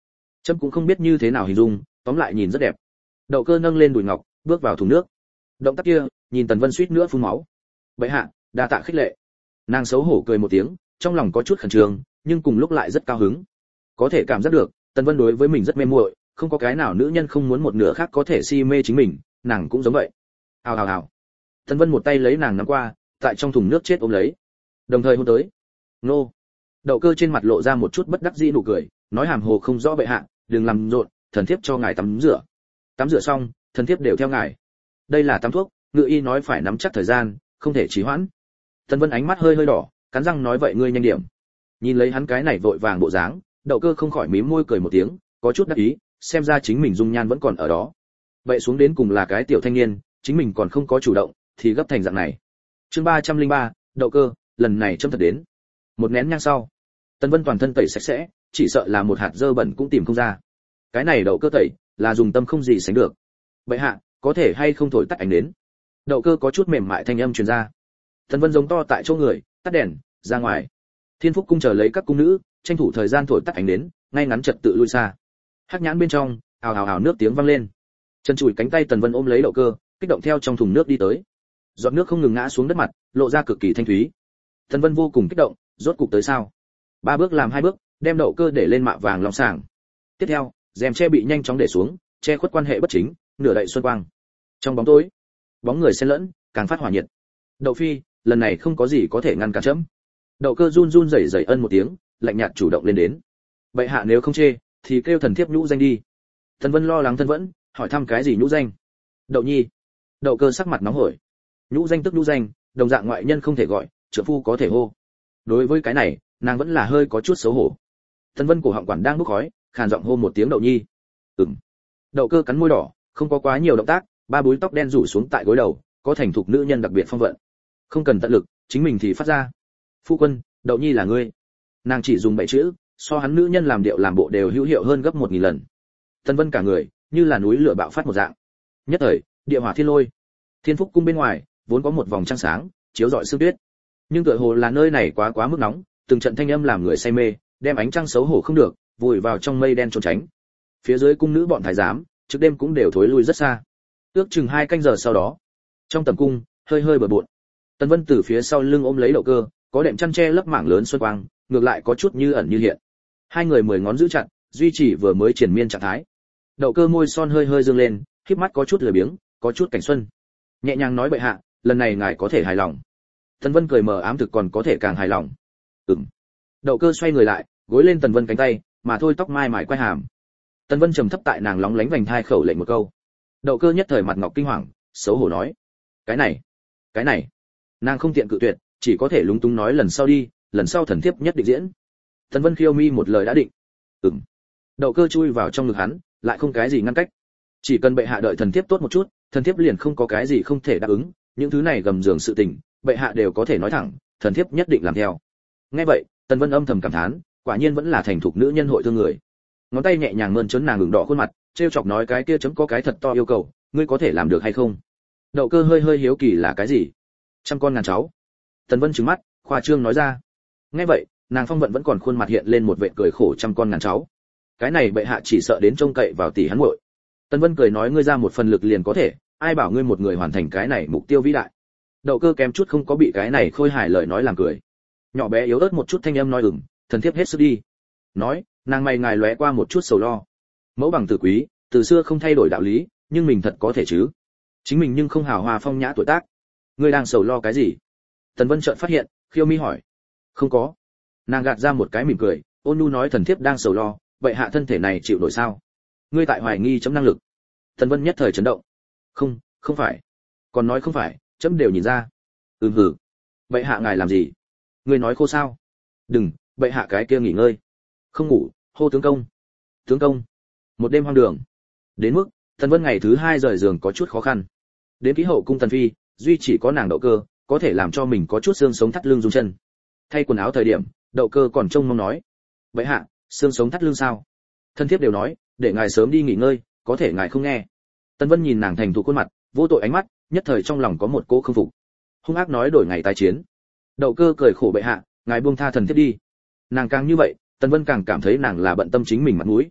Trâm cũng không biết như thế nào hình dung, tóm lại nhìn rất đẹp. Đậu Cơ nâng lên đùi ngọc, bước vào thùng nước. Động tác kia, nhìn Tần Vân suýt nữa phun máu. Bệ hạ, đa tạ khích lệ. Nàng xấu hổ cười một tiếng, trong lòng có chút khẩn trương, nhưng cùng lúc lại rất cao hứng. Có thể cảm giác được, Tần Vân đối với mình rất mê muội, không có cái nào nữ nhân không muốn một nửa khác có thể si mê chính mình, nàng cũng giống vậy. Hào hào hào. Tần Vân một tay lấy nàng nắm qua, tại trong thùng nước chết ôm lấy, đồng thời hôn tới. Nô. Đậu Cơ trên mặt lộ ra một chút bất đắc dĩ nụ cười, nói hàm hồ không rõ bệ hạ, đừng làm rộn, thần thiếp cho ngài tắm rửa. Tắm rửa xong, thần thiếp đều theo ngài. Đây là tắm thuốc, ngự y nói phải nắm chắc thời gian, không thể trì hoãn. Tần Vân ánh mắt hơi hơi đỏ, cắn răng nói vậy ngươi nhanh điểm. Nhìn lấy hắn cái này vội vàng bộ dáng, Đậu Cơ không khỏi mím môi cười một tiếng, có chút đắc ý, xem ra chính mình dung nhan vẫn còn ở đó. Vậy xuống đến cùng là cái tiểu thanh niên, chính mình còn không có chủ động, thì gấp thành dạng này. Chương 303, Đậu Cơ, lần này châm thật đến. Một nén nhang sau, Tần Vân toàn thân tẩy sạch sẽ, chỉ sợ là một hạt dơ bẩn cũng tìm không ra. Cái này Đậu Cơ tẩy, là dùng tâm không gì sánh được. Bệ hạ, có thể hay không thổi tắt ánh đến? Đậu Cơ có chút mềm mại thanh âm truyền ra. Tần Vân giống to tại chỗ người, tắt đèn, ra ngoài. Thiên Phúc cung chờ lấy các cung nữ, tranh thủ thời gian thổi tắt ánh đến, ngay ngắn trật tự lui xa. Hắc nhãn bên trong, ào ào ào nước tiếng vang lên. Chân chùi cánh tay Tần Vân ôm lấy Đậu Cơ, kích động theo trong thùng nước đi tới. Giọt nước không ngừng ngã xuống đất mặt, lộ ra cực kỳ thanh thúy. Tần Vân vô cùng kích động, rốt cục tới sao? 3 bước làm 2 bước, đem Đậu Cơ để lên mạ vàng long sàng. Tiếp theo, rèm che bị nhanh chóng để xuống, che khuất quan hệ bất chính, nửa đậy xuân quang. Trong bóng tối, bóng người xen lẫn, càng phát hỏa nhiệt. Đậu phi, lần này không có gì có thể ngăn cản chấm. Đậu Cơ run run rẩy rẩy ân một tiếng, lạnh nhạt chủ động lên đến. Bệ hạ nếu không chê, thì kêu thần thiếp nhũ danh đi. Tần Vân lo lắng thân vẫn, hỏi thăm cái gì nhũ danh. Đậu nhi. Đậu Cơ sắc mặt nóng hổi. Nhũ danh tức nhũ danh, đồng dạng ngoại nhân không thể gọi, trượng phu có thể hô. Đối với cái này, nàng vẫn là hơi có chút xấu hổ. Tần Vân cổ họng quản đang bốc khói, khàn giọng hô một tiếng Đậu nhi. Ừm. Đậu Cơ cắn môi đỏ, không có quá nhiều động tác, 3 búi tóc đen rủ xuống tại gối đầu, có thành thục nữ nhân đặc biệt phong vận. Không cần tận lực, chính mình thì phát ra. Phu quân, Đậu nhi là ngươi. Nàng chỉ dùng 7 chữ, so hắn nữ nhân làm điệu làm bộ đều hữu hiệu hơn gấp 1000 lần. Tần Vân cả người như là núi lửa bạo phát một dạng. Nhất thời, địa hỏa thiên lôi. Thiên Phúc cung bên ngoài vốn có một vòng trăng sáng, chiếu rọi sương tuyết. Nhưng tựa hồ là nơi này quá mức nóng, từng trận thanh âm làm người say mê, đem ánh trăng xấu hổ không được, vùi vào trong mây đen trốn tránh. Phía dưới cung nữ bọn thái giám, trước đêm cũng đều thối lui rất xa. Ước chừng 2 canh giờ sau đó, trong tầm cung, hơi hơi bừa bộn. Tần Vân từ phía sau lưng ôm lấy Đậu Cơ, có đệm chăn che lấp mảng lớn xuân quang, ngược lại có chút như ẩn như hiện. Hai người 10 ngón giữ chặt, duy trì vừa mới triển miên trạng thái. Đậu Cơ môi son hơi hơi dương lên, khép mắt có chút lười biếng, có chút cảnh xuân. Nhẹ nhàng nói bệ hạ, lần này ngài có thể hài lòng. Tần Vân cười mờ ám thực còn có thể càng hài lòng. Ừm. Đậu Cơ xoay người lại, gối lên Tần Vân cánh tay, mà thôi tóc mai mải quay hàm. Tần Vân trầm thấp tại nàng lóng lánh vành thai khẩu lệnh một câu. Đậu Cơ nhất thời mặt ngọc kinh hoàng, xấu hổ nói: cái này. Nàng không tiện cự tuyệt, chỉ có thể lúng túng nói lần sau đi, lần sau thần thiếp nhất định diễn. Tần Vân khiêu mi một lời đã định. Ừm. Đậu Cơ chui vào trong ngực hắn, lại không cái gì ngăn cách. Chỉ cần bệ hạ đợi thần thiếp tốt một chút, thần thiếp liền không có cái gì không thể đáp ứng, những thứ này gầm giường sự tình, bệ hạ đều có thể nói thẳng, thần thiếp nhất định làm theo. Nghe vậy, Tần Vân âm thầm cảm thán, quả nhiên vẫn là thành thục nữ nhân hội thương người. Ngón tay nhẹ nhàng mơn trớn nàng ửng đỏ khuôn mặt, trêu chọc nói cái kia chấm có cái thật to yêu cầu, ngươi có thể làm được hay không? Đậu Cơ hơi hơi hiếu kỳ là cái gì? 100 con ngàn cháu. Tần Vân trừng mắt, khoa trương nói ra. Nghe vậy, nàng phong vận vẫn còn khuôn mặt hiện lên một vệt cười khổ 100 con ngàn cháu. Cái này bệ hạ chỉ sợ đến trông cậy vào tỷ hắn muội. Tần Vân cười nói ngươi ra một phần lực liền có thể, ai bảo ngươi một người hoàn thành cái này mục tiêu vĩ đại. Đậu Cơ kém chút không có bị cái này khôi hài lời nói làm cười. Nhỏ bé yếu ớt một chút thanh âm nói thần thiếp hết sức đi. Nói, nàng mày ngài lóe qua một chút sầu lo. Mẫu bằng tử quý, từ xưa không thay đổi đạo lý, nhưng mình thật có thể chứ? Chính mình nhưng không hào hoa phong nhã tuổi tác. Ngươi đang sầu lo cái gì? Tần Vân chợt phát hiện, khiêu mi hỏi. Không có. Nàng gạt ra một cái mỉm cười, ôn nhu nói thần thiếp đang sầu lo, vậy hạ thân thể này chịu nổi sao? Ngươi tại hoài nghi chấm năng lực. Tần Vân nhất thời chấn động. Không phải. Còn nói không phải, chấm đều nhìn ra. Hừ. Vậy hạ ngài làm gì? Ngươi nói khô sao? Đừng, vậy hạ cái kia nghỉ ngơi. Không ngủ, hô tướng công. Tướng công. Một đêm hoang đường. Đến mức, Tần Vân ngày thứ 2 rời giường có chút khó khăn. Đến ký hậu cung Tần phi, duy chỉ có nàng Đậu Cơ, có thể làm cho mình có chút xương sống thắt lưng rung chân. Thay quần áo thời điểm, Đậu Cơ còn trông mong nói: vậy hạ, xương sống thắt lưng sao? Thân thiếp đều nói, để ngài sớm đi nghỉ ngơi, có thể ngài không nghe. Tần Vân nhìn nàng thành thục khuôn mặt, vô tội ánh mắt, nhất thời trong lòng có một cô không phục. Hung ác nói đổi ngày tái chiến. Đậu Cơ cười khổ bệ hạ, ngài buông tha thần thiếp đi. Nàng càng như vậy, Tần Vân càng cảm thấy nàng là bận tâm chính mình mặt mũi.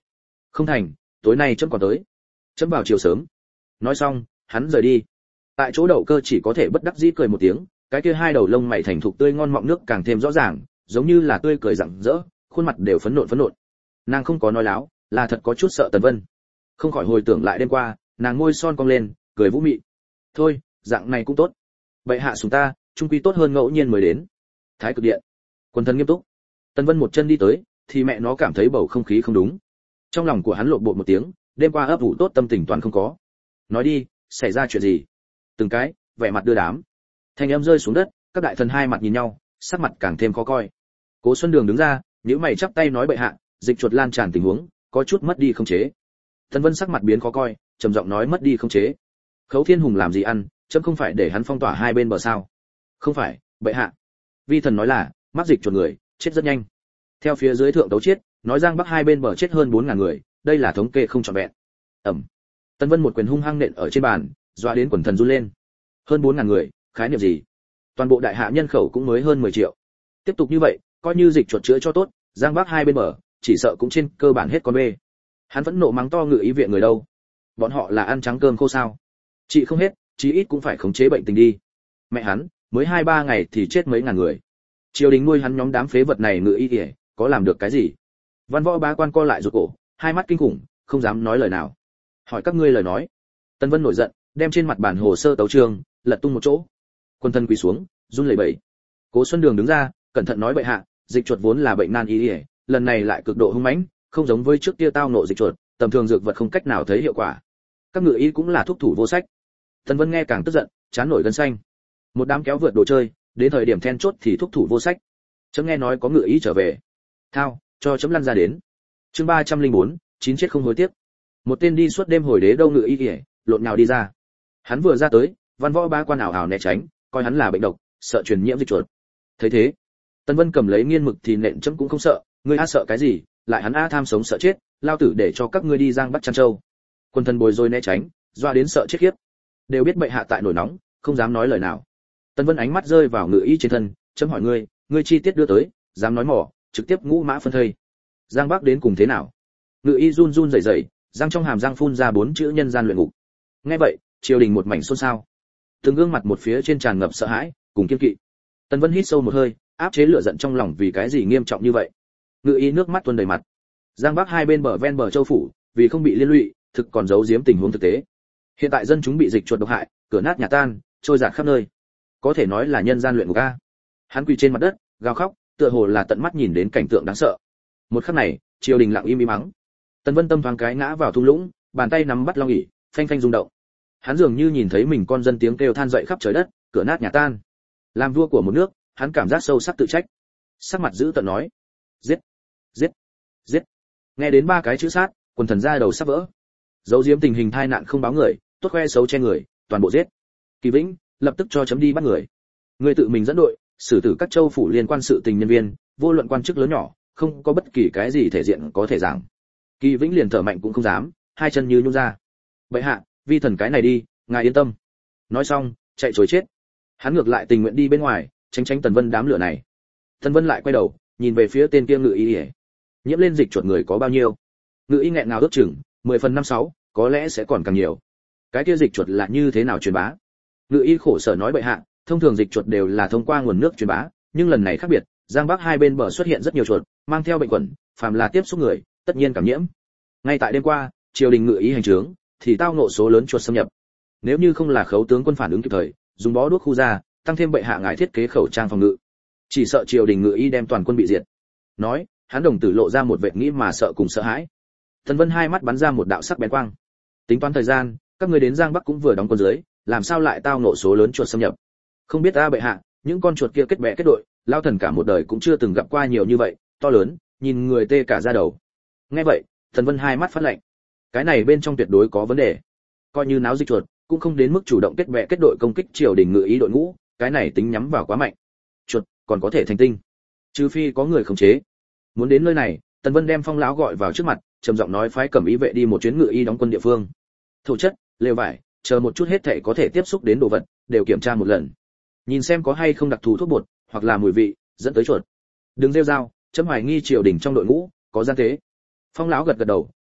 Không thành, tối nay chấm còn tới. Chấm vào chiều sớm. Nói xong, hắn rời đi. Tại chỗ đậu cơ chỉ có thể bất đắc dĩ cười một tiếng, cái kia hai đầu lông mày thành thục tươi ngon mọng nước càng thêm rõ ràng, giống như là tươi cười rạng rỡ, khuôn mặt đều phấn nộn. Nàng không có nói láo, là thật có chút sợ Tần Vân. Không khỏi hồi tưởng lại đêm qua, nàng môi son cong lên, cười vũ mị. Thôi, dạng này cũng tốt. Bệ hạ sủng ta, trung quy tốt hơn ngẫu nhiên mới đến. Thái Cực Điện. Quần thần nghiêm túc. Tần Vân một chân đi tới, thì mẹ nó cảm thấy bầu không khí không đúng. Trong lòng của hắn lộn bột một tiếng, đêm qua ấp ủ tốt tâm tình toàn không có. Nói đi, xảy ra chuyện gì? Từng cái, vẻ mặt đưa đám. Thanh âm rơi xuống đất, các đại thần hai mặt nhìn nhau, sắc mặt càng thêm khó coi. Cố Xuân Đường đứng ra, nhíu mày chắp tay nói bệ hạ, dịch chuột lan tràn tình huống, có chút mất đi không chế. Tần Vân sắc mặt biến khó coi, trầm giọng nói mất đi không chế. Khấu Thiên Hùng làm gì ăn, chấm không phải để hắn phong tỏa hai bên bờ sao? Không phải, bệ hạ. Vi thần nói là, mắc dịch chuột người, chết rất nhanh. Theo phía dưới thượng tấu chết, nói Giang Bắc hai bên bờ chết hơn 4000 người, đây là thống kê không trọn vẹn. Ẩm. Tần Vân một quyền hung hăng nện ở trên bàn, dọa đến quần thần run lên. Hơn 4000 người, khái niệm gì? Toàn bộ đại hạ nhân khẩu cũng mới hơn 10 triệu. Tiếp tục như vậy, coi như dịch chuột chữa cho tốt, Giang Bắc hai bên bờ, chỉ sợ cũng trên cơ bản hết con bê. Hắn vẫn nộ mắng to ngự ý viện người đâu? Bọn họ là ăn trắng cơm khô sao? Chị không hết, chí ít cũng phải khống chế bệnh tình đi. Mẹ hắn, mới 2-3 ngày thì chết mấy ngàn người. Triều đình nuôi hắn nhóm đám phế vật này ngự ý ỉa, có làm được cái gì? Văn võ bá quan co lại rụt cổ, hai mắt kinh khủng, không dám nói lời nào. Hỏi các ngươi lời nói. Tân Vân nổi giận, đem trên mặt bản hồ sơ tấu chương lật tung một chỗ. Quân thân quỳ xuống, run lẩy bẩy. Cố Xuân Đường đứng ra, cẩn thận nói bệ hạ, dịch chuột vốn là bệnh nan y ỉa, lần này lại cực độ hung mãnh, không giống với trước kia tao nộ dịch chuột, tầm thường dược vật không cách nào thấy hiệu quả. Các ngự y cũng là thuốc thủ vô sách. Tân Vân nghe càng tức giận, chán nổi gân xanh. Một đám kéo vượt đồ chơi, đến thời điểm then chốt thì thuốc thủ vô sách. Chấm nghe nói có ngự y trở về. Thao, cho chấm lăn ra đến. Chương 304, chín chết không hối tiếc. Một tên đi suốt đêm hồi đế đâu ngự y ỉa, lộn nhào đi ra. Hắn vừa ra tới, văn võ ba quan ảo ảo né tránh, coi hắn là bệnh độc, sợ truyền nhiễm dịch chuột. Thấy thế, Tân Vân cầm lấy nghiên mực thì nện chấm cũng không sợ, ngươi a sợ cái gì, lại hắn a tham sống sợ chết, lao tử để cho các ngươi đi Giang Bắc Trăn Châu. Quân thần bồi rồi né tránh, doa đến sợ chết khiếp. Đều biết bệ hạ tại nổi nóng, không dám nói lời nào. Tân Vân ánh mắt rơi vào ngự y trên thân, chấm hỏi ngươi chi tiết đưa tới, dám nói mỏ, trực tiếp ngũ mã phân thây. Giang Bắc đến cùng thế nào? Ngự y run run rẩy rẩy, răng trong hàm răng phun ra 4 chữ nhân gian luyện ngục. Nghe vậy, triều đình một mảnh xôn xao. Từng gương mặt một phía trên tràn ngập sợ hãi, cùng kiên kỵ. Tân Vân hít sâu một hơi, áp chế lửa giận trong lòng vì cái gì nghiêm trọng như vậy. Ngự y nước mắt tuôn đầy mặt. Giang Bắc hai bên bờ ven bờ châu phủ, vì không bị liên lụy, thực còn giấu giếm tình huống thực tế. Hiện tại dân chúng bị dịch chuột độc hại, cửa nát nhà tan, trôi dạt khắp nơi. Có thể nói là nhân gian luyện ngục a. Hắn quỳ trên mặt đất, gào khóc, tựa hồ là tận mắt nhìn đến cảnh tượng đáng sợ. Một khắc này, triều đình lặng im mắng. Tần Vân tâm thoáng cái ngã vào thung lũng, bàn tay nắm bắt long ỷ, phanh phanh rung động. Hắn dường như nhìn thấy mình con dân tiếng kêu than dậy khắp trời đất, cửa nát nhà tan. Làm vua của một nước, hắn cảm giác sâu sắc tự trách. Sắc mặt dữ tợn nói: "Giết, giết, giết." Nghe đến 3 cái chữ sát, quần thần ra đầu sắp vỡ. Giấu giếm tình hình tai nạn không báo người, tốt khoe xấu che người, toàn bộ giết. Kỳ Vĩnh, lập tức cho chấm đi bắt người. Người tự mình dẫn đội, xử tử các châu phủ liên quan sự tình nhân viên, vô luận quan chức lớn nhỏ, không có bất kỳ cái gì thể diện có thể giảng. Kỳ Vĩnh liền thở mạnh cũng không dám, hai chân như nhũn ra. "Bệ hạ, vi thần cái này đi, ngài yên tâm." Nói xong, chạy trối chết. Hắn ngược lại tình nguyện đi bên ngoài, tránh Tần Vân đám lửa này. Tần Vân lại quay đầu, nhìn về phía tên kia ngự y. Nhiễm lên dịch chuột người có bao nhiêu? Ngự y nghẹn ngào ước chừng 10 phần 5-6, có lẽ sẽ còn càng nhiều. Cái kia dịch chuột là như thế nào truyền bá? Ngự y khổ sở nói bệ hạ, thông thường dịch chuột đều là thông qua nguồn nước truyền bá, nhưng lần này khác biệt, Giang Bắc hai bên bờ xuất hiện rất nhiều chuột, mang theo bệnh khuẩn, phàm là tiếp xúc người, tất nhiên cảm nhiễm. Ngay tại đêm qua, triều đình ngự ý hành trướng, thì tao ngộ số lớn chuột xâm nhập. Nếu như không là khấu tướng quân phản ứng kịp thời, dùng bó đuốc khu ra, tăng thêm bệ hạ ngài thiết kế khẩu trang phòng ngự, chỉ sợ triều đình ngự y đem toàn quân bị diệt. Nói, hắn đồng tử lộ ra một vệt nghĩ mà sợ cùng sợ hãi. Tần Vân hai mắt bắn ra một đạo sắc bén quang. Tính toán thời gian, các ngươi đến Giang Bắc cũng vừa đóng quân dưới, làm sao lại tao ngộ số lớn chuột xâm nhập? Không biết ta bệ hạ, những con chuột kia kết bè kết đội, lao thần cả một đời cũng chưa từng gặp qua nhiều như vậy, to lớn, nhìn người tê cả da đầu. Nghe vậy, Tần Vân hai mắt phát lạnh. Cái này bên trong tuyệt đối có vấn đề. Coi như náo dịch chuột, cũng không đến mức chủ động kết bè kết đội công kích triều đình ngự ý đội ngũ, cái này tính nhắm vào quá mạnh. Chuột còn có thể thành tinh, trừ phi có người khống chế. Muốn đến nơi này, Tần Vân đem Phong lão gọi vào trước mặt, trầm giọng nói phái cẩm y vệ đi một chuyến ngự y đóng quân địa phương. Thổ chất, lều vải, chờ một chút hết thảy có thể tiếp xúc đến đồ vật, đều kiểm tra một lần. Nhìn xem có hay không đặc thù thuốc bột, hoặc là mùi vị dẫn tới chuột. Đừng rêu rao, chấm hoài nghi triều đình trong đội ngũ có gian tế. Phong lão gật gật đầu,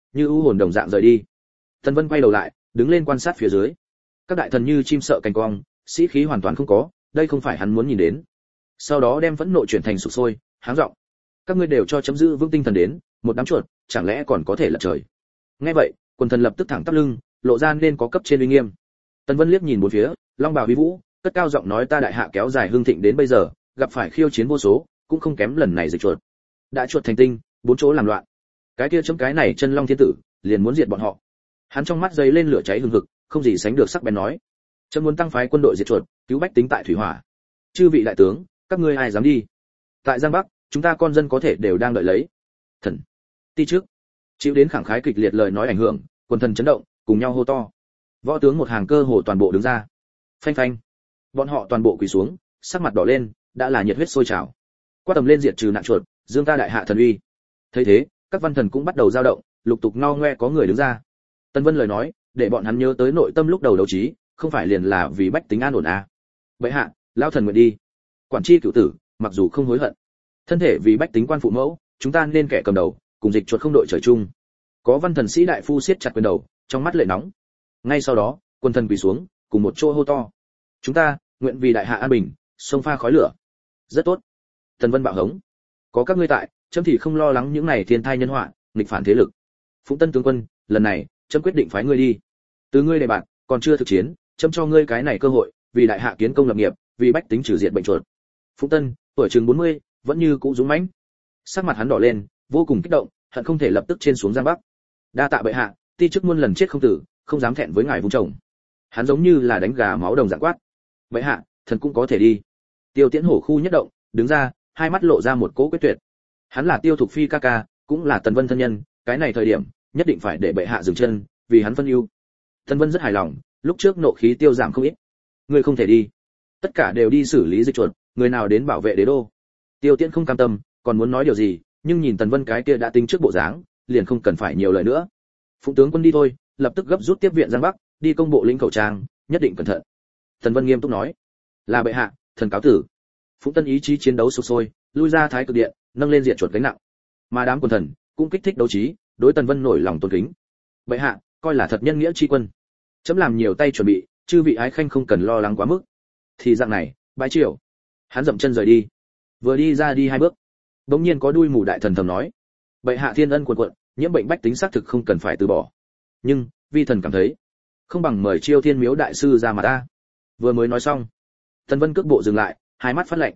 như u hồn đồng dạng rời đi. Tần Vân quay đầu lại, đứng lên quan sát phía dưới. Các đại thần như chim sợ cành cong, sĩ khí hoàn toàn không có, đây không phải hắn muốn nhìn đến. Sau đó đem phẫn nộ chuyển thành sục sôi, háng giọng: các ngươi đều cho chấm giữ vững tinh thần đến, một đám chuột, chẳng lẽ còn có thể lật trời? Nghe vậy, quần thần lập tức thẳng tắp lưng, lộ ra nên có cấp trên uy nghiêm. Tần Vân liếc nhìn bốn phía, long bào uy vũ, cất cao giọng nói: ta đại hạ kéo dài hưng thịnh đến bây giờ, gặp phải khiêu chiến vô số, cũng không kém lần này dịch chuột. Đã chuột thành tinh, bốn chỗ làm loạn. Cái kia chấm cái này chân long thiên tử, liền muốn diệt bọn họ. Hắn trong mắt giấy lên lửa cháy hừng hực, không gì sánh được sắc bén nói: chấm muốn tăng phái quân đội diệt chuột, cứu bách tính tại thủy hỏa. Chư vị đại tướng, các ngươi ai dám đi? Tại Giang Bắc, chúng ta con dân có thể đều đang đợi lấy. Thần, ti trước, chịu đến khẳng khái kịch liệt lời nói ảnh hưởng, quần thần chấn động, cùng nhau hô to. Võ tướng một hàng cơ hồ toàn bộ đứng ra. Phanh phanh, bọn họ toàn bộ quỳ xuống, sắc mặt đỏ lên, đã là nhiệt huyết sôi trào. Quát tầm lên diệt trừ nạn chuột, dương ta đại hạ thần uy. Thấy thế, các văn thần cũng bắt đầu dao động, lục tục ngao ngoe có người đứng ra. Tân Vân lời nói, để bọn hắn nhớ tới nội tâm lúc đầu đấu trí, không phải liền là vì bách tính an ổn à? Bệ hạ, lão thần nguyện đi. Quản chi cửu tử, mặc dù không hối hận, thân thể vì bách tính quan phụ mẫu, chúng ta nên kẻ cầm đầu, cùng dịch chuột không đội trời chung. Có văn thần sĩ đại phu siết chặt quyền đầu, trong mắt lệ nóng. Ngay sau đó, quân thần quỳ xuống, cùng một chỗ hô to: chúng ta nguyện vì đại hạ an bình, sông pha khói lửa. Rất tốt. Tần Vân bạo hống: có các ngươi tại, chấm thì không lo lắng những này thiên thai nhân họa, nghịch phản thế lực. Phụng Tân tướng quân, lần này, chấm quyết định phái ngươi đi. Từ ngươi đề bạt, còn chưa thực chiến, chấm cho ngươi cái này cơ hội, vì đại hạ kiến công lập nghiệp, vì bách tính trừ diệt bệnh chuột. Phụng Tân, tuổi chừng 40, vẫn như cũ dũng mãnh. Sắc mặt hắn đỏ lên, vô cùng kích động, hận không thể lập tức trên xuống Giang Bắc. Đa tạ bệ hạ, ti chức muôn lần chết không tử, không dám thẹn với ngài vung chồng. Hắn giống như là đánh gà máu đồng dạng quát: bệ hạ, thần cũng có thể đi. Tiêu Tiễn hổ khu nhất động, đứng ra, hai mắt lộ ra một cỗ quyết tuyệt. Hắn là Tiêu Thục Phi ca ca, cũng là Tần Vân thân nhân, cái này thời điểm, nhất định phải để bệ hạ dừng chân, vì hắn phân ưu. Tần Vân rất hài lòng, lúc trước nộ khí tiêu giảm không ít. Ngươi không thể đi, tất cả đều đi xử lý dịch chuột, người nào đến bảo vệ đế đô? Tiêu Tiễn không cam tâm, còn muốn nói điều gì, nhưng nhìn Tần Vân cái kia đã tính trước bộ dáng, liền không cần phải nhiều lời nữa. Phụng tướng quân đi thôi, lập tức gấp rút tiếp viện Giang Bắc, đi công bộ lĩnh khẩu trang, nhất định cẩn thận. Tần Vân nghiêm túc nói: là bệ hạ, thần cáo tử. Phụng Tân ý chí chiến đấu sục sôi, lui ra Thái Cực Điện, nâng lên diện chuột gánh nặng. Mà đám quân thần cũng kích thích đấu trí, đối Tần Vân nổi lòng tôn kính. Bệ hạ, coi là thật nhân nghĩa chi quân. Chấm làm nhiều tay chuẩn bị, chư vị ái khanh không cần lo lắng quá mức. Thì dạng này, bái triều. Hắn dậm chân rời đi. Vừa đi ra đi hai bước, đống nhiên có đuôi mù đại thần thầm nói: bệ hạ thiên ân quần quận, nhiễm bệnh bách tính xác thực không cần phải từ bỏ. Nhưng, vi thần cảm thấy, không bằng mời Chiêu Thiên Miếu đại sư ra mà ta. Vừa mới nói xong, Tần Vân cước bộ dừng lại, hai mắt phát lạnh.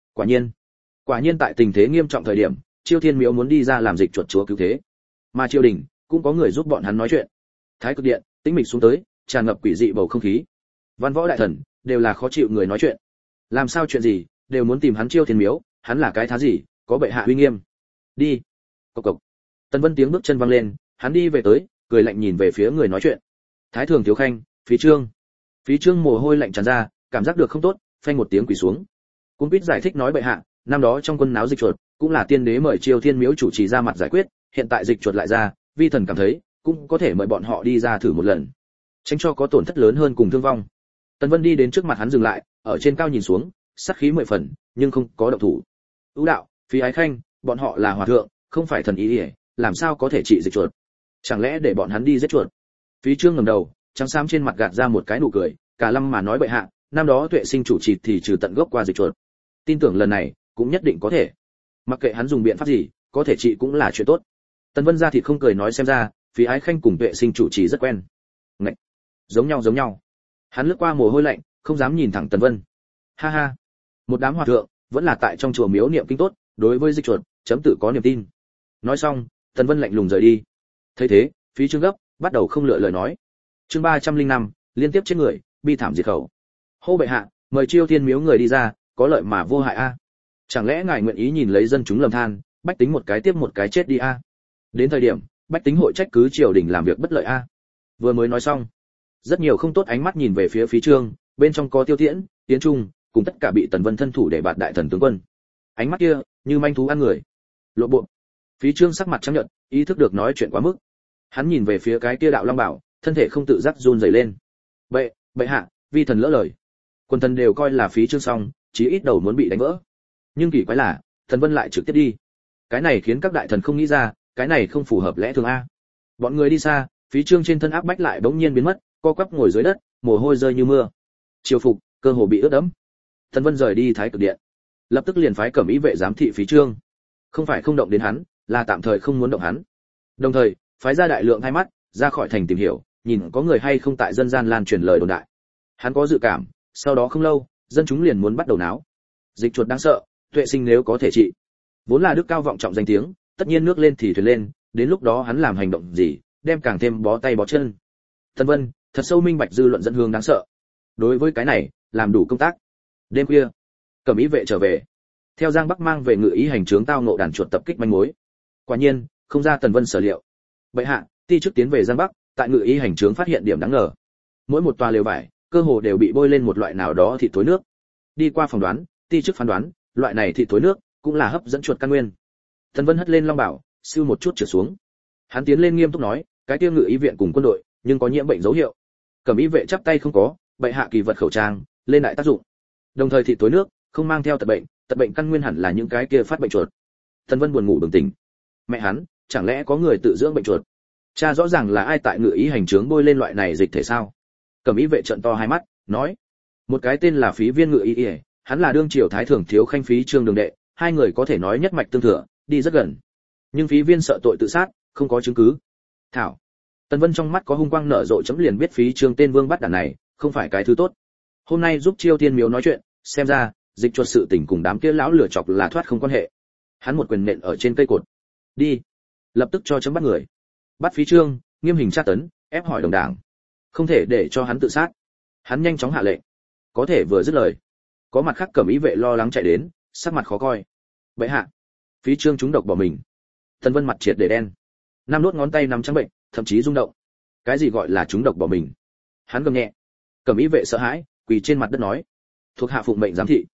Quả nhiên tại tình thế nghiêm trọng thời điểm, Chiêu Thiên Miếu muốn đi ra làm dịch chuột chúa cứu thế. Mà triều đình cũng có người giúp bọn hắn nói chuyện. Thái Cực Điện tĩnh mịch xuống tới, tràn ngập quỷ dị bầu không khí. Văn võ đại thần đều là khó chịu người nói chuyện. Làm sao chuyện gì đều muốn tìm hắn Chiêu Thiên Miếu, hắn là cái thá gì, có bệ hạ uy nghiêm. Đi. Cộc cộc. Tần Vân tiếng bước chân vang lên, hắn đi về tới, cười lạnh nhìn về phía người nói chuyện. Thái thường thiếu khanh, Phí Trương. Phí Trương mồ hôi lạnh tràn ra, cảm giác được không tốt, phanh một tiếng quỳ xuống. Cung Pít giải thích nói: bệ hạ, năm đó trong quân náo dịch chuột, cũng là tiên đế mời Chiêu Thiên Miếu chủ trì ra mặt giải quyết, hiện tại dịch chuột lại ra, vi thần cảm thấy, cũng có thể mời bọn họ đi ra thử một lần, tránh cho có tổn thất lớn hơn cùng thương vong. Tần Vân đi đến trước mặt hắn dừng lại, ở trên cao nhìn xuống, sát khí 10 phần, nhưng không có động thủ. Ưu đạo, Phí ái khanh, bọn họ là hòa thượng, không phải thần ý, làm sao có thể trị dịch chuột? Chẳng lẽ để bọn hắn đi giết chuột? Phí Trương ngẩng đầu, trắng xám trên mặt gạt ra một cái nụ cười, cả lâm mà nói: bệ hạ, năm đó Tuệ Sinh chủ trì thì trừ tận gốc qua dịch chuột, tin tưởng lần này cũng nhất định có thể. Mặc kệ hắn dùng biện pháp gì, có thể trị cũng là chuyện tốt. Tần Vân ra thịt không cười nói: xem ra Phí ái khanh cùng Tuệ Sinh chủ trì rất quen. Ngậy, giống nhau. Hắn lướt qua mồ hôi lạnh, không dám nhìn thẳng Tần Vân. Ha ha, một đám hòa thượng vẫn là tại trong chùa miếu niệm kinh tốt, đối với dịch chuột chấm tự có niềm tin. Nói xong, Tần Vân lạnh lùng rời đi. Thấy thế, Phí Trương gấp, bắt đầu không lựa lời nói. Chương 305, liên tiếp chết người, bi thảm diệt khẩu. Hô bệ hạ, mời Chiêu Thiên Miếu người đi ra, có lợi mà vô hại a. Chẳng lẽ ngài nguyện ý nhìn lấy dân chúng lầm than, bách tính một cái tiếp một cái chết đi a? Đến thời điểm, bách tính hội trách cứ triều đình làm việc bất lợi a. Vừa mới nói xong, rất nhiều không tốt ánh mắt nhìn về phía Phí Trương, bên trong có Tiêu Tiễn, Tiến Trung, cùng tất cả bị Tần Vân thân thủ để bạt đại thần tướng quân. Ánh mắt kia, như manh thú ăn người. Lộ bộ. Phí Trương sắc mặt trắng nhợt, ý thức được nói chuyện quá mức. Hắn nhìn về phía cái kia đạo long bảo, thân thể không tự giác run rẩy lên. Bệ hạ, vi thần lỡ lời. Quân thần đều coi là Phí Trương xong, chí ít đầu muốn bị đánh vỡ. Nhưng kỳ quái là, Tần Vân lại trực tiếp đi. Cái này khiến các đại thần không nghĩ ra, cái này không phù hợp lẽ thường a. Bọn người đi xa, phí trương trên thân áp bách lại bỗng nhiên biến mất, co quắp ngồi dưới đất, mồ hôi rơi như mưa. Triều phục, cơ hồ bị ướt đẫm. Tần Vân rời đi Thái Cực Điện, lập tức liền phái cẩm ý vệ giám thị phí trương. Không phải không động đến hắn, là tạm thời không muốn động hắn. Đồng thời, phái ra đại lượng hai mắt, ra khỏi thành tìm hiểu, nhìn có người hay không tại dân gian lan truyền lời đồn đại. Hắn có dự cảm, sau đó không lâu, dân chúng liền muốn bắt đầu náo. Dịch chuột đáng sợ, tuệ sinh nếu có thể trị. Vốn là đức cao vọng trọng danh tiếng, tất nhiên nước lên thì thuyền lên, đến lúc đó hắn làm hành động gì, đem càng thêm bó tay bó chân. Tần Vân thật sâu minh bạch dư luận dẫn hương đáng sợ. Đối với cái này, làm đủ công tác. Đêm khuya, cẩm ý vệ trở về, theo Giang Bắc mang về ngự ý hành trướng tao ngộ đàn chuột tập kích manh mối. Quả nhiên, không ra Tần Vân sở liệu. Bệ hạ, ti trước tiến về Giang Bắc, tại ngự ý hành trướng phát hiện điểm đáng ngờ. Mỗi một tòa lều vải, cơ hồ đều bị bôi lên một loại nào đó thịt thối nước. Đi qua phỏng đoán, ti trước phán đoán, loại này thịt thối nước cũng là hấp dẫn chuột căn nguyên. Tần Vân hất lên long bảo, siêu một chút trở xuống. Hắn tiến lên nghiêm túc nói, cái tiêu ngự ý viện cùng quân đội, nhưng có nhiễm bệnh dấu hiệu. Cẩm ý vệ chắp tay không có, bệ hạ kỳ vật khẩu trang, lên đại tác dụng. Đồng thời thịt thối nước, không mang theo tật bệnh căn nguyên hẳn là những cái kia phát bệnh chuột. Tần Vân buồn ngủ bừng tỉnh. Mẹ hắn, chẳng lẽ có người tự dưỡng bệnh chuột? Cha rõ ràng là ai tại ngự ý hành trướng bôi lên loại này dịch thể sao? Cẩm ý vệ trợn to hai mắt, nói, một cái tên là Phí Viên ngự ý, hắn là đương triều thái thượng thiếu khanh Phí Trương đường đệ, hai người có thể nói nhất mạch tương thừa, đi rất gần. Nhưng Phí Viên sợ tội tự sát, không có chứng cứ. Thảo. Tần Vân trong mắt có hung quang nở rộ chấm liền biết Phí Trương tên vương bắt đàn này, không phải cái thứ tốt. Hôm nay giúp Chiêu Thiên Miếu nói chuyện, xem ra, dịch chuột sự tình cùng đám kia lão lửa chọc là thoát không quan hệ. Hắn một quyền nện ở trên cây cột. Đi, lập tức cho chấm bắt người. Bắt Phí Trương, nghiêm hình tra tấn, ép hỏi đồng đảng. Không thể để cho hắn tự sát. Hắn nhanh chóng hạ lệnh. Có thể vừa dứt lời, có mặt khác cẩm ý vệ lo lắng chạy đến, sắc mặt khó coi. Bệ hạ, Phí Trương trúng độc bỏ mình. Tần Vân mặt triệt để đen. Năm đốt ngón tay nắm trắng bệnh, thậm chí rung động. Cái gì gọi là trúng độc bỏ mình? Hắn gầm nhẹ. Cẩm ý vệ sợ hãi, quỳ trên mặt đất nói, thuộc hạ phụng mệnh giám thị.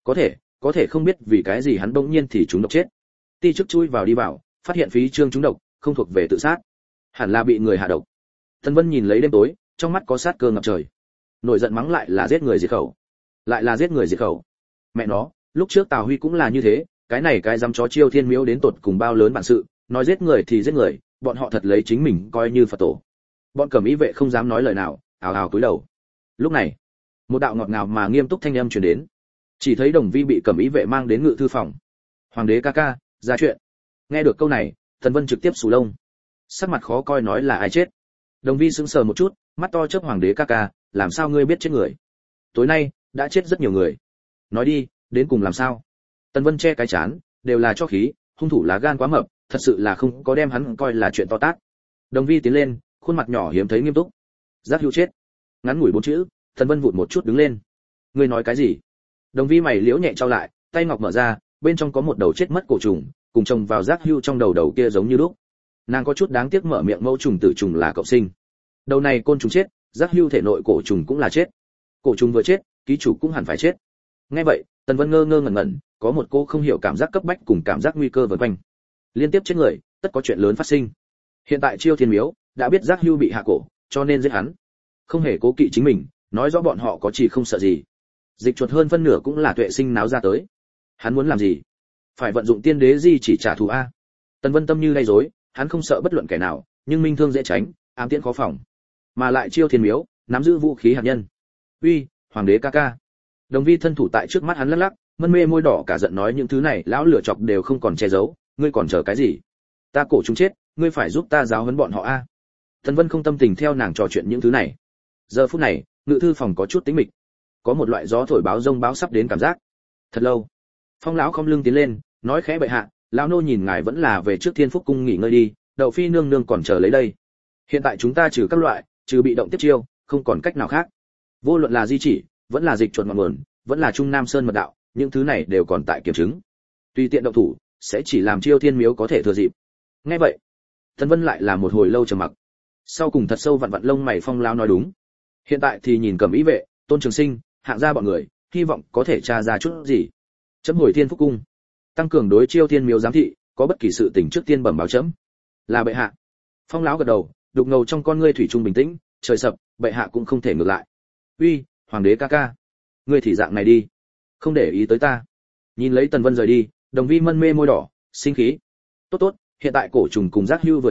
Có thể không biết vì cái gì hắn bỗng nhiên thì trúng độc chết. Ti trước chui vào đi vào, phát hiện Phí Trương trúng độc, không thuộc về tự sát, hẳn là bị người hạ độc. Tần Vân nhìn lấy đêm tối, trong mắt có sát cơ ngập trời. Nổi giận mắng lại là giết người diệt khẩu. Lại là giết người diệt khẩu. Mẹ nó, lúc trước Tào Huy cũng là như thế, cái này cái dám chó Chiêu Thiên Miếu đến tột cùng bao lớn bản sự, nói giết người thì giết người, bọn họ thật lấy chính mình coi như Phật tổ. Bọn cẩm ý vệ không dám nói lời nào, ào ào cúi đầu. Lúc này, một đạo ngọt ngào mà nghiêm túc thanh âm truyền đến. Chỉ thấy Đồng Vi bị cẩm ý vệ mang đến ngự thư phòng. Hoàng đế ca ca, ra chuyện. Nghe được câu này, Tần Vân trực tiếp sù lông. Sắc mặt khó coi nói là ai chết. Đồng Vi sững sờ một chút, mắt to chớp, hoàng đế ca ca, làm sao ngươi biết chết người? Tối nay đã chết rất nhiều người. Nói đi, đến cùng làm sao? Tần Vân che cái chán, đều là cho khí, hung thủ lá gan quá mập, thật sự là không có đem hắn coi là chuyện to tát. Đồng Vi tiến lên, khuôn mặt nhỏ hiếm thấy nghiêm túc. Giác Hữu chết. Ngắn ngủi 4 chữ, Tần Vân vụt một chút đứng lên. Ngươi nói cái gì? Đồng Vi mày liễu nhẹ trao lại, tay ngọc mở ra, bên trong có một đầu chết mất cổ trùng, cùng chồng vào Giác Hữu trong đầu kia giống như lúc. Nàng có chút đáng tiếc mở miệng, mẫu trùng tử trùng là cậu sinh. Đầu này côn trùng chết, Giác Hữu thể nội cổ trùng cũng là chết. Cổ trùng vừa chết, ký chủ cũng hẳn phải chết. Nghe vậy, Tần Vân ngơ ngơ ngẩn ngẩn, có một cô không hiểu cảm giác cấp bách cùng cảm giác nguy cơ vần quanh. Liên tiếp chết người, tất có chuyện lớn phát sinh. Hiện tại Chiêu Thiên Miếu đã biết Giác Hữu bị hạ cổ, cho nên giết hắn. Không hề cố kỵ chính mình, nói rõ bọn họ có chỉ không sợ gì. Dịch chuột hơn phân nửa cũng là tuệ sinh náo ra tới. Hắn muốn làm gì? Phải vận dụng tiên đế di chỉ trả thù a. Tần Vân tâm như lay rối, hắn không sợ bất luận kẻ nào, nhưng minh thương dễ tránh, ám tiễn khó phòng. Mà lại Chiêu Thiên Miếu nắm giữ vũ khí hạt nhân. Uy, hoàng đế ca ca. Đồng Vi thân thủ tại trước mắt hắn lắc lắc, mân mê môi đỏ cả giận nói những thứ này lão lửa chọc đều không còn che giấu, ngươi còn chờ cái gì? Ta cổ chúng chết, ngươi phải giúp ta giáo huấn bọn họ a. Tần Vân không tâm tình theo nàng trò chuyện những thứ này. Giờ phút này, ngự thư phòng có chút tĩnh mịch, có một loại gió thổi báo rông báo sắp đến cảm giác. Thật lâu, Phong lão không lưng tiến lên, nói khẽ bệ hạ, lão nô nhìn ngài vẫn là về trước Thiên Phúc cung nghỉ ngơi đi, Đậu phi nương nương còn chờ lấy đây. Hiện tại chúng ta trừ các loại, trừ bị động tiếp chiêu, không còn cách nào khác. Vô luận là di chỉ, vẫn là dịch chuột ngọn nguồn, vẫn là Trung Nam Sơn mật đạo, những thứ này đều còn tại kiểm chứng. Tùy tiện động thủ, sẽ chỉ làm Chiêu Thiên Miếu có thể thừa dịp. Nghe vậy, Tần Vân lại là một hồi lâu trầm mặc. Sau cùng thật sâu vặn vặn lông mày, Phong lão nói đúng. Hiện tại thì nhìn Cẩm Ý vệ, Tôn Trường Sinh, hạng gia bọn người, hy vọng có thể tra ra chút gì. Chấm hồi Thiên Phúc cung, tăng cường đối Chiêu Thiên Miếu giám thị, có bất kỳ sự tình trước tiên bẩm báo chấm. Là bệ hạ. Phong lão gật đầu, đục ngầu trong con ngươi thủy chung bình tĩnh, trời sập, bệ hạ cũng không thể ngược lại. Uy, hoàng đế ca ca, ngươi thì dạng này đi, không để ý tới ta. Nhìn lấy Tần Vân rời đi, Đồng Vi mân mê môi đỏ, sinh khí. Tốt tốt, hiện tại cổ trùng cùng Giác Hữu vừa chết,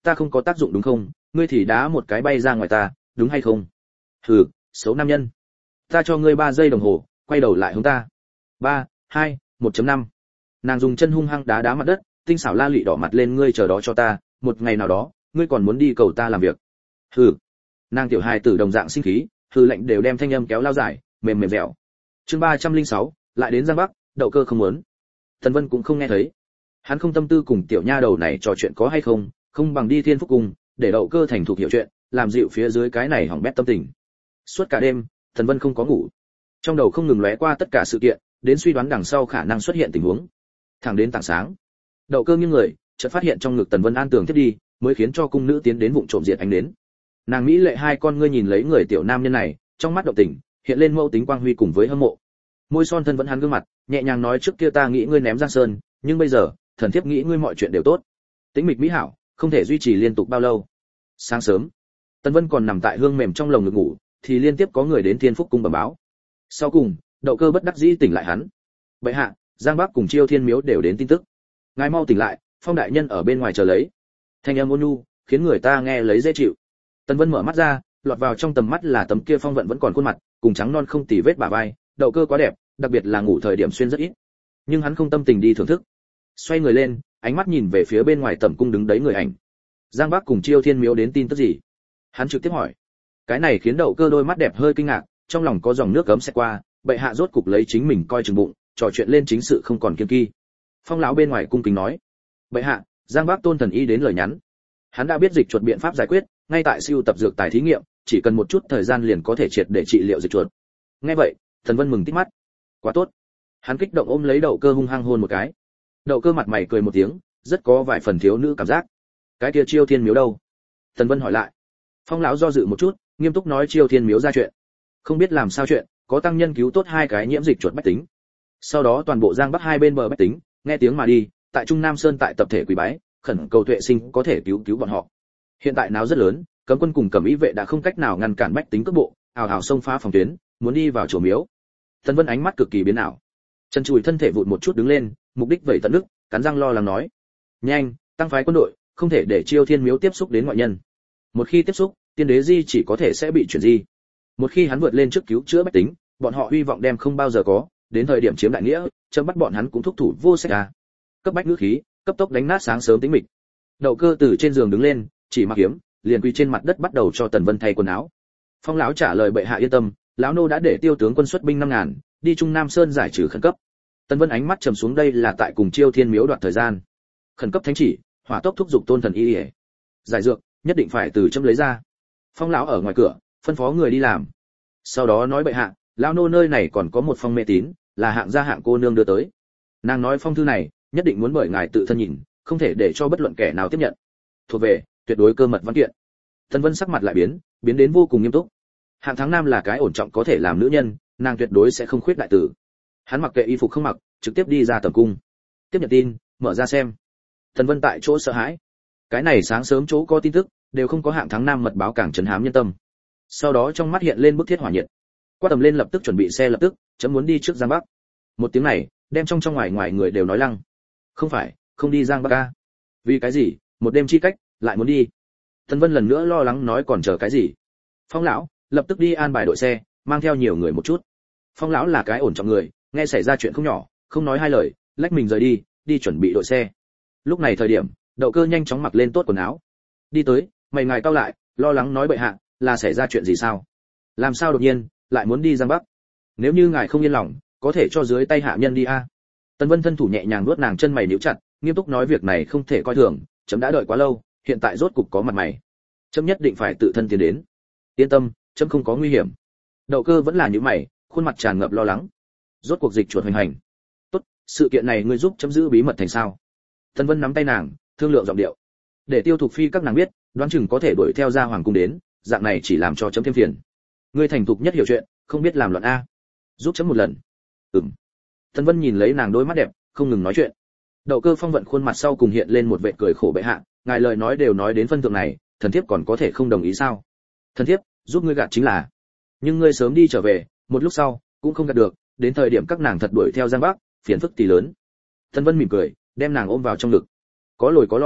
ta không có tác dụng đúng không? Ngươi thì đá một cái bay ra ngoài ta, đúng hay không? Hừ, xấu nam nhân. Ta cho ngươi 3 giây đồng hồ, quay đầu lại hướng ta. 3, 2, 1.5. Nàng dùng chân hung hăng đá đá mặt đất, tinh xảo la lị đỏ mặt lên, ngươi chờ đó cho ta, một ngày nào đó, ngươi còn muốn đi cầu ta làm việc. Hừ. Nàng tiểu hài tử đồng dạng sinh khí, hừ lệnh đều đem thanh âm kéo lao dài, mềm mềm dẻo. Chương 306, lại đến Giang Bắc, Đậu Cơ không muốn. Tần Vân cũng không nghe thấy. Hắn không tâm tư cùng tiểu nha đầu này trò chuyện có hay không, không bằng đi Thiên Phúc Cung, để Đậu Cơ thành thục hiểu chuyện, làm dịu phía dưới cái này hỏng bét tâm tình. Suốt cả đêm, Tần Vân không có ngủ. Trong đầu không ngừng lóe qua tất cả sự kiện, đến suy đoán đằng sau khả năng xuất hiện tình huống. Thẳng đến tảng sáng, Đậu Cơ nghiêng người, chợt phát hiện trong ngực Tần Vân an tường thiết đi, mới khiến cho cung nữ tiến đến vụng trộm diệt ánh đến. Nàng mỹ lệ hai con ngươi nhìn lấy người tiểu nam nhân này, trong mắt động tình, hiện lên mâu tính quang huy cùng với hâm mộ. Môi son thân vẫn hắn gương mặt, nhẹ nhàng nói, trước kia ta nghĩ ngươi ném Giang Sơn, nhưng bây giờ, thần thiếp nghĩ ngươi mọi chuyện đều tốt. Tĩnh mịch mỹ hảo, không thể duy trì liên tục bao lâu. Sáng sớm, Tần Vân còn nằm tại hương mềm trong lồng ngực ngủ, thì liên tiếp có người đến Thiên Phúc Cung bẩm báo. Sau cùng, Đậu Cơ bất đắc dĩ tỉnh lại hắn. Bệ hạ, Giang Bắc cùng Chiêu Thiên Miếu đều đến tin tức. Ngài mau tỉnh lại, Phong đại nhân ở bên ngoài chờ lấy. Thanh âm ôn nhu, khiến người ta nghe lấy dễ chịu. Tần Vân mở mắt ra, lọt vào trong tầm mắt là tấm kia Phong Vận vẫn còn khuôn mặt, cùng trắng non không tì vết bả vai, Đậu Cơ quá đẹp, đặc biệt là ngủ thời điểm xuyên rất ít. Nhưng hắn không tâm tình đi thưởng thức. Xoay người lên, ánh mắt nhìn về phía bên ngoài tẩm cung đứng đấy người ảnh. Giang Bắc cùng Chiêu Thiên Miếu đến tin tức gì? Hắn trực tiếp hỏi. Cái này khiến Đậu Cơ đôi mắt đẹp hơi kinh ngạc, trong lòng có dòng nước gấm sẽ qua, bệ hạ rốt cục lấy chính mình coi chừng bụng, trò chuyện lên chính sự không còn kiêng kỳ. Phong lão bên ngoài cung kính nói. Bệ hạ, Giang Bắc tôn thần y đến lời nhắn. Hắn đã biết dịch chuột biện pháp giải quyết, ngay tại siêu tập dược tài thí nghiệm, chỉ cần một chút thời gian liền có thể triệt để trị liệu dịch chuột. Nghe vậy, Thần Vân mừng tít mắt. Quá tốt. Hắn kích động ôm lấy Đậu Cơ hung hăng hôn một cái. Đậu Cơ mặt mày cười một tiếng, rất có vài phần thiếu nữ cảm giác. Cái kia Chiêu Thiên Miếu đâu? Thần Vân hỏi lại. Phong lão do dự một chút, nghiêm túc nói, Chiêu Thiên Miếu ra chuyện. Không biết làm sao chuyện, có tăng nhân cứu tốt 2 cái nhiễm dịch chuột bách tính. Sau đó toàn bộ Giang Bắc hai bên bờ bách tính, nghe tiếng mà đi, tại Trung Nam Sơn tại tập thể quỳ bái, khẩn cầu Tuệ Sinh có thể cứu bọn họ. Hiện tại náo rất lớn, cấm quân cùng cẩm ý vệ đã không cách nào ngăn cản bách tính cước bộ, ào ào xông phá phòng tuyến, muốn đi vào chùa miếu. Tần Vân ánh mắt cực kỳ biến ảo. Chân chùi thân thể vụt một chút đứng lên, mục đích vậy tận đức, cắn răng lo lắng nói: "Nhanh, tăng phái quân đội, không thể để Chiêu Thiên Miếu tiếp xúc đến ngoại nhân. Một khi tiếp xúc, tiên đế di chỉ có thể sẽ bị chuyển di. Một khi hắn vượt lên trước cứu chữa bách tính, bọn họ hy vọng đem không bao giờ có, đến thời điểm chiếm đại nghĩa, chấm bắt bọn hắn cũng thúc thủ vô sách à." Cấp bách ngữ khí, cấp tốc đánh nát sáng sớm tĩnh mịch. Đậu Cơ từ trên giường đứng lên, chỉ mặc kiếm, liền quỳ trên mặt đất bắt đầu cho Tần Vân thay quần áo. Phong lão trả lời: "Bệ hạ yên tâm, lão nô đã để Tiêu tướng quân xuất binh 5000, đi Trung Nam Sơn giải trừ khẩn cấp." Tần Vân ánh mắt trầm xuống, đây là tại cùng Chiêu Thiên Miếu đoạt thời gian. Khẩn cấp thánh chỉ, hỏa tốc thúc giục tôn thần y. Giải dược, nhất định phải từ chấm lấy ra. Phong lão ở ngoài cửa, phân phó người đi làm. Sau đó nói: "Bệ hạ, lão nô nơi này còn có một phong mê tín, là hạng gia hạng cô nương đưa tới. Nàng nói phong thư này, nhất định muốn bởi ngài tự thân nhìn, không thể để cho bất luận kẻ nào tiếp nhận. Thuộc về tuyệt đối cơ mật văn kiện." Tần Vân sắc mặt lại biến đến vô cùng nghiêm túc. Hạng Thắng Nam là cái ổn trọng có thể làm nữ nhân, nàng tuyệt đối sẽ không khuyết đại tử. Hắn mặc kệ y phục không mặc, trực tiếp đi ra tầm cung. Tiếp nhận tin, mở ra xem. Tần Vân tại chỗ sợ hãi. Cái này sáng sớm chỗ có tin tức, đều không có Hạng Thắng Nam mật báo càng trấn hám nhân tâm. Sau đó trong mắt hiện lên bức thiết hỏa nhiệt. Quát tầm lên, lập tức chuẩn bị xe lập tức, chấm muốn đi trước Giang Bắc. Một tiếng này, đem trong ngoài người đều nói lăng. Không phải, không đi Giang Bắc a. Vì cái gì, một đêm chi cách, lại muốn đi. Tần Vân lần nữa lo lắng nói, còn chờ cái gì? Phong lão, lập tức đi an bài đội xe, mang theo nhiều người một chút. Phong lão là cái ổn trọng người, nghe xảy ra chuyện không nhỏ, không nói hai lời, lách mình rời đi chuẩn bị đội xe. Lúc này thời điểm, Đậu Cơ nhanh chóng mặc lên tốt quần áo. Đi tới, mày ngài cau lại, lo lắng nói: "Bệ hạ, là xảy ra chuyện gì sao? Làm sao đột nhiên lại muốn đi Giang Bắc? Nếu như ngài không yên lòng, có thể cho dưới tay hạ nhân đi a." Tần Vân thân thủ nhẹ nhàng nuốt nàng chân mày nhíu chặt, nghiêm túc nói: "Việc này không thể coi thường, chấm đã đợi quá lâu, hiện tại rốt cục có mặt mày, chấm nhất định phải tự thân tiến đến. Yên tâm, chấm không có nguy hiểm." Đậu Cơ vẫn là nhíu mày, khuôn mặt tràn ngập lo lắng. Rốt cuộc dịch chuột hoành hành. "Tốt, sự kiện này ngươi giúp chấm giữ bí mật thành sao?" Tần Vân nắm tay nàng, thương lượng giọng điệu. "Để Tiêu Thục Phi các nàng biết, đoán chừng có thể đuổi theo ra hoàng cung đến, dạng này chỉ làm cho chấm thêm phiền. Ngươi thành thục nhất hiểu chuyện, không biết làm loạn a. Giúp chấm một lần." "Ừm." Tần Vân nhìn lấy nàng đôi mắt đẹp, không ngừng nói chuyện. Đậu Cơ Phong Vận khuôn mặt sau cùng hiện lên một vệt cười khổ: "Bệ hạ, ngài lời nói đều nói đến phân thượng này, thần thiếp còn có thể không đồng ý sao? Thần thiếp giúp ngươi gạt chính là, nhưng ngươi sớm đi trở về, một lúc sau cũng không gạt được, đến thời điểm các nàng thật đuổi theo Giang Bắc, phiền phức tỷ lớn." Tần Vân mỉm cười, đem nàng ôm vào trong ngực. Có lồi có lõm,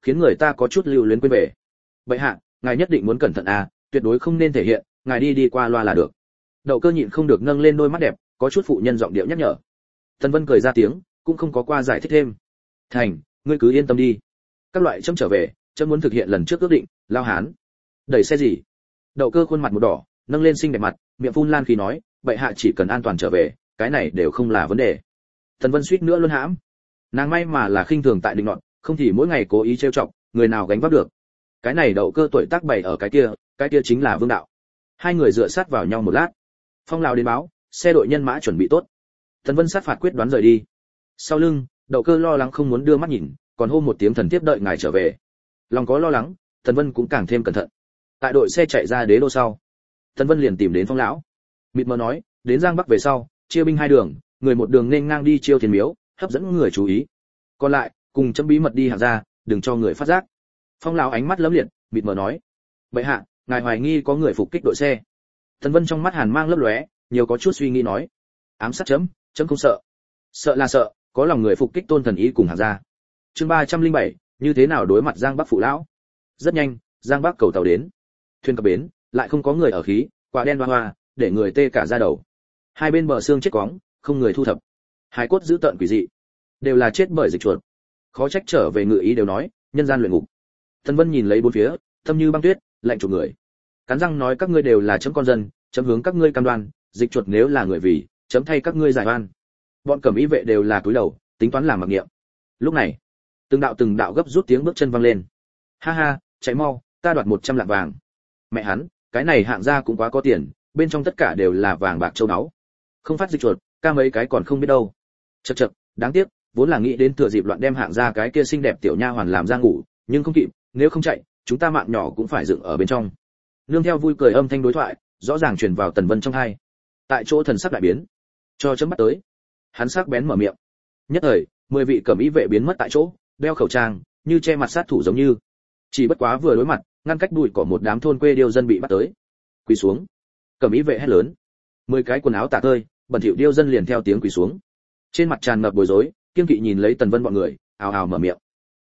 khiến người ta có chút lưu luyến quên về. Vậy hạ, ngài nhất định muốn cẩn thận à, tuyệt đối không nên thể hiện, ngài đi qua loa là được. Đậu Cơ nhịn không được nâng lên đôi mắt đẹp, có chút phụ nhân giọng điệu nhắc nhở. Tần Vân cười ra tiếng, cũng không có qua giải thích thêm. Thành, ngươi cứ yên tâm đi. Các loại chấm trở về, chấm muốn thực hiện lần trước ước định, lao hán. Đẩy xe gì? Đậu Cơ khuôn mặt một đỏ, nâng lên xinh đẹp mặt, miệng phun lan khí nói, vậy hạ chỉ cần an toàn trở về, cái này đều không là vấn đề. Tần Vân suýt nữa luôn hãm. Nàng may mà là khinh thường tại định nọt, không thì mỗi ngày cố ý trêu chọc, người nào gánh vác được. Cái này Đậu Cơ tuổi tác bày ở cái kia chính là Vương đạo. Hai người dựa sát vào nhau một lát. Phong lão đến báo, xe đội nhân mã chuẩn bị tốt. Tần Vân sát phạt quyết đoán rời đi. Sau lưng, Đậu Cơ lo lắng không muốn đưa mắt nhìn, còn hô một tiếng thần tiếp đợi ngài trở về. Lòng có lo lắng, Tần Vân cũng càng thêm cẩn thận. Tại đội xe chạy ra đế đô sau, Tần Vân liền tìm đến Phong lão. Mịt mờ nói, đến Giang Bắc về sau, chia binh hai đường, người một đường nên ngang đi Chiêu Thiên Miếu, hấp dẫn người chú ý. Còn lại, cùng chấm bí mật đi hàng ra, đừng cho người phát giác. Phong lão ánh mắt lấm liệt, mịt mờ nói, bệ hạ, ngài hoài nghi có người phục kích đội xe. Tần Vân trong mắt hàn mang lấp lóe, nhiều có chút suy nghĩ nói, ám sát chấm không sợ. Sợ là sợ, có lòng người phục kích Tôn thần ý cùng hàng ra. Chương 307, như thế nào đối mặt Giang Bắc phụ lão. Rất nhanh, Giang Bắc cầu tàu đến. Thuyền cập bến, lại không có người ở khí, quả đen hoa hoa, để người tê cả da đầu. Hai bên bờ xương chết quóng, không người thu thập. Hai cốt giữ tận quỷ dị, đều là chết bởi dịch chuột. Khó trách trở về ngự ý đều nói, nhân gian luyện ngục. Tần Vân nhìn lấy bốn phía, tâm như băng tuyết, lạnh chụp người. Cắn răng nói các ngươi đều là chấm con dân, chấm hướng các ngươi cam đoan, dịch chuột nếu là người vì, chấm thay các ngươi giải oan. Bọn cẩm y vệ đều là cúi đầu, tính toán làm mặc niệm. Lúc này, từng đạo gấp rút tiếng bước chân vang lên. Ha ha, chạy mau, ta đoạt 100 lạng vàng. Mẹ hắn, cái này hạng gia cũng quá có tiền, bên trong tất cả đều là vàng bạc châu báu. Không phát dịch chuột, ca mấy cái còn không biết đâu. Chậc chậc, đáng tiếc, vốn là nghĩ đến thừa dịp loạn đem hạng gia cái kia xinh đẹp tiểu nha hoàn làm ra ngủ, nhưng không kịp, nếu không chạy, chúng ta mạng nhỏ cũng phải dựng ở bên trong. Nương theo vui cười âm thanh đối thoại, rõ ràng truyền vào Tần Vân trong tai. Tại chỗ thần sắc đại biến, cho chấm bắt tới. Hắn sắc bén mở miệng. Nhất thời, 10 vị cẩm y vệ biến mất tại chỗ, đeo khẩu trang, như che mặt sát thủ giống như. Chỉ bất quá vừa đối mặt, ngăn cách bụi cỏ một đám thôn quê điêu dân bị bắt tới. Quỳ xuống. Cẩm y vệ hét lớn. 10 cái quần áo tả tơi, bẩn thỉu điêu dân liền theo tiếng quỳ xuống. Trên mặt tràn ngập bối rối, kiêng kỵ nhìn lấy Tần Vân bọn người, ào ào mở miệng.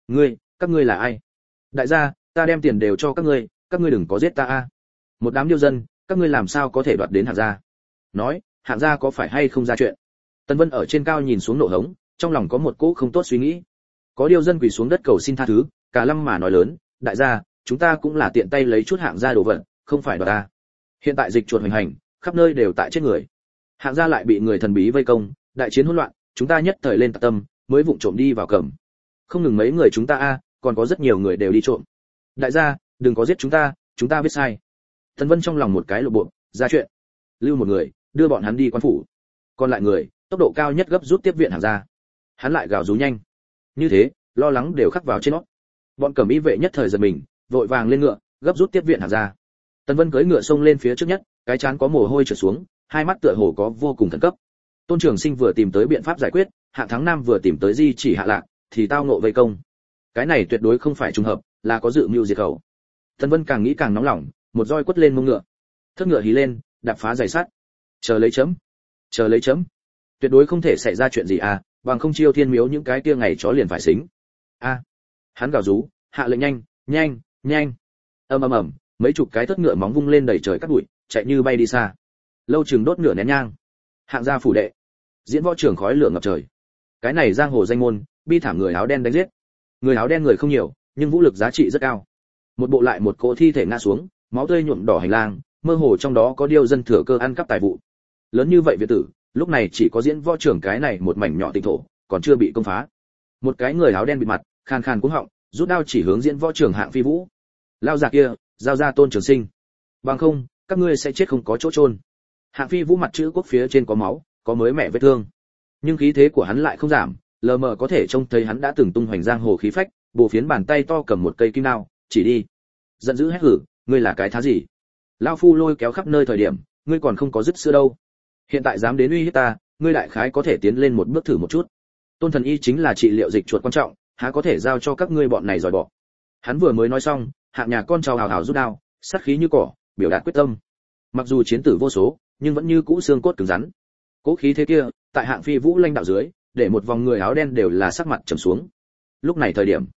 Các ngươi là ai? Đại gia, ta đem tiền đều cho các ngươi đừng có giết ta a. Một đám điêu dân, các ngươi làm sao có thể đoạt đến hạng gia? Nói, hạng gia có phải hay không ra chuyện? Tần Vân ở trên cao nhìn xuống nộ hống, trong lòng có một cỗ không tốt suy nghĩ. Có điêu dân quỳ xuống đất cầu xin tha thứ, cả lâm mà nói lớn, đại gia, chúng ta cũng là tiện tay lấy chút hạng gia đồ vật, không phải đoạt ta. Hiện tại dịch chuột hoành hành, khắp nơi đều tại chết người. Hạng gia lại bị người thần bí vây công, đại chiến hỗn loạn, chúng ta nhất thời lên tạc tâm, mới vụng trộm đi vào cầm. Không ngừng mấy người chúng ta a, còn có rất nhiều người đều đi trộm. Đại gia, đừng có giết chúng ta biết sai. Tần Vân trong lòng một cái lộ bộ, ra chuyện. Lưu một người, đưa bọn hắn đi quan phủ. Còn lại người, tốc độ cao nhất gấp rút tiếp viện hàng gia. Hắn lại gào rú nhanh. Như thế, lo lắng đều khắc vào trên nó. Bọn cẩm y vệ nhất thời giật mình, vội vàng lên ngựa, gấp rút tiếp viện hàng gia. Tần Vân cưỡi ngựa xông lên phía trước nhất, cái trán có mồ hôi trượt xuống, hai mắt tựa hồ có vô cùng khẩn cấp. Tôn Trường Sinh vừa tìm tới biện pháp giải quyết, Hạng Thắng Nam vừa tìm tới di chỉ Hạ Lạc, thì tao ngộ vây công. Cái này tuyệt đối không phải trùng hợp, là có dự mưu diệt khẩu. Tần Vân càng nghĩ càng nóng lòng, một roi quất lên mông ngựa. Thất ngựa hí lên, đạp phá giày sắt. Chờ lấy chấm. Tuyệt đối không thể xảy ra chuyện gì à, bằng không Chiêu Thiên Miếu những cái kia ngày chó liền phải xính. A. Hắn gào rú, hạ lệnh nhanh. Ầm, mấy chục cái thất ngựa móng vung lên đầy trời cát bụi, chạy như bay đi xa. Lâu chừng đốt nửa nén nhang. Hạng gia phủ đệ. Diễn võ trường khói lửa ngập trời. Cái này giang hồ danh môn, bi thảm người áo đen đánh giết. Người áo đen người không nhiều, nhưng vũ lực giá trị rất cao. Một bộ lại một cỗ thi thể ngã xuống, máu tươi nhuộm đỏ hành lang, mơ hồ trong đó có điêu dân thừa cơ ăn cắp tài vụ. Lớn như vậy viện tử, lúc này chỉ có diễn võ trưởng cái này một mảnh nhỏ tịnh thổ, còn chưa bị công phá. Một cái người áo đen bịt mặt, khàn khàn cuống họng, rút đao chỉ hướng diễn võ trưởng Hạng Phi Vũ. Lao già kia, giao ra Tôn Trường Sinh. Bằng không, các ngươi sẽ chết không có chỗ chôn. Hạng Phi Vũ mặt chữ quốc phía trên có máu, có mới mẻ vết thương. Nhưng khí thế của hắn lại không giảm, lờ mờ có thể trông thấy hắn đã từng tung hoành giang hồ khí phách, bổ phiến bàn tay to cầm một cây kim đao, chỉ đi. Giận dữ hét hử, ngươi là cái thá gì? Lão phu lôi kéo khắp nơi thời điểm, ngươi còn không có dứt xưa đâu. Hiện tại dám đến uy hiếp ta, ngươi đại khái có thể tiến lên một bước thử một chút. Tôn thần y chính là trị liệu dịch chuột quan trọng, há có thể giao cho các ngươi bọn này giỏi bỏ. Hắn vừa mới nói xong, Hạng nhà con trào hào hào rút đao, sát khí như cỏ, biểu đạt quyết tâm. Mặc dù chiến tử vô số, nhưng vẫn như cũ xương cốt cứng rắn. Cố khí thế kia, tại Hạng Phi Vũ lãnh đạo dưới, để một vòng người áo đen đều là sắc mặt trầm xuống. Lúc này thời điểm,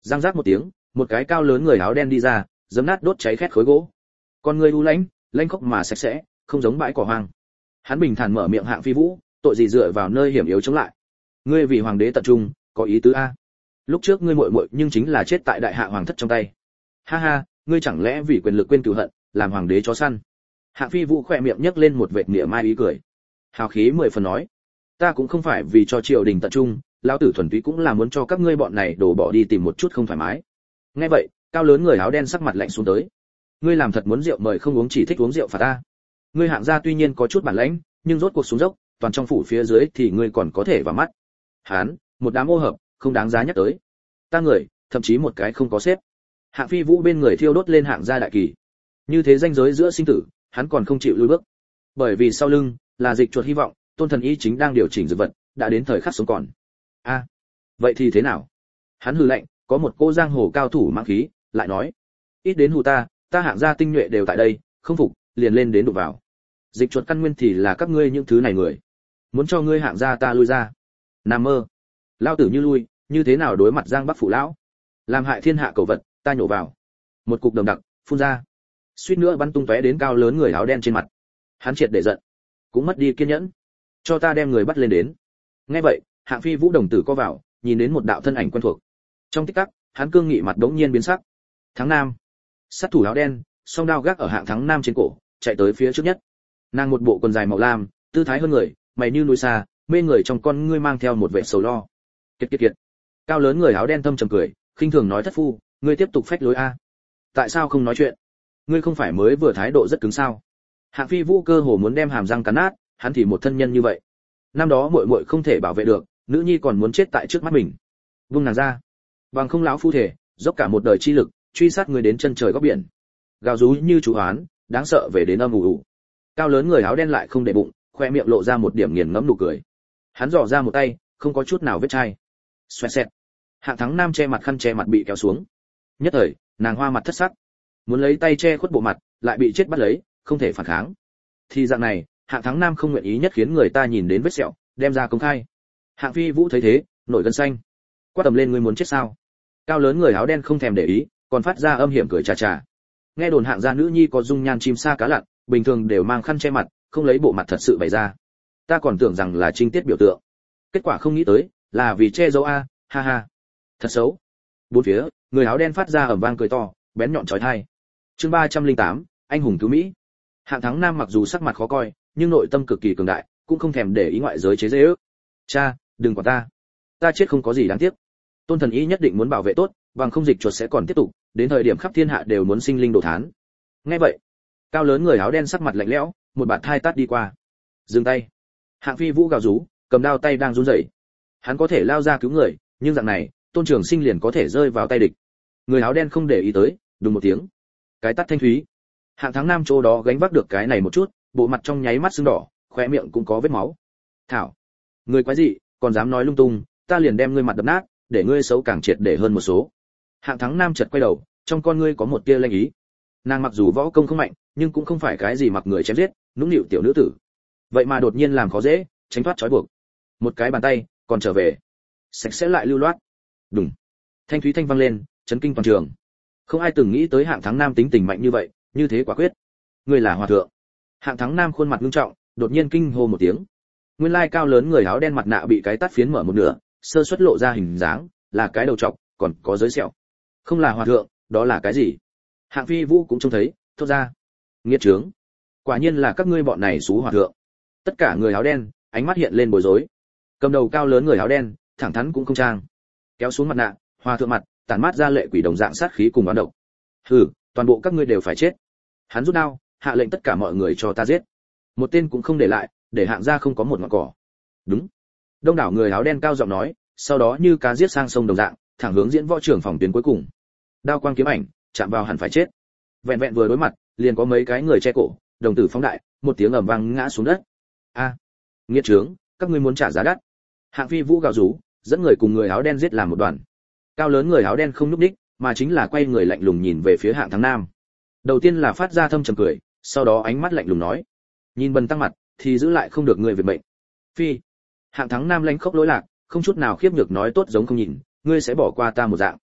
Răng rác một tiếng, một cái cao lớn người áo đen đi ra, giấm nát đốt cháy khét khối gỗ. Con người u lãnh, lanh khốc mà sạch sẽ, không giống bãi cỏ hoang. Hắn bình thản mở miệng, Hạng Phi Vũ, tội gì dựa vào nơi hiểm yếu chống lại? Ngươi vì hoàng đế tận trung, có ý tứ a? Lúc trước ngươi muội muội nhưng chính là chết tại đại hạ hoàng thất trong tay. Ha ha, ngươi chẳng lẽ vì quyền lực quên cừu hận, làm hoàng đế chó săn? Hạng Phi Vũ khỏe miệng nhếch lên một vệt mỉa mai ý cười. Hào khí mười phần nói, ta cũng không phải vì cho triều đình tận trung, lão tử thuần túy cũng là muốn cho các ngươi bọn này đổ bỏ đi tìm một chút không thoải mái. Nghe vậy, cao lớn người áo đen sắc mặt lạnh xuống tới. Ngươi làm thật muốn rượu mời không uống, chỉ thích uống rượu phạt ta. Ngươi Hạng gia tuy nhiên có chút bản lãnh, nhưng rốt cuộc xuống dốc, toàn trong phủ phía dưới thì ngươi còn có thể vào mắt. Hán, một đám ô hợp, không đáng giá nhắc tới. Ta người, thậm chí một cái không có xếp. Hạng Phi Vũ bên người thiêu đốt lên Hạng gia đại kỳ. Như thế danh giới giữa sinh tử, hắn còn không chịu lùi bước. Bởi vì sau lưng là dịch chuột hy vọng, Tôn Thần Y chính đang điều chỉnh dược vật, đã đến thời khắc sống còn. A, vậy thì thế nào? Hắn hừ lạnh, có một cô giang hồ cao thủ mang khí, lại nói, ít đến hù ta, ta Hạng gia tinh nhuệ đều tại đây, không phục, liền lên đến đụng vào. Dịch chuột căn nguyên thì là các ngươi những thứ này người, muốn cho ngươi Hạng gia ta lui ra. Nằm mơ, lao tử như lui, như thế nào đối mặt Giang Bắc phụ lão? Làm hại thiên hạ cầu vật, ta nhổ vào. Một cục đồng đặc phun ra, suýt nữa bắn tung tóe đến cao lớn người áo đen trên mặt. Hắn triệt để giận, cũng mất đi kiên nhẫn. Cho ta đem người bắt lên đến. Nghe vậy, Hạng Phi Vũ đồng tử co vào, nhìn đến một đạo thân ảnh quen thuộc. Trong tích tắc, hắn cương nghị mặt đống nhiên biến sắc. Thắng Nam, sát thủ áo đen, song đao gác ở Hạng Thắng Nam trên cổ, chạy tới phía trước nhất. Nàng một bộ quần dài màu lam, tư thái hơn người, mày như núi xa, mê người trong con ngươi mang theo một vẻ sầu lo. Kiệt kiệt kiệt. Cao lớn người áo đen thâm trầm cười, khinh thường nói, thất phu, ngươi tiếp tục phách lối a. Tại sao không nói chuyện? Ngươi không phải mới vừa thái độ rất cứng sao? Hạng Phi Vũ cơ hồ muốn đem hàm răng cắn nát, hắn thì một thân nhân như vậy. Năm đó muội muội không thể bảo vệ được, nữ nhi còn muốn chết tại trước mắt mình. Vung nàng ra, bằng không lão phu thể, dốc cả một đời chi lực, truy sát người đến chân trời góc biển. Gào rú như chú hoán, đáng sợ về đến âm ù ù. Cao lớn người áo đen lại không để bụng, khoe miệng lộ ra một điểm nghiền ngẫm nụ cười. Hắn dò ra một tay, không có chút nào vết chai. Xoẹt xẹt. Hạng Thắng Nam che mặt, khăn che mặt bị kéo xuống. Nhất thời, nàng hoa mặt thất sắc, muốn lấy tay che khuất bộ mặt, lại bị chết bắt lấy, không thể phản kháng. Thì dạng này, Hạng Thắng Nam không nguyện ý nhất khiến người ta nhìn đến vết sẹo, đem ra công khai. Hạng Phi Vũ thấy thế, nổi gân xanh. Quát tầm lên, ngươi muốn chết sao? Cao lớn người áo đen không thèm để ý, còn phát ra âm hiểm cười chà chà. Nghe đồn Hạng gia nữ nhi có dung nhan chim sa cá lặn, bình thường đều mang khăn che mặt, không lấy bộ mặt thật sự bày ra. Ta còn tưởng rằng là trinh tiết biểu tượng, kết quả không nghĩ tới là vì che giấu a, ha ha. Thật xấu. Bốn phía, người áo đen phát ra ầm vang cười to, bén nhọn chói tai. Chương 308, anh hùng cứu Mỹ. Hạng Thắng Nam mặc dù sắc mặt khó coi, nhưng nội tâm cực kỳ cường đại, cũng không thèm để ý ngoại giới chế giễu. Cha, đừng quản ta. Ta chết không có gì đáng tiếc. Tôn Thần Y nhất định muốn bảo vệ tốt, bằng không dịch chuột sẽ còn tiếp tục, đến thời điểm khắp thiên hạ đều muốn sinh linh đồ thán. Nghe vậy, cao lớn người áo đen sắc mặt lạnh lẽo, một bạt thai tát đi qua. Dừng tay. Hạng Phi Vũ gào rú, cầm đao tay đang run rẩy. Hắn có thể lao ra cứu người, nhưng dạng này, Tôn Trường Sinh liền có thể rơi vào tay địch. Người áo đen không để ý tới, đùng một tiếng, cái tát thanh thúy. Hạng Thắng Nam chỗ đó gánh vác được cái này một chút, bộ mặt trong nháy mắt sưng đỏ, khóe miệng cũng có vết máu. Thảo, người quái gì, còn dám nói lung tung, ta liền đem ngươi mặt đập nát, để ngươi xấu càng triệt để hơn một số. Hạng Thắng Nam chợt quay đầu, trong con ngươi có một tia lanh ý. Nàng mặc dù võ công không mạnh, nhưng cũng không phải cái gì mặc người chém giết, nũng nịu tiểu nữ tử. Vậy mà đột nhiên làm khó dễ, tránh thoát trói buộc. Một cái bàn tay, còn trở về, sạch sẽ lại lưu loát. Đùng. Thanh thúy thanh vang lên, chấn kinh toàn trường. Không ai từng nghĩ tới Hạng Thắng Nam tính tình mạnh như vậy, như thế quả quyết. Ngươi là hòa thượng? Hạng Thắng Nam khuôn mặt nghiêm trọng, đột nhiên kinh hô một tiếng. Nguyên lai cao lớn người áo đen mặt nạ bị cái tát phiến mở một nửa, sơ suất lộ ra hình dáng, là cái đầu trọc, còn có giới sẹo. Không là hòa thượng, đó là cái gì? Hạng Phi Vũ cũng trông thấy, thốt ra. Nghiệt trướng. Quả nhiên là các ngươi bọn này xú hòa thượng. Tất cả người áo đen, ánh mắt hiện lên bối rối. Cầm đầu cao lớn người áo đen, thẳng thắn cũng không trang. Kéo xuống mặt nạ, hòa thượng mặt, tản mát ra lệ quỷ đồng dạng sát khí cùng oán độc. Hừ, toàn bộ các ngươi đều phải chết. Hắn rút đao, hạ lệnh tất cả mọi người cho ta giết. Một tên cũng không để lại, để Hạng gia không có một ngọn cỏ. Đúng. Đông đảo người áo đen cao giọng nói, sau đó như cá giết sang sông đồng dạng, thẳng hướng diễn võ trưởng phòng tuyến cuối cùng. Đao quang kiếm ảnh, chạm vào hẳn phải chết. Vẹn vẹn vừa đối mặt, liền có mấy cái người che cổ, đồng tử phóng đại, một tiếng ầm vang ngã xuống đất. A, nghiệt trướng, các ngươi muốn trả giá đắt. Hạng Phi Vũ gào rú, dẫn người cùng người áo đen giết làm một đoàn. Cao lớn người áo đen không nhúc nhích, mà chính là quay người lạnh lùng nhìn về phía Hạng Thắng Nam. Đầu tiên là phát ra thâm trầm cười, sau đó ánh mắt lạnh lùng nói: nhìn bần tăng mặt, thì giữ lại không được người về mệnh. Phi. Hạng Thắng Nam lanh khốc lỗi lạc, không chút nào khiếp nhược nói, tốt giống không nhìn, ngươi sẽ bỏ qua ta một dạng.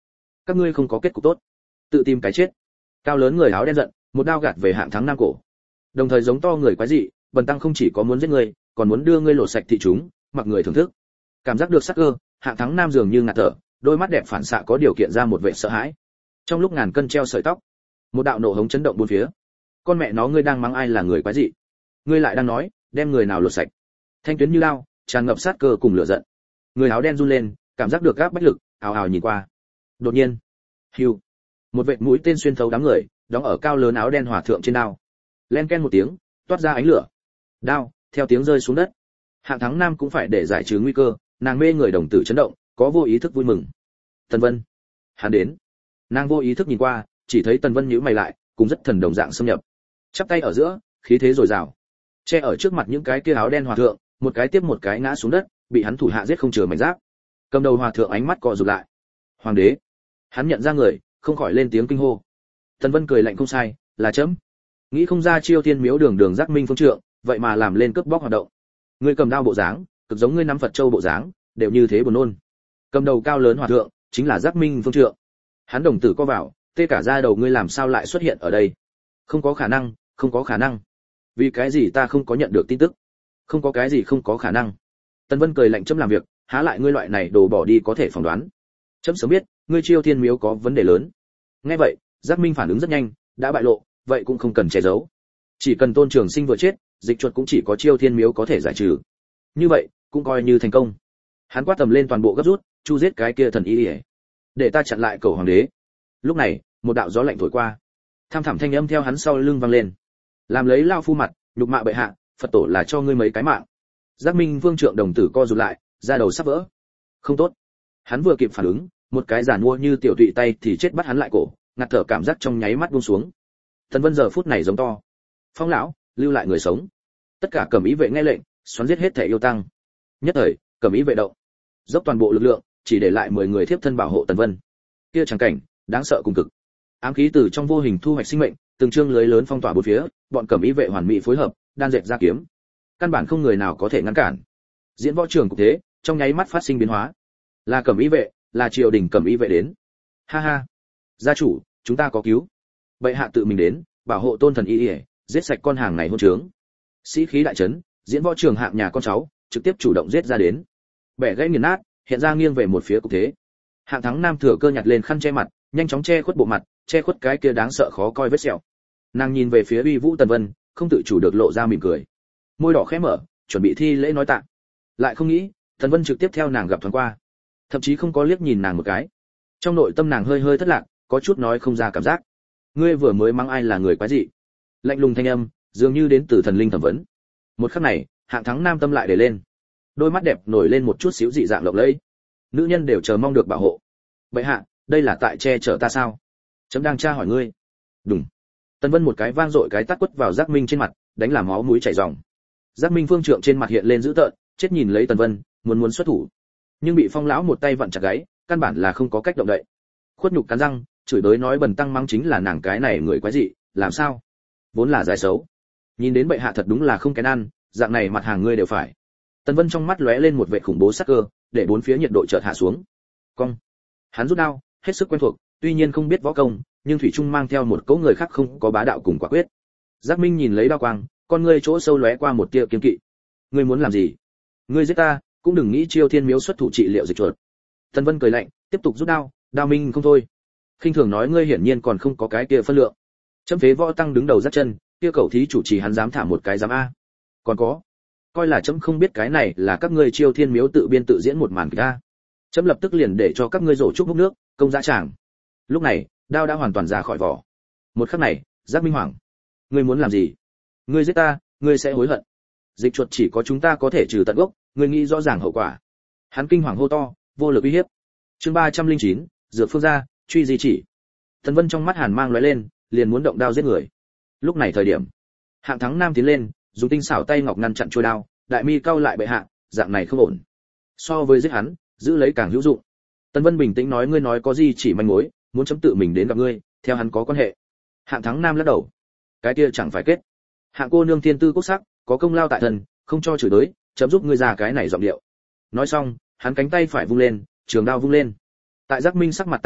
các ngươi không có kết cục tốt, tự tìm cái chết. Cao lớn người áo đen giận, một đao gạt về Hạng Thắng Nam cổ. Đồng thời giống to người quái dị, Bần tăng không chỉ có muốn giết ngươi, còn muốn đưa ngươi lột sạch thị chúng, mặc người thưởng thức. Cảm giác được sắc cơ, Hạng Thắng Nam dường như ngạt thở, đôi mắt đẹp phản xạ có điều kiện ra một vẻ sợ hãi. Trong lúc ngàn cân treo sợi tóc, một đạo nổ hống chấn động bốn phía. Con mẹ nó, ngươi đang mắng ai là người quái dị? Ngươi lại đang nói, đem người nào lột sạch? Thanh tuyến như lao, tràn ngập sát cơ cùng lửa giận. Người áo đen run lên, cảm giác được áp bách lực, ào ào nhìn qua. Đột nhiên, hưu, một vệt mũi tên xuyên thấu đám người, đóng ở cao lớn áo đen hòa thượng trên đao. Len ken một tiếng, toát ra ánh lửa. Đao theo tiếng rơi xuống đất. Hạng Thắng Nam cũng phải để giải trừ nguy cơ, nàng mê người đồng tử chấn động, có vô ý thức vui mừng. Tần Vân, hắn đến. Nàng vô ý thức nhìn qua, chỉ thấy Tần Vân nhíu mày lại, cùng rất thần đồng dạng xâm nhập. Chắp tay ở giữa, khí thế dồi dào. Che ở trước mặt những cái kia áo đen hòa thượng, một cái tiếp một cái ngã xuống đất, bị hắn thủ hạ giết không chừa mảnh giáp. Cầm đầu hòa thượng ánh mắt co rụt lại. Hoàng đế. Hắn nhận ra người, không khỏi lên tiếng kinh hô. Tần Vân cười lạnh không sai, là chấm. Nghĩ không ra Chiêu Thiên Miếu đường đường giác minh phương trượng, vậy mà làm lên cướp bóc hoạt động. Ngươi cầm đao bộ dáng, cực giống ngươi nắm Phật châu bộ dáng, đều như thế buồn nôn. Cầm đầu cao lớn hòa thượng, chính là giác minh phương trượng. Hắn đồng tử co vào, tê cả da đầu, ngươi làm sao lại xuất hiện ở đây? Không có khả năng, không có khả năng. Vì cái gì ta không có nhận được tin tức? Không có cái gì không có khả năng. Tần Vân cười lạnh, chấm làm việc, há lại ngươi loại này đồ bỏ đi có thể phỏng đoán. Chấm sớm biết, ngươi Chiêu Thiên Miếu có vấn đề lớn. Nghe vậy, giác minh phản ứng rất nhanh, đã bại lộ, vậy cũng không cần che giấu. Chỉ cần Tôn Trường Sinh vừa chết, dịch chuột cũng chỉ có Chiêu Thiên Miếu có thể giải trừ. Như vậy, cũng coi như thành công. Hắn quát tầm lên toàn bộ gấp rút, chu giết cái kia thần y, để ta chặn lại cầu hoàng đế. Lúc này, một đạo gió lạnh thổi qua, tham thẳm thanh âm theo hắn sau lưng vang lên. Làm lấy lao phu mặt, nhục mạ bệ hạ, Phật tổ là cho ngươi mấy cái mạng. Giác Minh Vương trượng đồng tử co rụt lại, da đầu sắp vỡ. Không tốt. Hắn vừa kịp phản ứng, một cái giản mua như tiểu tụy tay thì chết bắt hắn lại cổ, ngạt thở cảm giác trong nháy mắt buông xuống. Tần Vân giờ phút này giống to. Phong lão, lưu lại người sống. Tất cả cẩm ý vệ nghe lệnh, xoắn giết hết thể yêu tăng. Nhất thời, cẩm ý vệ động, dốc toàn bộ lực lượng, chỉ để lại 10 người thiếp thân bảo hộ Tần Vân. Kia chẳng cảnh, đáng sợ cùng cực. Ám khí từ trong vô hình thu hoạch sinh mệnh, từng chương lưới lớn phong tỏa bốn phía, bọn cẩm ý vệ hoàn mỹ phối hợp, đan dệt ra kiếm. Căn bản không người nào có thể ngăn cản. Diễn võ trường cục thế, trong nháy mắt phát sinh biến hóa. Là cẩm ý vệ, là triều đình cẩm ý vệ đến. Ha ha, gia chủ, chúng ta có cứu. Bệ hạ tự mình đến, bảo hộ Tôn thần y, giết sạch con hàng này hôn trướng. Sĩ khí đại trấn, diễn võ trường hạng nhà con cháu, trực tiếp chủ động giết ra đến. Bẻ gãy nghiền nát, hiện ra nghiêng về một phía cục thế. Hạng Thắng Nam thừa cơ nhặt lên khăn che mặt, nhanh chóng che khuất bộ mặt, che khuất cái kia đáng sợ khó coi vết sẹo. Nàng nhìn về phía uy vũ Tần Vân, không tự chủ được lộ ra mỉm cười. Môi đỏ khẽ mở, chuẩn bị thi lễ nói tạ. Lại không nghĩ, Tần Vân trực tiếp theo nàng gặp thoáng qua, thậm chí không có liếc nhìn nàng một cái. Trong nội tâm nàng hơi hơi thất lạc, có chút nói không ra cảm giác. Ngươi vừa mới mắng ai là người quái dị? Lạnh lùng thanh âm, dường như đến từ thần linh thẩm vấn. Một khắc này, Hạng Thắng Nam tâm lại để lên, đôi mắt đẹp nổi lên một chút xíu dị dạng lộng lẫy. Nữ nhân đều chờ mong được bảo hộ. Bệ hạ, đây là tại che chở ta sao? Chấm đang tra hỏi ngươi. Đùng. Tần Vân một cái vang dội cái tát quất vào Giác Minh trên mặt, đánh làm máu mũi chảy ròng. Giác Minh phương trượng trên mặt hiện lên dữ tợn, chết nhìn lấy Tần Vân, muốn xuất thủ, nhưng bị Phong lão một tay vặn chặt gáy, căn bản là không có cách động đậy. Khuất nhục cắn răng, chửi bới nói bần tăng mắng chính là nàng cái này người quái dị, làm sao? Vốn là dài xấu. Nhìn đến bệ hạ thật đúng là không kén ăn, dạng này mặt hàng ngươi đều phải. Tần Vân trong mắt lóe lên một vẻ khủng bố sắc cơ, để bốn phía nhiệt độ chợt hạ xuống. Cong. Hắn rút đao, hết sức quen thuộc, tuy nhiên không biết võ công, nhưng thủy trung mang theo một cỗ người khác không có bá đạo cùng quả quyết. Giác Minh nhìn lấy đao quang, con ngươi chỗ sâu lóe qua một tia kiên kỵ. Ngươi muốn làm gì? Ngươi giết ta, cũng đừng nghĩ Chiêu Thiên Miếu xuất thủ trị liệu dịch chuột. Tần Vân cười lạnh, tiếp tục rút đao, đao minh không thôi. Khinh thường nói ngươi hiển nhiên còn không có cái kia phân lượng. Chấm phế võ tăng đứng đầu dắt chân, kia cậu thí chủ trì hắn dám thả một cái dám a. Còn có, coi là chấm không biết cái này là các ngươi Chiêu Thiên Miếu tự biên tự diễn một màn kịch a. Chấm lập tức liền để cho các ngươi rổ chúc múc nước, công dã tràng. Lúc này, đao đã hoàn toàn ra khỏi vỏ. Một khắc này, Giác Minh hoảng. Ngươi muốn làm gì? Ngươi giết ta, ngươi sẽ hối hận. Dịch chuột chỉ có chúng ta có thể trừ tận gốc, ngươi nghĩ rõ ràng hậu quả. Hắn kinh hoàng hô to, vô lực uy hiếp. Chương 309, dược phương gia, truy di chỉ. Tần Vân trong mắt hàn mang lóe lên, liền muốn động đao giết người. Lúc này thời điểm, Hạng Thắng Nam tiến lên, dùng tinh xảo tay ngọc ngăn chặn trôi đao, đại mi cau lại bệ hạ, dạng này không ổn. So với giết hắn, giữ lấy càng hữu dụng. Tần Vân bình tĩnh nói ngươi nói có gì chỉ manh mối, muốn chấm tự mình đến gặp ngươi, theo hắn có quan hệ. Hạng Thắng Nam lắc đầu. Cái kia chẳng phải kết. Hạng cô nương thiên tư quốc sắc, có công lao tại thần, không cho chửi tới, chấm giúp ngươi ra cái này giọng điệu. Nói xong, hắn cánh tay phải vung lên, trường đao vung lên. Tại Giác Minh sắc mặt tái nhợt,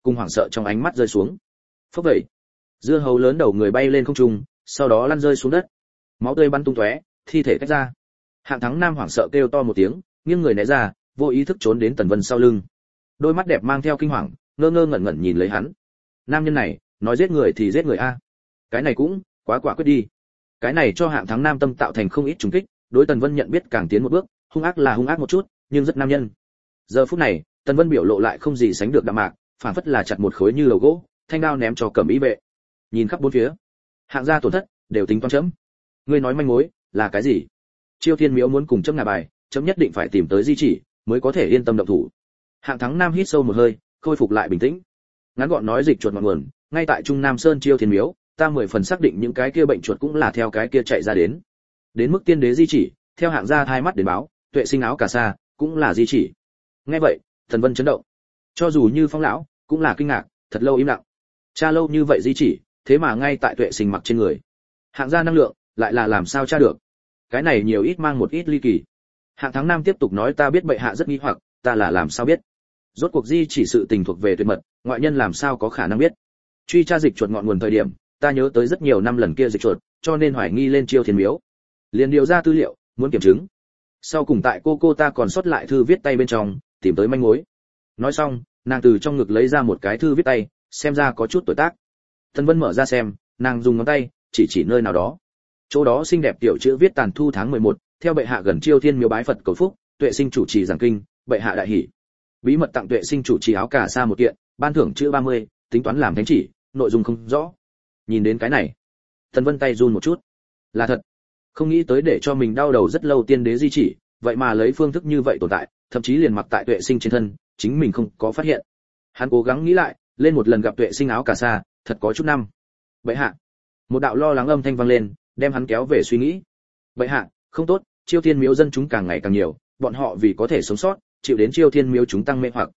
cùng hoảng sợ trong ánh mắt rơi xuống. Phốc vậy, dưa hấu lớn đầu người bay lên không trung, sau đó lăn rơi xuống đất. Máu tươi bắn tung tóe, thi thể tách ra. Hạng Thắng Nam hoảng sợ kêu to một tiếng, nghiêng người né ra, vô ý thức trốn đến Tần Vân sau lưng. Đôi mắt đẹp mang theo kinh hoàng, ngơ ngơ ngẩn ngẩn nhìn lấy hắn. Nam nhân này, nói giết người thì giết người a. Cái này cũng quá quả quyết đi. Cái này cho Hạng Thắng Nam tâm tạo thành không ít trùng kích, đối Tần Vân nhận biết càng tiến một bước, hung ác là hung ác một chút, nhưng rất nam nhân. Giờ phút này, Tần Vân biểu lộ lại không gì sánh được đạm mạc, phản phất là chặt một khối như lầu gỗ, thanh đao ném cho Cẩm Ý vệ. Nhìn khắp bốn phía, Hạng gia tổn thất đều tính toán chấm. Ngươi nói manh mối là cái gì? Chiêu Thiên Miếu muốn cùng chấm ngả bài, chấm nhất định phải tìm tới di chỉ, mới có thể yên tâm động thủ. Hạng Thắng Nam hít sâu một hơi, khôi phục lại bình tĩnh. Ngắn gọn nói dịch chuột ngọn nguồn, ngay tại Trung Nam Sơn Chiêu Thiên Miếu, ta 10 phần xác định những cái kia bệnh chuột cũng là theo cái kia chạy ra đến. Đến mức tiên đế di chỉ, theo Hạng gia hai mắt đến báo, Tuệ Sinh áo cà sa cũng là di chỉ. Nghe vậy, Thần Vân chấn động. Cho dù như Phong lão, cũng là kinh ngạc, thật lâu im lặng. Tra lâu như vậy di chỉ, thế mà ngay tại Tuệ Sinh mặc trên người. Hạng gia năng lượng, lại là làm sao tra được? Cái này nhiều ít mang một ít ly kỳ. Hạng Thắng Nam tiếp tục nói ta biết bệ hạ rất nghi hoặc, ta là làm sao biết? Rốt cuộc di chỉ sự tình thuộc về tuyệt mật, ngoại nhân làm sao có khả năng biết? Truy tra dịch chuột ngọn nguồn thời điểm, ta nhớ tới rất nhiều năm lần kia dịch chuột, cho nên hoài nghi lên Chiêu Thiên Miếu. Liền điều ra tư liệu, muốn kiểm chứng. Sau cùng tại cô ta còn sót lại thư viết tay bên trong, tìm tới manh mối. Nói xong, nàng từ trong ngực lấy ra một cái thư viết tay, xem ra có chút tuổi tác. Tần Vân mở ra xem, nàng dùng ngón tay chỉ nơi nào đó. Chỗ đó xinh đẹp tiểu chữ viết tàn thu tháng 11, theo bệ hạ gần Chiêu Thiên Miếu bái Phật cầu phúc, Tuệ Sinh chủ trì giảng kinh, bệ hạ đại hỉ. Bí mật tặng Tuệ Sinh chủ trì áo cà sa một kiện, ban thưởng chữ 30, tính toán làm thánh chỉ, nội dung không rõ. Nhìn đến cái này, Tần Vân tay run một chút. Là thật, không nghĩ tới để cho mình đau đầu rất lâu tiên đế di chỉ, vậy mà lấy phương thức như vậy tồn tại, thậm chí liền mặc tại Tuệ Sinh trên thân, chính mình không có phát hiện. Hắn cố gắng nghĩ lại, lên một lần gặp Tuệ Sinh áo cà sa, thật có chút năm. Bệ hạ, một đạo lo lắng âm thanh vang lên, đem hắn kéo về suy nghĩ. Bệ hạ, không tốt, Chiêu Thiên Miếu dân chúng càng ngày càng nhiều, bọn họ vì có thể sống sót, chịu đến Chiêu Thiên Miếu chúng tăng mê hoặc.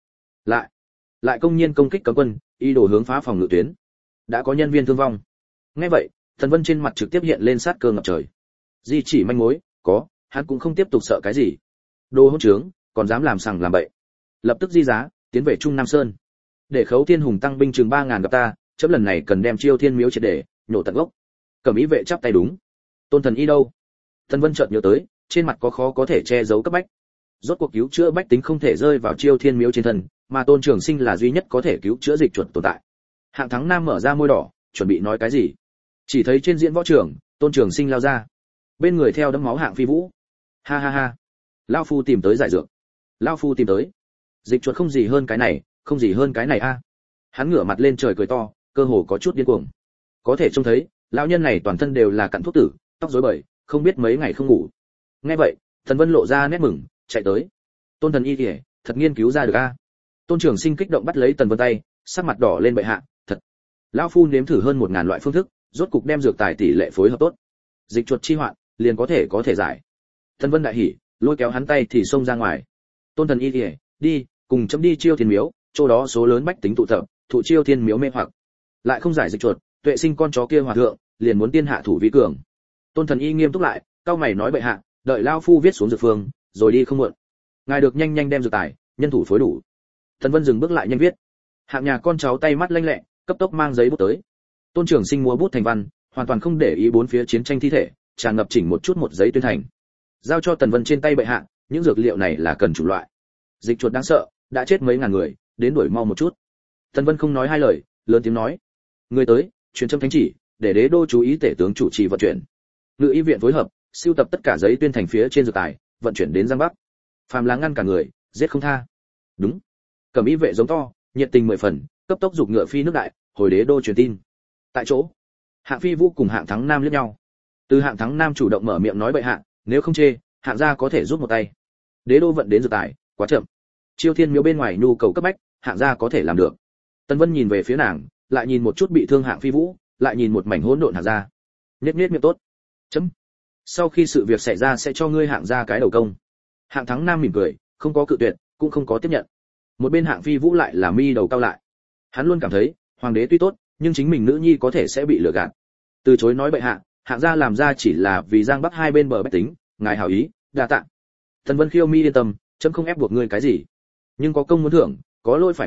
Lại công nhiên công kích cấm quân, ý đồ hướng phá phòng ngự tuyến. Đã có nhân viên thương vong. Nghe vậy, Thần Vân trên mặt trực tiếp hiện lên sát cơ ngập trời. Di chỉ manh mối, có, hắn cũng không tiếp tục sợ cái gì. Đồ hỗn trướng, còn dám làm sằng làm bậy. Lập tức di giá, tiến về Trung Nam Sơn. Để Khấu Thiên Hùng tăng binh chừng 3000 gặp ta, chấm lần này cần đem Chiêu Thiên Miếu triệt để nhổ tận gốc. Cẩm Ý vệ chắp tay đúng. Tôn Thần Y đâu? Thần Vân chợt nhớ tới, trên mặt khó có thể che giấu cấp bách. Rốt cuộc cứu chữa bách tính không thể rơi vào Chiêu Thiên Miếu trên thân, mà Tôn Trường Sinh là duy nhất có thể cứu chữa dịch chuột tồn tại. Hạng Thắng Nam mở ra môi đỏ, chuẩn bị nói cái gì, chỉ thấy trên diễn võ trường, Tôn Trường Sinh lao ra, bên người theo đấm máu Hạng Phi Vũ. Ha ha ha, lão phu tìm tới giải dược, lão phu tìm tới. Dịch chuột không gì hơn cái này, không gì hơn cái này a. Hắn ngửa mặt lên trời cười to, cơ hồ có chút điên cuồng. Có thể trông thấy, lão nhân này toàn thân đều là cặn thuốc tử, tóc rối bời, không biết mấy ngày không ngủ. Nghe vậy, Thần Vân lộ ra nét mừng, chạy tới. Tôn Thần Y kìa, thật nghiên cứu ra được a. Tôn Trường Sinh kích động bắt lấy Tần Vân tay, sắc mặt đỏ lên bệ hạ, thật. Lão phu nếm thử hơn 1000 loại phương thức, rốt cục đem dược tài tỷ lệ phối hợp tốt. Dịch chuột chi hoạn, liền có thể giải. Tần Vân đại hỉ, lôi kéo hắn tay thì xông ra ngoài. Tôn Thần Y kìa, đi, cùng chấm đi Chiêu Thiên Miếu, chỗ đó số lớn bách tính tụ tập, thụ Chiêu Thiên Miếu mê hoặc. Lại không giải dịch chuột, Tuệ Sinh con chó kia hòa thượng, liền muốn tiên hạ thủ vi cường. Tôn Thần Y nghiêm túc lại, cao mày nói bệ hạ, đợi lão phu viết xuống dược phương, rồi đi không muộn. Ngài được nhanh nhanh đem dược tài, nhân thủ phối đủ. Tần Vân dừng bước lại nhanh viết. Hạng nhà con cháu tay mắt lanh lẹ, cấp tốc mang giấy bút tới. Tôn Trường Sinh múa bút thành văn, hoàn toàn không để ý bốn phía chiến tranh thi thể, tràn ngập chỉnh một chút một giấy tuyên thành. Giao cho Tần Vân trên tay bệ hạ, những dược liệu này là cần chủng loại. Dịch chuột đáng sợ, đã chết mấy ngàn người, đến đuổi mau một chút. Tần Vân không nói hai lời, lớn tiếng nói: người tới, truyền châm thánh chỉ, để đế đô chú ý tể tướng chủ trì vận chuyển. Ngự y viện phối hợp, sưu tập tất cả giấy tuyên thành phía trên dược tài, vận chuyển đến Giang Bắc. Phàm là ngăn cả người, giết không tha. Đúng. Cẩm Y vệ giống to, nhiệt tình 10 phần, cấp tốc dục ngựa phi nước đại, hồi đế đô truyền tin. Tại chỗ, Hạng Phi Vũ cùng Hạng Thắng Nam liếc nhau. Từ Hạng Thắng Nam chủ động mở miệng nói bệ hạ, nếu không chê, Hạng gia có thể giúp một tay. Đế đô vận đến dược tài, quá chậm. Chiêu Thiên Miếu bên ngoài nhu cầu cấp bách, Hạng gia có thể làm được. Tần Vân nhìn về phía nàng, lại nhìn một chút bị thương Hạng Phi Vũ, lại nhìn một mảnh hỗn độn Hạng gia. Nhếch miệng tốt. Chấm. Sau khi sự việc xảy ra sẽ cho ngươi Hạng gia cái đầu công. Hạng Thắng Nam mỉm cười, không có cự tuyệt, cũng không có tiếp nhận. Một bên Hạng Phi Vũ lại là mi đầu cau lại. Hắn luôn cảm thấy, hoàng đế tuy tốt, nhưng chính mình nữ nhi có thể sẽ bị lừa gạt. Từ chối nói bệ hạ, Hạng gia làm ra chỉ là vì Giang Bắc hai bên bờ bách tính, ngài hảo ý, đa tạ. Tần Vân khiêu mi yên tâm, chấm không ép buộc ngươi cái gì, nhưng có công muốn thưởng, có lỗi phải phạt,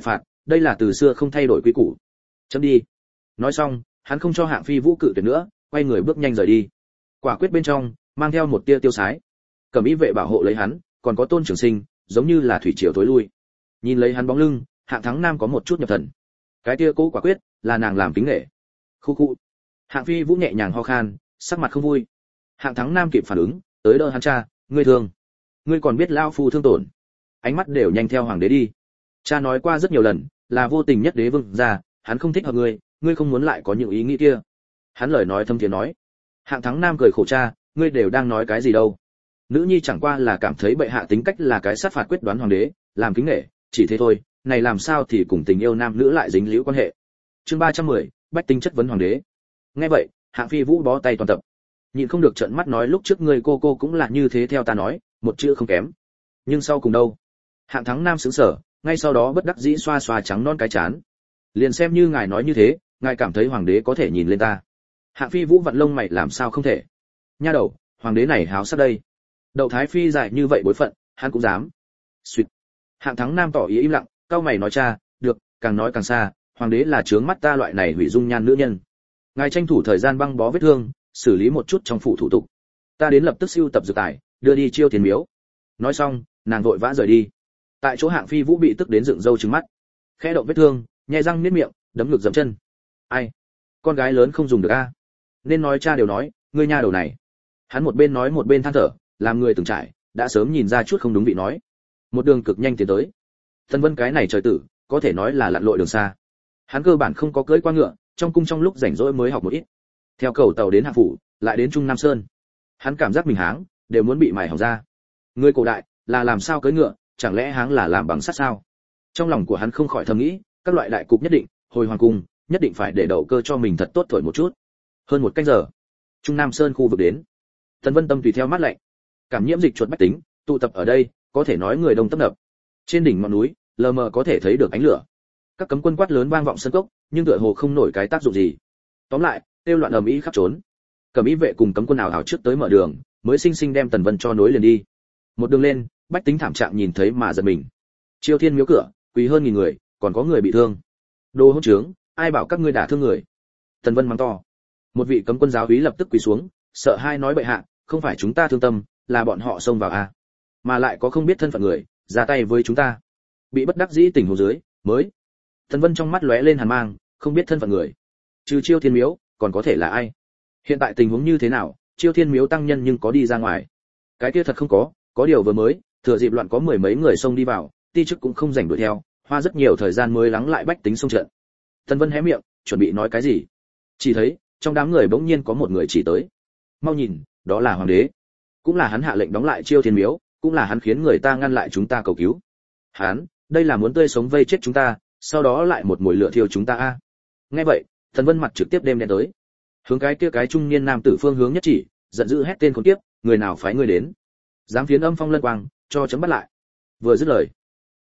đây là từ xưa không thay đổi quy củ. Chấm đi. Nói xong, hắn không cho Hạng Phi Vũ cự tuyệt nữa, quay người bước nhanh rời đi. Quả quyết bên trong mang theo một tia tiêu sái. Cẩm y vệ bảo hộ lấy hắn, còn có Tôn Trường Sinh, giống như là thủy triều tối lui. Nhìn lấy hắn bóng lưng, Hạng Thắng Nam có một chút nhập thần. Cái tia cố quả quyết, là nàng làm kính nghệ. Khu khu. Hạng Phi Vũ nhẹ nhàng ho khan, sắc mặt không vui. Hạng Thắng Nam kịp phản ứng, tới đỡ hắn: cha, ngươi thương, ngươi còn biết lao phu thương tổn. Ánh mắt đều nhanh theo hoàng đế đi. Cha nói qua rất nhiều lần, là vô tình nhất đế vương gia, hắn không thích hợp ngươi, ngươi không muốn lại có những ý nghĩ kia. Hắn lời nói thâm thiế nói. Hạng Thắng Nam cười khổ: cha, ngươi đều đang nói cái gì đâu? Nữ nhi chẳng qua là cảm thấy bệ hạ tính cách là cái sát phạt quyết đoán hoàng đế, làm kính nể, chỉ thế thôi, này làm sao thì cùng tình yêu nam nữ lại dính líu quan hệ. Chương 310, bách tính chất vấn hoàng đế. Nghe vậy, Hạng Phi Vũ bó tay toàn tập. Nhịn không được trợn mắt nói: lúc trước ngươi cô cũng là như thế theo ta nói, một chữ không kém. Nhưng sau cùng đâu? Hạng Thắng Nam sững sờ, ngay sau đó bất đắc dĩ xoa xoa trắng non cái chán. Liền xem như ngài nói như thế, ngài cảm thấy hoàng đế có thể nhìn lên ta? Hạng Phi Vũ vặn lông mày: làm sao không thể? Nha đầu, hoàng đế này háo sắc đây. Đậu thái phi dài như vậy bối phận, hắn cũng dám. Xuyệt. Hạng Thắng Nam tỏ ý im lặng, cau mày nói: cha, được, càng nói càng xa, hoàng đế là chướng mắt ta loại này hủy dung nhan nữ nhân. Ngài tranh thủ thời gian băng bó vết thương, xử lý một chút trong phủ thủ tục. Ta đến lập tức sưu tập dược tài, đưa đi Chiêu Thiên miếu. Nói xong, nàng vội vã rời đi. Tại chỗ Hạng Phi Vũ bị tức đến dựng râu trừng mắt, khẽ động vết thương, nhè răng niết miệng, đấm ngực dậm chân. Ai, con gái lớn không dùng được a. Nên nói cha đều nói, ngươi nha đầu này. Hắn một bên nói một bên than thở, làm người từng trải, đã sớm nhìn ra chút không đúng vị nói. Một đường cực nhanh tiến tới. Tần Vân cái này trời tử, có thể nói là lặn lội đường xa. Hắn cơ bản không có cưỡi qua ngựa, trong cung trong lúc rảnh rỗi mới học một ít. Theo cầu tàu đến Hạ phủ, lại đến Trung Nam Sơn. Hắn cảm giác mình háng đều muốn bị mài hỏng ra. Người cổ đại là làm sao cưỡi ngựa, chẳng lẽ háng là làm bằng sắt sao? Trong lòng của hắn không khỏi thầm nghĩ, các loại đại cục nhất định, hồi hoàng cung, nhất định phải để đậu cơ cho mình thật tốt thổi một chút. Hơn một canh giờ, Trung Nam Sơn khu vực đến. Tần Vân tâm tùy theo mát lạnh. Cảm nhiễm dịch chuột bách tính, tụ tập ở đây, có thể nói người đông tấp nập. Trên đỉnh ngọn núi, lờ mờ có thể thấy được ánh lửa. Các cấm quân quát lớn vang vọng sân cốc, nhưng tựa hồ không nổi cái tác dụng gì. Tóm lại, tiêu loạn ầm ĩ khắp trốn. Cẩm y vệ cùng cấm quân ảo ảo trước tới mở đường, mới sinh sinh đem Tần Vân cho nối liền đi. Một đường lên, bách tính thảm trạng nhìn thấy mà giật mình. Chiêu Thiên miếu cửa, quỳ hơn 1000 người, còn có người bị thương. Đồ hỗn trướng, ai bảo các ngươi đả thương người? Tần Vân mắng to. Một vị cấm quân giáo úy lập tức quỳ xuống, sợ hai nói: bệ hạ, không phải chúng ta thương tâm, là bọn họ xông vào a, mà lại có không biết thân phận người, ra tay với chúng ta. Bị bất đắc dĩ tình huống dưới, mới. Tần Vân trong mắt lóe lên hàn mang, không biết thân phận người, trừ Chiêu Thiên miếu, còn có thể là ai? Hiện tại tình huống như thế nào? Chiêu Thiên miếu tăng nhân nhưng có đi ra ngoài? Cái kia thật không có điều vừa mới, thừa dịp loạn có mười mấy người xông đi vào, ti chức cũng không rảnh đuổi theo, hoa rất nhiều thời gian mới lắng lại bách tính xông trận. Tần Vân hé miệng, chuẩn bị nói cái gì, chỉ thấy trong đám người bỗng nhiên có một người chỉ tới. Mau nhìn, đó là hoàng đế, cũng là hắn hạ lệnh đóng lại Chiêu Thiên miếu, cũng là hắn khiến người ta ngăn lại chúng ta cầu cứu. Hắn, đây là muốn tươi sống vây chết chúng ta, sau đó lại một mồi lửa thiêu chúng ta a. Nghe vậy, Tần Vân mặt trực tiếp đêm đen tới, hướng cái kia cái trung niên nam tử phương hướng nhất chỉ, giận dữ hét tên khốn kiếp, người nào phái ngươi đến? Dám phiến âm phong lân quang, cho chấm bắt lại. Vừa dứt lời,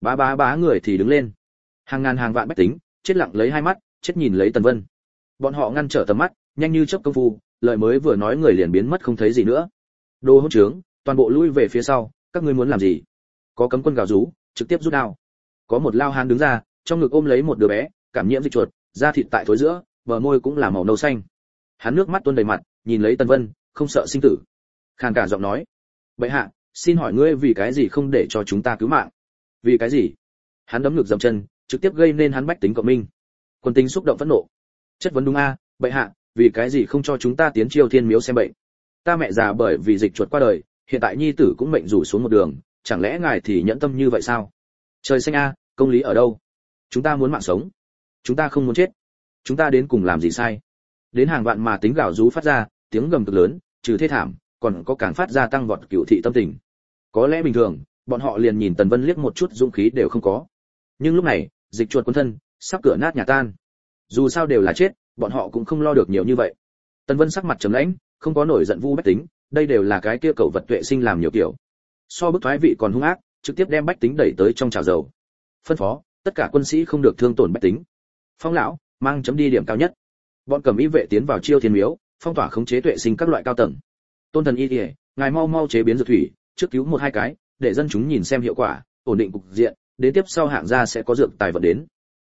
bá người thì đứng lên. Hàng ngàn hàng vạn bách tính, chết lặng lấy hai mắt, chết nhìn lấy Tần Vân. Bọn họ ngăn trở tầm mắt, nhanh như chớp công phu, lời mới vừa nói người liền biến mất không thấy gì nữa. Đồ hỗn trướng, toàn bộ lui về phía sau, các ngươi muốn làm gì? Có cấm quân gào rú, trực tiếp rút đao. Có một lao hán đứng ra, trong ngực ôm lấy một đứa bé, cảm nhiễm dịch chuột, da thịt tại thối giữa, bờ môi cũng là màu nâu xanh. Hắn nước mắt tuôn đầy mặt, nhìn lấy Tần Vân, không sợ sinh tử. Khàn cả giọng nói: bệ hạ, xin hỏi ngươi vì cái gì không để cho chúng ta cứu mạng? Vì cái gì? Hắn đấm ngực dậm chân, trực tiếp gây nên hắn bách tính cộng minh. Quân tính xúc động phẫn nộ, chất vấn: đúng a, bệ hạ, vì cái gì không cho chúng ta tiến Chiêu Thiên miếu xem bệnh? Ta mẹ già bởi vì dịch chuột qua đời, hiện tại nhi tử cũng mệnh rủ xuống một đường, chẳng lẽ ngài thì nhẫn tâm như vậy sao? Trời xanh a, công lý ở đâu? Chúng ta muốn mạng sống, chúng ta không muốn chết. Chúng ta đến cùng làm gì sai? Đến hàng vạn mà tính gào rú phát ra, tiếng gầm cực lớn, trừ thê thảm, còn có càng phát ra tăng vọt cựu thị tâm tình. Có lẽ bình thường, bọn họ liền nhìn Tần Vân liếc một chút dũng khí đều không có. Nhưng lúc này, dịch chuột quân thân, sắp cửa nát nhà tan. Dù sao đều là chết, bọn họ cũng không lo được nhiều như vậy. Tần Vân sắc mặt trầm lãnh, không có nổi giận vu bách tính, đây đều là cái kia cậu vật tuệ sinh làm nhiều kiểu. So bức thoái vị còn hung ác, trực tiếp đem bách tính đẩy tới trong chảo dầu. Phân phó, tất cả quân sĩ không được thương tổn bách tính. Phong lão, mang chấm đi điểm cao nhất. Bọn Cẩm y vệ tiến vào Chiêu Thiên miếu, phong tỏa khống chế tuệ sinh các loại cao tầng. Tôn thần y y, ngài mau chế biến dược thủy, trước cứu một hai cái, để dân chúng nhìn xem hiệu quả, ổn định cục diện, đến tiếp sau hạng gia sẽ có dược tài vận đến.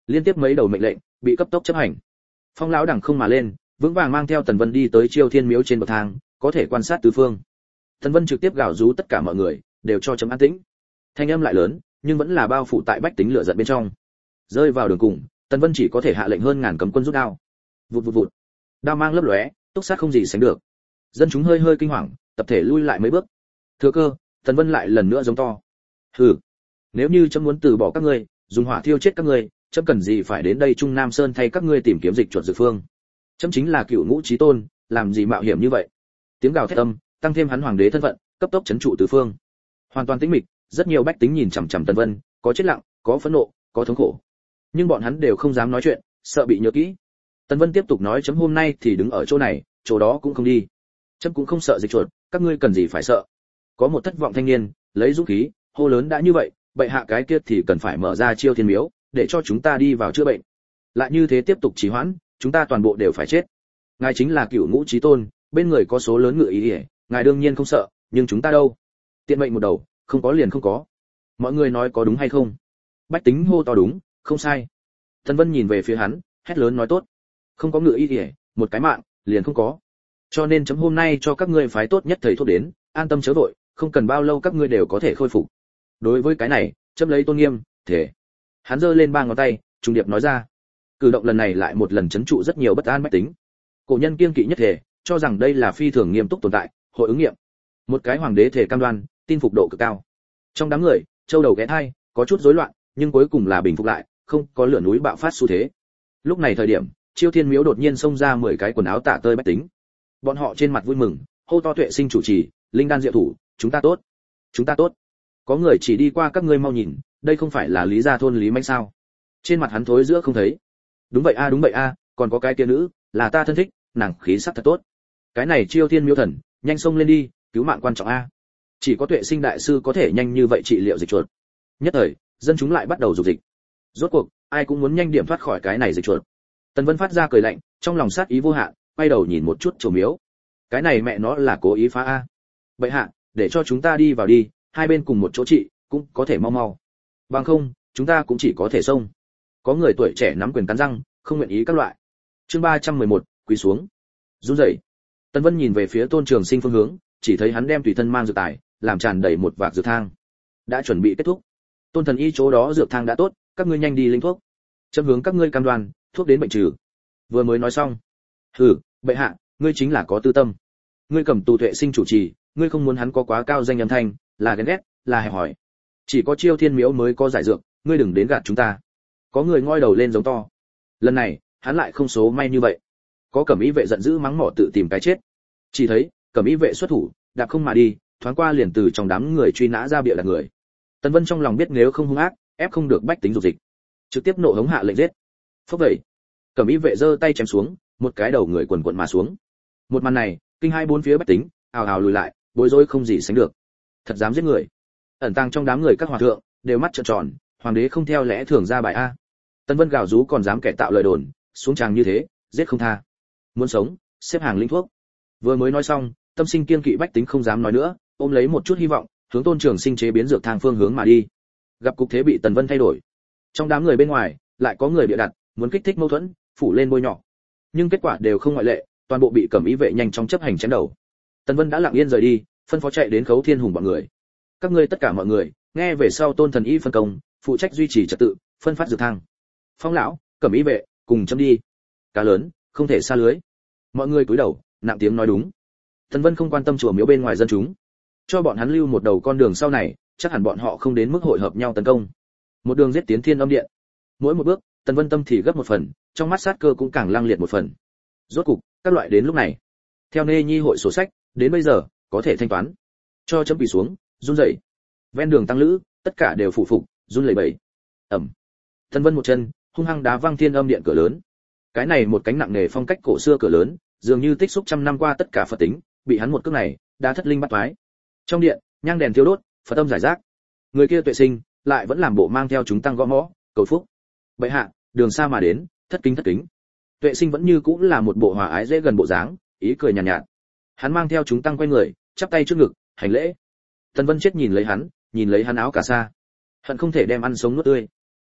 Liên tiếp mấy đầu mệnh lệnh bị cấp tốc chấp hành. Phong lão đằng không mà lên, vững vàng mang theo Tần Vân đi tới Chiêu Thiên Miếu trên bậc thang, có thể quan sát tứ phương. Tần Vân trực tiếp gào rú tất cả mọi người, đều cho chấm an tĩnh. Thanh âm lại lớn, nhưng vẫn là bao phủ tại bách tính lửa giận bên trong. Rơi vào đường cùng, Tần Vân chỉ có thể hạ lệnh hơn ngàn cấm quân rút đao. Vụt vụt vụt. Đao mang lấp lóe, túc sát không gì sánh được. Dân chúng hơi hơi kinh hoàng, tập thể lui lại mấy bước. Thừa cơ, Tần Vân lại lần nữa giống to. Hừ, nếu như chấm muốn từ bỏ các ngươi, dùng hỏa thiêu chết các ngươi, chấm cần gì phải đến đây Trung Nam Sơn thay các ngươi tìm kiếm dịch chuột dược phương? Chấm chính là Cựu Ngũ Chí Tôn, làm gì mạo hiểm như vậy? Tiếng gào thét âm, tăng thêm hắn hoàng đế thân phận, cấp tốc trấn trụ tứ phương. Hoàn toàn tĩnh mịch, rất nhiều bách tính nhìn chằm chằm Tần Vân, có chết lặng, có phẫn nộ, có thống khổ. Nhưng bọn hắn đều không dám nói chuyện, sợ bị nhớ kỹ. Tần Vân tiếp tục nói, chấm hôm nay thì đứng ở chỗ này, chỗ đó cũng không đi. Chấm cũng không sợ dịch chuột, các ngươi cần gì phải sợ? Có một thất vọng thanh niên, lấy dũng khí, hô lớn, đã như vậy, bệ hạ cái kia thì cần phải mở ra Chiêu Thiên Miếu, để cho chúng ta đi vào chữa bệnh. Lại như thế tiếp tục trì hoãn, chúng ta toàn bộ đều phải chết. Ngài chính là Cựu Ngũ Chí Tôn, bên người có số lớn ngự ý, ngài đương nhiên không sợ, nhưng chúng ta đâu? Tiện mệnh một đầu, không có liền không có. Mọi người nói có đúng hay không? Bách tính hô to đúng, không sai. Tần Vân nhìn về phía hắn, hét lớn nói tốt. Không có ngự ý, một cái mạng liền không có. Cho nên chấm hôm nay cho các ngươi phái tốt nhất thầy thuốc đến, an tâm chớ vội, không cần bao lâu các ngươi đều có thể khôi phục. Đối với cái này, chấm lấy tôn nghiêm, thể. Hắn giơ lên ba ngón tay, trùng điệp nói ra. Cử động lần này lại một lần chấn trụ rất nhiều bất an bách tính. Cổ nhân kiêng kỵ nhất thể, cho rằng đây là phi thường nghiêm túc tồn tại, hội ứng nghiệm. Một cái hoàng đế thể cam đoan, tin phục độ cực cao. Trong đám người, châu đầu ghé thai, có chút rối loạn, nhưng cuối cùng là bình phục lại, không có lửa núi bạo phát xu thế. Lúc này thời điểm, Chiêu Thiên Miếu đột nhiên xông ra 10 cái quần áo tả tơi bách tính. Bọn họ trên mặt vui mừng, hô to tuệ sinh chủ trì, linh đan diệu thủ, chúng ta tốt, chúng ta tốt. Có người chỉ đi qua, các ngươi mau nhìn, đây không phải là Lý gia thôn Lý Mãnh sao? Trên mặt hắn thối giữa không thấy. Đúng vậy a, đúng vậy a, còn có cái kia nữ, là ta thân thích, nàng khí sắc thật tốt. Cái này Chiêu Thiên Miếu thần, nhanh xông lên đi, cứu mạng quan trọng a. Chỉ có tuệ sinh đại sư có thể nhanh như vậy trị liệu dịch chuột. Nhất thời, dân chúng lại bắt đầu dục dịch. Rốt cuộc, ai cũng muốn nhanh điểm thoát khỏi cái này dịch chuột. Tần Vân phát ra cười lạnh, trong lòng sát ý vô hạn, quay đầu nhìn một chút chùa miếu. Cái này mẹ nó là cố ý phá a. Bệ hạ, để cho chúng ta đi vào đi, hai bên cùng một chỗ trị, cũng có thể mau mau. Bằng không, chúng ta cũng chỉ có thể xông. Có người tuổi trẻ nắm quyền cắn răng, không nguyện ý các loại. Chương 311, quỳ xuống. Run rẩy. Tần Vân nhìn về phía Tôn Trường Sinh phương hướng, chỉ thấy hắn đem tùy thân mang dược tài, làm tràn đầy một vạc dược thang. Đã chuẩn bị kết thúc. Tôn thần y chỗ đó dược thang đã tốt, các ngươi nhanh đi lĩnh thuốc. Chấm hướng các ngươi cam đoan, thuốc đến bệnh trừ. Vừa mới nói xong. Hừ, bệ hạ, ngươi chính là có tư tâm. Ngươi cầm tù tuệ sinh chủ trì, ngươi không muốn hắn có quá cao danh âm thanh, là ghen ghét, là hẹp hỏi. Chỉ có Chiêu Thiên Miếu mới có giải dược, ngươi đừng đến gạt chúng ta. Có người ngoi đầu lên giống to. Lần này, hắn lại không số may như vậy. Có cẩm y vệ giận dữ mắng mỏ tự tìm cái chết. Chỉ thấy, cẩm y vệ xuất thủ, đạp không mà đi, thoáng qua liền từ trong đám người truy nã ra bịa đặt người. Tần Vân trong lòng biết nếu không hung ác, ép không được bách tính dục dịch, trực tiếp nộ hống hạ lệnh giết. Phốc vậy, cẩm y vệ giơ tay chém xuống, một cái đầu người quần quần mà xuống. Một màn này, kinh hai bốn phía bách tính, ào ào lùi lại, bối rối không gì sánh được. Thật dám giết người. Ẩn tàng trong đám người các hòa thượng đều mắt trợn tròn, hoàng đế không theo lẽ thường ra bài a. Tần Vân gào rú còn dám kẻ tạo lời đồn, xuống tràng như thế, giết không tha. Muốn sống, xếp hàng linh thuốc. Vừa mới nói xong, tâm sinh kiêng kỵ bách tính không dám nói nữa, ôm lấy một chút hy vọng, hướng Tôn Trường Sinh chế biến dược thang phương hướng mà đi. Gặp cục thế bị Tần Vân thay đổi. Trong đám người bên ngoài, lại có người bịa đặt, muốn kích thích mâu thuẫn, phủ lên bôi nhọ. Nhưng kết quả đều không ngoại lệ, toàn bộ bị cẩm y vệ nhanh chóng chấp hành chém đầu. Tần Vân đã lặng yên rời đi, phân phó chạy đến Khấu Thiên Hùng bọn người. Các ngươi tất cả mọi người, nghe về sau Tôn thần y phân công, phụ trách duy trì trật tự, phân phát dược thang. Phong lão, cẩm y vệ, cùng chấm đi. Cá lớn, không thể xa lưới. Mọi người cúi đầu, nặng tiếng nói đúng. Tần Vân không quan tâm chùa miếu bên ngoài dân chúng, cho bọn hắn lưu một đầu con đường sau này, chắc hẳn bọn họ không đến mức hội hợp nhau tấn công. Một đường giết tiến Thiên Âm Điện. Mỗi một bước, Tần Vân tâm thì gấp một phần, trong mắt sát cơ cũng càng lăng liệt một phần. Rốt cục, các loại đến lúc này, theo Nê Nhi hội sổ sách, đến bây giờ có thể thanh toán. Cho chấm quỳ xuống, run rẩy. Ven đường tăng lữ, tất cả đều phụ phục, run lẩy bẩy. Ầm. Tần Vân một chân, hung hăng đá văng Thiên Âm Điện cửa lớn. Cái này một cánh nặng nề phong cách cổ xưa cửa lớn, dường như tích xúc trăm năm qua tất cả Phật tính, bị hắn một cước này đã thất linh bắt toái. Trong điện, nhang đèn thiêu đốt, Phật âm giải rác. Người kia tuệ sinh, lại vẫn làm bộ mang theo chúng tăng gõ mõ, cầu phúc. Bệ hạ, đường xa mà đến, thất kính thất kính. Tuệ sinh vẫn như cũng là một bộ hòa ái dễ gần bộ dáng, ý cười nhàn nhạt. Hắn mang theo chúng tăng quay người, chắp tay trước ngực, hành lễ. Tần Vân chết nhìn lấy hắn áo cà sa, hận không thể đem ăn sống nuốt tươi.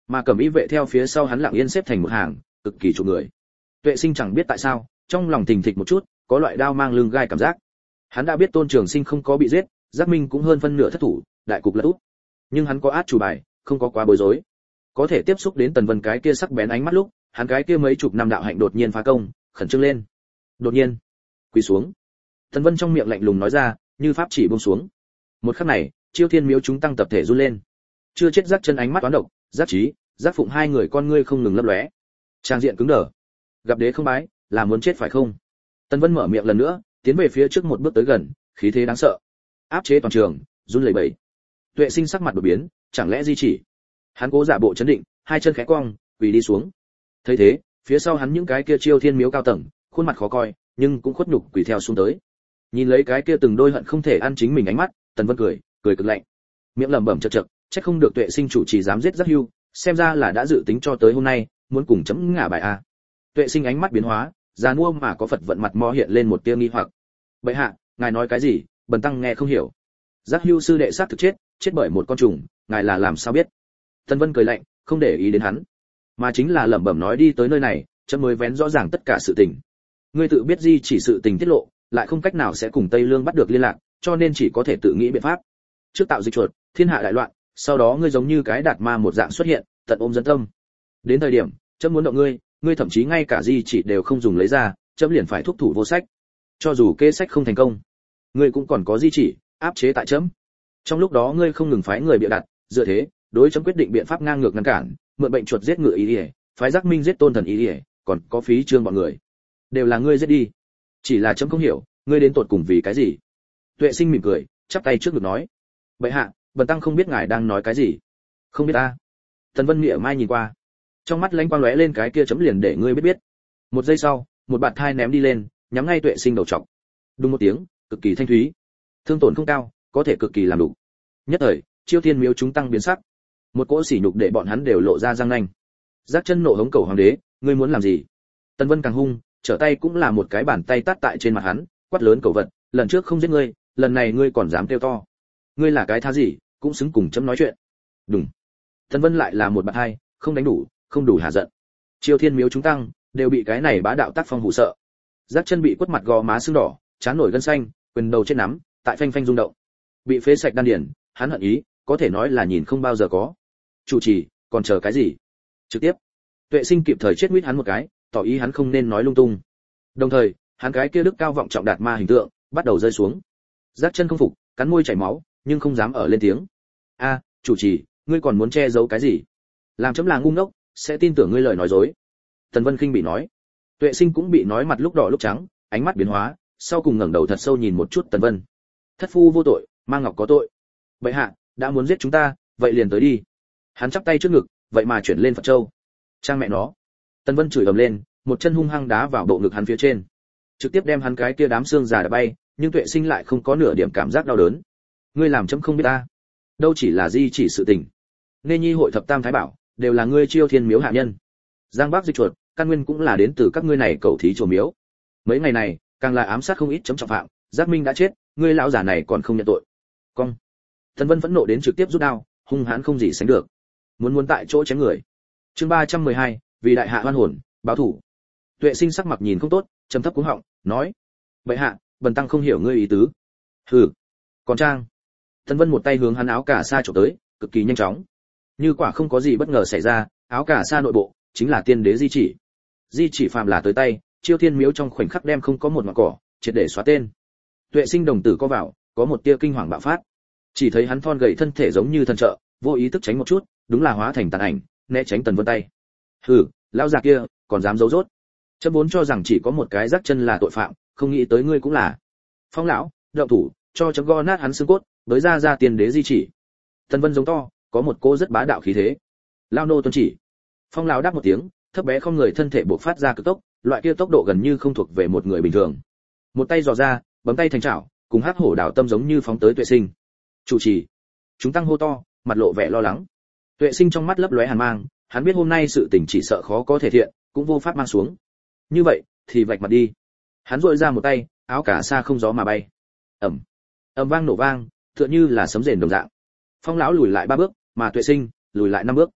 mà cẩm y vệ theo phía sau hắn lặng yên xếp thành một hàng, cực kỳ chục người. Tuệ Sinh chẳng biết tại sao, trong lòng thình thịch một chút, có loại đao mang lưng gai cảm giác. Hắn đã biết Tôn Trường Sinh không có bị giết, Giác Minh cũng hơn phân nửa thất thủ, đại cục lật úp. Nhưng hắn có át chủ bài, không có quá bối rối. Có thể tiếp xúc đến Tần Vân cái kia sắc bén ánh mắt lúc, hắn cái kia mấy chục năm đạo hạnh đột nhiên phá công, khẩn trương lên. Đột nhiên, quỳ xuống. Tần Vân trong miệng lạnh lùng nói ra, như pháp chỉ buông xuống. Một khắc này, Chiêu Thiên Miếu chúng tăng tập thể run lên. Chưa chết Giác Chân ánh mắt toán độc, Giác Trí, Giác Phụng hai người con ngươi không ngừng lấp lóe. Trang diện cứng đờ. Gặp đế không bái, là muốn chết phải không? Tần Vân mở miệng lần nữa, tiến về phía trước một bước tới gần, khí thế đáng sợ, áp chế toàn trường, run lẩy bẩy. Tuệ Sinh sắc mặt đổi biến, chẳng lẽ di chỉ? Hắn cố giả bộ chấn định, hai chân khẽ cong, quỳ đi xuống. Thấy thế, phía sau hắn những cái kia Chiêu Thiên Miếu cao tầng, khuôn mặt khó coi, nhưng cũng khuất nhục quỳ theo xuống tới. Nhìn lấy cái kia từng đôi hận không thể ăn chính mình ánh mắt, Tần Vân cười, cười cực lạnh. Miệng lẩm bẩm chậc chậc, chắc không được Tuệ Sinh chủ chỉ dám giết Giác Hưu, xem ra là đã dự tính cho tới hôm nay, muốn cùng chấm ngả bài a. Tuệ Sinh ánh mắt biến hóa, già nua mà có Phật vận mặt mo hiện lên một tia nghi hoặc. Bệ hạ, ngài nói cái gì? Bần tăng nghe không hiểu. Giác Hưu sư đệ sát thực chết bởi một con trùng, ngài là làm sao biết? Tần Vân cười lạnh, không để ý đến hắn, mà chính là lẩm bẩm nói đi tới nơi này, chấm mới vén rõ ràng tất cả sự tình. Ngươi tự biết di chỉ sự tình tiết lộ, lại không cách nào sẽ cùng Tây Lương bắt được liên lạc, cho nên chỉ có thể tự nghĩ biện pháp. Trước tạo dịch chuột, thiên hạ đại loạn, sau đó ngươi giống như cái đạt ma một dạng xuất hiện, tận ôm dân tâm. Đến thời điểm, chấm muốn động ngươi, ngươi thậm chí ngay cả di chỉ đều không dùng lấy ra, chấm liền phải thúc thủ vô sách. Cho dù kế sách không thành công, ngươi cũng còn có di chỉ, áp chế tại chấm. Trong lúc đó ngươi không ngừng phái người bịa đặt, dựa thế, đối chấm quyết định biện pháp ngang ngược ngăn cản, mượn bệnh chuột giết ngựa ý, phái Giác Minh giết Tôn Thần ý, còn có Phí Trương bọn người, đều là ngươi giết đi. Chỉ là chấm không hiểu, ngươi đến tột cùng vì cái gì? Tuệ Sinh mỉm cười, chắp tay trước ngực nói: "Bệ hạ, bần tăng không biết ngài đang nói cái gì." "Không biết ta?" Tần Vân Nghĩa mai nhìn qua, trong mắt lánh quang lóe lên cái kia chấm liền để ngươi biết. Một giây sau, một bạt thai ném đi lên, nhắm ngay Tuệ Sinh đầu trọc. Đùng một tiếng, cực kỳ thanh thúy. Thương tổn không cao, có thể cực kỳ làm đủ. Nhất thời, Chiêu Thiên Miếu chúng tăng biến sắc. Một cỗ sỉ nhục để bọn hắn đều lộ ra răng nanh. Giác Chân nộ hống cầu hoàng đế, ngươi muốn làm gì? Tần Vân càng hung, trở tay cũng là một cái bàn tay tát tại trên mặt hắn, quát lớn cầu vật, lần trước không giết ngươi, lần này ngươi còn dám kêu to. Ngươi là cái thá gì, cũng xứng cùng chấm nói chuyện. Đùng. Tần Vân lại là một bạt hai, không đánh đủ, không đủ hạ giận. Chiêu Thiên Miếu chúng tăng đều bị cái này bá đạo tác phong hù sợ. Giác Chân bị quất mặt gò má sưng đỏ, trán nổi gân xanh, quyền đầu chết nắm, tại phanh phanh rung động. Bị phế sạch đan điền, hắn hận ý, có thể nói là nhìn không bao giờ có. Chủ trì, còn chờ cái gì? Trực tiếp. Tuệ Sinh kịp thời chết huýt hắn một cái, tỏ ý hắn không nên nói lung tung. Đồng thời, hắn cái kia đức cao vọng trọng đạt ma hình tượng bắt đầu rơi xuống. Giác Chân không phục, cắn môi chảy máu, nhưng không dám ở lên tiếng. A, chủ trì, ngươi còn muốn che giấu cái gì? Làm chấm là ngu ngốc, sẽ tin tưởng ngươi lời nói dối. Tần Vân khinh bị nói. Tuệ Sinh cũng bị nói mặt lúc đỏ lúc trắng, ánh mắt biến hóa, sau cùng ngẩng đầu thật sâu nhìn một chút Tần Vân. Thất phu vô tội, Mang Ngọc có tội. Bệ hạ, đã muốn giết chúng ta, vậy liền tới đi. Hắn chắp tay trước ngực, vậy mà chuyển lên Phật Châu. Trang mẹ nó. Tần Vân chửi ầm lên, một chân hung hăng đá vào bộ ngực hắn phía trên, trực tiếp đem hắn cái kia đám xương già đập bay, nhưng Tuệ Sinh lại không có nửa điểm cảm giác đau đớn. Ngươi làm chấm không biết ta, đâu chỉ là di chỉ sự tình. Nê Nhi hội thập tam thái bảo, đều là ngươi Chiêu Thiên Miếu hạ nhân. Giang Bắc dịch chuột, căn nguyên cũng là đến từ các ngươi này cầu thí chùa miếu. Mấy ngày này, càng là ám sát không ít chấm trọng phạm, Giác Minh đã chết, ngươi lão già này còn không nhận tội. Cong. Tần Vân phẫn nộ đến trực tiếp rút đao, hung hãn không gì sánh được. Muốn tại chỗ chém người. Chương 312, vì đại hạ oan hồn, báo thủ. Tuệ Sinh sắc mặt nhìn không tốt, trầm thấp cuống họng, nói: "Bệ hạ, bần tăng không hiểu ngươi ý tứ." "Hừ." Còn Trang. Tần Vân một tay hướng hắn áo cà sa chụp tới, cực kỳ nhanh chóng. Như quả không có gì bất ngờ xảy ra, áo cà sa nội bộ chính là tiên đế di chỉ. Di chỉ phàm là tới tay, Chiêu Thiên Miếu trong khoảnh khắc đem không có một ngọn cỏ, triệt để xóa tên. Tuệ Sinh đồng tử co vào, có một tia kinh hoàng bạo phát. Chỉ thấy hắn thon gầy thân thể giống như thần trợ, vô ý thức tránh một chút, đúng là hóa thành tàn ảnh, né tránh Tần Vân tay. "Hừ, lão già kia, còn dám giấu rốt. Chấm vốn cho rằng chỉ có một cái Giác Chân là tội phạm, không nghĩ tới ngươi cũng là. Phong lão, động thủ, cho chấm gõ nát hắn xương cốt, với ra tiên đế di chỉ." Tần Vân giống to, có một cô rất bá đạo khí thế. "Lao nô tuân chỉ." Phong lão đáp một tiếng, thấp bé không người thân thể bộc phát ra cực tốc, loại kia tốc độ gần như không thuộc về một người bình thường. Một tay giò ra, bấm tay thành chảo, cùng hắc hổ đảo tâm giống như phóng tới Tuệ Sinh. "Chủ trì." Chúng tăng hô to, mặt lộ vẻ lo lắng. Tuệ Sinh trong mắt lấp lóe hàn mang, hắn biết hôm nay sự tình chỉ sợ khó có thể thiện, cũng vô pháp mang xuống. Như vậy, thì vạch mặt đi. Hắn duỗi ra một tay, áo cà sa không gió mà bay. Ầm. Ầm vang nổ vang, tựa như là sấm rền đồng dạng. Phong lão lùi lại 3 bước, mà Tuệ Sinh lùi lại 5 bước.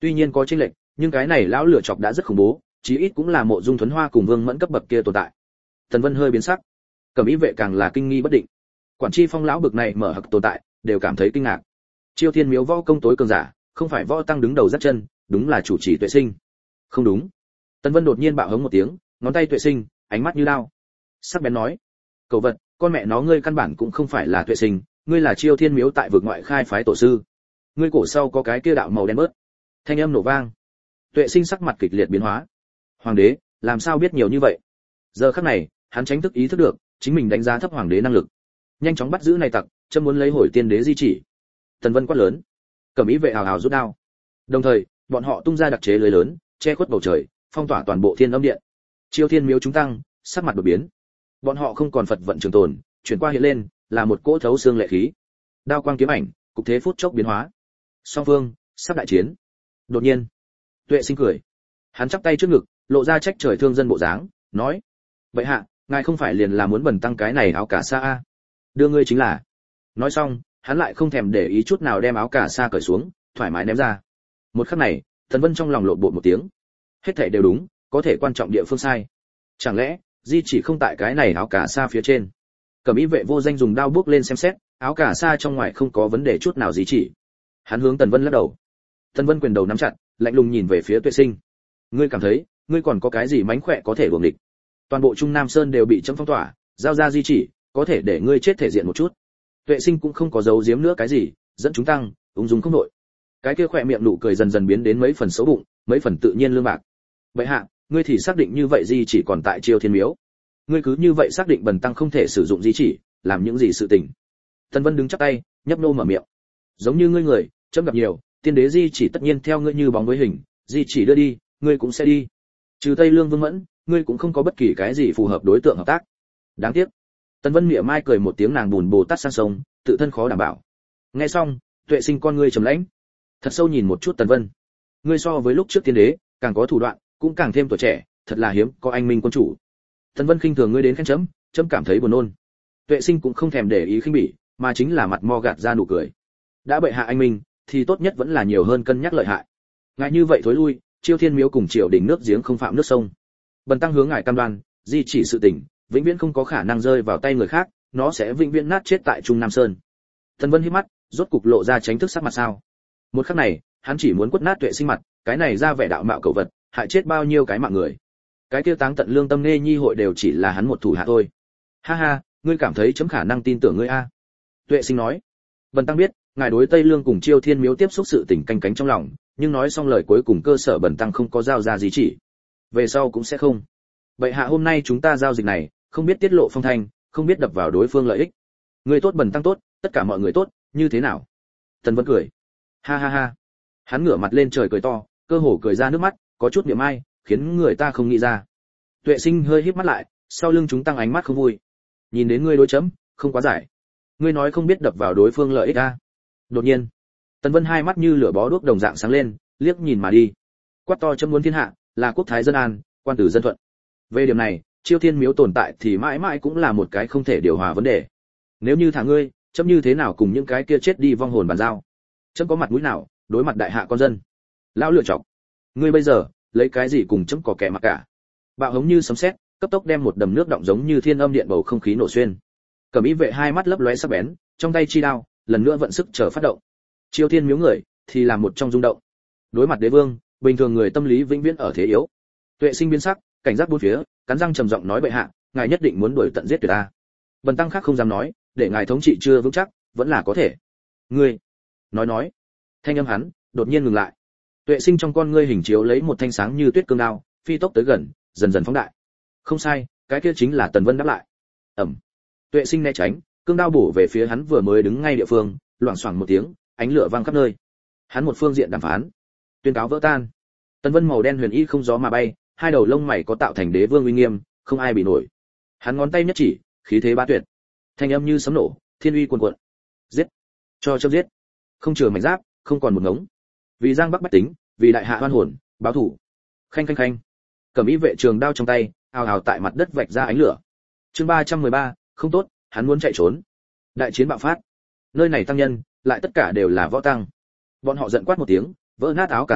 Tuy nhiên có chênh lệch, nhưng cái này lão lửa chọc đã rất khủng bố, chí ít cũng là Mộ Dung Thuấn Hoa cùng Vương Mẫn cấp bậc kia tồn tại. Tần Vân hơi biến sắc, Cẩm Ý vệ càng là kinh nghi bất định. Quản tri phong lão bực này mở hặc tồn tại, đều cảm thấy kinh ngạc. Chiêu Thiên Miếu võ công tối cường giả, không phải võ tăng đứng đầu dắt chân, đúng là chủ trì Tuệ Sinh. Không đúng. Tần Vân đột nhiên bạo hống một tiếng, ngón tay Tuệ Sinh, ánh mắt như lao. Sắc bén nói: "Cậu vật, con mẹ nó ngươi căn bản cũng không phải là Tuệ Sinh, ngươi là Chiêu Thiên Miếu tại vực ngoại khai phái tổ sư. Ngươi cổ sau có cái kia đạo màu đen bớt." Thanh âm nổ vang. Tuệ Sinh sắc mặt kịch liệt biến hóa. Hoàng đế, làm sao biết nhiều như vậy? Giờ khắc này, hắn tránh thức ý thức được, chính mình đánh giá thấp hoàng đế năng lực. Nhanh chóng bắt giữ này tặc, chấm muốn lấy hồi tiên đế di chỉ. Tần Vân quát lớn. Cẩm Ý vệ hào hào rút đao. Đồng thời, bọn họ tung ra đặc chế lưới lớn, che khuất bầu trời, phong tỏa toàn bộ Thiên Âm Điện. Chiêu Thiên Miếu chúng tăng, sắc mặt đột biến. Bọn họ không còn Phật vận trường tồn, chuyển qua hiện lên, là một cỗ thấu xương lệ khí. Đao quang kiếm ảnh, cục thế phút chốc biến hóa. Song phương, sắp đại chiến. Đột nhiên, Tuệ Sinh cười. Hắn chắp tay trước ngực, lộ ra trách trời thương dân bộ dáng, nói: "Bệ hạ, ngài không phải liền là muốn bẩn tăng cái này áo cà sa a? Đưa ngươi chính là." Nói xong, hắn lại không thèm để ý chút nào đem áo cà sa cởi xuống, thoải mái ném ra. Một khắc này, Tần Vân trong lòng lộn bột một tiếng. Hết thảy đều đúng, có thể quan trọng địa phương sai. Chẳng lẽ di chỉ không tại cái này áo cà sa phía trên? Cẩm Ý vệ vô danh dùng đao bước lên xem xét, áo cà sa trong ngoài không có vấn đề chút nào gì chỉ. Hắn hướng Tần Vân lắc đầu. Tần Vân quyền đầu nắm chặt, lạnh lùng nhìn về phía Tuệ Sinh. "Ngươi cảm thấy, ngươi còn có cái gì mánh khỏe có thể đuổi địch? Toàn bộ Trung Nam Sơn đều bị chấm phong tỏa, giao ra di chỉ, có thể để ngươi chết thể diện một chút." Tuệ Sinh cũng không có giấu giếm nữa cái gì, dẫn chúng tăng, ung dung không đội. Cái kia khỏe miệng nụ cười dần dần biến đến mấy phần xấu bụng, mấy phần tự nhiên lương bạc. "Bệ hạ, ngươi thì xác định như vậy di chỉ còn tại Chiêu Thiên Miếu? Ngươi cứ như vậy xác định bần tăng không thể sử dụng di chỉ, làm những gì sự tình?" Tần Vân đứng chắp tay, nhấp nô mở miệng. "Giống như ngươi người, chấm gặp nhiều, tiên đế di chỉ tất nhiên theo ngươi như bóng với hình, di chỉ đưa đi, ngươi cũng sẽ đi. Trừ Tây Lương Vương Mẫn, ngươi cũng không có bất kỳ cái gì phù hợp đối tượng hợp tác. Đáng tiếc." Tần Vân mỉa mai cười một tiếng, nàng bùn bồ tát sang sông, tự thân khó đảm bảo. Nghe xong, Tuệ Sinh con ngươi trầm lãnh, thật sâu nhìn một chút Tần Vân. "Ngươi so với lúc trước tiên đế, càng có thủ đoạn, cũng càng thêm tuổi trẻ, thật là hiếm có anh minh quân chủ." Tần Vân khinh thường ngươi đến khen chấm, chấm cảm thấy buồn nôn. Tuệ Sinh cũng không thèm để ý khinh bỉ, mà chính là mặt mo gạt ra nụ cười. Đã bệ hạ anh minh, thì tốt nhất vẫn là nhiều hơn cân nhắc lợi hại. Ngài như vậy thối lui, Chiêu Thiên Miếu cùng triều đình nước giếng không phạm nước sông. Bần tăng hướng ngài cam đoan, di chỉ sự tình, vĩnh viễn không có khả năng rơi vào tay người khác, nó sẽ vĩnh viễn nát chết tại Trung Nam Sơn. Tần Vân híp mắt, rốt cục lộ ra tránh thức sắc mặt sao. Một khắc này, hắn chỉ muốn quất nát Tuệ Sinh mặt, cái này ra vẻ đạo mạo cẩu vật, hại chết bao nhiêu cái mạng người. Cái kia táng tận lương tâm Nghê Nhi hội đều chỉ là hắn một thủ hạ thôi. Ha ha, ngươi cảm thấy chấm khả năng tin tưởng ngươi a? Tuệ Sinh nói. Bần tăng biết, ngài đối Tây Lương cùng Chiêu Thiên Miếu tiếp xúc sự tình canh cánh trong lòng, nhưng nói xong lời cuối cùng cơ sở bần tăng không có giao ra gì chỉ. Về sau cũng sẽ không. Bệ hạ hôm nay chúng ta giao dịch này, không biết tiết lộ phong thanh, không biết đập vào đối phương lợi ích. Người tốt bần tăng tốt, tất cả mọi người tốt, như thế nào? Tần Vân cười. Ha ha ha. Hắn ngửa mặt lên trời cười to, cơ hồ cười ra nước mắt, có chút niệm ai, khiến người ta không nghĩ ra. Tuệ Sinh hơi híp mắt lại, sau lưng chúng tăng ánh mắt không vui. Nhìn đến ngươi đối chấm, không quá giải. Ngươi nói không biết đập vào đối phương lợi ích a? Đột nhiên, Tần Vân hai mắt như lửa bó đuốc đồng dạng sáng lên, liếc nhìn mà đi. Quát to chấm muốn thiên hạ, là quốc thái dân an, quan tử dân thuận. Về điểm này, Chiêu Thiên Miếu tồn tại thì mãi mãi cũng là một cái không thể điều hòa vấn đề. Nếu như thả ngươi, chấm như thế nào cùng những cái kia chết đi vong hồn bàn giao? Chấm có mặt mũi nào đối mặt đại hạ con dân? Lão lựa chọc, ngươi bây giờ lấy cái gì cùng chấm có kẻ mặc cả? Bạo hống như sấm sét, cấp tốc đem một đầm nước động giống như thiên âm điện bầu không khí nổ xuyên. Cẩm Ý vệ hai mắt lấp lóe sắc bén, trong tay chi đao, lần nữa vận sức chờ phát động. Chiêu Thiên Miếu người thì làm một trong rung động. Đối mặt đế vương, bình thường người tâm lý vĩnh viễn ở thế yếu. Tuệ Sinh biến sắc, cảnh giác bốn phía, cắn răng trầm giọng nói bệ hạ, ngài nhất định muốn đuổi tận giết tuyệt ta. Bần tăng khác không dám nói, để ngài thống trị chưa vững chắc, vẫn là có thể. Ngươi, nói. Thanh âm hắn đột nhiên ngừng lại. Tuệ Sinh trong con ngươi hình chiếu lấy một thanh sáng như tuyết cương đao, phi tốc tới gần, dần dần phóng đại. Không sai, cái kia chính là Tần Vân đáp lại. Ầm. Tuệ Sinh né tránh, cương đao bổ về phía hắn vừa mới đứng ngay địa phương, loảng xoảng một tiếng, ánh lửa vang khắp nơi. Hắn một phương diện đàm phán, tuyên cáo vỡ tan. Tần Vân màu đen huyền y không gió mà bay, hai đầu lông mày có tạo thành đế vương uy nghiêm, không ai bị nổi. Hắn ngón tay nhất chỉ, khí thế bá tuyệt. Thanh âm như sấm nổ, thiên uy cuồn cuộn. Giết, cho chấm giết. Không chừa mảnh giáp, không còn một ngống. Vì Giang Bắc bách tính, vì đại hạ oan hồn, báo thù. Khanh khanh khanh. Cẩm Ý vệ trường đao trong tay, ào ào tại mặt đất vạch ra ánh lửa. Chương 313, không tốt, hắn muốn chạy trốn. Đại chiến bạo phát. Nơi này tăng nhân, lại tất cả đều là võ tăng. Bọn họ giận quát một tiếng, vỡ nát áo cà sa,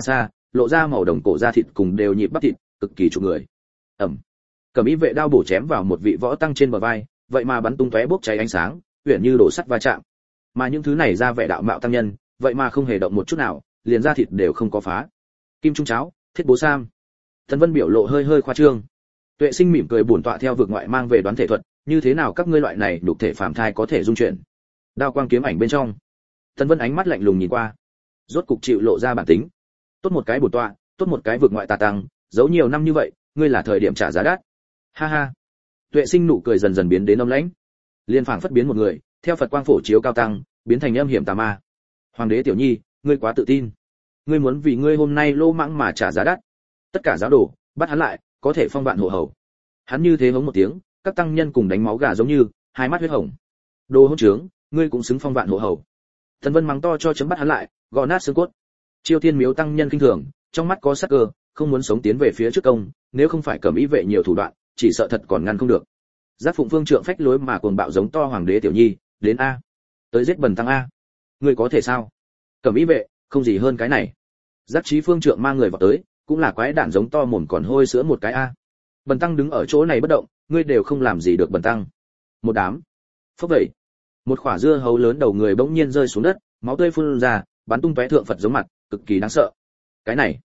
lộ ra màu đồng cổ da thịt cùng đều nhịp bắp thịt, cực kỳ trụ người. Ầm. Cẩm Y vệ đao bổ chém vào một vị võ tăng trên bờ vai, vậy mà bắn tung tóe bốc cháy ánh sáng, huyền như đổ sắt va chạm. Mà những thứ này ra vẻ đạo mạo tăng nhân, vậy mà không hề động một chút nào, liền da thịt đều không có phá. Kim trung cháo, thiết bố sam. Tần Vân biểu lộ hơi hơi khoa trương. Tuệ Sinh mỉm cười bổn tọa theo vực ngoại mang về đoán thể thuật, như thế nào các ngươi loại này nhục thể phàm thai có thể dung chuyển. Đao quang kiếm ảnh bên trong. Tần Vân ánh mắt lạnh lùng nhìn qua, rốt cục chịu lộ ra bản tính. Tốt một cái bổn tọa, tốt một cái vực ngoại tà tăng, giấu nhiều năm như vậy, ngươi là thời điểm trả giá đắt. Ha ha. Tuệ Sinh nụ cười dần dần biến đến âm lãnh, liên phảng phất biến một người, theo Phật quang phổ chiếu cao tăng, biến thành âm hiểm tà ma. Hoàng đế tiểu nhi, ngươi quá tự tin. Ngươi muốn vì ngươi hôm nay lô mãng mà trả giá đắt. Tất cả giáo đồ, bắt hắn lại, có thể phong vạn hộ hầu. Hắn như thế hống một tiếng, các tăng nhân cùng đánh máu gà giống như, hai mắt huyết hồng. Đồ hỗn trướng, ngươi cũng xứng phong vạn hộ hầu. Tần Vân mắng to cho chấm bắt hắn lại, gõ nát xương cốt. Chiêu Thiên Miếu tăng nhân kinh thường, trong mắt có sắc cơ, không muốn sống tiến về phía trước công, nếu không phải Cẩm Y vệ nhiều thủ đoạn, chỉ sợ thật còn ngăn không được. Giác Phụng Phương trượng phách lối mà cuồng bạo giống to hoàng đế tiểu nhi, đến a, tới giết bần tăng a. Ngươi có thể sao? Cẩm Y vệ, không gì hơn cái này. Giác Chí Phương trượng mang người vào tới, cũng là quái đản giống to mồm còn hôi sữa một cái a. Bần tăng đứng ở chỗ này bất động, ngươi đều không làm gì được bần tăng. Một đám. Phốc vậy. Một quả dưa hấu lớn đầu người bỗng nhiên rơi xuống đất, máu tươi phun ra, bắn tung tóe thượng Phật giống mặt, cực kỳ đáng sợ. Cái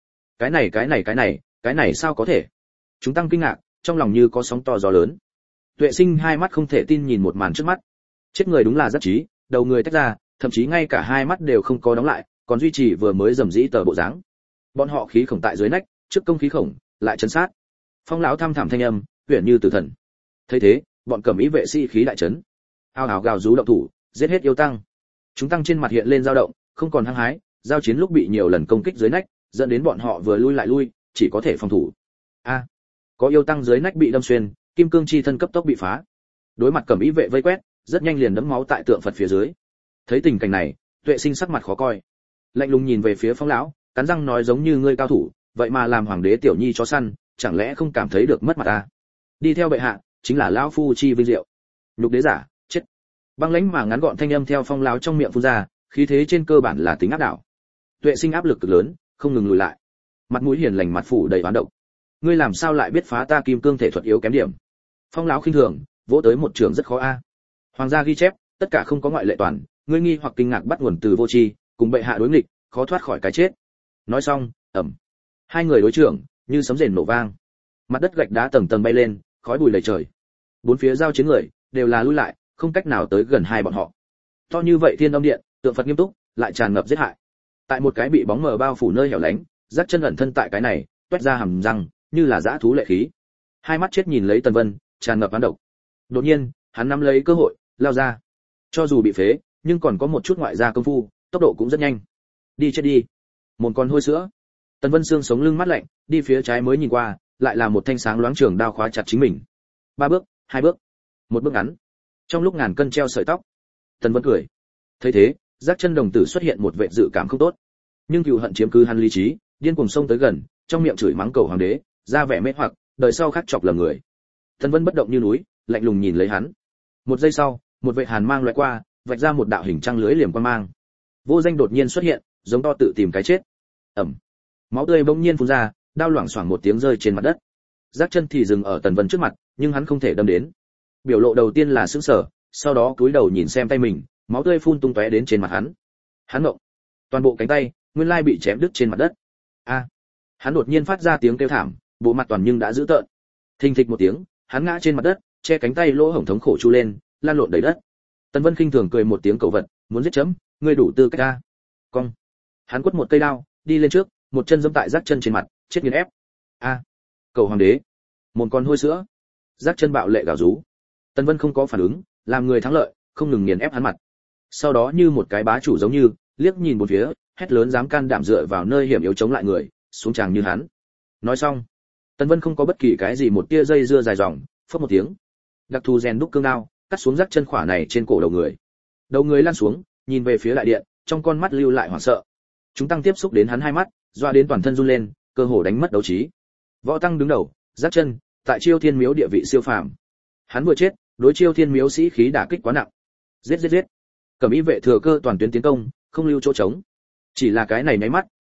này sao có thể? Chúng tăng kinh ngạc, trong lòng như có sóng to gió lớn. Tuệ Sinh hai mắt không thể tin nhìn một màn trước mắt. Chết người đúng là Giác Chí, đầu người tách ra, thậm chí ngay cả hai mắt đều không có đóng lại, còn duy trì vừa mới rầm rĩ tờ bộ dáng. Bọn họ khí khổng tại dưới nách, trước công khí khổng, lại chấn sát. Phong lão thăm thẳm thanh âm, huyền như tử thần. Thấy thế, bọn Cẩm Y vệ sĩ khí đại chấn. Ao ào gào rú động thủ, giết hết yêu tăng. Chúng tăng trên mặt hiện lên dao động, không còn hăng hái, giao chiến lúc bị nhiều lần công kích dưới nách, dẫn đến bọn họ vừa lui lại lui, chỉ có thể phòng thủ. A, có yêu tăng dưới nách bị đâm xuyên, kim cương chi thân cấp tốc bị phá. Đối mặt Cẩm Y vệ vây quét, rất nhanh liền đẫm máu tại tượng Phật phía dưới. Thấy tình cảnh này, Tuệ Sinh sắc mặt khó coi, lạnh lùng nhìn về phía Phong lão, cắn răng nói giống như ngươi cao thủ, vậy mà làm hoàng đế tiểu nhi chó săn, chẳng lẽ không cảm thấy được mất mặt ta? Đi theo bệ hạ, chính là lão phu chi vinh diệu. Nhục đế giả, chết. Băng lãnh mà ngắn gọn thanh âm theo Phong lão trong miệng phun ra, khí thế trên cơ bản là tính áp đảo. Tuệ Sinh áp lực cực lớn, không ngừng lùi lại. Mặt mũi hiền lành mặt phủ đầy oán độc. Ngươi làm sao lại biết phá ta kim cương thể thuật yếu kém điểm? Phong lão khinh thường, vỗ tới một trường rất khó a. Hoàng gia ghi chép, tất cả không có ngoại lệ toàn, ngươi nghi hoặc kinh ngạc bắt nguồn từ vô tri, cùng bệ hạ đối nghịch, khó thoát khỏi cái chết. Nói xong, ầm. Hai người đối trưởng, như sấm rền nổ vang. Mặt đất gạch đá tầng tầng bay lên, khói bụi lầy trời. Bốn phía giao chiến người đều là lui lại, không cách nào tới gần hai bọn họ. To như vậy Thiên Âm Điện, tượng Phật nghiêm túc, lại tràn ngập giết hại. Tại một cái bị bóng mờ bao phủ nơi hẻo lánh, Giác Chân ẩn thân tại cái này, toét ra hàm răng, như là dã thú lệ khí. Hai mắt chết nhìn lấy Tần Vân, tràn ngập oán độc. Đột nhiên, hắn nắm lấy cơ hội, lao ra. Cho dù bị phế, nhưng còn có một chút ngoại gia công phu, tốc độ cũng rất nhanh. Đi chết đi. Một con hôi sữa. Tần Vân xương sống lưng mắt lạnh, đi phía trái mới nhìn qua, lại là một thanh sáng loáng trường đao khóa chặt chính mình. 3 bước, 2 bước, một bước ngắn. Trong lúc ngàn cân treo sợi tóc, Tần Vân cười. Thấy thế, Giác Chân đồng tử xuất hiện một vẻ dự cảm không tốt. Nhưng cừu hận chiếm cứ hắn lý trí, điên cuồng xông tới gần, trong miệng chửi mắng cầu hoàng đế, ra vẻ mê hoặc, đời sau khắc chọc lầm người. Tần Vân bất động như núi, lạnh lùng nhìn lấy hắn. Một giây sau, một vệ hàn mang lóe qua, vạch ra một đạo hình trăng lưới liềm quang mang. Vô Danh đột nhiên xuất hiện, giống to tự tìm cái chết. Ầm. Máu tươi bỗng nhiên phun ra, đao loảng xoảng một tiếng rơi trên mặt đất. Giác Chân thì dừng ở Tần Vân trước mặt, nhưng hắn không thể đâm đến. Biểu lộ đầu tiên là sững sờ, sau đó cúi đầu nhìn xem tay mình, máu tươi phun tung tóe đến trên mặt hắn. Hắn ngộng. Toàn bộ cánh tay, nguyên lai bị chém đứt trên mặt đất. A. Hắn đột nhiên phát ra tiếng kêu thảm, bộ mặt toàn nhưng đã dữ tợn. Thình thịch một tiếng, hắn ngã trên mặt đất, che cánh tay lỗ hổng thống khổ chu lên, lan lộn đầy đất. Tần Vân khinh thường cười một tiếng cầu vật, muốn giết chấm, ngươi đủ tư cách a. Cong. Hắn quất một cây đao, đi lên trước, một chân giẫm tại Giác Chân trên mặt, chết nghiền ép. A. Cầu hoàng đế. Một con hôi sữa. Giác Chân bạo lệ gào rú. Tần Vân không có phản ứng, làm người thắng lợi, không ngừng nghiền ép hắn mặt. Sau đó như một cái bá chủ giống như, liếc nhìn bốn phía, hét lớn dám can đảm dựa vào nơi hiểm yếu chống lại người, xuống tràng như hắn. Nói xong, Tần Vân không có bất kỳ cái gì một tia dây dưa dài dòng, phất một tiếng, đặc thù rèn đúc cương đao, cắt xuống Giác Chân khỏa này trên cổ đầu người. Đầu người lăn xuống, nhìn về phía đại điện, trong con mắt lưu lại hoảng sợ. Chúng tăng tiếp xúc đến hắn hai mắt, doa đến toàn thân run lên, cơ hồ đánh mất đấu trí. Võ tăng đứng đầu, Giác Chân, tại Chiêu Thiên Miếu địa vị siêu phàm. Hắn vừa chết, đối Chiêu Thiên Miếu sĩ khí đả kích quá nặng. Giết giết giết. Cẩm Y vệ thừa cơ toàn tuyến tiến công, không lưu chỗ trống. Chỉ là cái này nháy mắt,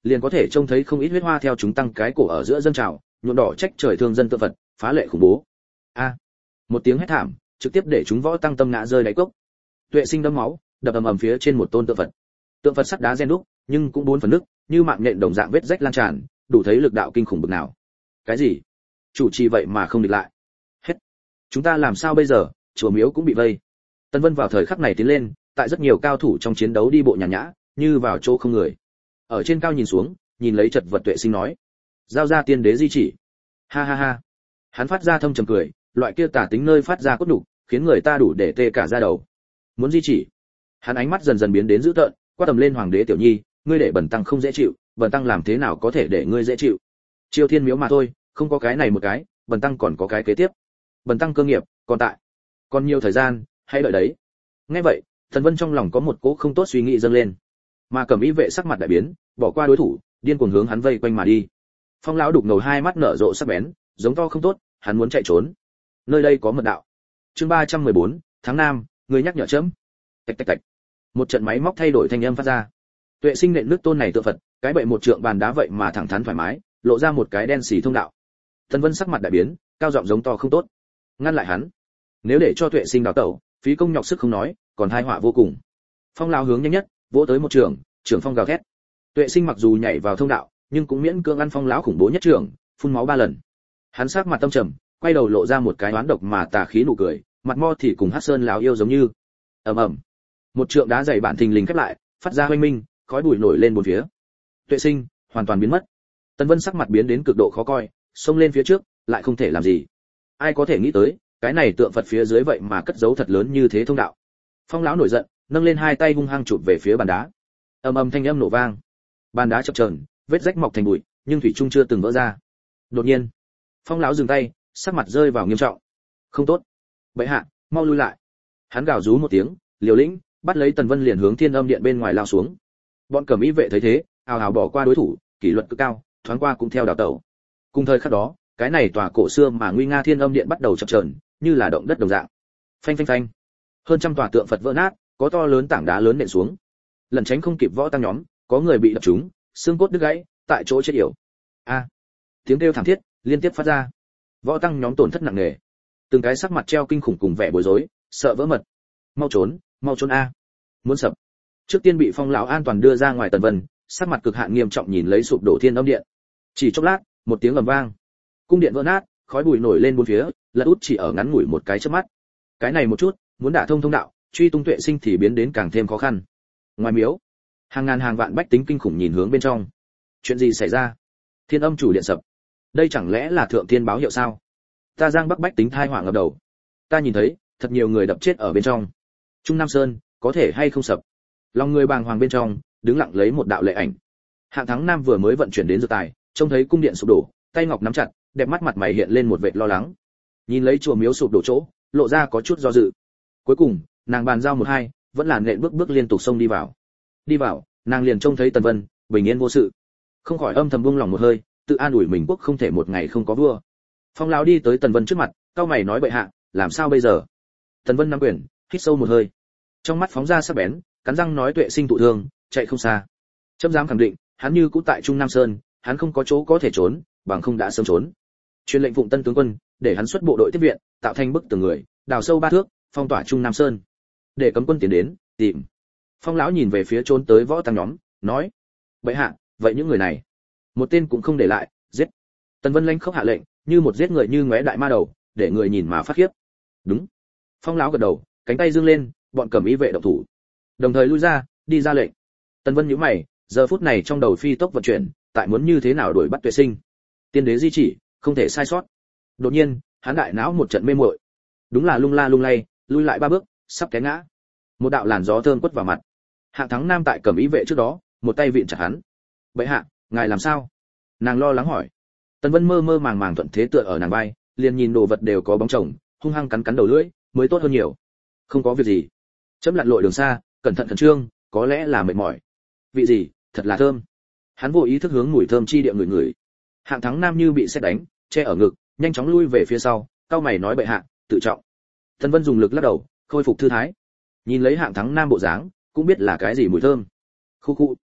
liền có thể trông thấy không ít huyết hoa theo chúng tăng cái cổ ở giữa dâng trào, nhuộm đỏ trách trời thương dân tượng Phật, phá lệ khủng bố. A! Một tiếng hét thảm, trực tiếp để chúng võ tăng tâm ngã rơi đáy cốc. Tuệ Sinh đấm máu, đập ầm ầm phía trên một tôn tượng Phật. Tượng Phật sắt đá ren đúc, nhưng cũng bốn phần nước, như mạng nhện đồng dạng vết rách lan tràn, đủ thấy lực đạo kinh khủng bực nào. Cái gì? Chủ trì vậy mà không địch lại? Hết. Chúng ta làm sao bây giờ? Chùa miếu cũng bị vây. Tân Vân vào thời khắc này tiến lên, tại rất nhiều cao thủ trong chiến đấu đi bộ nhàn nhã, như vào chỗ không người. Ở trên cao nhìn xuống, nhìn lấy chật vật Tuệ Sinh nói: "Giao ra tiên đế di chỉ." Ha ha ha. Hắn phát ra thâm trầm cười, loại kia tà tính nơi phát ra cốt đủ, khiến người ta đủ để tê cả da đầu. Muốn di chỉ? Hắn ánh mắt dần dần biến đến dữ tợn, quát tầm lên Hoàng đế tiểu nhi, ngươi để bần tăng không dễ chịu, bần tăng làm thế nào có thể để ngươi dễ chịu? Chiêu Thiên miếu mà thôi, không có cái này một cái, bần tăng còn có cái kế tiếp. Bần tăng cơ nghiệp còn tại, còn nhiều thời gian, hãy đợi đấy. Nghe vậy, Thần Vân trong lòng có một cỗ không tốt suy nghĩ dâng lên, mà Cẩm Y vệ sắc mặt đại biến, bỏ qua đối thủ, điên cuồng hướng hắn vây quanh mà đi. Phong lão đục ngầu hai mắt nở rộ sắc bén, giống to không tốt, hắn muốn chạy trốn. Nơi đây có mật đạo. Chương 314, tháng Nam, người nhắc nhở chấm. Tạch tạch tạch. Một trận máy móc thay đổi thanh âm phát ra. Tuệ Sinh nện nước tôn này tượng Phật, cái bệ một trượng bàn đá vậy mà thẳng thắn thoải mái, lộ ra một cái đen xì thông đạo. Thần Vân sắc mặt đại biến, cao giọng giống to không tốt. Ngăn lại hắn. Nếu để cho Tuệ Sinh đào tẩu, phí công nhọc sức không nói, còn tai họa vô cùng. Phong lão hướng nhanh nhất, vỗ tới một trường, trường phong gào thét. Tuệ Sinh mặc dù nhảy vào thông đạo, nhưng cũng miễn cưỡng ăn Phong lão khủng bố nhất trường, phun máu 3 lần. Hắn sắc mặt tâm trầm, quay đầu lộ ra một cái oán độc mà tà khí nụ cười, mặt mo thì cùng Hắc Sơn lão yêu giống như. Ầm ầm. Một trượng đá dày bản thình lình khép lại, phát ra hoanh minh, khói bụi nổi lên bốn phía. Tuệ Sinh hoàn toàn biến mất. Tân Vân sắc mặt biến đến cực độ khó coi, xông lên phía trước, lại không thể làm gì. Ai có thể nghĩ tới, cái này tượng Phật phía dưới vậy mà cất giấu thật lớn như thế thông đạo. Phong lão nổi giận, nâng lên hai tay hung hăng chụp về phía bàn đá. Ầm ầm thanh âm nổ vang. Bàn đá chập chờn, vết rách mọc thành bụi, nhưng thủy chung chưa từng vỡ ra. Đột nhiên, Phong lão dừng tay, sắc mặt rơi vào nghiêm trọng. Không tốt, bệ hạ, mau lui lại. Hắn gào rú một tiếng, liều lĩnh bắt lấy Tần Vân liền hướng Thiên Âm điện bên ngoài lao xuống. Bọn Cẩm Y vệ thấy thế, ào ào bỏ qua đối thủ, kỷ luật cực cao, thoáng qua cũng theo đảo tẩu. Cùng thời khắc đó, cái này tòa cổ xưa mà nguy nga Thiên Âm điện bắt đầu chập chờn, như là động đất đồng dạng. Phanh phanh phanh. Hơn trăm tòa tượng Phật vỡ nát, có to lớn tảng đá lớn nện xuống. Lần tránh không kịp võ tăng nhóm, có người bị đập trúng, xương cốt đứt gãy, tại chỗ chết yểu. A! Tiếng kêu thảm thiết liên tiếp phát ra. Võ tăng nhóm tổn thất nặng nề. Từng cái sắc mặt treo kinh khủng cùng vẻ bối rối, sợ vỡ mật. Mau trốn a. Muốn sập. Trước tiên bị Phong lão an toàn đưa ra ngoài Tần Vân, sắc mặt cực hạn nghiêm trọng nhìn lấy sụp đổ Thiên Âm điện. Chỉ chốc lát, một tiếng ầm vang, cung điện vỡ nát, khói bụi nổi lên bốn phía, lật út chỉ ở ngắn ngủi một cái chớp mắt. Cái này một chút, muốn đả thông thông đạo, truy tung Tuệ Sinh thì biến đến càng thêm khó khăn. Ngoài miếu, hàng ngàn hàng vạn bách tính kinh khủng nhìn hướng bên trong. Chuyện gì xảy ra? Thiên Âm chủ điện sập. Đây chẳng lẽ là thượng thiên báo hiệu sao? Ta Giang Bắc bách tính thai họa ngập đầu. Ta nhìn thấy, thật nhiều người đập chết ở bên trong. Trung Nam Sơn, có thể hay không sập? Lòng người bàng hoàng bên trong, đứng lặng lấy một đạo lệ ảnh. Hạng Thắng Nam vừa mới vận chuyển đến dược tài, trông thấy cung điện sụp đổ, tay ngọc nắm chặt, đẹp mắt mặt mày hiện lên một vệt lo lắng. Nhìn lấy chùa miếu sụp đổ chỗ, lộ ra có chút do dự. Cuối cùng, nàng bàn giao một hai, vẫn là nện bước bước liên tục xông đi vào. Đi vào, nàng liền trông thấy Tần Vân, bình yên vô sự. Không khỏi âm thầm buông lòng một hơi, tự an ủi mình quốc không thể một ngày không có vua. Phong lão đi tới Tần Vân trước mặt, cau mày nói bệ hạ, làm sao bây giờ? Tần Vân nắm quyền, hít sâu một hơi. Trong mắt phóng ra sắc bén, cắn răng nói Tuệ Sinh thụ thương, chạy không xa. Chấm dám khẳng định, hắn như cũ tại Trung Nam Sơn, hắn không có chỗ có thể trốn, bằng không đã sớm trốn. Truyền lệnh Phụng Tân tướng quân, để hắn xuất bộ đội tiếp viện, tạo thành bức tường người, đào sâu 3 thước, phong tỏa Trung Nam Sơn. Để cấm quân tiến đến, tìm. Phong lão nhìn về phía trốn tới võ tăng nhóm, nói: "Bệ hạ, vậy những người này, một tên cũng không để lại, giết." Tần Vân lanh khốc hạ lệnh, như một giết người như ngóe đại ma đầu, để người nhìn mà phát khiếp. Đúng. Phong lão gật đầu, cánh tay dương lên, bọn Cẩm Y vệ động thủ. Đồng thời lui ra, đi ra lệnh. Tần Vân nhíu mày, giờ phút này trong đầu phi tốc vận chuyển, tại muốn như thế nào đuổi bắt Tuệ Sinh. Tiên đế di chỉ, không thể sai sót. Đột nhiên, hắn đại não một trận mê muội. Đúng là lung la lung lay, lui lại 3 bước, sắp té ngã. Một đạo làn gió thơm quất vào mặt. Hạng Thắng Nam tại Cẩm Y vệ trước đó, một tay vịn chặt hắn. "Bệ hạ, ngài làm sao?" Nàng lo lắng hỏi. Tần Vân mơ mơ màng màng thuận thế tựa ở nàng vai, liền nhìn đồ vật đều có bóng chồng, hung hăng cắn cắn đầu lưỡi, mới tốt hơn nhiều. "Không có việc gì." Chấm lặn lội đường xa, cẩn thận khẩn trương, có lẽ là mệt mỏi. "Vị gì, thật là thơm." Hắn vô ý thức hướng mùi thơm chi địa người người. Hạng Thắng Nam như bị sét đánh, che ở ngực, nhanh chóng lui về phía sau, cau mày nói bệ hạ, tự trọng. Tần Vân dùng lực lắc đầu, khôi phục thư thái. Nhìn lấy Hạng Thắng Nam bộ dáng, cũng biết là cái gì mùi thơm. Khu khu.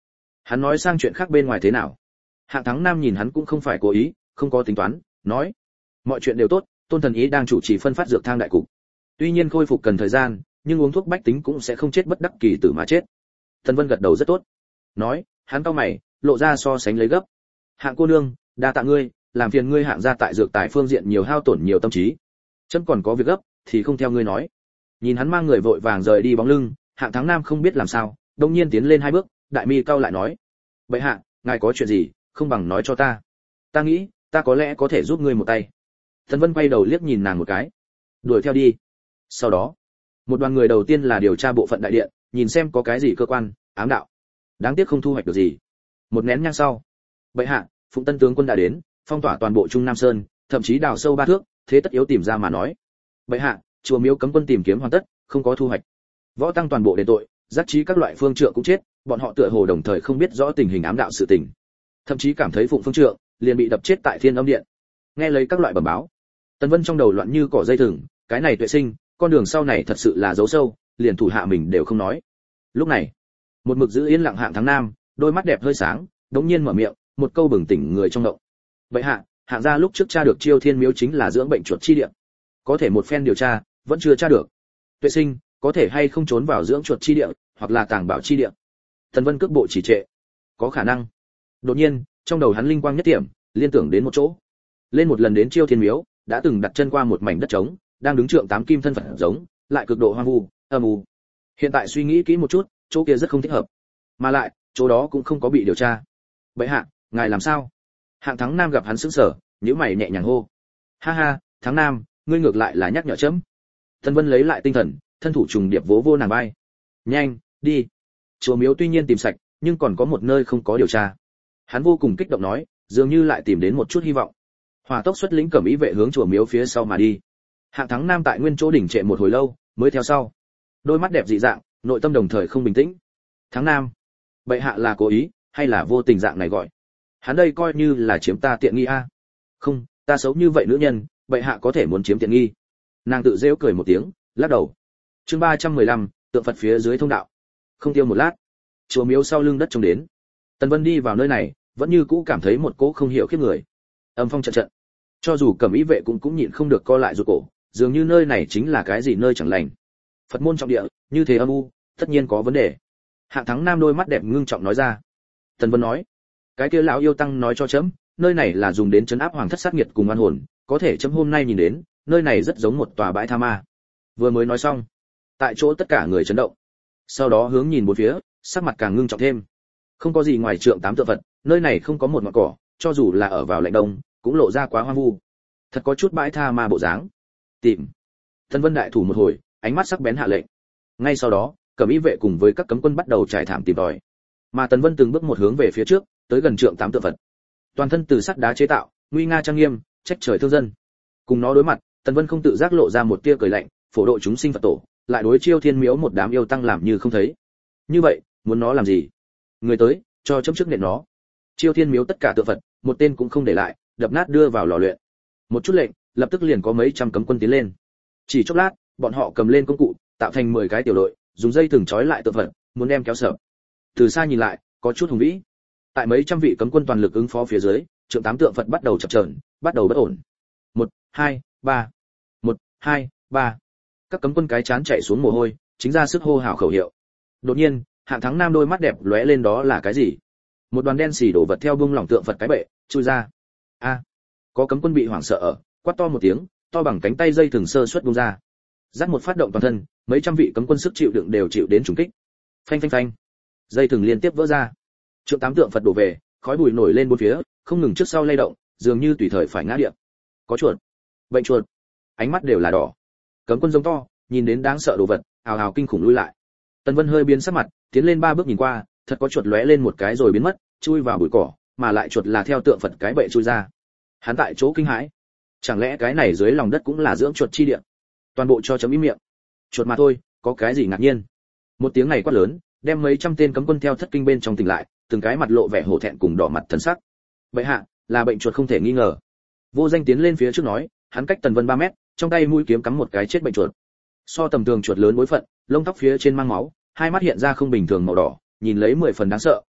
Hắn nói sang chuyện khác bên ngoài thế nào? Hạng Thắng Nam nhìn hắn cũng không phải cố ý, không có tính toán, nói: mọi chuyện đều tốt, Tôn thần ý đang chủ trì phân phát dược thang đại cục. Tuy nhiên khôi phục cần thời gian, nhưng uống thuốc bách tính cũng sẽ không chết bất đắc kỳ tử mà chết. Tần Vân gật đầu rất tốt. Nói, hắn cau mày, lộ ra so sánh lấy gấp. Hạng cô nương, đa tạ ngươi, làm phiền ngươi Hạng gia tại dược tài phương diện nhiều hao tổn nhiều tâm trí. Chấm còn có việc gấp, thì không theo ngươi nói. Nhìn hắn mang người vội vàng rời đi bóng lưng, Hạng Thắng Nam không biết làm sao, đông nhiên tiến lên 2 bước, đại mi cau lại nói: bệ hạ, ngài có chuyện gì, không bằng nói cho ta. Ta nghĩ, ta có lẽ có thể giúp ngươi một tay. Tần Vân quay đầu liếc nhìn nàng một cái, đuổi theo đi. Sau đó, một đoàn người đầu tiên là điều tra bộ phận đại điện, nhìn xem có cái gì cơ quan ám đạo. Đáng tiếc không thu hoạch được gì. Một nén nhang sau, bệ hạ, Phụng Tân tướng quân đã đến, phong tỏa toàn bộ Trung Nam Sơn, thậm chí đào sâu 3 thước, thế tất yếu tìm ra mà nói. Bệ hạ, chùa miếu cấm quân tìm kiếm hoàn tất, không có thu hoạch. Võ tăng toàn bộ đền tội, giác trí các loại phương trượng cũng chết, bọn họ tựa hồ đồng thời không biết rõ tình hình ám đạo sự tình, thậm chí cảm thấy Phụng phương trượng liền bị đập chết tại Thiên Âm điện. Nghe lấy các loại bẩm báo, Tần Vân trong đầu loạn như cỏ dây thừng, cái này Tuệ Sinh, con đường sau này thật sự là giấu sâu, liền thủ hạ mình đều không nói. Lúc này, một mực giữ yên lặng Hạng Thắng Nam, đôi mắt đẹp hơi sáng, đống nhiên mở miệng, một câu bừng tỉnh người trong động. Vậy hạ, Hạng gia lúc trước tra được Chiêu Thiên miếu chính là dưỡng bệnh chuột chi địa, có thể một phen điều tra, vẫn chưa tra được. Tuệ Sinh, có thể hay không trốn vào dưỡng chuột chi địa, hoặc là tàng bảo chi địa? Tần Vân cước bộ chỉ trệ. Có khả năng. Đột nhiên, trong đầu hắn linh quang nhất điểm, liên tưởng đến một chỗ. Lên một lần đến Chiêu Thiên miếu, đã từng đặt chân qua một mảnh đất trống, đang đứng trượng 8 kim thân Phật giống, lại cực độ hoang vu, âm u. Hiện tại suy nghĩ kỹ một chút, chỗ kia rất không thích hợp, mà lại, chỗ đó cũng không có bị điều tra. Bệ hạ, ngài làm sao? Hạng Thắng Nam gặp hắn sững sờ, nhíu mày nhẹ nhàng hô: ha ha, Thắng Nam, ngươi ngược lại là nhắc nhở chấm. Tần Vân lấy lại tinh thần, thân thủ trùng điệp vỗ vô nàng vai. Nhanh, đi. Chùa miếu tuy nhiên tìm sạch, nhưng còn có một nơi không có điều tra. Hắn vô cùng kích động nói, dường như lại tìm đến một chút hy vọng. Hỏa tốc xuất lĩnh cẩm ý vệ hướng chùa miếu phía sau mà đi. Hạng Thắng Nam tại nguyên chỗ đỉnh trệ một hồi lâu, mới theo sau. Đôi mắt đẹp dị dạng, nội tâm đồng thời không bình tĩnh. Thắng Nam, bệ hạ là cố ý, hay là vô tình dạng này gọi? Hắn đây coi như là chiếm ta tiện nghi a? Không, ta xấu như vậy nữ nhân, bệ hạ có thể muốn chiếm tiện nghi. Nàng tự giễu cười một tiếng, lắc đầu. Chương 315, tượng Phật phía dưới thông đạo. Không tiêu một lát, chùa miếu sau lưng đất trông đến. Tần Vân đi vào nơi này, vẫn như cũ cảm thấy một cỗ không hiểu khiếp người. Âm phong trận trận. Cho dù cẩm ý vệ cũng nhịn không được co lại ruột cổ, dường như nơi này chính là cái gì nơi chẳng lành. Phật môn trọng địa, như thế âm u, tất nhiên có vấn đề. Hạng Thắng Nam đôi mắt đẹp ngưng trọng nói ra. Tần Vân nói, cái kia lão yêu tăng nói cho chấm, nơi này là dùng đến trấn áp hoàng thất sát nghiệt cùng oan hồn, có thể chấm hôm nay nhìn đến, nơi này rất giống một tòa bãi tha ma. Vừa mới nói xong, tại chỗ tất cả người chấn động. Sau đó hướng nhìn bốn phía, sắc mặt càng ngưng trọng thêm. Không có gì ngoài trượng 8 tượng Phật, nơi này không có một ngọn cỏ, cho dù là ở vào lạnh đông, cũng lộ ra quá hoang vu. Thật có chút bãi tha ma bộ dáng. Tìm. Tần Vân đại thủ một hồi, ánh mắt sắc bén hạ lệnh. Ngay sau đó, cẩm ý vệ cùng với các cấm quân bắt đầu trải thảm tìm tòi. Mà Tần Vân từng bước một hướng về phía trước, tới gần trượng 8 tượng Phật. Toàn thân từ sắt đá chế tạo, nguy nga trang nghiêm, trách trời thương dân. Cùng nó đối mặt, Tần Vân không tự giác lộ ra một tia cười lạnh, phổ độ chúng sinh Phật tổ, lại đối Chiêu Thiên miếu một đám yêu tăng làm như không thấy. Như vậy, muốn nó làm gì? Người tới, cho chấm trước nện nó. Chiêu Thiên miếu tất cả tượng Phật, một tên cũng không để lại, đập nát đưa vào lò luyện. Một chút lệnh, lập tức liền có mấy trăm cấm quân tiến lên. Chỉ chốc lát, bọn họ cầm lên công cụ, tạo thành 10 cái tiểu đội, dùng dây thừng trói lại tượng Phật, muốn đem kéo sợ. Từ xa nhìn lại, có chút hùng vĩ. Tại mấy trăm vị cấm quân toàn lực ứng phó phía dưới, trượng 8 tượng Phật bắt đầu chập chờn, bắt đầu bất ổn. 1, 2, 3. 1, 2, 3. Các cấm quân cái chán chạy xuống mồ hôi, chính ra sức hô hào khẩu hiệu. Đột nhiên, Hạng Thắng Nam đôi mắt đẹp lóe lên, đó là cái gì? Một đoàn đen xì đổ vật theo bung lỏng tượng Phật cái bệ chui ra. A! Có cấm quân bị hoảng sợ ở, quát to một tiếng, to bằng cánh tay dây thừng sơ suất bung ra. Dắt một phát động toàn thân, mấy trăm vị cấm quân sức chịu đựng đều chịu đến trùng kích. Phanh phanh phanh. Dây thừng liên tiếp vỡ ra. Trượng 8 tượng Phật đổ về, khói bụi nổi lên bốn phía, không ngừng trước sau lay động, dường như tùy thời phải ngã địa. Có chuột, bệnh chuột, ánh mắt đều là đỏ. Cấm quân giống to, nhìn đến đáng sợ đồ vật, ào ào kinh khủng lui lại. Tần Vân hơi biến sắc mặt, tiến lên 3 bước nhìn qua, thật có chuột lóe lên một cái rồi biến mất, chui vào bụi cỏ, mà lại chuột là theo tượng Phật cái bệ chui ra. Hắn tại chỗ kinh hãi, chẳng lẽ cái này dưới lòng đất cũng là dưỡng chuột chi địa? Toàn bộ cho chấm im miệng. Chuột mà thôi, có cái gì ngạc nhiên? Một tiếng này quát lớn, đem mấy trăm tên cấm quân theo thất kinh bên trong tỉnh lại, từng cái mặt lộ vẻ hổ thẹn cùng đỏ mặt thần sắc. Bệ hạ, là bệnh chuột không thể nghi ngờ. Vô Danh tiến lên phía trước nói, hắn cách Tần Vân 3 mét, trong tay mũi kiếm cắm một cái chết bệnh chuột. So tầm thường chuột lớn bối phận, lông tóc phía trên mang máu, hai mắt hiện ra không bình thường màu đỏ, nhìn lấy 10 phần đáng sợ,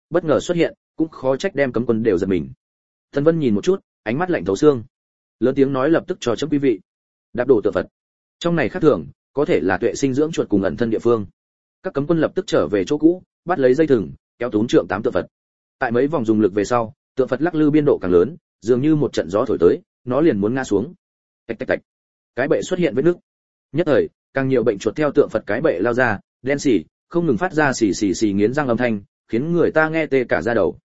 bất ngờ xuất hiện, cũng khó trách đem cấm quân đều giật mình. Tần Vân nhìn một chút, ánh mắt lạnh thấu xương. Lớn tiếng nói lập tức cho chấm quý vị. Đạp đổ tượng Phật. Trong này khác thường, có thể là tuệ sinh dưỡng chuột cùng ẩn thân địa phương. Các cấm quân lập tức trở về chỗ cũ, bắt lấy dây thừng, kéo tún trượng 8 tượng Phật. Tại mấy vòng dùng lực về sau, tượng Phật lắc lư biên độ càng lớn, dường như một trận gió thổi tới, nó liền muốn ngã xuống. Tạch tạch tạch. Cái bệ xuất hiện vết nứt. Nhất thời, càng nhiều bệnh chuột theo tượng Phật cái bệ lao ra, đen xì, không ngừng phát ra xì xì xì nghiến răng âm thanh, khiến người ta nghe tê cả da đầu.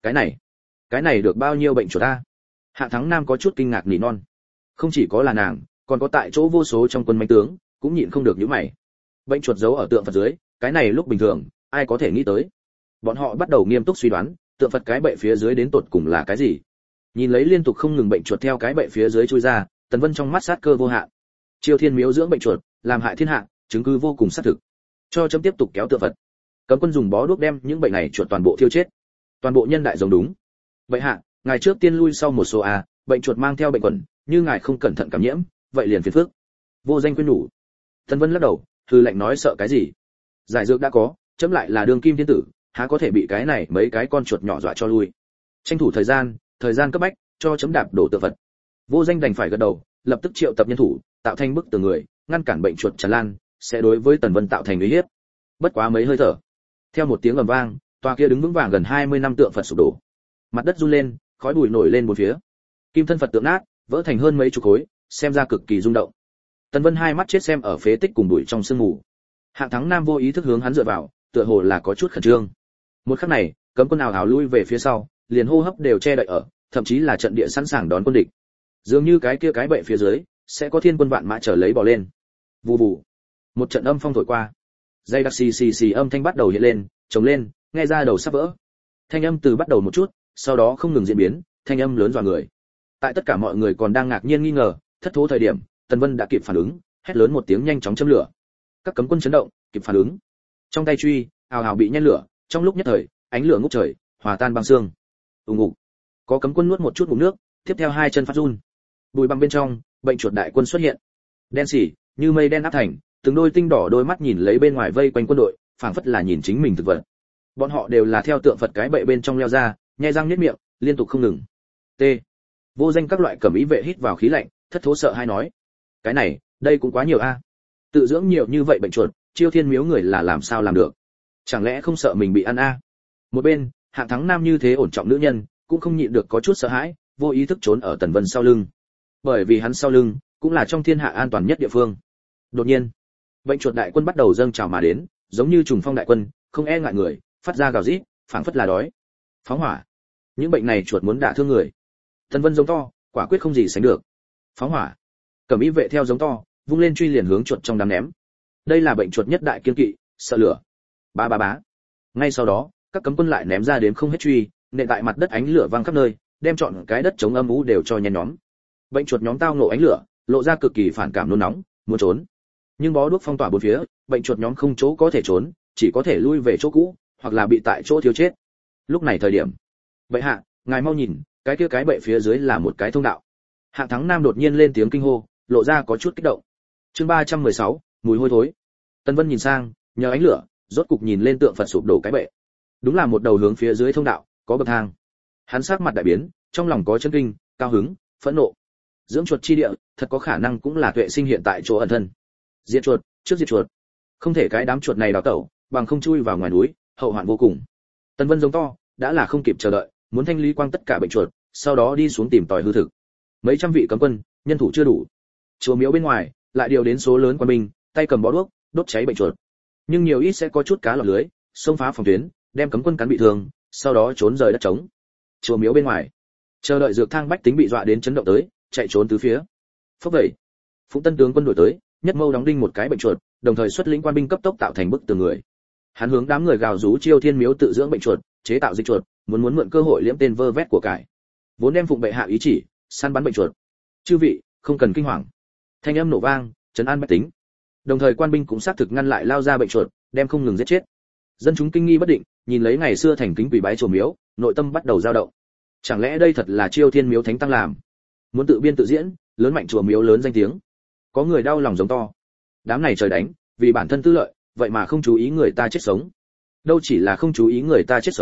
Cái này được bao nhiêu bệnh chuột ta? Hạ Thắng Nam có chút kinh ngạc nỉ non. Không chỉ có là nàng, còn có tại chỗ vô số trong quân manh tướng, cũng nhịn không được nhíu mày. Bệnh chuột giấu ở tượng Phật dưới, cái này lúc bình thường, ai có thể nghĩ tới? Bọn họ bắt đầu nghiêm túc suy đoán, tượng Phật cái bệ phía dưới đến tột cùng là cái gì? Nhìn lấy liên tục không ngừng bệnh chuột theo cái bệ phía dưới chui ra, Tần Vân trong mắt sát cơ vô hạn. Chiêu Thiên Miếu dưỡng bệnh chuột, làm hại thiên hạ, chứng cứ vô cùng xác thực. Cho chấm tiếp tục kéo tượng Phật. Cấm quân dùng bó đuốc đem những bệnh này chuột toàn bộ thiêu chết. Toàn bộ nhân đại giống đúng. Vậy hạ, ngài trước tiên lui sau một số bệnh chuột mang theo bệnh quẩn, như ngài không cẩn thận cảm nhiễm, vậy liền phiền phức. Vô Danh khuyên nhủ. Tần Vân lắc đầu, hừ lạnh nói sợ cái gì? Giải dược đã có, chấm lại là đường kim thiên tử, há có thể bị cái này mấy cái con chuột nhỏ dọa cho lui. Tranh thủ thời gian cấp bách, cho chấm đạp đổ tượng Phật. Vô Danh đành phải gật đầu, lập tức triệu tập nhân thủ, tạo thành bức tường người, ngăn cản bệnh chuột tràn lan, sẽ đối với Tần Vân tạo thành uy hiếp. Bất quá mấy hơi thở, theo một tiếng ầm vang, tòa kia đứng vững vàng gần 20 năm tượng Phật sụp đổ. Mặt đất run lên, khói bụi nổi lên bốn phía. Kim thân Phật tượng nát, vỡ thành hơn mấy chục khối, xem ra cực kỳ rung động. Tần Vân hai mắt chết xem ở phế tích cùng bụi trong sương mù. Hạng Thắng Nam vô ý thức hướng hắn dựa vào, tựa hồ là có chút khẩn trương. Một khắc này, cấm quân ào ào lui về phía sau, liền hô hấp đều che đậy ở, thậm chí là trận địa sẵn sàng đón quân địch. Dường như cái kia cái bệ phía dưới, sẽ có thiên quân vạn mã trở lấy bò lên. Vù vù. Một trận âm phong thổi qua. Dây đặc xì xì xì âm thanh bắt đầu hiện lên, chồng lên, nghe ra đầu sắp vỡ. Thanh âm từ bắt đầu một chút, sau đó không ngừng diễn biến, thanh âm lớn dọa người. Tại tất cả mọi người còn đang ngạc nhiên nghi ngờ, thất thố thời điểm, Tần Vân đã kịp phản ứng, hét lớn một tiếng nhanh chóng châm lửa. Các cấm quân chấn động, kịp phản ứng. Trong tay truy, ào ào bị nhen lửa, trong lúc nhất thời, ánh lửa ngút trời, hòa tan băng xương. Ùng ục. Có cấm quân nuốt một chút ngụm nước, tiếp theo hai chân phát run. Bùi băng bên trong, bệnh chuột đại quân xuất hiện. Đen xỉ, như mây đen áp thành, từng đôi tinh đỏ đôi mắt nhìn lấy bên ngoài vây quanh quân đội, phảng phất là nhìn chính mình thực vật. Bọn họ đều là theo tượng Phật cái bệ bên trong leo ra, nhai răng nhếch miệng, liên tục không ngừng. T. Vô Danh các loại cẩm ý vệ hít vào khí lạnh, thất thố sợ hai nói: "Cái này, đây cũng quá nhiều a. Tự dưỡng nhiều như vậy bệnh chuột, Chiêu Thiên Miếu người là làm sao làm được? Chẳng lẽ không sợ mình bị ăn a?" Một bên, Hạng Thắng Nam như thế ổn trọng nữ nhân, cũng không nhịn được có chút sợ hãi, vô ý thức trốn ở Tần Vân sau lưng. Bởi vì hắn sau lưng cũng là trong thiên hạ an toàn nhất địa phương. Đột nhiên, bệnh chuột đại quân bắt đầu dâng trào mà đến, giống như trùng phong đại quân, không e ngại người, phát ra gào rít, phảng phất là đói. Phóng hỏa. Những bệnh này chuột muốn đả thương người. Tần Vân giống to, quả quyết không gì sánh được. Phóng hỏa. Cẩm y vệ theo giống to, vung lên truy liền hướng chuột trong đám ném. Đây là bệnh chuột nhất đại kiên kỵ, sợ lửa. Ba ba bá. Ngay sau đó, các cấm quân lại ném ra đến không hết truy, nện tại mặt đất ánh lửa vang khắp nơi, đem trọn cái đất chống âm u đều cho nhen nhóm. Bệnh chuột nhóm tao nộ ánh lửa, lộ ra cực kỳ phản cảm nôn nóng, muốn trốn. Nhưng bó đuốc phong tỏa bốn phía, bệnh chuột nhóm không chỗ có thể trốn, chỉ có thể lui về chỗ cũ, hoặc là bị tại chỗ thiêu chết. Lúc này thời điểm, vậy hạ, ngài mau nhìn, cái kia cái bệ phía dưới là một cái thông đạo. Hạng Thắng Nam đột nhiên lên tiếng kinh hô, lộ ra có chút kích động. Chương 316, mùi hôi thối. Tần Vân nhìn sang, nhờ ánh lửa, rốt cục nhìn lên tượng Phật sụp đổ cái bệ. Đúng là một đầu hướng phía dưới thông đạo, có bậc thang. Hắn sắc mặt đại biến, trong lòng có chấn kinh, cao hứng, phẫn nộ. Dưỡng chuột chi địa, thật có khả năng cũng là tuệ sinh hiện tại chỗ ẩn thân. Diệt chuột, trước diệt chuột. Không thể cái đám chuột này đào tẩu, bằng không chui vào ngoài núi, hậu hoạn vô cùng. Tần Vân giống to, đã là không kịp chờ đợi, muốn thanh lý quang tất cả bệnh chuột, sau đó đi xuống tìm tòi hư thực. Mấy trăm vị cấm quân, nhân thủ chưa đủ. Chùa miếu bên ngoài, lại điều đến số lớn quân binh, tay cầm bó đuốc, đốt cháy bệnh chuột. Nhưng nhiều ít sẽ có chút cá lọt lưới, xông phá phòng tuyến, đem cấm quân cắn bị thương, sau đó trốn rời đất trống. Chùa miếu bên ngoài, chờ đợi dược thang bách tính bị dọa đến chấn động tới, chạy trốn tứ phía. Phốc vậy, Phụng Tân tướng quân đuổi tới, nhất mâu đóng đinh một cái bệnh chuột, đồng thời xuất lĩnh quan binh cấp tốc tạo thành bức tường người. Hắn hướng đám người gào rú Chiêu Thiên Miếu tự dưỡng bệnh chuột, chế tạo dịch chuột, muốn mượn cơ hội liễm tên vơ vét của cải. Vốn đem phụng bệ hạ ý chỉ, săn bắn bệnh chuột. Chư vị, không cần kinh hoàng. Thanh âm nổ vang, trấn an bách tính. Đồng thời quan binh cũng xác thực ngăn lại lao ra bệnh chuột, đem không ngừng giết chết. Dân chúng kinh nghi bất định, nhìn lấy ngày xưa thành kính quỳ bái chùa miếu, nội tâm bắt đầu dao động. Chẳng lẽ đây thật là Chiêu Thiên Miếu thánh tăng làm? Muốn tự biên tự diễn, lớn mạnh chùa miếu lớn danh tiếng. Có người đau lòng giống to. Đám này trời đánh, vì bản thân tư lợi, vậy mà không chú ý người ta chết sống. Đâu chỉ là không chú ý người ta chết sống,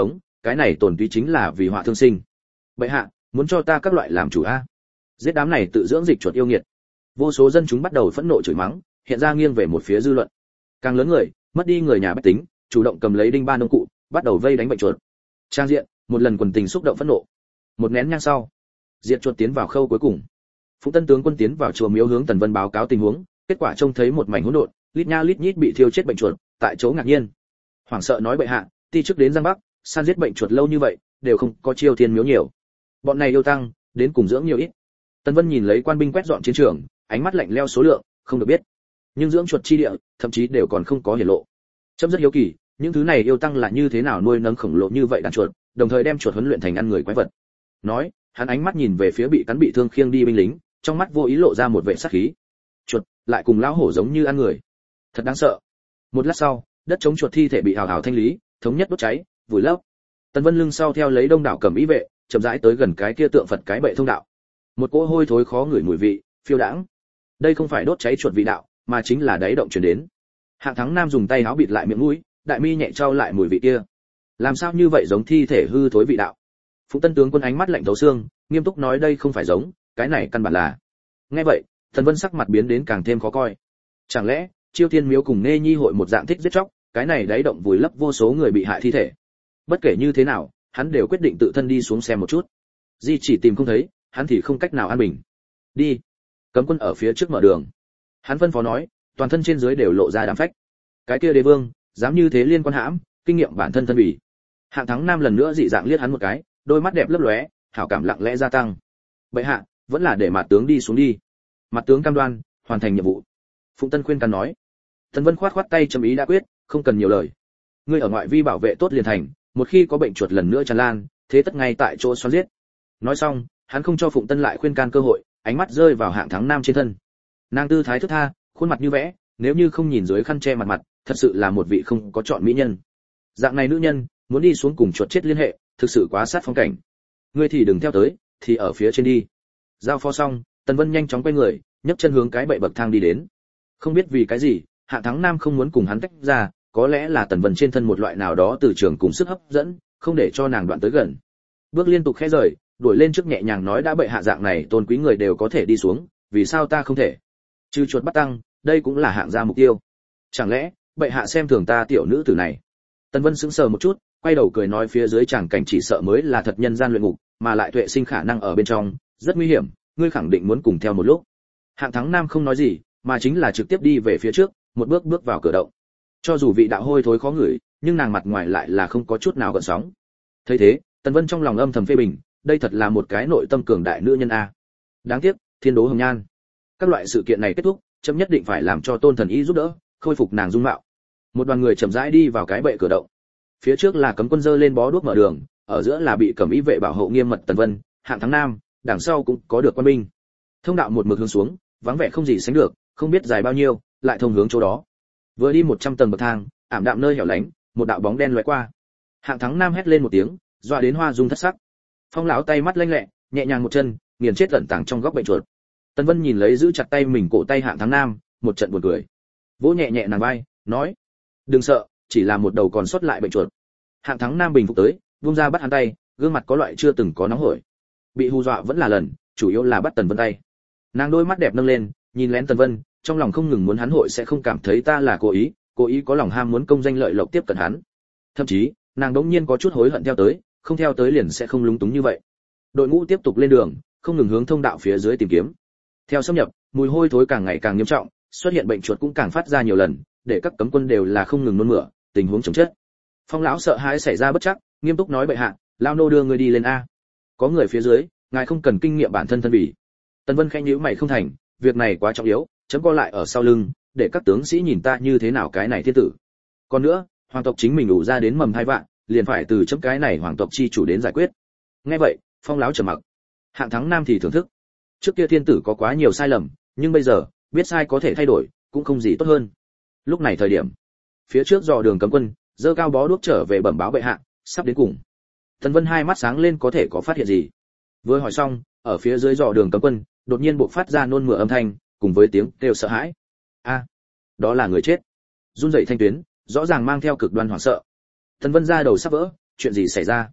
cái này tổn túy chính là vì họa thương sinh. Bệ hạ, muốn cho ta các loại làm chủ a? Giết đám này tự dưỡng dịch chuột yêu nghiệt. Vô số dân chúng bắt đầu phẫn nộ chửi mắng, hiện ra nghiêng về một phía dư luận. Càng lớn người, mất đi người nhà bách tính, chủ động cầm lấy đinh ba nông cụ, bắt đầu vây đánh bệnh chuột. Trang diện, một lần quần tình xúc động phẫn nộ. Một nén nhang sau, diệt chuột tiến vào khâu cuối cùng. Phụng Tân tướng quân tiến vào chùa miếu hướng Tần Vân báo cáo tình huống, kết quả trông thấy một mảnh hỗn độn, lít nha lít nhít bị thiêu chết bệnh chuột, tại chỗ ngạc nhiên. Hoảng sợ nói bệ hạ, ti trước đến Giang Bắc, săn giết bệnh chuột lâu như vậy, đều không có chiêu thiên miếu nhiều. Bọn này yêu tăng, đến cùng dưỡng nhiều ít. Tần Vân nhìn lấy quan binh quét dọn chiến trường, ánh mắt lạnh lẽo số lượng, không được biết. Nhưng dưỡng chuột chi địa, thậm chí đều còn không có hiển lộ. Trâm rất hiếu kỳ, những thứ này yêu tăng là như thế nào nuôi nấng khổng lồ như vậy đàn chuột, đồng thời đem chuột huấn luyện thành ăn người quái vật. Nói, hắn ánh mắt nhìn về phía bị cắn bị thương khiêng đi binh lính, trong mắt vô ý lộ ra một vẻ sát khí. Chuột lại cùng lão hổ giống như ăn người, thật đáng sợ. Một lát sau, đất chống chuột thi thể bị hào hào thanh lý, thống nhất đốt cháy, vùi lấp. Tần Vân lưng sau theo lấy đông đảo cầm ý vệ, chậm rãi tới gần cái kia tượng Phật cái bệ thông đạo. Một cỗ hôi thối khó ngửi mùi vị, phiêu đãng. Đây không phải đốt cháy chuột vị đạo, mà chính là đáy động truyền đến. Hạng Thắng Nam dùng tay áo bịt lại miệng mũi, đại mi nhẹ trao lại mùi vị kia. Làm sao như vậy giống thi thể hư thối vị đạo? Phụng Tân tướng quân ánh mắt lạnh thấu xương, nghiêm túc nói đây không phải giống, cái này căn bản là. Nghe vậy, Tần Vân sắc mặt biến đến càng thêm khó coi. Chẳng lẽ, Chiêu Thiên Miếu cùng Nê Nhi hội một dạng thích giết chóc, cái này đáy động vùi lấp vô số người bị hại thi thể. Bất kể như thế nào, hắn đều quyết định tự thân đi xuống xem một chút. Di chỉ tìm không thấy, hắn thì không cách nào an bình. Đi. Cấm quân ở phía trước mở đường. Hắn phân phó nói, toàn thân trên dưới đều lộ ra đám phách. Cái kia đế vương, dám như thế liên quan hãm, kinh nghiệm bản thân thân bỉ. Hạng Thắng Nam lần nữa dị dạng liếc hắn một cái, đôi mắt đẹp lấp lóe, hảo cảm lặng lẽ gia tăng. Bệ hạ, vẫn là để mặt tướng đi xuống đi. Mặt tướng cam đoan, hoàn thành nhiệm vụ. Phụng Tân khuyên can nói. Tần Vân khoát khoát tay chấm ý đã quyết, không cần nhiều lời. Ngươi ở ngoại vi bảo vệ tốt liền thành, một khi có bệnh chuột lần nữa tràn lan, thế tất ngay tại chỗ xoắn giết. Nói xong, hắn không cho Phụng Tân lại khuyên can cơ hội, ánh mắt rơi vào Hạng Thắng Nam trên thân. Nàng tư thái thướt tha, khuôn mặt như vẽ, nếu như không nhìn dưới khăn che mặt mặt, thật sự là một vị không có chọn mỹ nhân. Dạng này nữ nhân, muốn đi xuống cùng chuột chết liên hệ, thực sự quá sát phong cảnh. Ngươi thì đừng theo tới, thì ở phía trên đi. Giao phó xong, Tần Vân nhanh chóng quay người, nhấc chân hướng cái bệ bậc thang đi đến. Không biết vì cái gì, Hạng Thắng Nam không muốn cùng hắn tách ra, có lẽ là Tần Vân trên thân một loại nào đó từ trường cùng sức hấp dẫn, không để cho nàng đoạn tới gần. Bước liên tục khẽ rời, đuổi lên trước nhẹ nhàng nói đã bệ hạ dạng này tôn quý người đều có thể đi xuống, vì sao ta không thể? Trừ chuột bắt tăng, đây cũng là hạng gia mục tiêu. Chẳng lẽ bệ hạ xem thường ta tiểu nữ tử này? Tần Vân sững sờ một chút, quay đầu cười nói phía dưới chàng cảnh chỉ sợ mới là thật nhân gian luyện ngục, mà lại tuệ sinh khả năng ở bên trong, rất nguy hiểm, ngươi khẳng định muốn cùng theo một lúc. Hạng Thắng Nam không nói gì, mà chính là trực tiếp đi về phía trước, một bước bước vào cửa động. Cho dù vị đạo hôi thối khó ngửi, nhưng nàng mặt ngoài lại là không có chút nào gợn sóng. Thấy thế, Tần Vân trong lòng âm thầm phê bình, đây thật là một cái nội tâm cường đại nữ nhân a. Đáng tiếc, thiên đố hồng nhan. Các loại sự kiện này kết thúc, chấm nhất định phải làm cho Tôn Thần Y giúp đỡ, khôi phục nàng dung mạo. Một đoàn người chậm rãi đi vào cái bệ cửa động. Phía trước là cấm quân dơ lên bó đuốc mở đường, ở giữa là bị cẩm y vệ bảo hộ nghiêm mật Tần Vân, Hạng Thắng Nam, đằng sau cũng có được quân binh. Thông đạo một mực hướng xuống, vắng vẻ không gì sánh được, không biết dài bao nhiêu, lại thông hướng chỗ đó. Vừa đi 100 tầng bậc thang, ảm đạm nơi hẻo lánh, một đạo bóng đen lóe qua. Hạng Thắng Nam hét lên một tiếng, dọa đến hoa dung thất sắc. Phong lão tay mắt lanh lẹ, nhẹ nhàng một chân, nghiền chết tận tàng trong góc bệnh chuột. Tần Vân nhìn lấy giữ chặt tay mình cổ tay Hạng Thắng Nam, một trận buồn cười. Vỗ nhẹ nhẹ nàng vai, nói: "Đừng sợ, chỉ là một đầu còn sót lại bệnh chuột." Hạng Thắng Nam bình phục tới, buông ra bắt hắn tay, gương mặt có loại chưa từng có nóng hổi. Bị hù dọa vẫn là lần, chủ yếu là bắt Tần Vân tay. Nàng đôi mắt đẹp nâng lên, nhìn lén Tần Vân, trong lòng không ngừng muốn hắn hội sẽ không cảm thấy ta là cố ý có lòng ham muốn công danh lợi lộc tiếp cận hắn. Thậm chí, nàng đống nhiên có chút hối hận theo tới, không theo tới liền sẽ không lúng túng như vậy. Đội ngũ tiếp tục lên đường, không ngừng hướng thông đạo phía dưới tìm kiếm. Theo xâm nhập, mùi hôi thối càng ngày càng nghiêm trọng, xuất hiện bệnh chuột cũng càng phát ra nhiều lần, để các cấm quân đều là không ngừng nôn mửa, tình huống chồng chết. Phong lão sợ hãi xảy ra bất trắc, nghiêm túc nói bệ hạ, lao nô đưa người đi lên a. Có người phía dưới, ngài không cần kinh nghiệm bản thân thân bỉ. Tần Vân khẽ nhíu mày không thành, việc này quá trọng yếu, chấm co lại ở sau lưng, để các tướng sĩ nhìn ta như thế nào cái này thiên tử. Còn nữa, hoàng tộc chính mình ủ ra đến mầm hai vạn, liền phải từ chấm cái này hoàng tộc chi chủ đến giải quyết. Nghe vậy, Phong lão trầm mặc. Hạng Thắng Nam thì thưởng thức. Trước kia thiên tử có quá nhiều sai lầm, nhưng bây giờ, biết sai có thể thay đổi, cũng không gì tốt hơn. Lúc này thời điểm, phía trước dò đường cấm quân, dơ cao bó đuốc trở về bẩm báo bệ hạ, sắp đến cùng. Tần Vân hai mắt sáng lên có thể có phát hiện gì. Vừa hỏi xong, ở phía dưới dò đường cấm quân, đột nhiên bộc phát ra nôn mửa âm thanh, cùng với tiếng kêu sợ hãi. A, đó là người chết. Run rẩy thanh tuyến, rõ ràng mang theo cực đoan hoảng sợ. Tần Vân ra đầu sắp vỡ, chuyện gì xảy ra?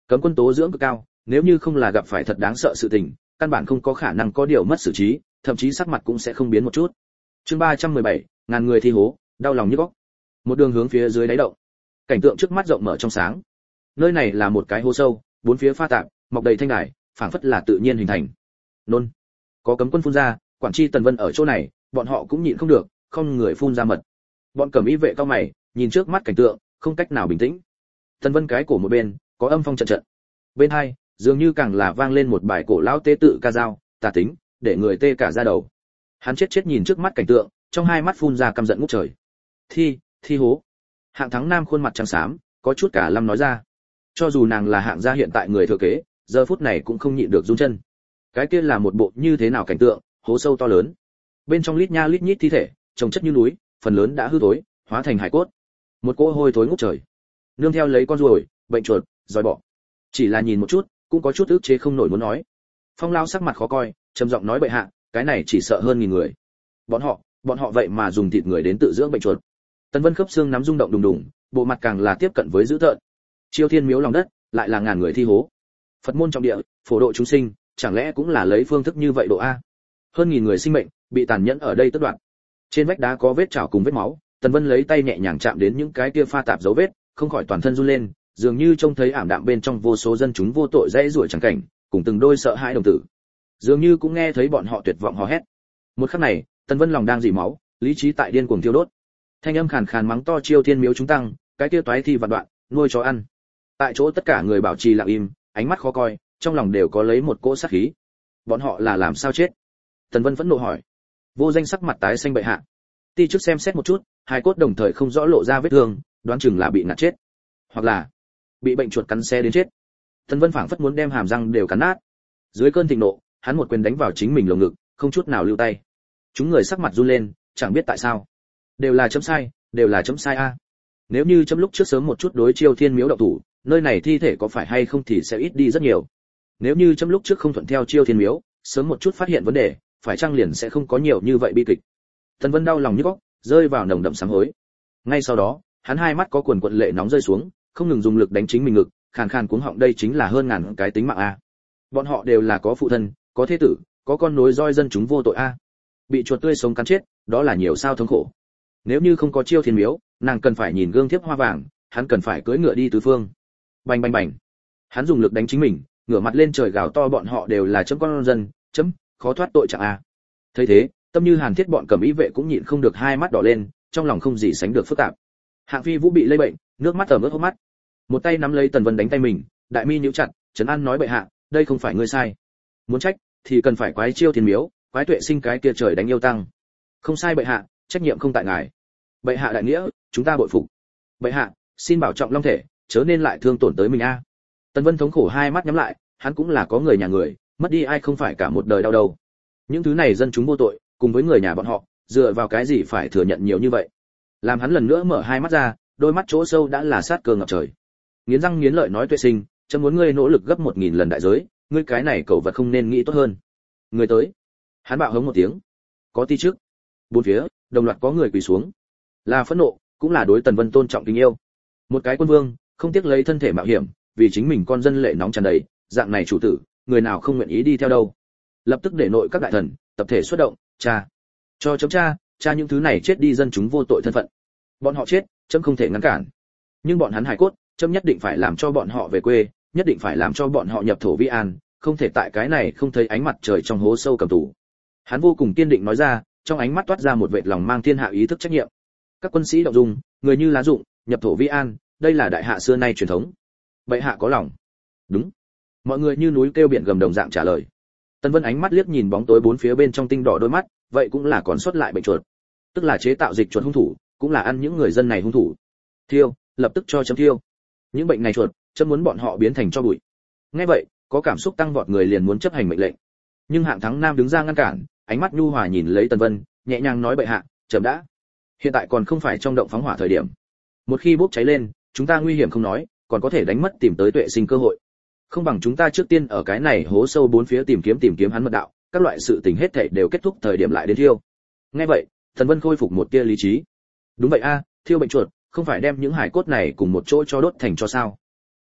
Cấm quân tố dưỡng cực cao, nếu như không là gặp phải thật đáng sợ sự tình, căn bản không có khả năng có điều mất xử trí, thậm chí sắc mặt cũng sẽ không biến một chút. Chương 317, ngàn người thi hố, đau lòng như góc. Một đường hướng phía dưới đáy động. Cảnh tượng trước mắt rộng mở trong sáng. Nơi này là một cái hố sâu, bốn phía pha tạp, mọc đầy thanh đài, phảng phất là tự nhiên hình thành. Nôn. Có cấm quân phun ra, quản tri Tần Vân ở chỗ này, bọn họ cũng nhịn không được, không người phun ra mật. Bọn cẩm y vệ cao mày, nhìn trước mắt cảnh tượng, không cách nào bình tĩnh. Tần Vân cái cổ một bên, có âm phong trận trận. Bên hai, dường như càng là vang lên một bài cổ lão tế tự ca dao, tà tính, để người tê cả da đầu. Hắn chết nhìn trước mắt cảnh tượng, trong hai mắt phun ra căm giận ngút trời. Thi hố. Hạng Thắng Nam khuôn mặt trắng xám, có chút cả lâm nói ra. Cho dù nàng là hạng gia hiện tại người thừa kế, giờ phút này cũng không nhịn được run chân. Cái kia là một bộ như thế nào cảnh tượng, hố sâu to lớn. Bên trong lít nha lít nhít thi thể, chồng chất như núi, phần lớn đã hư thối, hóa thành hải cốt. Một cỗ hôi thối ngút trời. Nương theo lấy con ruồi, bệnh chuột, giòi bọ. Chỉ là nhìn một chút, cũng có chút ức chế không nổi muốn nói. Phong Lao sắc mặt khó coi, trầm giọng nói bệ hạ, cái này chỉ sợ hơn nghìn người. Bọn họ vậy mà dùng thịt người đến tự dưỡng bệnh chuột. Tần Vân khớp xương nắm rung động đùng đùng, bộ mặt càng là tiếp cận với dữ tợn. Chiêu Thiên miếu lòng đất, lại là ngàn người thi hố. Phật môn trọng địa, phổ độ chúng sinh, chẳng lẽ cũng là lấy phương thức như vậy độ a? Hơn nghìn người sinh mệnh bị tàn nhẫn ở đây tước đoạt. Trên vách đá có vết trào cùng vết máu, Tần Vân lấy tay nhẹ nhàng chạm đến những cái kia pha tạp dấu vết, không khỏi toàn thân run lên, dường như trông thấy ảm đạm bên trong vô số dân chúng vô tội dãy rủa chẳng cảnh, cùng từng đôi sợ hãi đồng tử. Dường như cũng nghe thấy bọn họ tuyệt vọng hò hét. Một khắc này, Tần Vân lòng đang dỉ máu, lý trí tại điên cuồng thiêu đốt. Thanh âm khàn khàn mắng to Chiêu Thiên miếu chúng tăng, cái kia toái thi vạn đoạn, nuôi chó ăn. Tại chỗ tất cả người bảo trì lặng im, ánh mắt khó coi, trong lòng đều có lấy một cỗ sát khí. Bọn họ là làm sao chết? Tần Vân phẫn nộ hỏi. Vô Danh sắc mặt tái xanh bệ hạ. Ti trước xem xét một chút, hai cốt đồng thời không rõ lộ ra vết thương, đoán chừng là bị ngạt chết, hoặc là bị bệnh chuột cắn xé đến chết. Tần Vân phảng phất muốn đem hàm răng đều cắn nát. Dưới cơn thịnh nộ, hắn một quyền đánh vào chính mình lồng ngực, không chút nào lưu tay. Chúng người sắc mặt run lên, chẳng biết tại sao. Đều là chấm sai a. Nếu như chấm lúc trước sớm một chút đối Chiêu Thiên miếu động thủ, nơi này thi thể có phải hay không thì sẽ ít đi rất nhiều. Nếu như chấm lúc trước không thuận theo Chiêu Thiên miếu, sớm một chút phát hiện vấn đề, phải chăng liền sẽ không có nhiều như vậy bi kịch. Tần Vân đau lòng như góc, rơi vào nồng đậm sám hối. Ngay sau đó, hắn hai mắt có quần quật lệ nóng rơi xuống, không ngừng dùng lực đánh chính mình ngực, khàn khàn cuống họng, đây chính là hơn ngàn cái tính mạng a. Bọn họ đều là có phụ thân, có thế tử, có con nối roi dân chúng vô tội a. Bị chuột tươi sống cắn chết, đó là nhiều sao thống khổ. Nếu như không có Chiêu Thiên miếu, nàng cần phải nhìn gương thiếp hoa vàng, hắn cần phải cưỡi ngựa đi tứ phương. Bành bành bành. Hắn dùng lực đánh chính mình, ngửa mặt lên trời gào to, bọn họ đều là chấm con dân, chấm khó thoát tội chẳng a. Thấy thế, tâm như hàn thiết bọn cẩm y vệ cũng nhịn không được hai mắt đỏ lên, trong lòng không gì sánh được phức tạp. Hạng Phi Vũ bị lây bệnh, nước mắt ẩm ướt hốc mắt. Một tay nắm lấy Tần Vân đánh tay mình, đại mi nhíu chặt, trấn an nói bệ hạ, đây không phải ngươi sai. Muốn trách thì cần phải quái Chiêu Thiên miếu, quái Tuệ Sinh cái kia trời đánh yêu tăng. Không sai bệ hạ, trách nhiệm không tại ngài. Bệ hạ đại nghĩa, chúng ta bội phục. Bệ hạ, xin bảo trọng long thể, chớ nên lại thương tổn tới mình a. Tần Vân thống khổ hai mắt nhắm lại, hắn cũng là có người nhà người, mất đi ai không phải cả một đời đau đầu. Những thứ này dân chúng vô tội, cùng với người nhà bọn họ, dựa vào cái gì phải thừa nhận nhiều như vậy? Làm hắn lần nữa mở hai mắt ra, đôi mắt chỗ sâu đã là sát cơ ngập trời. Nghiến răng nghiến lợi nói Tuệ Sinh, chấm muốn ngươi nỗ lực gấp 1000 lần đại giới, ngươi cái này cẩu vật không nên nghĩ tốt hơn. Người tới. Hắn bạo hống một tiếng. Có ti trước. Bốn phía, đồng loạt có người quỳ xuống. Là phẫn nộ, cũng là đối Tần Vân tôn trọng kính yêu. Một cái quân vương, không tiếc lấy thân thể mạo hiểm, vì chính mình con dân lệ nóng tràn đầy, dạng này chủ tử, người nào không nguyện ý đi theo đâu. Lập tức để nội các đại thần, tập thể xuất động, cho chấm tra những thứ này chết đi dân chúng vô tội thân phận. Bọn họ chết, chấm không thể ngăn cản. Nhưng bọn hắn hải cốt, chấm nhất định phải làm cho bọn họ về quê, nhất định phải làm cho bọn họ nhập thổ vi an, không thể tại cái này không thấy ánh mặt trời trong hố sâu cầm tù. Hắn vô cùng kiên định nói ra, trong ánh mắt toát ra một vệt lòng mang thiên hạ ý thức trách nhiệm. Các quân sĩ động dung, người như lá rụng, nhập thổ vi an, đây là đại hạ xưa nay truyền thống. Bệ hạ có lòng. Đúng. Mọi người như núi kêu biển gầm đồng dạng trả lời. Tần Vân ánh mắt liếc nhìn bóng tối bốn phía bên trong tinh đỏ đôi mắt, vậy cũng là còn sót lại bệnh chuột, tức là chế tạo dịch chuột hung thủ, cũng là ăn những người dân này hung thủ. Thiêu, lập tức cho chấm thiêu. Những bệnh này chuột, chấm muốn bọn họ biến thành tro bụi. Nghe vậy, có cảm xúc tăng vọt người liền muốn chấp hành mệnh lệnh. Nhưng Hạng Thắng Nam đứng ra ngăn cản, ánh mắt nhu hòa nhìn lấy Tần Vân, nhẹ nhàng nói bệ hạ, chấm đã. Hiện tại còn không phải trong động phóng hỏa thời điểm. Một khi bốc cháy lên, chúng ta nguy hiểm không nói, còn có thể đánh mất tìm tới Tuệ Sinh cơ hội. Không bằng chúng ta trước tiên ở cái này hố sâu bốn phía tìm kiếm hắn mật đạo, các loại sự tình hết thảy đều kết thúc thời điểm lại đến thiêu. Nghe vậy, Tần Vân khôi phục một tia lý trí. Đúng vậy a, thiêu bệnh chuột, không phải đem những hải cốt này cùng một chỗ cho đốt thành cho sao?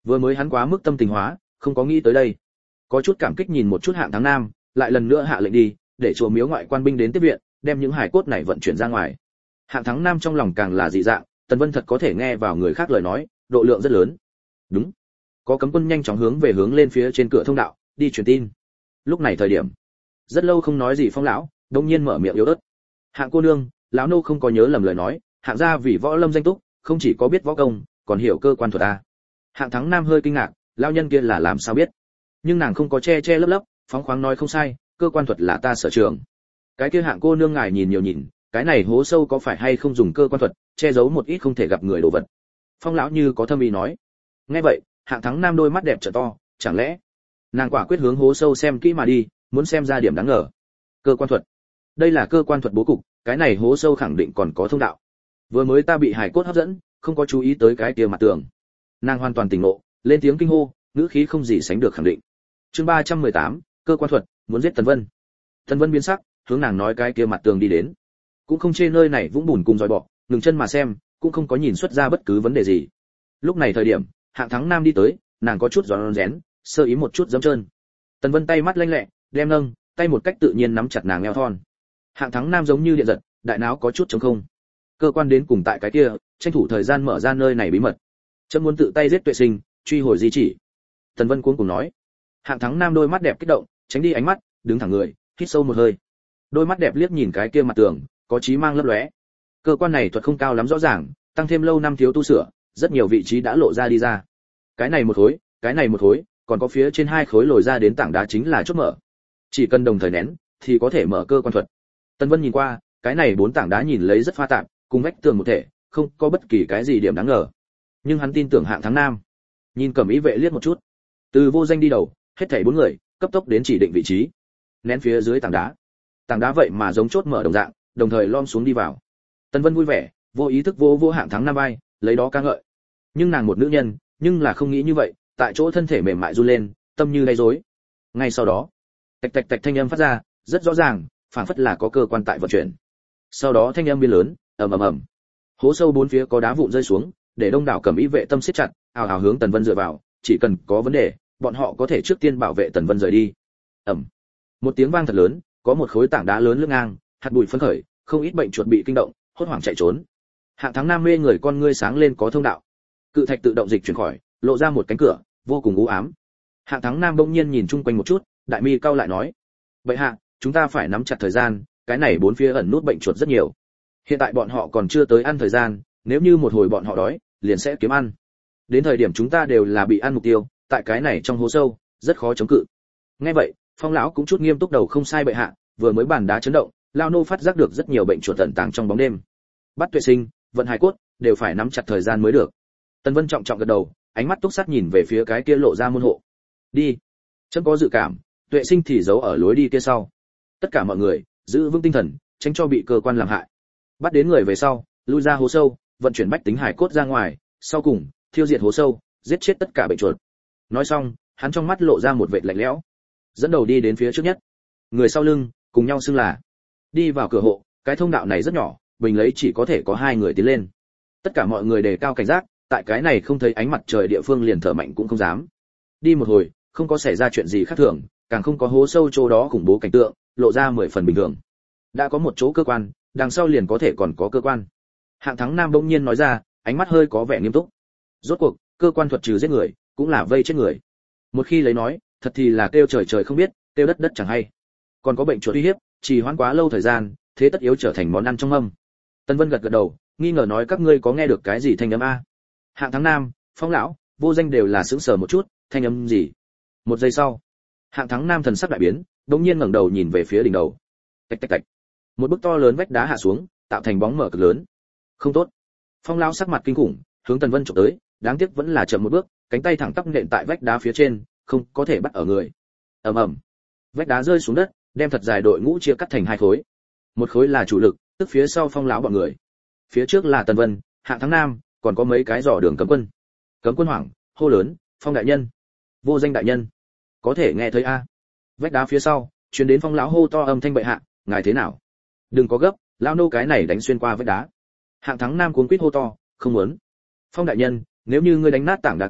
Vừa mới hắn quá mức tâm tình hóa, không có nghĩ tới đây. Có chút cảm kích nhìn một chút Hạng Thắng Nam, lại lần nữa hạ lệnh đi, để chùa miếu ngoại quan binh đến tiếp viện, đem những hài cốt này vận chuyển ra ngoài. Hạng Thắng Nam trong lòng càng là dị dạng, Tần Vân thật có thể nghe vào người khác lời nói, độ lượng rất lớn. Đúng. Có cấm quân nhanh chóng hướng lên phía trên cửa thông đạo, đi truyền tin. Lúc này thời điểm, rất lâu không nói gì Phong lão, đột nhiên mở miệng yếu ớt. Hạng cô nương, lão nô không có nhớ lầm lời nói, Hạng gia vì võ lâm danh túc, không chỉ có biết võ công, còn hiểu cơ quan thuật a. Hạng Thắng Nam hơi kinh ngạc, lão nhân kia là làm sao biết? Nhưng nàng không có che lấp lấp, phóng khoáng nói không sai, cơ quan thuật là ta sở trường. Cái kia Hạng cô nương ngài nhìn nhiều nhìn, cái này hố sâu có phải hay không dùng cơ quan thuật che giấu một ít không thể gặp người đồ vật. Phong lão như có thâm ý nói. Nghe vậy, Hạng Thắng Nam đôi mắt đẹp trợ to, chẳng lẽ nàng quả quyết hướng hố sâu xem kỹ mà đi, muốn xem ra điểm đáng ngờ. Cơ quan thuật, đây là cơ quan thuật bố cục, cái này hố sâu khẳng định còn có thông đạo. Vừa mới ta bị hải cốt hấp dẫn, không có chú ý tới cái kia mặt tường. Nàng hoàn toàn tỉnh ngộ, lên tiếng kinh hô, ngữ khí không gì sánh được khẳng định. Chương 318, cơ quan thuật, muốn giết Tần Vân. Tần Vân biến sắc, hướng nàng nói cái kia mặt tường đi đến. Cũng không chê nơi này vũng bùn cùng dòi bọ, ngừng chân mà xem, cũng không có nhìn xuất ra bất cứ vấn đề gì. Lúc này thời điểm, Hạng Thắng Nam đi tới, nàng có chút rón rén, sơ ý một chút giẫm trơn. Tần Vân tay mắt lanh lẹ, đem nâng, tay một cách tự nhiên nắm chặt nàng eo thon. Hạng Thắng Nam giống như điện giật, đại não có chút trống không. Cơ quan đến cùng tại cái kia, tranh thủ thời gian mở ra nơi này bí mật. Chấm muốn tự tay giết Tuệ Sinh, truy hồi di chỉ. Tần Vân cuống cuồng nói. Hạng Thắng Nam đôi mắt đẹp kích động, tránh đi ánh mắt, đứng thẳng người, hít sâu một hơi. Đôi mắt đẹp liếc nhìn cái kia mặt tường, có chí mang lấp lóe. Cơ quan này thuật không cao lắm rõ ràng, tăng thêm lâu năm thiếu tu sửa, rất nhiều vị trí đã lộ ra đi ra. Cái này một khối, cái này một khối, còn có phía trên hai khối lồi ra đến tảng đá chính là chốt mở. Chỉ cần đồng thời nén, thì có thể mở cơ quan thuật. Tần Vân nhìn qua, cái này bốn tảng đá nhìn lấy rất pha tạp, cùng vách tường một thể, không có bất kỳ cái gì điểm đáng ngờ. Nhưng hắn tin tưởng Hạng Thắng Nam. Nhìn Cẩm Ý vệ liếc một chút, từ Vô Danh đi đầu, hết thảy bốn người, cấp tốc đến chỉ định vị trí. Nén phía dưới tảng đá vậy mà giống chốt mở đồng dạng, đồng thời lom xuống đi vào. Tần Vân vui vẻ, vô ý thức vô Hạng Thắng Nam vai, lấy đó ca ngợi. Nhưng nàng một nữ nhân, nhưng là không nghĩ như vậy, tại chỗ thân thể mềm mại run lên, tâm như lay rối. Ngay sau đó, tạch tạch tạch thanh âm phát ra, rất rõ ràng, phảng phất là có cơ quan tại vận chuyển. Sau đó thanh âm biến lớn, ầm ầm ầm. Hố sâu bốn phía có đá vụn rơi xuống, để đông đảo Cẩm Ý vệ tâm siết chặt, ào ào hướng Tần Vân dựa vào, chỉ cần có vấn đề, bọn họ có thể trước tiên bảo vệ Tần Vân rời đi. Ầm. Một tiếng vang thật lớn, có một khối tảng đá lớn lướt ngang, hạt bụi phấn khởi, không ít bệnh chuột bị kinh động, hốt hoảng chạy trốn. Hạng Thắng Nam mê người con ngươi sáng lên có thông đạo. Cự thạch tự động dịch chuyển khỏi, lộ ra một cánh cửa, vô cùng u ám. Hạng Thắng Nam bỗng nhiên nhìn chung quanh một chút, đại mi cau lại nói: "Bệ hạ, chúng ta phải nắm chặt thời gian, cái này bốn phía ẩn nút bệnh chuột rất nhiều. Hiện tại bọn họ còn chưa tới ăn thời gian, nếu như một hồi bọn họ đói, liền sẽ kiếm ăn. Đến thời điểm chúng ta đều là bị ăn mục tiêu, tại cái này trong hố sâu, rất khó chống cự." Nghe vậy, Phong lão cũng chút nghiêm túc đầu không sai bệ hạ, vừa mới bàn đá chấn động, lao nô phát giác được rất nhiều bệnh chuột tận tàng trong bóng đêm. Bắt Tuệ Sinh, vận hài cốt, đều phải nắm chặt thời gian mới được. Tần Vân trọng trọng gật đầu, ánh mắt túc sát nhìn về phía cái kia lộ ra môn hộ. Đi. Chấm có dự cảm, Tuệ Sinh thì giấu ở lối đi kia sau. Tất cả mọi người, giữ vững tinh thần, tránh cho bị cơ quan làm hại. Bắt đến người về sau, lui ra hố sâu, vận chuyển bách tính hải cốt ra ngoài, sau cùng, thiêu diệt hố sâu, giết chết tất cả bệnh chuột. Nói xong, hắn trong mắt lộ ra một vệt lạnh lẽo. Dẫn đầu đi đến phía trước nhất. Người sau lưng, cùng nhau xưng là. Đi vào cửa hộ, cái thông đạo này rất nhỏ, bình lấy chỉ có thể có hai người tiến lên. Tất cả mọi người đề cao cảnh giác, tại cái này không thấy ánh mặt trời địa phương liền thở mạnh cũng không dám. Đi một hồi, không có xảy ra chuyện gì khác thường, càng không có hố sâu chỗ đó khủng bố cảnh tượng, lộ ra 10 phần bình thường. Đã có một chỗ cơ quan, đằng sau liền có thể còn có cơ quan. Hạng Thắng Nam bỗng nhiên nói ra, ánh mắt hơi có vẻ nghiêm túc. Rốt cuộc, cơ quan thuật trừ giết người, cũng là vây chết người. Một khi lấy nói, thật thì là kêu trời trời không biết, kêu đất đất chẳng hay. Còn có bệnh chuột uy hiếp, trì hoãn quá lâu thời gian, thế tất yếu trở thành món ăn trong mâm. Tân Vân gật gật đầu, nghi ngờ nói các ngươi có nghe được cái gì thanh âm a? Hạng Thắng Nam, Phong lão, Vô Danh đều là sững sờ một chút, thanh âm gì? Một giây sau, Hạng Thắng Nam thần sắc đại biến, đột nhiên ngẩng đầu nhìn về phía đỉnh đầu. Tạch tạch tạch. Một bức to lớn vách đá hạ xuống, tạo thành bóng mở cực lớn. Không tốt. Phong lão sắc mặt kinh khủng, hướng Tần Vân chụp tới, đáng tiếc vẫn là chậm một bước, cánh tay thẳng tắp nện tại vách đá phía trên, không có thể bắt ở người. Ầm ầm. Vách đá rơi xuống đất, đem thật dài đội ngũ chia cắt thành hai khối. Một khối là chủ lực, tức phía sau Phong lão bọn người. Phía trước là Tần Vân, Hạng Thắng Nam, còn có mấy cái dò đường cấm quân. Cấm quân hoảng, hô lớn, Phong đại nhân, Vô Danh đại nhân, có thể nghe thấy a? Vách đá phía sau, truyền đến Phong lão hô to âm thanh bệ hạ, ngài thế nào? Đừng có gấp, lão nô cái này đánh xuyên qua vách đá. Hạng Thắng Nam cuống quýt hô to, không muốn. Phong đại nhân, nếu như ngươi đánh nát tảng đá kia,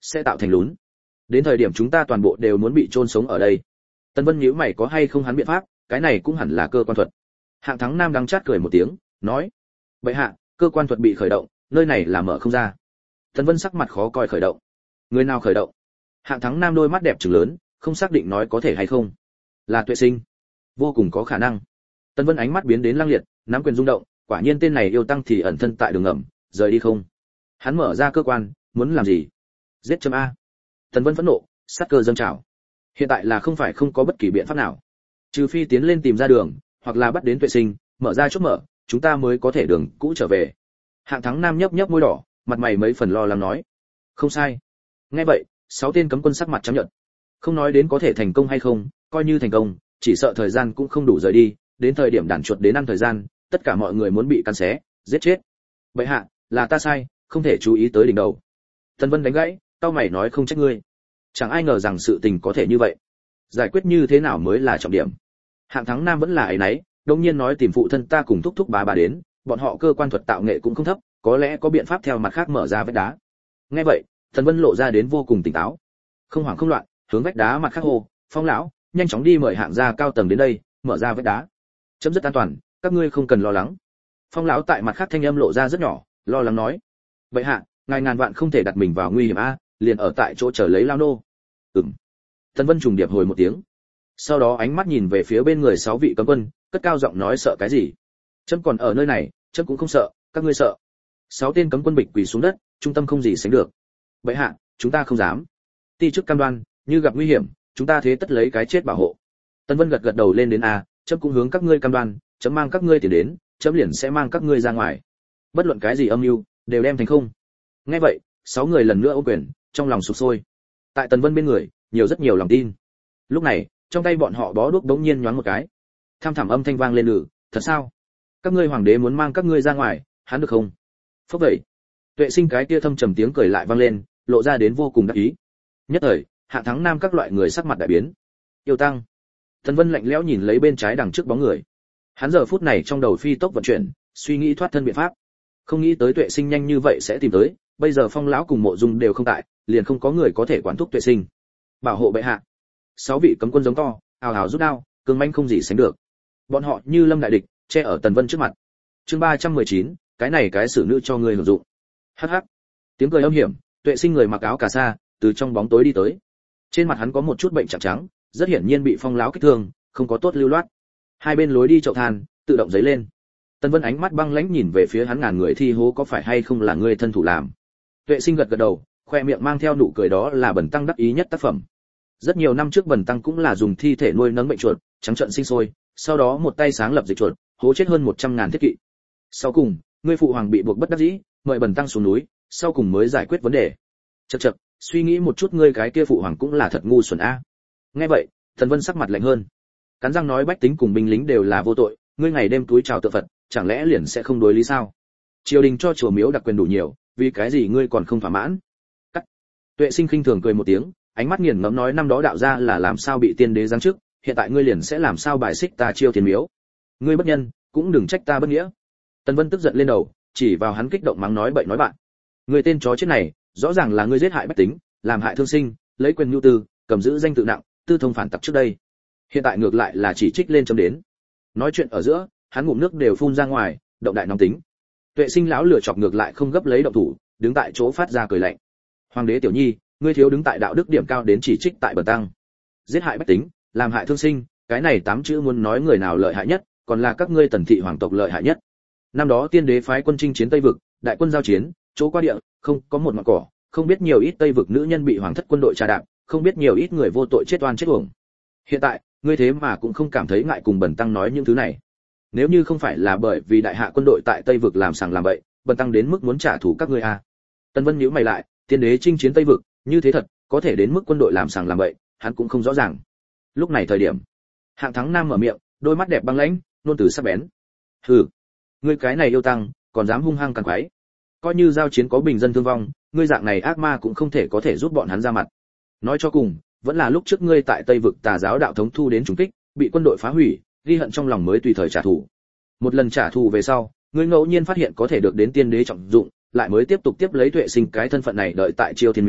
sẽ tạo thành lún. Đến thời điểm chúng ta toàn bộ đều muốn bị chôn sống ở đây. Tần Vân nhíu mày, có hay không hắn biện pháp, cái này cũng hẳn là cơ quan thuật. Hạng Thắng Nam đắng chát cười một tiếng, nói: "Bệ hạ, cơ quan thuật bị khởi động, nơi này là mở không ra." Tần Vân sắc mặt khó coi, khởi động? Người nào khởi động? Hạng Thắng Nam đôi mắt đẹp trừng lớn, không xác định nói có thể hay không. Là Tuệ Sinh, vô cùng có khả năng. Tần Vân ánh mắt biến đến lăng liệt, nắm quyền rung động, quả nhiên tên này yêu tăng thì ẩn thân tại đường ngầm, rời đi không. Hắn mở ra cơ quan, muốn làm gì? Giết chấm a. Tần Vân phẫn nộ, sát cơ dâng trào. Hiện tại là không phải không có bất kỳ biện pháp nào, trừ phi tiến lên tìm ra đường, hoặc là bắt đến Tuệ Sinh, mở ra chốt mở, chúng ta mới có thể đường cũ trở về. Hạng Thắng Nam nhấp nhấp môi đỏ, mặt mày mấy phần lo lắng nói: "Không sai." Nghe vậy, 6 tên cấm quân sắc mặt trắng nhợt. Không nói đến có thể thành công hay không, coi như thành công, chỉ sợ thời gian cũng không đủ rời đi, đến thời điểm đàn chuột đến ăn thời gian, tất cả mọi người muốn bị cắn xé, giết chết. Bệ hạ, là ta sai, không thể chú ý tới đỉnh đầu. Tần Vân đánh gãy, tao mày nói không trách ngươi. Chẳng ai ngờ rằng sự tình có thể như vậy. Giải quyết như thế nào mới là trọng điểm. Hạng Thắng Nam vẫn là ấy nấy, đột nhiên nói tìm phụ thân ta cùng thúc thúc bá đến, bọn họ cơ quan thuật tạo nghệ cũng không thấp, có lẽ có biện pháp theo mặt khác mở ra vách đá. Nghe vậy, Tần Vân lộ ra đến vô cùng tỉnh táo, không hoảng không loạn, hướng vách đá mặt khác hô: "Phong lão, nhanh chóng đi mời hạng gia cao tầng đến đây, mở ra vách đá. Chấm dứt an toàn, các ngươi không cần lo lắng." Phong lão tại mặt khác thanh âm lộ ra rất nhỏ, lo lắng nói: "Vậy hạ, ngài ngàn vạn không thể đặt mình vào nguy hiểm a, liền ở tại chỗ chờ lấy lao nô." Ừm. Tần Vân trùng điệp hồi một tiếng. Sau đó ánh mắt nhìn về phía bên người 6 vị cấm quân, cất cao giọng nói: "Sợ cái gì? Chấm còn ở nơi này, chấm cũng không sợ, các ngươi sợ." 6 tên cấm quân bịch quỳ xuống đất, trung tâm không gì sánh được. "Vậy hạ, chúng ta không dám. Ti chức cam đoan, như gặp nguy hiểm, chúng ta thế tất lấy cái chết bảo hộ." Tần Vân gật gật đầu lên đến a, chấm cũng hướng các ngươi cam đoan, chấm mang các ngươi tiền đến, chấm liền sẽ mang các ngươi ra ngoài. Bất luận cái gì âm mưu, đều đem thành không. Nghe vậy, 6 người lần nữa ôm quyền, trong lòng sục sôi. Tại Tần Vân bên người, nhiều rất nhiều lòng tin. Lúc này, trong tay bọn họ bó đuốc đống nhiên nhoáng một cái. Tham thẳm âm thanh vang lên: "Thật sao? Các ngươi hoàng đế muốn mang các ngươi ra ngoài, hắn được không?" Phốc vậy. Tuệ Sinh cái kia thâm trầm tiếng cười lại vang lên, lộ ra đến vô cùng đắc ý. Nhất thời, Hạng Thắng Nam các loại người sắc mặt đại biến. Yêu tăng. Tần Vân lạnh lẽo nhìn lấy bên trái đằng trước bóng người. Hắn giờ phút này trong đầu phi tốc vận chuyển, suy nghĩ thoát thân biện pháp. Không nghĩ tới Tuệ Sinh nhanh như vậy sẽ tìm tới, bây giờ Phong lão cùng Mộ Dung đều không tại, liền không có người có thể quản thúc Tuệ Sinh. Bảo hộ bệ hạ. 6 vị cấm quân giống to, ào ào rút đao, cương manh không gì sánh được. Bọn họ như lâm đại địch, che ở Tần Vân trước mặt. Chương 319, cái này cái xử nữ cho ngươi hưởng dụng. Hắc hắc. Tiếng cười âm hiểm, Tuệ Sinh người mặc áo cà sa, từ trong bóng tối đi tới. Trên mặt hắn có một chút bệnh trắng trắng, rất hiển nhiên bị Phong lão kích thương, không có tốt lưu loát. Hai bên lối đi chậu than tự động giấy lên. Tần Vân ánh mắt băng lãnh nhìn về phía hắn, ngàn người thi hố có phải hay không là ngươi thân thủ làm. Tuệ Sinh gật gật đầu, khoe miệng mang theo nụ cười, đó là Bần tăng đắc ý nhất tác phẩm. Rất nhiều năm trước Bần tăng cũng là dùng thi thể nuôi nấng bệnh chuột, trắng trợn sinh sôi, sau đó một tay sáng lập dịch chuột, hố chết hơn 100.000 thiết kỵ. Sau cùng, ngươi phụ hoàng bị buộc bất đắc dĩ, mời Bần tăng xuống núi, sau cùng mới giải quyết vấn đề. Chậc chậc, suy nghĩ một chút, ngươi cái kia phụ hoàng cũng là thật ngu xuẩn a. Nghe vậy, Tần Vân sắc mặt lạnh hơn, cắn răng nói: bách tính cùng binh lính đều là vô tội, ngươi ngày đêm túi chào tượng Phật, chẳng lẽ liền sẽ không đối lý sao? Triều đình cho chùa miếu đặc quyền đủ nhiều, vì cái gì ngươi còn không thỏa mãn? Cắt. Tuệ Sinh khinh thường cười một tiếng, ánh mắt nghiền ngẫm nói: năm đó đạo gia là làm sao bị tiên đế giáng chức, hiện tại ngươi liền sẽ làm sao bài xích ta Chiêu Thiên miếu? Ngươi bất nhân, cũng đừng trách ta bất nghĩa. Tần Vân tức giận lên đầu, chỉ vào hắn kích động mắng nói bậy nói bạn. Ngươi tên chó chết này, rõ ràng là ngươi giết hại bách tính, làm hại thương sinh, lấy quyền nhu tư, cầm giữ danh tự nặng, tư thông phản tặc trước đây. Hiện tại ngược lại là chỉ trích lên chấm đến. Nói chuyện ở giữa, hắn ngụm nước đều phun ra ngoài, động đại nóng tính. Tuệ Sinh lão lửa chọc ngược lại không gấp lấy động thủ, đứng tại chỗ phát ra cười lạnh. Hoàng đế tiểu nhi, ngươi thiếu đứng tại đạo đức điểm cao đến chỉ trích tại Bần tăng. Giết hại bách tính, làm hại thương sinh, cái này 8 chữ muốn nói người nào lợi hại nhất, còn là các ngươi Tần thị hoàng tộc lợi hại nhất. Năm đó tiên đế phái quân chinh chiến Tây vực, đại quân giao chiến, chỗ qua địa, không có một mảng cỏ, không biết nhiều ít Tây vực nữ nhân bị hoàng thất quân đội trà đạp, không biết nhiều ít người vô tội chết oan chết uổng. Hiện tại, ngươi thế mà cũng không cảm thấy ngại cùng Bần tăng nói những thứ này. Nếu như không phải là bởi vì đại hạ quân đội tại Tây vực làm sàng làm bậy, Bần tăng đến mức muốn trả thù các ngươi à? Tần Vân nhíu mày lại, tiên đế chinh chiến Tây vực, như thế thật, có thể đến mức quân đội làm sàng làm bậy, hắn cũng không rõ ràng. Lúc này thời điểm, Hạng Thắng Nam mở miệng, đôi mắt đẹp băng lãnh, nôn từ sắc bén. Hừ, ngươi cái này yêu tăng, còn dám hung hăng càn quấy. Coi như giao chiến có bình dân thương vong, ngươi dạng này ác ma cũng không thể có thể giúp bọn hắn ra mặt. Nói cho cùng, vẫn là lúc trước ngươi tại Tây vực tà giáo đạo thống thu đến trùng kích, bị quân đội phá hủy, ghi hận trong lòng mới tùy thời trả thù. Một lần trả thù về sau, ngươi ngẫu nhiên phát hiện có thể được đến tiên đế trọng dụng, lại mới tiếp tục tiếp lấy Tuệ Sinh cái thân phận này đợi tại Chiêu Thiên miếu,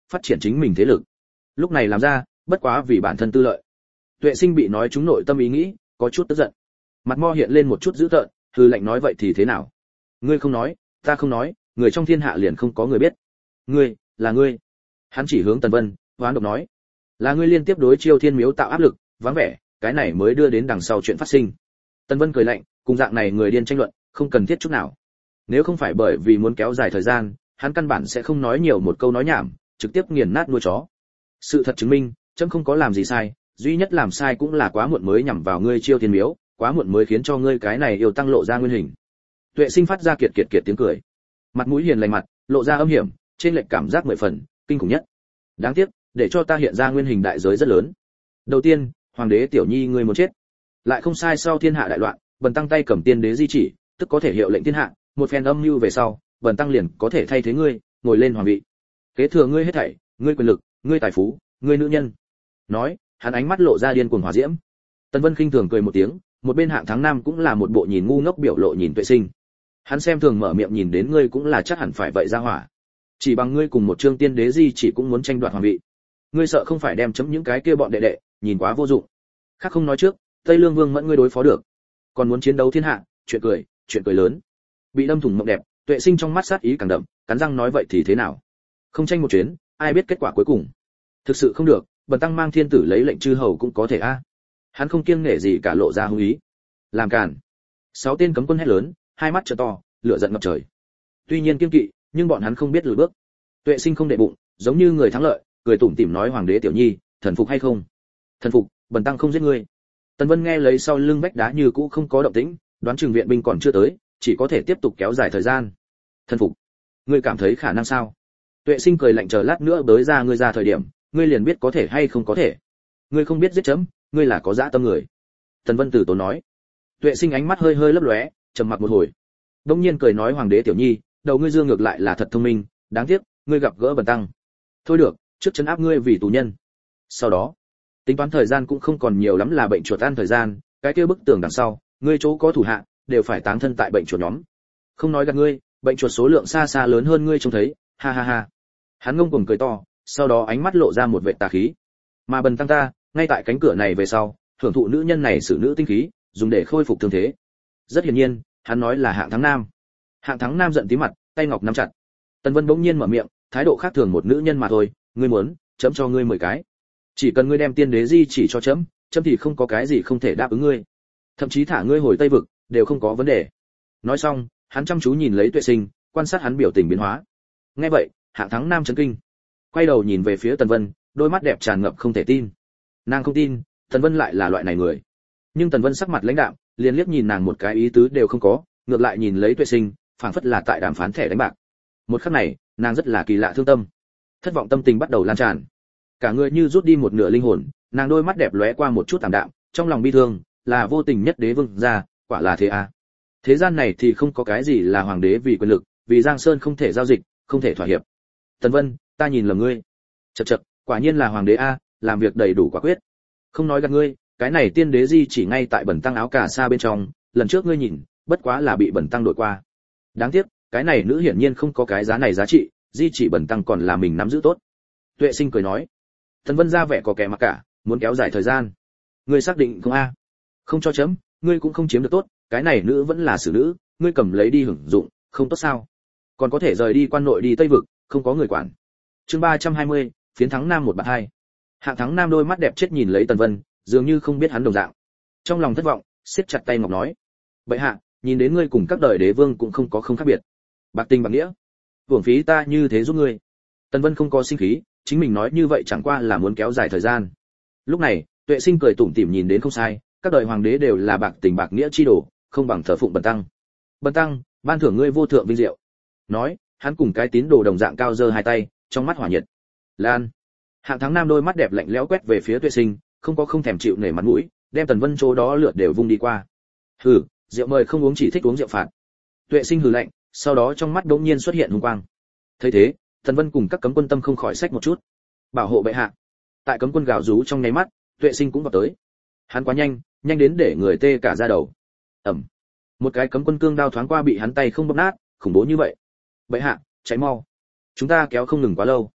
phát triển chính mình thế lực. Lúc này làm ra, bất quá vì bản thân tư lợi. Tuệ Sinh bị nói trúng nội tâm ý nghĩ, có chút tức giận. Mặt mo hiện lên một chút dữ tợn, hừ lạnh nói vậy thì thế nào? Ngươi không nói, ta không nói, người trong thiên hạ liền không có người biết. Ngươi, là ngươi. Hắn chỉ hướng Tần Vân, hoán độc nói, là ngươi liên tiếp đối Chiêu Thiên Miếu tạo áp lực, vắng vẻ, cái này mới đưa đến đằng sau chuyện phát sinh. Tần Vân cười lạnh, cùng dạng này người điên tranh luận, không cần thiết chút nào. Nếu không phải bởi vì muốn kéo dài thời gian, hắn căn bản sẽ không nói nhiều một câu nói nhảm, trực tiếp nghiền nát nuôi chó. Sự thật chứng minh, trẫm không có làm gì sai, duy nhất làm sai cũng là quá muộn mới nhằm vào ngươi Chiêu Thiên Miếu, quá muộn mới khiến cho ngươi cái này yêu tăng lộ ra nguyên hình. Tuệ Sinh phát ra kiệt tiếng cười, mặt mũi hiền lành mặt, lộ ra âm hiểm, trên lệch cảm giác 10 phần, kinh khủng nhất. Đáng tiếc, để cho ta hiện ra nguyên hình đại giới rất lớn. Đầu tiên, hoàng đế tiểu nhi ngươi muốn chết, lại không sai sau thiên hạ đại loạn, bần tăng tay cầm tiên đế di chỉ, tức có thể hiệu lệnh thiên hạ, một phen âm mưu về sau, bần tăng liền có thể thay thế ngươi, ngồi lên hoàng vị. Kế thừa ngươi hết thảy, ngươi quyền lực, ngươi tài phú, ngươi nữ nhân. Nói, hắn ánh mắt lộ ra điên cuồng hỏa diễm. Tần Vân khinh thường cười một tiếng, một bên Hạng Thắng Nam cũng là một bộ nhìn ngu ngốc biểu lộ nhìn Tuệ Sinh. Hắn xem thường mở miệng nhìn đến ngươi cũng là chắc hẳn phải vậy ra hỏa. Chỉ bằng ngươi cùng một trương tiên đế di chỉ cũng muốn tranh đoạt hoàng vị. Ngươi sợ không phải đem chấm những cái kia bọn đệ đệ, nhìn quá vô dụng. Khác không nói trước, Tây Lương Vương Mẫn ngươi đối phó được, còn muốn chiến đấu thiên hạ, chuyện cười lớn. Bị đâm thủng mộng đẹp, Tuệ Sinh trong mắt sát ý càng đậm, cắn răng nói vậy thì thế nào? Không tranh một chuyến, ai biết kết quả cuối cùng. Thực sự không được, bần tăng mang thiên tử lấy lệnh chư hầu cũng có thể a. Hắn không kiêng nể gì cả lộ ra hung ý. Làm cản. 6 tên cấm quân hét lớn, hai mắt trợ to, lửa giận ngập trời. Tuy nhiên kiêng kỵ, nhưng bọn hắn không biết lùi bước. Tuệ Sinh không để bụng, giống như người thắng lợi, cười tủm tỉm nói hoàng đế tiểu nhi, thần phục hay không? Thần phục, bần tăng không giết ngươi. Tần Vân nghe lấy sau lưng vách đá như cũ không có động tĩnh, đoán chừng viện binh còn chưa tới, chỉ có thể tiếp tục kéo dài thời gian. Thần phục, ngươi cảm thấy khả năng sao? Tuệ Sinh cười lạnh chờ lát nữa bới ra ngươi ra thời điểm, ngươi liền biết có thể hay không có thể. Ngươi không biết giết chấm, ngươi là có dã tâm người. Tần Vân tử tốn nói. Tuệ Sinh ánh mắt hơi hơi lấp lóe, trầm mặc một hồi. Đông nhiên cười nói hoàng đế tiểu nhi, đầu ngươi dương ngược lại là thật thông minh, đáng tiếc, ngươi gặp gỡ bần tăng. Thôi được, trước trấn áp ngươi vì tù nhân. Sau đó, tính toán thời gian cũng không còn nhiều lắm là bệnh chuột ăn thời gian, cái kia bức tường đằng sau, ngươi chỗ có thủ hạ đều phải táng thân tại bệnh chuột nhóm. Không nói gạt ngươi, bệnh chuột số lượng xa xa lớn hơn ngươi trông thấy, ha ha ha. Hắn ngông cuồng cười to, sau đó ánh mắt lộ ra một vệt tà khí. Mà bần tăng ta, ngay tại cánh cửa này về sau, hưởng thụ nữ nhân này sử nữ tinh khí, dùng để khôi phục thương thế. Rất hiển nhiên, hắn nói là Hạng Thắng Nam. Hạng Thắng Nam giận tí mặt, tay ngọc nắm chặt. Tần Vân bỗng nhiên mở miệng, thái độ khác thường một nữ nhân mà thôi, ngươi muốn, chấm cho ngươi 10 cái. Chỉ cần ngươi đem tiên đế di chỉ cho chấm thì không có cái gì không thể đáp ứng ngươi. Thậm chí thả ngươi hồi Tây vực, đều không có vấn đề. Nói xong, hắn chăm chú nhìn lấy Tuệ Sinh, quan sát hắn biểu tình biến hóa. Nghe vậy, Hạng Thắng Nam chấn kinh, quay đầu nhìn về phía Tần Vân, đôi mắt đẹp tràn ngập không thể tin. Nàng không tin, Tần Vân lại là loại này người. Nhưng Tần Vân sắc mặt lãnh đạm, liền liếc nhìn nàng một cái ý tứ đều không có, ngược lại nhìn lấy Tuệ Sinh, phảng phất là tại đàm phán thẻ đánh bạc. Một khắc này, nàng rất là kỳ lạ thương tâm. Thất vọng tâm tình bắt đầu lan tràn. Cả người như rút đi một nửa linh hồn, nàng đôi mắt đẹp lóe qua một chút tạm đạm, trong lòng bi thương, là vô tình nhất đế vương gia, quả là thế à. Thế gian này thì không có cái gì là hoàng đế vì quyền lực, vì Giang Sơn không thể giao dịch, không thể thỏa hiệp. Tần Vân, ta nhìn lầm ngươi. Chậc chậc, quả nhiên là hoàng đế a, làm việc đầy đủ quả quyết. Không nói gạt ngươi, cái này tiên đế di chỉ ngay tại bẩn tăng áo cà sa bên trong, lần trước ngươi nhìn, bất quá là bị bẩn tăng đổi qua. Đáng tiếc, cái này nữ hiển nhiên không có cái giá này giá trị, di chỉ bẩn tăng còn là mình nắm giữ tốt. Tuệ Sinh cười nói. Tần Vân ra vẻ có kẻ mặc cả, muốn kéo dài thời gian. Ngươi xác định không a? Không cho chấm, ngươi cũng không chiếm được tốt, cái này nữ vẫn là xử nữ, ngươi cầm lấy đi hưởng dụng, không tốt sao? Còn có thể rời đi quan nội đi Tây vực, không có người quản. Chương 320, phiến thắng nam 1-2. Hạng Thắng Nam đôi mắt đẹp chết nhìn lấy Tần Vân, dường như không biết hắn đồng dạng. Trong lòng thất vọng, siết chặt tay ngọc nói: "Bệ hạ, nhìn đến ngươi cùng các đời đế vương cũng không có không khác biệt. Bạc tình bạc nghĩa, uổng phí ta như thế giúp ngươi." Tần Vân không có sinh khí, chính mình nói như vậy chẳng qua là muốn kéo dài thời gian. Lúc này, Tuệ Sinh cười tủm tỉm nhìn đến không sai, các đời hoàng đế đều là bạc tình bạc nghĩa chi đồ, không bằng thờ phụng bần tăng. Bần tăng, ban thưởng ngươi vô thượng vinh diệu. Nói, hắn cùng cái tín đồ đồng dạng cao giơ hai tay, trong mắt hỏa nhiệt. Lan. Hạng Thắng Nam đôi mắt đẹp lạnh lẽo quét về phía Tuệ Sinh, không thèm chịu nể mặt mũi, đem Tần Vân chỗ đó lượt đều vung đi qua. Hừ, rượu mời không uống chỉ thích uống rượu phạt. Tuệ Sinh hừ lạnh, sau đó trong mắt đột nhiên xuất hiện hung quang. Thấy thế, Tần Vân cùng các cấm quân tâm không khỏi xách một chút. Bảo hộ bệ hạ. Tại cấm quân gào rú trong nháy mắt, Tuệ Sinh cũng vào tới. Hắn quá nhanh, nhanh đến để người tê cả da đầu. Ầm. Một cái cấm quân cương đao thoáng qua bị hắn tay không bóp nát, khủng bố như vậy. Bệ hạ, cháy mau. Chúng ta kéo không ngừng quá lâu.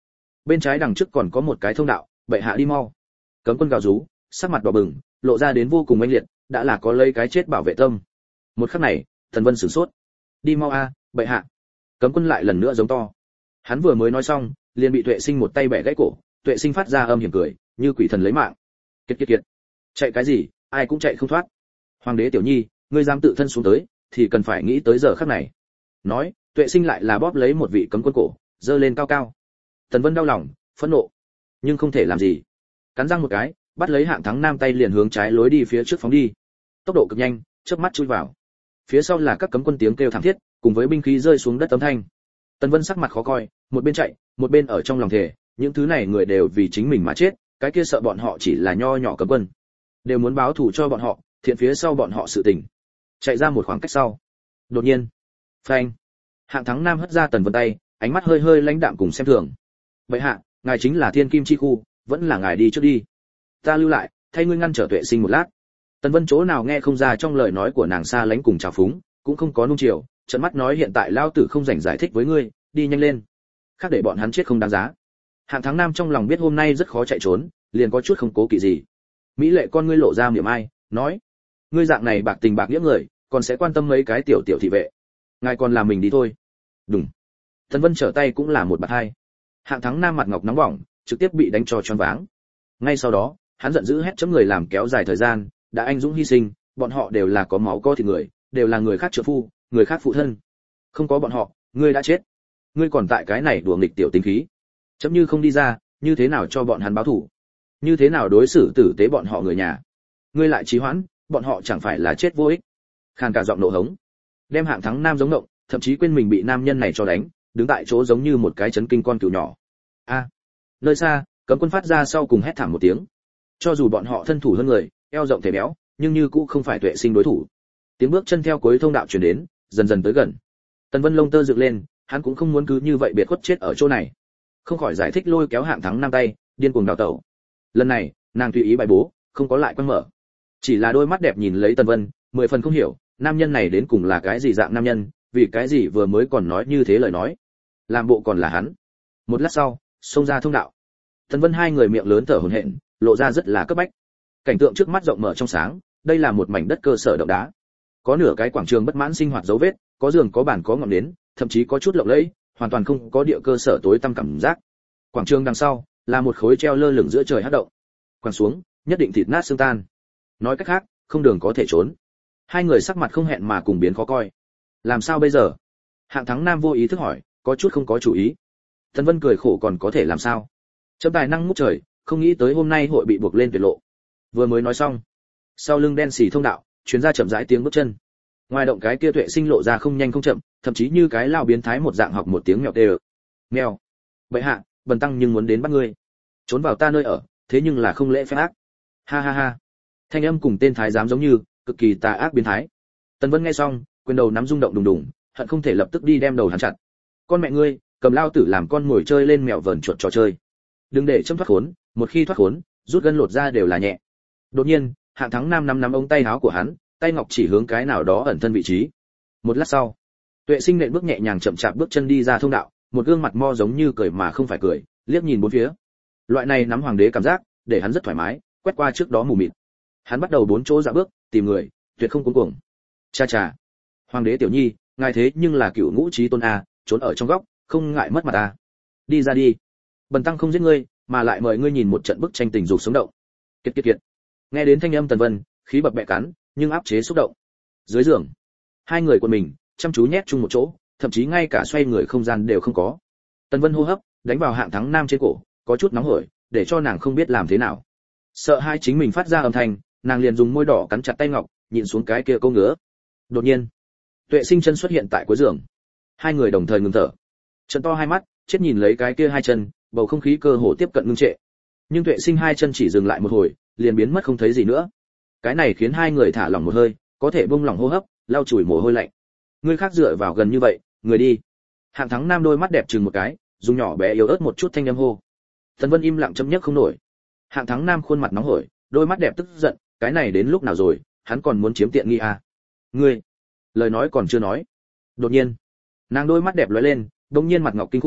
bên trái đằng trước còn có một cái thông đạo, bệ hạ đi mau. Cấm quân gào rú, sắc mặt đỏ bừng, lộ ra đến vô cùng mãnh liệt, đã là có lấy cái chết bảo vệ tâm. Một khắc này, Tần Vân sửng sốt. Đi mau a, bệ hạ. Cấm quân lại lần nữa giống to. Hắn vừa mới nói xong, liền bị Tuệ Sinh một tay bẻ gãy cổ, Tuệ Sinh phát ra âm hiểm cười, như quỷ thần lấy mạng. Kiệt kiệt kiệt. Chạy cái gì, ai cũng chạy không thoát. Hoàng đế tiểu nhi, ngươi dám tự thân xuống tới, thì cần phải nghĩ tới giờ khắc này. Nói, Tuệ Sinh lại là bóp lấy một vị cấm quân cổ, giơ lên cao cao. Tần Vân đau lòng, phẫn nộ, nhưng không thể làm gì. Cắn răng một cái, bắt lấy Hạng Thắng Nam tay liền hướng trái lối đi phía trước phóng đi. Tốc độ cực nhanh, chớp mắt chui vào. Phía sau là các cấm quân tiếng kêu thảm thiết, cùng với binh khí rơi xuống đất âm thanh. Tần Vân sắc mặt khó coi, một bên chạy, một bên ở trong lòng thề, những thứ này người đều vì chính mình mà chết, cái kia sợ bọn họ chỉ là nho nhỏ cấm quân, đều muốn báo thù cho bọn họ, thiện phía sau bọn họ sự tình. Chạy ra một khoảng cách sau, đột nhiên, phanh, Hạng Thắng Nam hất ra Tần Vân tay, ánh mắt hơi hơi lãnh đạm cùng xem thường. Vậy hạ, ngài chính là Thiên Kim chi khu, vẫn là ngài đi trước đi. Ta lưu lại, thay ngươi ngăn trở Tuệ Sinh một lát. Tần Vân chỗ nào nghe không ra trong lời nói của nàng xa lánh cùng trào phúng, cũng không có nung chiều, trợn mắt nói hiện tại lao tử không rảnh giải thích với ngươi, đi nhanh lên. Khác để bọn hắn chết không đáng giá. Hạng Thắng Nam trong lòng biết hôm nay rất khó chạy trốn, liền có chút không cố kỵ gì. Mỹ lệ con ngươi lộ ra miệng ai, nói: "Ngươi dạng này bạc tình bạc nghĩa người, còn sẽ quan tâm mấy cái tiểu tiểu thị vệ. Ngài còn làm mình đi thôi." Đùng. Tần Vân trở tay cũng là một bạt hai. Hạng Thắng Nam mặt ngọc nóng bỏng, trực tiếp bị đánh cho choáng váng. Ngay sau đó, hắn giận dữ hét chấm người làm kéo dài thời gian, đã anh dũng hy sinh, bọn họ đều là có máu có thịt người, đều là người khác trợ phu, người khác phụ thân. Không có bọn họ, ngươi đã chết. Ngươi còn tại cái này đùa nghịch tiểu tính khí. Chấm như không đi ra, như thế nào cho bọn hắn báo thù? Như thế nào đối xử tử tế bọn họ người nhà? Ngươi lại trì hoãn, bọn họ chẳng phải là chết vô ích. Khàn cả giọng nộ hống, đem Hạng Thắng Nam giống động, thậm chí quên mình bị nam nhân này cho đánh, đứng tại chỗ giống như một cái chấn kinh con cừu nhỏ. A! Nơi xa, cấm quân phát ra sau cùng hét thảm một tiếng. Cho dù bọn họ thân thủ hơn người, eo rộng thể béo, nhưng như cũng không phải Tuệ Sinh đối thủ. Tiếng bước chân theo cuối thông đạo truyền đến, dần dần tới gần. Tần Vân lông tơ dựng lên, hắn cũng không muốn cứ như vậy biệt khuất chết ở chỗ này. Không khỏi giải thích lôi kéo Hạng Thắng Nam tay, điên cuồng đào tẩu. Lần này, nàng tùy ý bài bố, không có lại quăng mở. Chỉ là đôi mắt đẹp nhìn lấy Tần Vân, mười phần không hiểu, nam nhân này đến cùng là cái gì dạng nam nhân, vì cái gì vừa mới còn nói như thế lời nói. Làm bộ còn là hắn. Một lát sau, xông ra thông đạo. Tần Vân hai người miệng lớn thở hổn hển, lộ ra rất là cấp bách. Cảnh tượng trước mắt rộng mở trong sáng, đây là một mảnh đất cơ sở động đá. Có nửa cái quảng trường bất mãn sinh hoạt dấu vết, có giường có bàn có ngọn nến, thậm chí có chút lộng lẫy, hoàn toàn không có địa cơ sở tối tăm cảm giác. Quảng trường đằng sau là một khối treo lơ lửng giữa trời hắc động. Quẳng xuống, nhất định thịt nát xương tan. Nói cách khác, không đường có thể trốn. Hai người sắc mặt không hẹn mà cùng biến khó coi. Làm sao bây giờ? Hạng Thắng Nam vô ý thức hỏi, có chút không có chủ ý. Tần Vân cười khổ còn có thể làm sao? Chấm tài năng ngút trời, không nghĩ tới hôm nay hội bị buộc lên tuyệt lộ. Vừa mới nói xong, sau lưng đen xì thông đạo truyền ra chậm rãi tiếng bước chân. Ngoài động cái kia Tuệ Sinh lộ ra không nhanh không chậm, thậm chí như cái lao biến thái một dạng học một tiếng mèo tê. Mèo. Bệ hạ, bần tăng nhưng muốn đến bắt ngươi. Trốn vào ta nơi ở, thế nhưng là không lễ phép ác. Ha ha ha. Thanh âm cùng tên thái giám giống như, cực kỳ tà ác biến thái. Tần Vân nghe xong, quyền đầu nắm rung động đùng đùng, hận không thể lập tức đi đem đầu hắn chặt. Con mẹ ngươi, cầm lao tử làm con ngồi chơi lên mèo vờn chuột trò chơi. Đừng để châm thoát khốn, một khi thoát khốn, rút gân lột ra đều là nhẹ. Đột nhiên, Hạng Thắng Nam nắm ống tay áo của hắn, tay ngọc chỉ hướng cái nào đó ẩn thân vị trí. Một lát sau, Tuệ Sinh nện bước nhẹ nhàng chậm chạp bước chân đi ra thông đạo, một gương mặt mo giống như cười mà không phải cười, liếc nhìn bốn phía. Loại này nắm hoàng đế cảm giác, để hắn rất thoải mái, quét qua trước đó mù mịt. Hắn bắt đầu bốn chỗ dạo bước, tìm người, tuyệt không cuống cuồng. Cha cha, hoàng đế tiểu nhi, ngài thế nhưng là cựu ngũ chí tôn a, trốn ở trong góc, không ngại mất mặt a. Đi ra đi, bần tăng không giết ngươi, mà lại mời ngươi nhìn một trận bức tranh tình dục sống động. Kiệt kiệt kiệt. Nghe đến thanh âm Tần Vân, khí bập bẹ cắn, nhưng áp chế xúc động. Dưới giường, hai người quần mình, chăm chú nhét chung một chỗ, thậm chí ngay cả xoay người không gian đều không có. Tần Vân hô hấp đánh vào Hạng Thắng Nam trên cổ, có chút nóng hổi, để cho nàng không biết làm thế nào. Sợ hai chính mình phát ra âm thanh, nàng liền dùng môi đỏ cắn chặt tay ngọc, nhìn xuống cái kia câu ngứa. Đột nhiên, Tuệ Sinh chân xuất hiện tại cuối giường. Hai người đồng thời ngừng thở. Trợn to hai mắt, chết nhìn lấy cái kia hai chân, bầu không khí cơ hồ tiếp cận ngưng trệ. Nhưng Tuệ Sinh hai chân chỉ dừng lại một hồi, liền biến mất không thấy gì nữa. Cái này khiến hai người thả lỏng một hơi, có thể buông lỏng hô hấp, lau chùi mồ hôi lạnh. Người khác dựa vào gần như vậy, người đi. Hạng Thắng Nam đôi mắt đẹp chừng một cái, dùng nhỏ bé yếu ớt một chút thanh âm hô. Tần Vân im lặng châm nhấc không nổi. Hạng Thắng Nam khuôn mặt nóng hổi, đôi mắt đẹp tức giận, cái này đến lúc nào rồi, hắn còn muốn chiếm tiện nghi à? Ngươi, lời nói còn chưa nói. Đột nhiên, nàng đôi mắt đẹp lóe lên, đột nhiên mặt ngọc kinh khủng,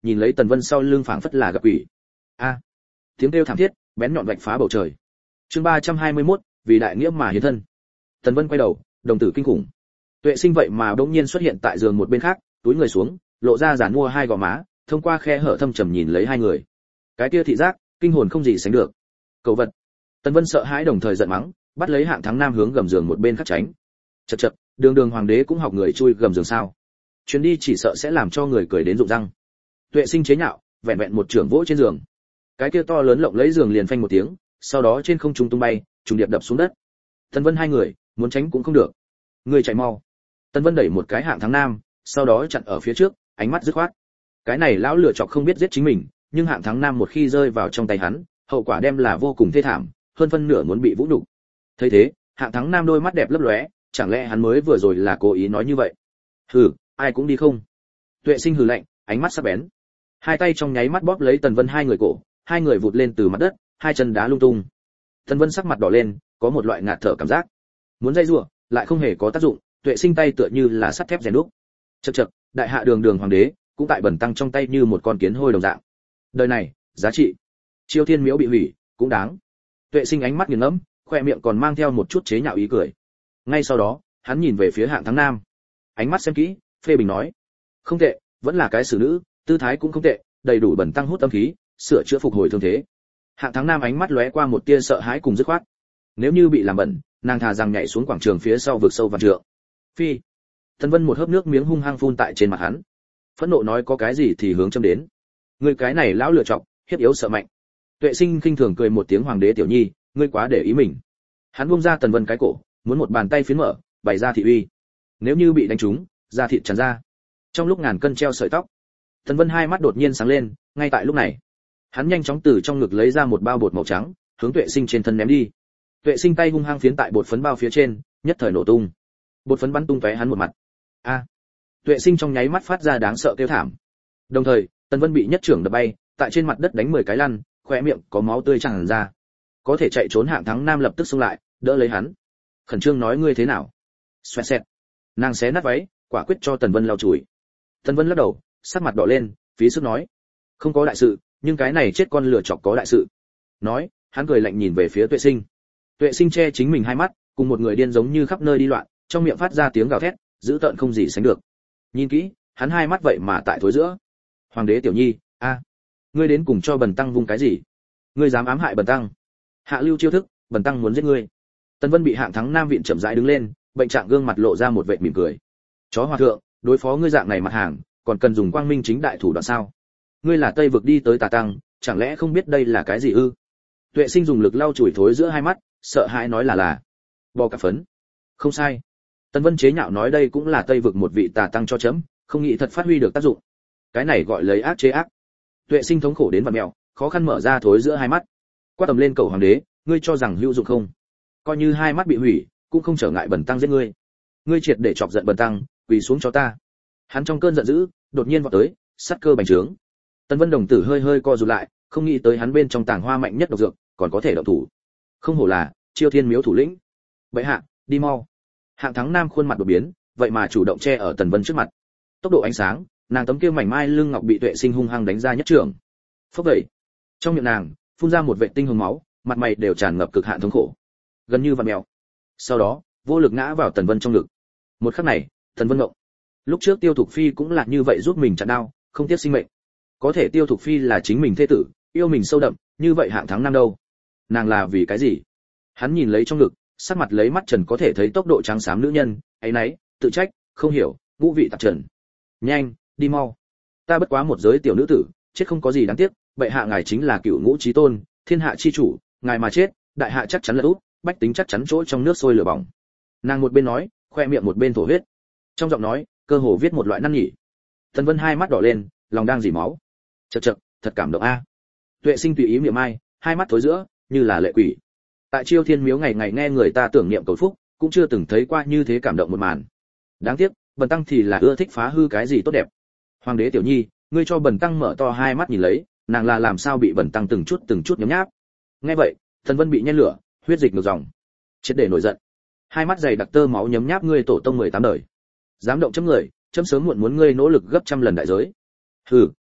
nhìn lấy Tần Vân sau lưng phảng phất là gặp quỷ. A! Tiếng kêu thảm thiết, bén nhọn vạch phá bầu trời. Chương 321, vì đại nghĩa mà hiến thân. Tần Vân quay đầu, đồng tử kinh khủng. Tuệ Sinh vậy mà bỗng nhiên xuất hiện tại giường một bên khác, túi người xuống, lộ ra giàn mua hai gò má, thông qua khe hở thâm trầm nhìn lấy hai người. Cái kia thị giác, kinh hồn không gì sánh được. Cầu vật. Tần Vân sợ hãi đồng thời giận mắng, bắt lấy Hạng Thắng Nam hướng gầm giường một bên khác tránh. Chậc chậc, đường hoàng đế cũng học người chui gầm giường sao? Chuyến đi chỉ sợ sẽ làm cho người cười đến rụng răng. Tuệ Sinh chế nhạo, vẹn vẹn một trưởng vỗ trên giường. Cái kia to lớn lộng lấy giường liền phanh một tiếng, sau đó trên không trung tung bay, trùng điệp đập xuống đất. Tần Vân hai người, muốn tránh cũng không được. Người chạy mau. Tần Vân đẩy một cái Hạng Thắng Nam, sau đó chặn ở phía trước, ánh mắt dứt khoát. Cái này lão lựa chọc không biết giết chính mình, nhưng Hạng Thắng Nam một khi rơi vào trong tay hắn, hậu quả đem là vô cùng thê thảm, hơn phân nửa muốn bị vũ nhục. Thấy thế, Hạng Thắng Nam đôi mắt đẹp lấp lóe, chẳng lẽ hắn mới vừa rồi là cố ý nói như vậy? Hừ, ai cũng đi không. Tuệ Sinh hừ lạnh, ánh mắt sắc bén. Hai tay trong nháy mắt bóp lấy Tần Vân hai người cổ, hai người vụt lên từ mặt đất, hai chân đá lung tung. Tần Vân sắc mặt đỏ lên, có một loại ngạt thở cảm giác. Muốn dây rủa, lại không hề có tác dụng, Tuệ Sinh tay tựa như là sắt thép rèn đúc. Chậc chậc, đại hạ đường hoàng đế, cũng tại bẩn tăng trong tay như một con kiến hôi đồng dạng. Đời này, giá trị. Chiêu Thiên Miếu bị hủy, cũng đáng. Tuệ Sinh ánh mắt nghiền ngẫm, khoe miệng còn mang theo một chút chế nhạo ý cười. Ngay sau đó, hắn nhìn về phía Hạng Thắng Nam. Ánh mắt xem kỹ, phê bình nói: "Không tệ, vẫn là cái xử nữ, tư thái cũng không tệ, đầy đủ bẩn tăng hút âm khí, sửa chữa phục hồi thương thế." Hạng Thắng Nam ánh mắt lóe qua một tia sợ hãi cùng dứt khoát. Nếu như bị làm bẩn, nàng thà rằng nhảy xuống quảng trường phía sau vực sâu vạn trượng. Phi. Tần Vân một hớp nước miếng hung hăng phun tại trên mặt hắn. Phẫn nộ nói có cái gì thì hướng châm đến. Ngươi cái này lão lựa chọc, hiếp yếu sợ mạnh. Tuệ Sinh khinh thường cười một tiếng, hoàng đế tiểu nhi, ngươi quá để ý mình. Hắn buông ra Tần Vân cái cổ, muốn một bàn tay phiến mở, bày ra thị uy. Nếu như bị đánh trúng, da thịt tràn ra. Trong lúc ngàn cân treo sợi tóc, Tần Vân hai mắt đột nhiên sáng lên, ngay tại lúc này, hắn nhanh chóng từ trong ngực lấy ra một bao bột màu trắng, hướng Tuệ Sinh trên thân ném đi. Tuệ Sinh tay hung hăng phiến tại bột phấn bao phía trên, nhất thời nổ tung. Bột phấn bắn tung tóe hắn một mặt. A! Tuệ Sinh trong nháy mắt phát ra đáng sợ kêu thảm. Đồng thời, Tần Vân bị nhất trưởng đập bay, tại trên mặt đất đánh 10 cái lăn, khóe miệng có máu tươi tràn ra. Có thể chạy trốn Hạng Thắng Nam lập tức xông lại, đỡ lấy hắn. Khẩn trương nói ngươi thế nào? Xoẹt xẹt. Nàng xé nát váy, quả quyết cho Tần Vân lau chùi. Tần Vân lắc đầu, sắc mặt đỏ lên, phí sức nói: "Không có đại sự, nhưng cái này chết con lừa chọc có đại sự." Nói, hắn cười lạnh nhìn về phía Tuệ Sinh. Tuệ Sinh che chính mình hai mắt, cùng một người điên giống như khắp nơi đi loạn, trong miệng phát ra tiếng gào thét, dữ tợn không gì sánh được. Nhìn kỹ, hắn hai mắt vậy mà tại thối giữa. Hoàng đế tiểu nhi, a, ngươi đến cùng cho bần tăng vung cái gì? Ngươi dám ám hại bần tăng? Hạ lưu chiêu thức, bần tăng muốn giết ngươi. Tần Vân bị Hạng Thắng Nam viện chậm rãi đứng lên, bệnh trạng gương mặt lộ ra một vệt mỉm cười. Chó hòa thượng, đối phó ngươi dạng này mặt hàng, còn cần dùng quang minh chính đại thủ đoạn sao? Ngươi là Tây vực đi tới Tà Tăng, chẳng lẽ không biết đây là cái gì ư? Tuệ Sinh dùng lực lau chùi thối giữa hai mắt, sợ hãi nói là bò cả phấn. Không sai. Tần Vân chế nhạo nói đây cũng là Tây vực một vị Tà Tăng cho chấm, không nghĩ thật phát huy được tác dụng. Cái này gọi lấy ác chế ác. Tuệ Sinh thống khổ đến vặn mèo, khó khăn mở ra thối giữa hai mắt. Quát tầm lên cầu hoàng đế, ngươi cho rằng hữu dụng không? Coi như hai mắt bị hủy, cũng không trở ngại bần tăng giết ngươi. Ngươi triệt để chọc giận bần tăng, quỳ xuống cho ta. Hắn trong cơn giận dữ, đột nhiên vọt tới, sát cơ bành trướng. Tần Vân đồng tử hơi hơi co rụt lại, không nghĩ tới hắn bên trong tàng hoa mạnh nhất độc dược, còn có thể động thủ. Không hổ là Chiêu Thiên Miếu thủ lĩnh. Bệ hạ, đi mau. Hạng Thắng Nam khuôn mặt đột biến, vậy mà chủ động che ở Tần Vân trước mặt. Tốc độ ánh sáng, nàng tấm kia mảnh mai lưng ngọc bị Tuệ Sinh hung hăng đánh ra nhất trường. Phốc vậy. Trong miệng nàng phun ra một vệt tinh hồng máu, mặt mày đều tràn ngập cực hạn thống khổ, gần như vặn mèo. Sau đó, vô lực ngã vào Tần Vân trong ngực. Một khắc này, Tần Vân ngộng. Lúc trước Tiêu Thục Phi cũng là như vậy giúp mình chặn đau, không tiếc sinh mệnh. Có thể Tiêu Thục Phi là chính mình thế tử, yêu mình sâu đậm, như vậy Hạng Thắng Nam đâu? Nàng là vì cái gì? Hắn nhìn lấy trong ngực, sắc mặt lấy mắt trần có thể thấy tốc độ trắng xám nữ nhân, ấy nấy, tự trách, không hiểu, ngũ vị tạp trần. Nhanh, đi mau. Ta bất quá một giới tiểu nữ tử, chết không có gì đáng tiếc, bệ hạ ngài chính là cựu ngũ chí tôn, thiên hạ chi chủ, ngài mà chết, đại hạ chắc chắn là út, bách tính chắc chắn chỗ trong nước sôi lửa bỏng. Nàng một bên nói, khoe miệng một bên thổ huyết. Trong giọng nói, cơ hồ viết một loại năn nỉ. Tần Vân hai mắt đỏ lên, lòng đang dỉ máu. Chậc chậc, thật cảm động a. Tuệ Sinh tùy ý miệng mai, hai mắt thối giữa, như là lệ quỷ. Tại Chiêu Thiên Miếu ngày ngày nghe người ta tưởng niệm cầu phúc, cũng chưa từng thấy qua như thế cảm động một màn. Đáng tiếc, bần tăng thì là ưa thích phá hư cái gì tốt đẹp. Hoàng đế tiểu nhi, ngươi cho bần tăng mở to hai mắt nhìn lấy, nàng là làm sao bị bần tăng từng chút nhấm nháp. Nghe vậy, Tần Vân bị nhen lửa, huyết dịch ngược dòng, triệt để nổi giận. Hai mắt dày đặc tơ máu nhấm nháp ngươi tổ tông 18 đời. Dám động chấm người, chấm sớm muộn muốn ngươi nỗ lực gấp trăm lần đại giới. Hừ,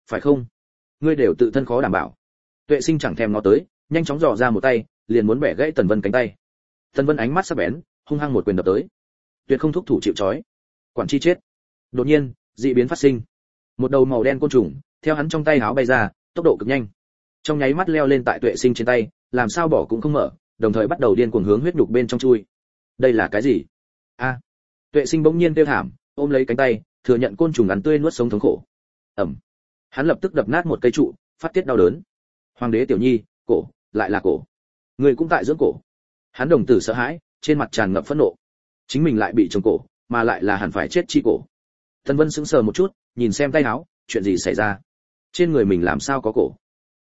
phải không? Ngươi đều tự thân khó đảm bảo. Tuệ Sinh chẳng thèm ngó tới, nhanh chóng dò ra một tay, liền muốn bẻ gãy Tần Vân cánh tay. Tần Vân ánh mắt sắc bén, hung hăng một quyền đập tới. Tuyệt không thúc thủ chịu trói. Quản chi chết. Đột nhiên, dị biến phát sinh. Một đầu màu đen côn trùng theo hắn trong tay háo bay ra, tốc độ cực nhanh. Trong nháy mắt leo lên tại Tuệ Sinh trên tay, làm sao bỏ cũng không mở, đồng thời bắt đầu điên cuồng hướng huyết nhục bên trong chui. Đây là cái gì? A! Tuệ Sinh bỗng nhiên kêu thảm, ôm lấy cánh tay, thừa nhận côn trùng ăn tươi nuốt sống thống khổ. Ầm! Hắn lập tức đập nát một cây trụ, phát tiết đau đớn. Hoàng đế tiểu nhi, cổ, lại là cổ. Người cũng tại dưỡng cổ. Hắn đồng tử sợ hãi, trên mặt tràn ngập phẫn nộ. Chính mình lại bị trồng cổ, mà lại là hẳn phải chết chi cổ. Tần Vân sững sờ một chút, nhìn xem tay áo, chuyện gì xảy ra? Trên người mình làm sao có cổ?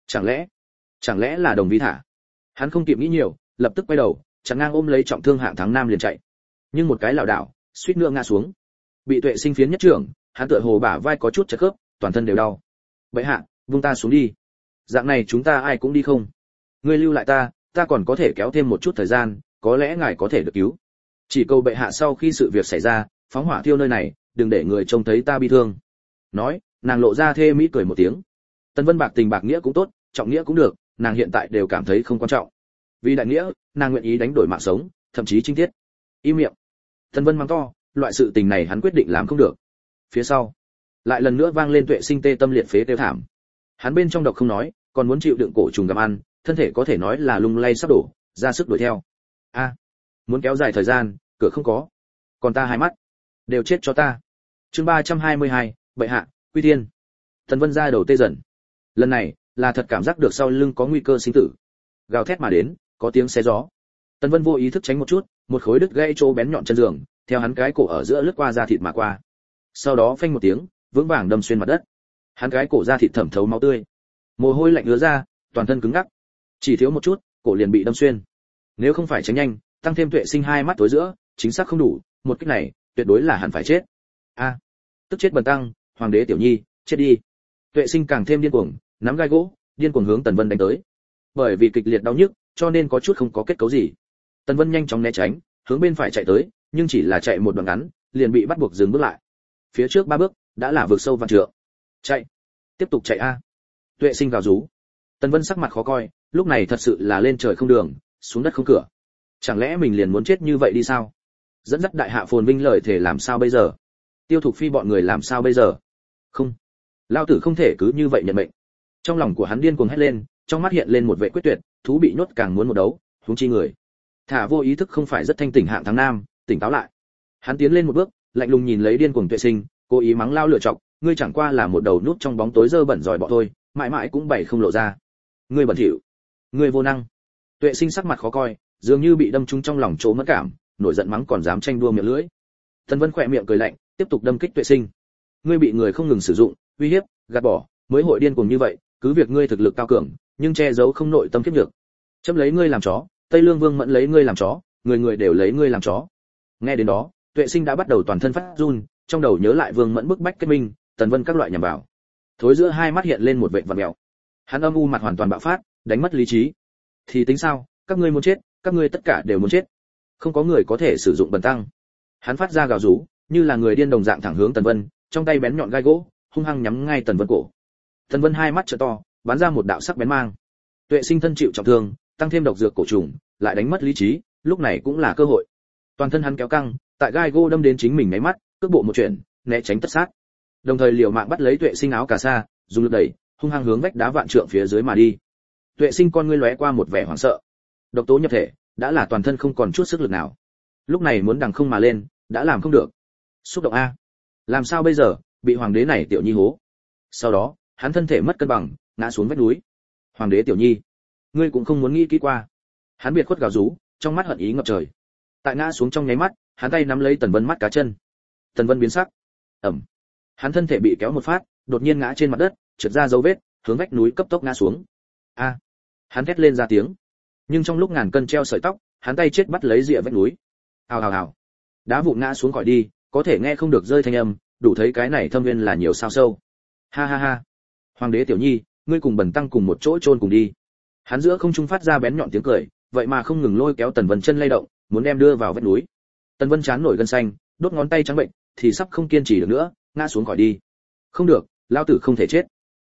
Chẳng lẽ là Đồng Vi thả? Hắn không kịp nghĩ nhiều, lập tức quay đầu, chặn ngang ôm lấy trọng thương hạng thắng nam liền chạy. Nhưng một cái lảo đảo, suýt nữa ngã xuống. Bị Tuệ Sinh phiến nhất trưởng, hắn tựa hồ bả vai có chút chật khớp, toàn thân đều đau. Bệ hạ, vung ta xuống đi. Dạng này chúng ta ai cũng đi không? Ngươi lưu lại ta còn có thể kéo thêm một chút thời gian, có lẽ ngài có thể được cứu. Chỉ cầu bệ hạ sau khi sự việc xảy ra, phóng hỏa thiêu nơi này, đừng để người trông thấy ta bi thương. Nói, nàng lộ ra thê mỹ cười một tiếng. Tần Vân bạc tình bạc nghĩa cũng tốt, trọng nghĩa cũng được, nàng hiện tại đều cảm thấy không quan trọng. Vì đại nghĩa, nàng nguyện ý đánh đổi mạng sống, thậm chí chinh tiết. Im miệng. Tần Vân mắng to, loại sự tình này hắn quyết định làm không được. Phía sau, lại lần nữa vang lên Tuệ Sinh tê tâm liệt phế kêu thảm. Hắn bên trong độc không nói, còn muốn chịu đựng cổ trùng gặm ăn, thân thể có thể nói là lung lay sắp đổ, ra sức đuổi theo. A, muốn kéo dài thời gian, cửa không có. Còn ta hai mắt, đều chết cho ta. Chương 322, bệ hạ, quy thiên. Tần Vân ra đầu tê dần. Lần này, là thật cảm giác được sau lưng có nguy cơ sinh tử. Gào thét mà đến, có tiếng xé gió. Tần Vân vô ý thức tránh một chút, một khối đứt gãy chỗ bén nhọn chân giường, theo hắn cái cổ ở giữa lướt qua da thịt mà qua. Sau đó phanh một tiếng, vững vàng đâm xuyên mặt đất. Hắn cái cổ da thịt thẩm thấu máu tươi. Mồ hôi lạnh ứa ra, toàn thân cứng ngắc. Chỉ thiếu một chút, cổ liền bị đâm xuyên. Nếu không phải tránh nhanh, tăng thêm Tuệ Sinh hai mắt tối giữa, chính xác không đủ, một kích này, tuyệt đối là hẳn phải chết. A, tức chết bần tăng, hoàng đế tiểu nhi, chết đi. Tuệ Sinh càng thêm điên cuồng, nắm gai gỗ, điên cuồng hướng Tần Vân đánh tới. Bởi vì kịch liệt đau nhức, cho nên có chút không có kết cấu gì. Tần Vân nhanh chóng né tránh, hướng bên phải chạy tới, nhưng chỉ là chạy một đoạn ngắn, liền bị bắt buộc dừng bước lại. Phía trước 3 bước, đã là vực sâu vạn trượng. Chạy, tiếp tục chạy a. Tuệ Sinh gào rú. Tần Vân sắc mặt khó coi, lúc này thật sự là lên trời không đường, xuống đất không cửa. Chẳng lẽ mình liền muốn chết như vậy đi sao? Dẫn dắt đại hạ phồn vinh lợi thể làm sao bây giờ? Tiêu Thục Phi bọn người làm sao bây giờ? Không, lao tử không thể cứ như vậy nhận mệnh. Trong lòng của hắn điên cuồng hét lên, trong mắt hiện lên một vẻ quyết tuyệt, thú bị nhốt càng muốn một đấu, huống chi người. Thả vô ý thức không phải rất thanh tỉnh hạng thắng nam, tỉnh táo lại. Hắn tiến lên một bước, lạnh lùng nhìn lấy điên cuồng Tuệ Sinh, cố ý mắng lao lựa chọc, ngươi chẳng qua là một đầu nút trong bóng tối dơ bẩn giỏi bọ thôi, mãi mãi cũng bày không lộ ra. Ngươi bẩn thỉu, ngươi vô năng. Tuệ Sinh sắc mặt khó coi, dường như bị đâm trúng trong lòng chỗ mất cảm, nổi giận mắng còn dám tranh đua miệng lưỡi. Tần Vân khỏe miệng cười lạnh, tiếp tục đâm kích Tuệ Sinh. Ngươi bị người không ngừng sử dụng, uy hiếp, gạt bỏ, mới hội điên cuồng như vậy, cứ việc ngươi thực lực cao cường, nhưng che giấu không nội tâm kiếp nhược. Chấm lấy ngươi làm chó, Tây Lương Vương Mẫn lấy ngươi làm chó, người người đều lấy ngươi làm chó. Nghe đến đó, Tuệ Sinh đã bắt đầu toàn thân phát run, trong đầu nhớ lại Vương Mẫn bức bách kết minh, Tần Vân các loại nhằm vào. Thối giữa hai mắt hiện lên một vệt vặn mèo. Hắn âm u mặt hoàn toàn bạo phát, đánh mất lý trí. Thì tính sao, các ngươi muốn chết, các ngươi tất cả đều muốn chết. Không có người có thể sử dụng bần tăng. Hắn phát ra gào rú, như là người điên đồng dạng thẳng hướng Tần Vân, trong tay bén nhọn gai gỗ, hung hăng nhắm ngay Tần Vân cổ. Tần Vân hai mắt trợ to, bắn ra một đạo sắc bén mang. Tuệ Sinh thân chịu trọng thương, tăng thêm độc dược cổ trùng, lại đánh mất lý trí, lúc này cũng là cơ hội. Toàn thân hắn kéo căng, tại gai gỗ đâm đến chính mình mấy mắt, cước bộ một chuyển, né tránh tất sát. Đồng thời liều mạng bắt lấy Tuệ Sinh áo cà sa, dùng lực đẩy, hung hăng hướng vách đá vạn trượng phía dưới mà đi. Tuệ Sinh con ngươi lóe qua một vẻ hoảng sợ. Độc tố nhập thể, đã là toàn thân không còn chút sức lực nào. Lúc này muốn đằng không mà lên, đã làm không được. Xúc động a. Làm sao bây giờ, bị hoàng đế này tiểu nhi hố. Sau đó, hắn thân thể mất cân bằng, ngã xuống vách núi. Hoàng đế tiểu nhi, ngươi cũng không muốn nghĩ kỹ qua. Hắn biệt khuất gào rú, trong mắt hận ý ngập trời. Tại ngã xuống trong nháy mắt, hắn tay nắm lấy Tần Vân mắt cá chân. Tần Vân biến sắc. Ầm. Hắn thân thể bị kéo một phát, đột nhiên ngã trên mặt đất, trượt ra dấu vết, hướng vách núi cấp tốc ngã xuống. A. Hắn thét lên ra tiếng. Nhưng trong lúc ngàn cân treo sợi tóc, hắn tay chết bắt lấy rìa vách núi. Hào hào hào. Đá vụn ngã xuống khỏi đi, có thể nghe không được rơi thanh âm, đủ thấy cái này thâm viên là nhiều sao sâu. Ha ha ha. Hoàng đế tiểu nhi, ngươi cùng bần tăng cùng một chỗ chôn cùng đi. Hắn giữa không trung phát ra bén nhọn tiếng cười, vậy mà không ngừng lôi kéo Tần Vân chân lay động, muốn đem đưa vào vách núi. Tần Vân chán nổi gân xanh, đốt ngón tay trắng bệnh, thì sắp không kiên trì được nữa, ngã xuống khỏi đi. Không được, lão tử không thể chết.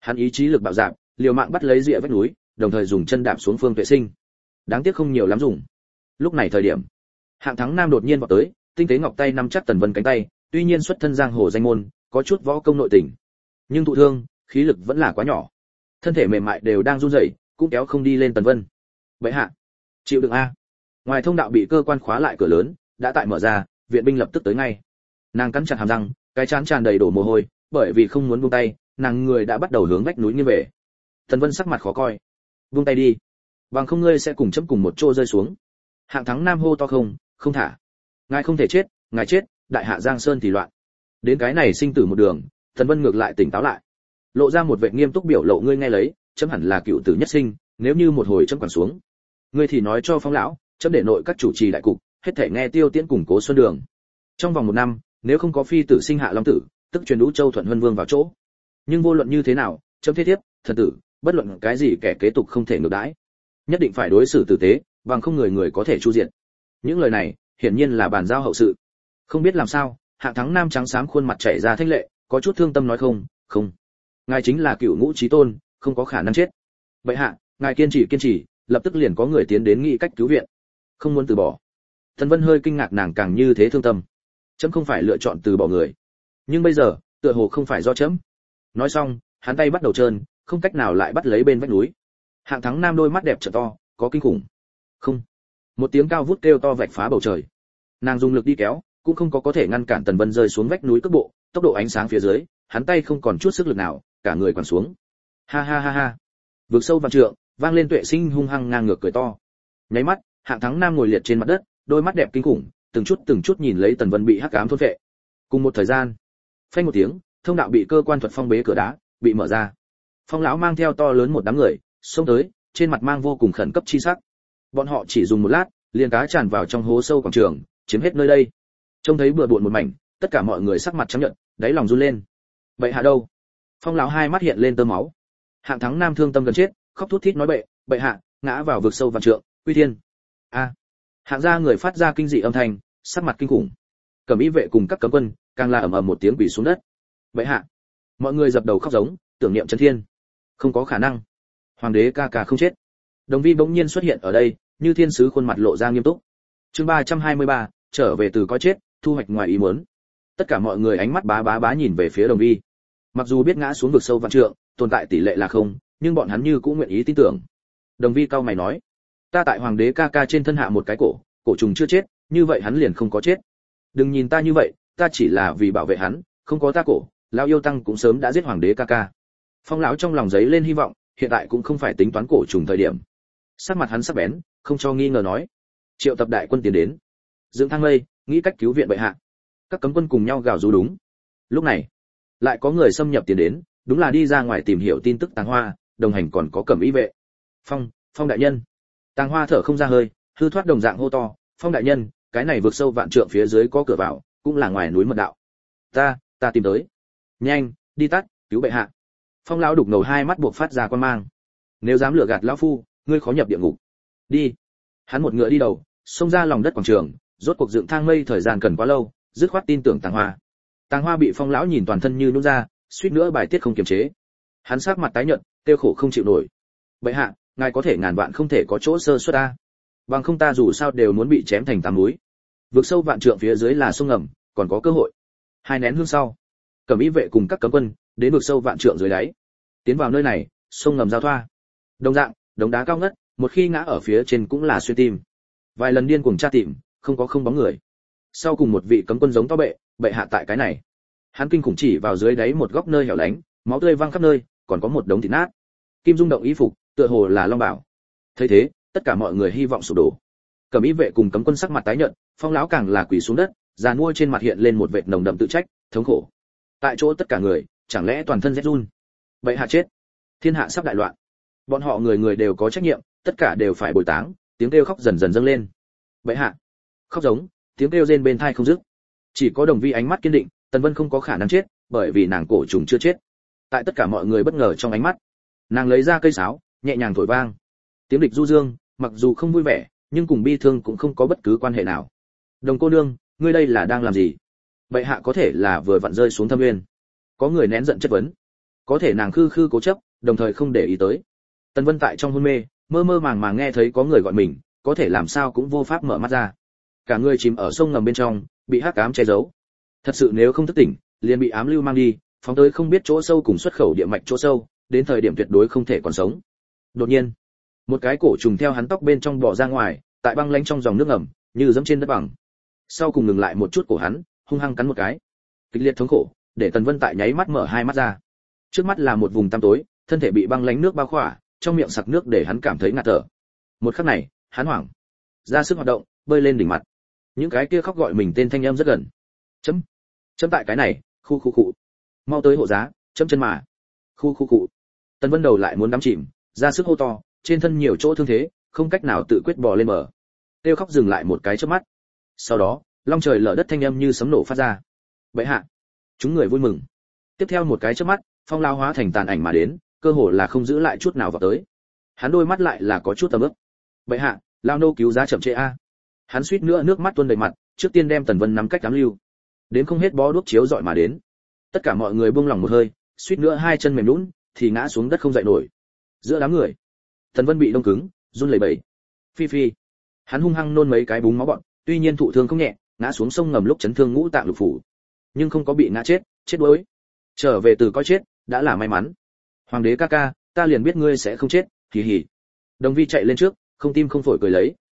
Hắn ý chí lực bạo dạn, liều mạng bắt lấy rìa vách núi, đồng thời dùng chân đạp xuống Phương Tuệ Sinh. Đáng tiếc không nhiều lắm dùng. Lúc này thời điểm, Hạng Thắng Nam đột nhiên vọt tới, tinh tế ngọc tay nắm chắc Tần Vân cánh tay, tuy nhiên xuất thân giang hồ danh môn, có chút võ công nội tình, nhưng thụ thương, khí lực vẫn là quá nhỏ. Thân thể mềm mại đều đang run rẩy, cũng kéo không đi lên Tần Vân. Bệ hạ, chịu đựng a. Ngoài thông đạo bị cơ quan khóa lại cửa lớn, đã tại mở ra, viện binh lập tức tới ngay. Nàng cắn chặt hàm răng, cái trán tràn đầy đổ mồ hôi, bởi vì không muốn buông tay, nàng người đã bắt đầu hướng vách núi nghiêng về. Tần Vân sắc mặt khó coi. Buông tay đi, bằng không ngươi sẽ cùng chấm cùng một chỗ rơi xuống. Hạng Thắng Nam hô to không thả. Ngài không thể chết, ngài chết, đại hạ Giang Sơn thì loạn. Đến cái này sinh tử một đường, Tần Vân ngược lại tỉnh táo lại, lộ ra một vẻ nghiêm túc biểu lộ, ngươi nghe lấy, chấm hẳn là cựu tử nhất sinh, nếu như một hồi chấm quản xuống, ngươi thì nói cho Phong lão, chấm để nội các chủ trì đại cục, hết thể nghe Tiêu Tiễn củng cố Xuân Đường. Trong vòng 1 năm, nếu không có phi tử sinh hạ long tử, tức truyền Vũ Châu Thuận Vân Vương vào chỗ. Nhưng vô luận như thế nào, chấm thế thiếp, thần tử, bất luận cái gì kẻ kế tục không thể ngược đãi, nhất định phải đối xử tử tế, bằng không người người có thể chu diện. Những lời này, hiển nhiên là bàn giao hậu sự. Không biết làm sao, Hạng Thắng Nam trắng xám khuôn mặt chảy ra thanh lệ, có chút thương tâm nói không, ngài chính là cựu ngũ chí tôn, không có khả năng chết. Bệ hạ, ngài kiên trì, lập tức liền có người tiến đến nghị cách cứu viện, không muốn từ bỏ. Tần Vân hơi kinh ngạc, nàng càng như thế thương tâm. Chấm không phải lựa chọn từ bỏ người, nhưng bây giờ, tựa hồ không phải do chấm. Nói xong, hắn tay bắt đầu trơn, không cách nào lại bắt lấy bên vách núi. Hạng Thắng Nam đôi mắt đẹp trợ to, có kinh khủng. Không. Một tiếng cao vút kêu to vạch phá bầu trời. Nàng dùng lực đi kéo, cũng không có thể ngăn cản Tần Vân rơi xuống vách núi cước bộ, tốc độ ánh sáng phía dưới, hắn tay không còn chút sức lực nào, cả người quằn xuống. Ha ha ha ha. Vực sâu vạn trượng, vang lên Tuệ Sinh hung hăng ngang ngược cười to. Nháy mắt, Hạng Thắng Nam ngồi liệt trên mặt đất, đôi mắt đẹp kinh khủng, từng chút nhìn lấy Tần Vân bị hắc ám thôn phệ. Cùng một thời gian, phanh một tiếng, thông đạo bị cơ quan thuật phong bế cửa đá bị mở ra. Phong lão mang theo to lớn một đám người xông tới, trên mặt mang vô cùng khẩn cấp chi sắc. Bọn họ chỉ dùng một lát, liền cá tràn vào trong hố sâu quảng trường, chiếm hết nơi đây. Trông thấy bừa bộn một mảnh, tất cả mọi người sắc mặt trắng nhợt, đáy lòng run lên. Bệ hạ đâu? Phong lão hai mắt hiện lên tơ máu. Hạng Thắng Nam thương tâm gần chết, khóc thút thít nói bệ hạ, ngã vào vực sâu vạn trượng, quy thiên. A. Hạng gia người phát ra kinh dị âm thanh, sắc mặt kinh khủng. Cẩm Y vệ cùng các cấm quân càng là ầm ầm một tiếng quỳ xuống đất. Bệ hạ. Mọi người dập đầu khóc giống, tưởng niệm chân thiên. Không có khả năng. Hoàng đế ca ca không chết. Đồng Vi bỗng nhiên xuất hiện ở đây, như thiên sứ khuôn mặt lộ ra nghiêm túc. Chương 323, trở về từ coi chết, thu hoạch ngoài ý muốn. Tất cả mọi người ánh mắt bá nhìn về phía Đồng Vi. Mặc dù biết ngã xuống vực sâu vạn trượng, tồn tại tỷ lệ là không, nhưng bọn hắn như cũng nguyện ý tin tưởng. Đồng Vi cau mày nói, ta tại hoàng đế ca ca trên thân hạ một cái cổ trùng chưa chết, như vậy hắn liền không có chết. Đừng nhìn ta như vậy, ta chỉ là vì bảo vệ hắn, không có ta cổ, lão yêu tăng cũng sớm đã giết hoàng đế ca ca. Phong lão trong lòng giấy lên hy vọng, hiện tại cũng không phải tính toán cổ trùng thời điểm. Sắc mặt hắn sắc bén, không cho nghi ngờ nói, triệu tập đại quân tiến đến, dựng thang lây, nghĩ cách cứu viện bệ hạ. Các cấm quân cùng nhau gào rú đúng. Lúc này, lại có người xâm nhập tiến đến, đúng là đi ra ngoài tìm hiểu tin tức Tàng Hoa, đồng hành còn có Cẩm Y vệ. Phong đại nhân. Tàng Hoa thở không ra hơi, hư thoát đồng dạng hô to, Phong đại nhân, cái này vượt sâu vạn trượng phía dưới có cửa vào, cũng là ngoài núi mật đạo. Ta tìm tới. Nhanh, đi tắt, cứu bệ hạ. Phong lão đục ngầu hai mắt buộc phát ra quan mang. Nếu dám lừa gạt lão phu, ngươi khó nhập địa ngục. Đi. Hắn một ngựa đi đầu, xông ra lòng đất quảng trường, rốt cuộc dựng thang mây thời gian cần quá lâu, dứt khoát tin tưởng Tàng Hoa. Tàng Hoa bị Phong lão nhìn toàn thân như nhũn ra, suýt nữa bài tiết không kiềm chế. Hắn sắc mặt tái nhợt, tiêu khổ không chịu nổi. Bệ hạ, ngài có thể ngàn vạn không thể có chỗ sơ suất ta. Bằng không ta dù sao đều muốn bị chém thành tám núi. Vực sâu vạn trượng phía dưới là sông ngầm, còn có cơ hội. Hai nén hương sau, Cẩm Y vệ cùng các cấm quân đến vực sâu vạn trượng dưới đáy. Tiến vào nơi này, sông ngầm giao thoa. Đồng dạng, đống đá cao ngất, một khi ngã ở phía trên cũng là xuyên tim. Vài lần điên cuồng tra tìm, không bóng người. Sau cùng một vị cấm quân giống to bệ hạ tại cái này. Hắn kinh khủng chỉ vào dưới đáy một góc nơi hẻo lánh, máu tươi văng khắp nơi, còn có một đống thịt nát. Kim Dung động y phục, tựa hồ là long bảo. Thấy thế, tất cả mọi người hy vọng sụp đổ. Cẩm Y vệ cùng cấm quân sắc mặt tái nhợt, Phong lão càng là quỳ xuống đất, giàn mua trên mặt hiện lên một vệt nồng đậm tự trách, thống khổ. Tại chỗ tất cả người, chẳng lẽ toàn thân rét run. Bệ hạ chết, thiên hạ sắp đại loạn. Bọn họ người người đều có trách nhiệm, tất cả đều phải bồi táng, tiếng kêu khóc dần dần dâng lên. Bệ hạ, khóc giống, tiếng kêu rên bên tai không dứt. Chỉ có Đồng Vi ánh mắt kiên định, Tần Vân không có khả năng chết, bởi vì nàng cổ trùng chưa chết. Tại tất cả mọi người bất ngờ trong ánh mắt, nàng lấy ra cây sáo, nhẹ nhàng thổi vang. Tiếng địch du dương, mặc dù không vui vẻ, nhưng cùng bi thương cũng không có bất cứ quan hệ nào. Đồng cô nương, ngươi đây là đang làm gì? Bệ hạ có thể là vừa vặn rơi xuống thâm nguyên. Có người nén giận chất vấn. có thể nàng khư khư cố chấp, đồng thời không để ý tới. Tần Vân tại trong hôn mê, mơ mơ màng màng nghe thấy có người gọi mình, có thể làm sao cũng vô pháp mở mắt ra. Cả người chìm ở sông ngầm bên trong, bị hắc ám che giấu. Thật sự nếu không thức tỉnh, liền bị ám lưu mang đi, phóng tới không biết chỗ sâu cùng xuất khẩu địa mạch chỗ sâu, đến thời điểm tuyệt đối không thể còn sống. Đột nhiên, một cái cổ trùng theo hắn tóc bên trong bò ra ngoài, tại băng lãnh trong dòng nước ngầm, như dẫm trên đất bằng. Sau cùng ngừng lại một chút cổ hắn, hung hăng cắn một cái. Kịch liệt thống khổ, để Tần Vân tại nháy mắt mở hai mắt ra. Trước mắt là một vùng tăm tối, thân thể bị băng lãnh nước bao khỏa, trong miệng sặc nước để hắn cảm thấy ngạt thở. Một khắc này, hắn hoảng, ra sức hoạt động, bơi lên đỉnh mặt. Những cái kia khóc gọi mình tên thanh âm rất gần. Chấm, chấm tại cái này, khu khu cụ. Mau tới hộ giá, chấm chân mà. Khu khu cụ. Tần Vân đầu lại muốn đắm chìm, ra sức hô to, trên thân nhiều chỗ thương thế, không cách nào tự quyết bò lên bờ. Tiêu khóc dừng lại một cái chớp mắt. Sau đó, long trời lở đất thanh âm như sấm nổ phát ra. Bệ hạ, chúng người vui mừng. Tiếp theo một cái chớp mắt, phong lao hóa thành tàn ảnh mà đến, cơ hồ là không giữ lại chút nào vào tới. Hắn đôi mắt lại là có chút tầm ướp. Bệ hạ, lao nô cứu giá chậm trễ a. Hắn suýt nữa nước mắt tuôn đầy mặt, trước tiên đem Tần Vân nắm cách cám lưu. Đến không hết bó đuốc chiếu dọi mà đến. Tất cả mọi người buông lòng một hơi, suýt nữa hai chân mềm nhũn, thì ngã xuống đất không dậy nổi. Giữa đám người, Tần Vân bị đông cứng, run lẩy bẩy. Phi phi. Hắn hung hăng nôn mấy cái búng máu bọn, tuy nhiên thụ thương không nhẹ, ngã xuống sông ngầm lúc chấn thương ngũ tạng lục phủ, nhưng không có bị ngã chết, chết đuối. Trở về từ coi chết, đã là may mắn. Hoàng đế ca ca, ta liền biết ngươi sẽ không chết, hì hì. Đồng Vi chạy lên trước, không tim không phổi cười lấy.